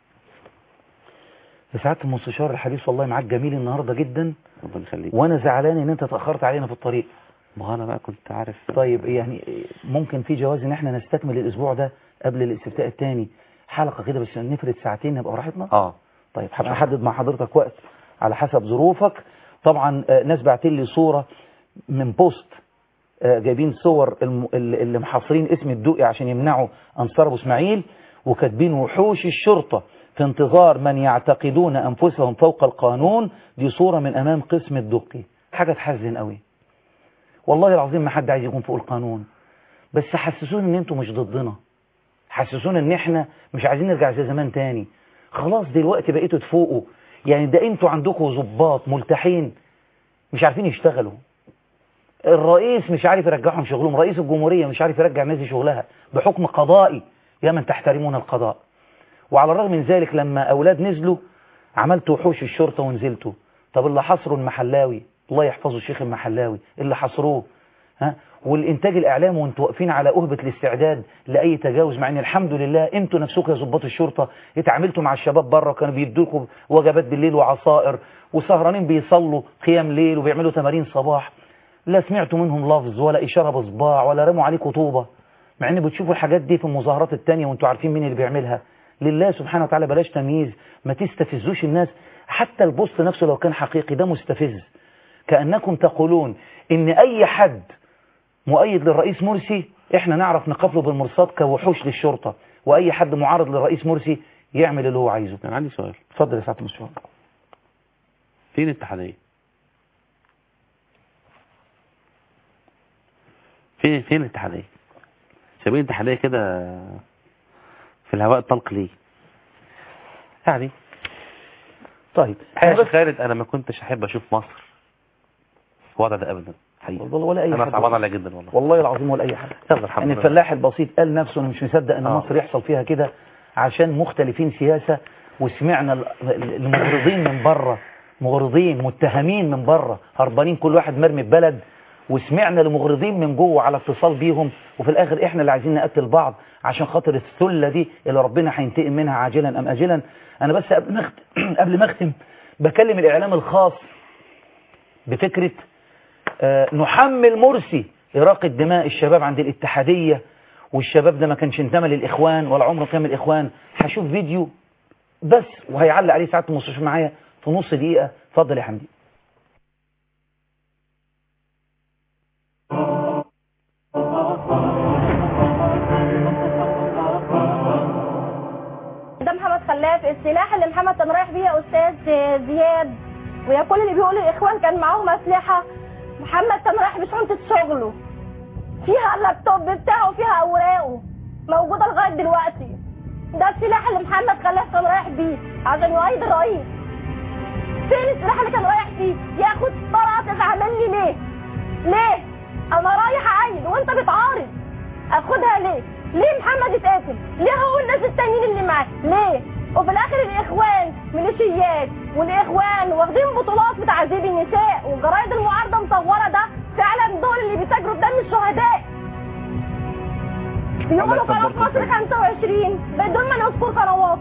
سعادة المستشار الحديث والله معاك جميل النهاردة جدا، ربنا يخليك، وانا زعلان ان انت تأخرت علينا في الطريق. ما انا بقى كنت عارف. طيب يعني ممكن في جواز ان احنا نستكمل الاسبوع ده قبل الاستفتاء الثاني حلقة كده بس نفرد ساعتين نبقى براحتنا. طيب هحدد مع حضرتك وقت على حسب ظروفك. طبعا ناس بعت لي صورة من بوست جايبين صور اللي محاصرين اسم الدقي عشان يمنعوا انصار ابو اسماعيل، وكاتبين وحوش الشرطة في انتظار من يعتقدون أنفسهم فوق القانون. دي صورة من أمام قسم الدقي. حاجة تحزن قوي والله العظيم. ما حد عايز يكون فوق القانون، بس حسسونا ان انتوا مش ضدنا، حسسونا ان احنا مش عايزين نرجع زي زمان تاني. خلاص دلوقتي بقيتوا تفوقوا. يعني ده انتوا عندكم ضباط ملتحين مش عارفين يشتغلوا، الرئيس مش عارف يرجعهم شغلهم، رئيس الجمهورية مش عارف يرجع الناس شغلها بحكم قضائي. يا من تحترمون القضاء. وعلى الرغم من ذلك لما أولاد نزلوا عملتوا وحوش الشرطة ونزلتوا. طب اللي حصروا المحلاوي الله يحفظه الشيخ المحلاوي اللي حصروه والإنتاج الإعلامي وانتوا واقفين على أهبة الاستعداد لأي تجاوز، مع ان الحمد لله انتوا نفسكم يا ضباط الشرطة اتعاملتوا مع الشباب بره كانوا بيدوكوا وجبات بالليل وعصائر وسهرانين بيصلوا قيام ليل وبيعملوا تمارين صباح، لا سمعتوا منهم لفظ ولا إشارة بصباع ولا رموا عليكم طوبة، مع ان بتشوفوا الحاجات دي في المظاهرات التانية وانتوا عارفين مين اللي بيعملها. لله سبحانه وتعالى بلاش تمييز، ما تستفزوش الناس. حتى البوست نفسه لو كان حقيقي ده مستفز، كأنكم تقولون ان اي حد مؤيد للرئيس مرسي احنا نعرف نقابله بالمرصاد كوحوش للشرطة، واي حد معارض للرئيس مرسي يعمل اللي هو عايزه. انا عندي سؤال. اتفضل يا سعادة المستشار. فين الاتحادية؟ فين الاتحادية؟ سابين الاتحادية كده في الهواء الطلق ليه؟ يعني طيب حاجة خالد انا ما كنتش احب اشوف مصر في الوضع ده ابدا حقيقي. ولا اي انا حد صعبان عليا جدا والله العظيم ولا اي حاجه. ان الفلاح البسيط قال نفسه انه مش مصدق ان مصر يحصل فيها كده عشان مختلفين سياسه، وسمعنا المغرضين من بره، مغرضين متهمين من بره هربانين كل واحد مرمي في بلد، وسمعنا المغرضين من جوه على اتصال بيهم، وفي الاخر احنا اللي عايزين نقتل بعض عشان خاطر الثله دي اللي ربنا هينتقم منها عاجلا ام اجلا. انا بس قبل ما اختم بكلم الاعلام الخاص بفكره نحمل مرسي إراقة دماء الشباب عند الاتحادية، والشباب ده ما كانش انتمى للإخوان ولا عمره كان من الإخوان. هشوف فيديو بس وهيعلق عليه ساعة المستشفى معايا في نص دقيقة. اتفضل يا حمدي. ده محمد خلاف. السلاح اللي محمد كان رايح بيه يا أستاذ زياد ويا كل اللي بيقولوا الإخوان كان معاهم أسلحة، محمد كان رايح بشنطة شغله فيها اللابتوب بتاعه وفيها أوراقه موجودة لغاية دلوقتي. ده السلاح اللي محمد خلاف كان رايح بيه عشان يؤيد الرئيس. فين السلاح اللي كان رايح فيه؟ ياخد براءة تعمل لي ليه؟ ليه؟ أنا رايح أعيد وأنت بتعارض. أخدها ليه؟ ليه محمد اتقتل؟ ليه هو الناس التانيين اللي معاه؟ ليه؟ وفي الآخر الإخوان ميليشيات الجمعيات والاخوان واخدين بطولات في تعذيب النساء، وجرايد المعارضه مصوره ده فعلا دول اللي بيتاجروا بدم الشهداء. بيقولوا قناه مصر 25 بدون ما نذكر قنوات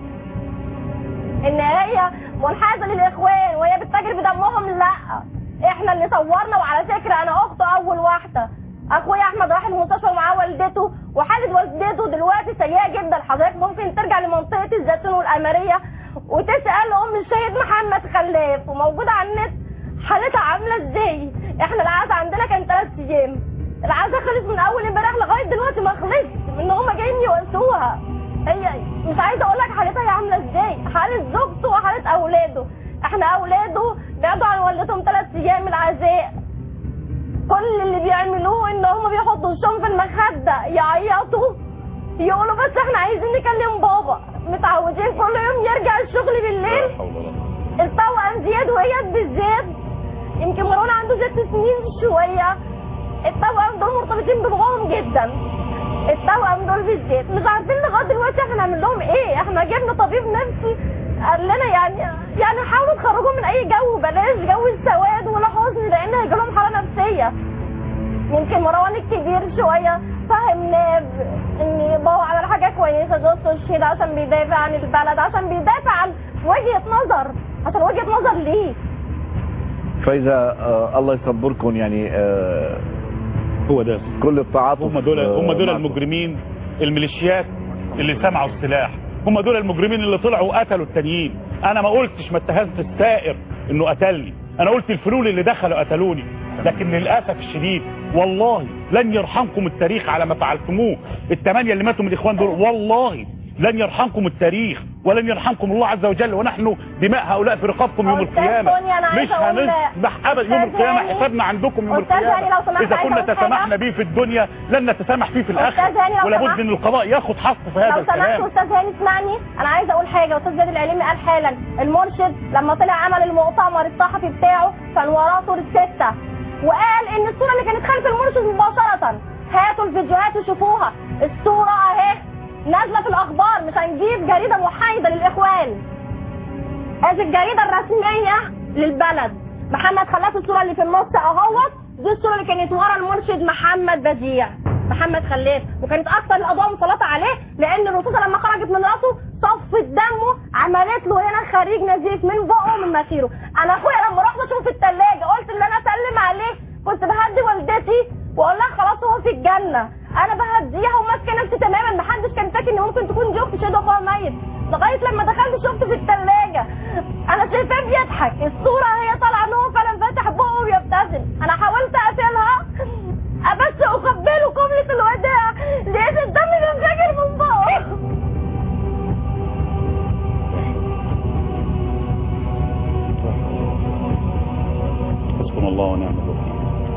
ان هي منحازه للاخوان وهي بتتاجر بدمهم. لا، احنا اللي صورنا. وعلى فكره انا اخته اول واحده، اخويا احمد راح المستشفى ومعاه والدته، وحاله والدته دلوقتي سيئه جدا. حضرتك ممكن ترجع لمنطقه الزيتون والقمريه وتسال ام الشهيد محمد خلاف، وموجوده على النت حالتها عامله ازاي. احنا العزا عندنا كان 3 ايام، العزا خلص من اول امبارح لغايه دلوقتي ما خلص، ان هم جايين يوقفوها. هي مش عايزه اقول لك حالتها عامله ازاي، حاله زوجته وحاله اولاده. احنا اولاده بعدوا عن والدتهم 3 ايام العزاء. كل اللي بيعملوه ان هم بيحطوا وشهم في المخده يعيطوا يقولوا بس احنا عايزين نكلم بابا. متعودين كل يوم يرجع الشغل بالليل. التوأم زياد وإياد بالذات، يمكن مروان عنده 6 سنين شويه. التوأم دول مرتبطين بباباهم جدا. التوأم دول بالذات مش عارفين لغايه دلوقتي احنا نعمل لهم ايه. احنا جبنا طبيب نفسي قال لنا يعني حاولوا تخرجوا من اي جو، بلاش جو السواد ولا حزن لان هيجي لهم حاله نفسيه. يمكن مروان الكبير شويه فهمناه ان بابا عمل حاجه كويسه ضد الشهيد عشان بيدافع عن البلد، عشان بيدافع عن وجهه نظر، عشان وجهه نظر ليه. فاذا الله يصبركم يعني هو ده كل التعاطف. هم دول المجرمين، الميليشيات اللي سمعوا السلاح، هم دول المجرمين اللي طلعوا وقتلوا التانيين. انا ما قلتش، ما اتهمت السائر انه قتلني، انا قلت الفلول اللي دخلوا قتلوني. لكن للاسف الشديد والله لن يرحمكم التاريخ على ما فعلتموه. ال8 اللي ماتوا من الاخوان دول والله لن يرحمكم التاريخ ولن يرحمكم الله عز وجل، ونحن دماء هؤلاء في رقابكم يوم القيامه. مش هنسمح ابدا يوم القيامه، حسابنا عندكم يوم القيامه. اذا كنا تسامحنا به في الدنيا لن نتسامح فيه في الاخره، ولابد ان القضاء ياخد حقه في هذا الكلام. لو سمحت استاذ هاني اسمعني، انا عايزه اقول حاجه. استاذ زياد العليمي قال حالا المرشد لما طلع عمل المؤتمر الصحفي بتاعه كان وراه صوره 6، وقال ان الصوره اللي كانت خلف المرشد مباشره. هاتوا الفيديوهات وشوفوها، الصوره اهي نازله في الاخبار. مش هنجيب جريده محايده للاخوان، ادي الجريده الرسميه للبلد. محمد خلاف الصوره اللي في النص اهوت، دي الصوره اللي كانت ورا المرشد محمد بديع، محمد خلاف، وكانت اكثر الاضواء مسلطه عليه لان الرصاصه لما خرجت من راسه صفت دمه، عملت له هنا خريج نزيف من بقه ومن مناخيره. انا اخويا لما رحت اشوف في الثلاجه قلت ان انا اسلم عليه، كنت بهدي والدتي واقول لها خلاص هو في الجنه. انا بهديها وماسكه نفسي تماما، محدش كان فاكر ان ممكن تكون دي اختي شهيده وهو ميت، لغايه لما دخلت شفت في الثلاجه انا شايفاه بيضحك، الصوره هي طالعه ان هو فعلا فاتح بقه وبيبتسم. انا حاولت اقتلها بس اقبله قبلة الوداع لقيت الدم بينفجر من بقه. حسبنا الله ونعم الوكيل.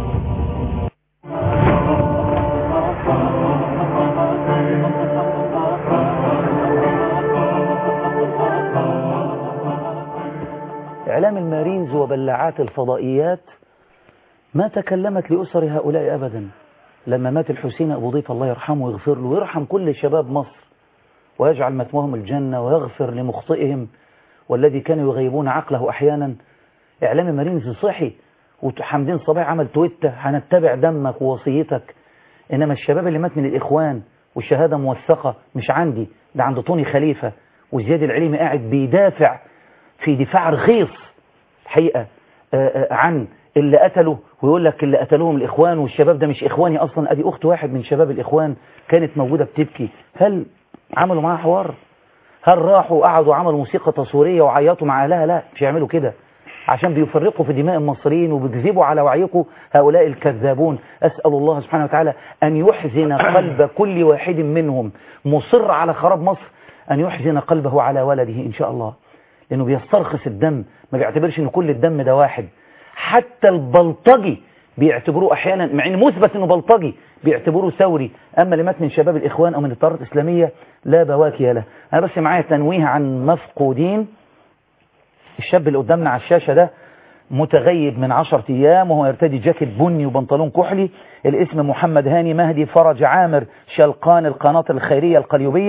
إعلام المارينز وبلاعات الفضائيات ما تكلمت لأسر هؤلاء أبدا. لما مات الحسين أبو ضيف الله يرحمه ويغفر له ويرحم كل شباب مصر ويجعل مثواهم الجنة ويغفر لمخطئهم والذي كانوا يغيبون عقله أحيانا، إعلام المارينز صحي وحمدين صباحي عمل تويتة هنتبع دمك ووصيتك. إنما الشباب اللي مات من الإخوان والشهادة موثقة مش عندي، ده عند طوني خليفة، وزياد العليمي قاعد بيدافع في دفاع رخيص الحقيقة عن اللي قتلوا، ويقول لك اللي قتلوهم الإخوان والشباب ده مش إخواني أصلا. أدي أخت واحد من شباب الإخوان كانت موجودة بتبكي. هل عملوا معاها حوار؟ هل راحوا وقعدوا عملوا موسيقى تصويرية وعيطوا مع أهلها؟ لا، مش يعملوا كده، عشان بيفرقوا في دماء المصريين وبيكذبوا على وعيكم هؤلاء الكذابون. أسأل الله سبحانه وتعالى أن يحزن قلب كل واحد منهم مصر على خراب مصر، أن يحزن قلبه على ولده إن شاء الله، لأنه بيسترخص الدم، ما بيعتبرش أن كل الدم ده واحد. حتى البلطجي بيعتبروه أحيانا، مع أنه مثبت أنه بلطجي، بيعتبروه ثوري. أما اللي مات من شباب الإخوان أو من التيارات الإسلامية لا بواكي له. أنا بس معايا تنويه عن مفقودين. الشاب اللي قدامنا على الشاشة ده متغيب من 10 أيام وهو يرتدي جاكيت بني وبنطلون كحلي. الاسم محمد هاني مهدي فرج عامر شلقان القناة الخيرية القليوبية،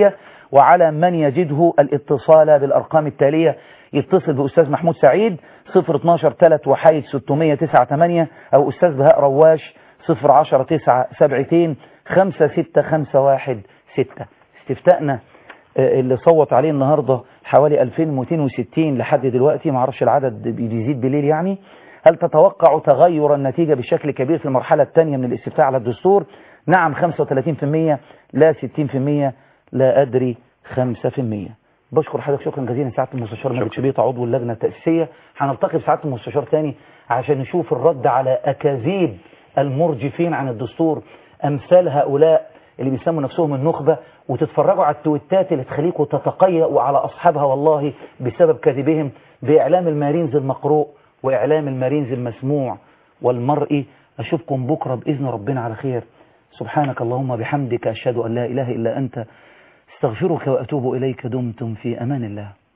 وعلى من يجده الاتصال بالأرقام التالية. يتصل بأستاذ محمود سعيد 012 3 وحيد 609 أو أستاذ بهاء رواش 010 9 72 56516. استفتاءنا اللي صوت عليه النهاردة حوالي 2260 لحد دلوقتي، معرفش العدد بيزيد بالليل يعني. هل تتوقع تغير النتيجة بشكل كبير في المرحلة الثانية من الاستفتاء على الدستور؟ نعم 35%، لا 60%، لا أدري 5%. بشكر حضرتك شكرا جزيلا سعادة المستشار مجد شبيطة عضو اللجنة التأسيسية. هنلتقي بسعادة المستشار تاني عشان نشوف الرد على أكاذيب المرجفين عن الدستور أمثال هؤلاء اللي بيسموا نفسهم النخبة، وتتفرجوا على التويتات اللي تخليكم تتقيأوا على أصحابها والله بسبب كذبهم بإعلام المارينز المقروء وإعلام المارينز المسموع والمرئي. أشوفكم بكرة بإذن ربنا على خير. سبحانك اللهم بحمدك أشهد أن لا إله إلا أنت استغفرك وأتوب إليك. دمتم في أمان الله.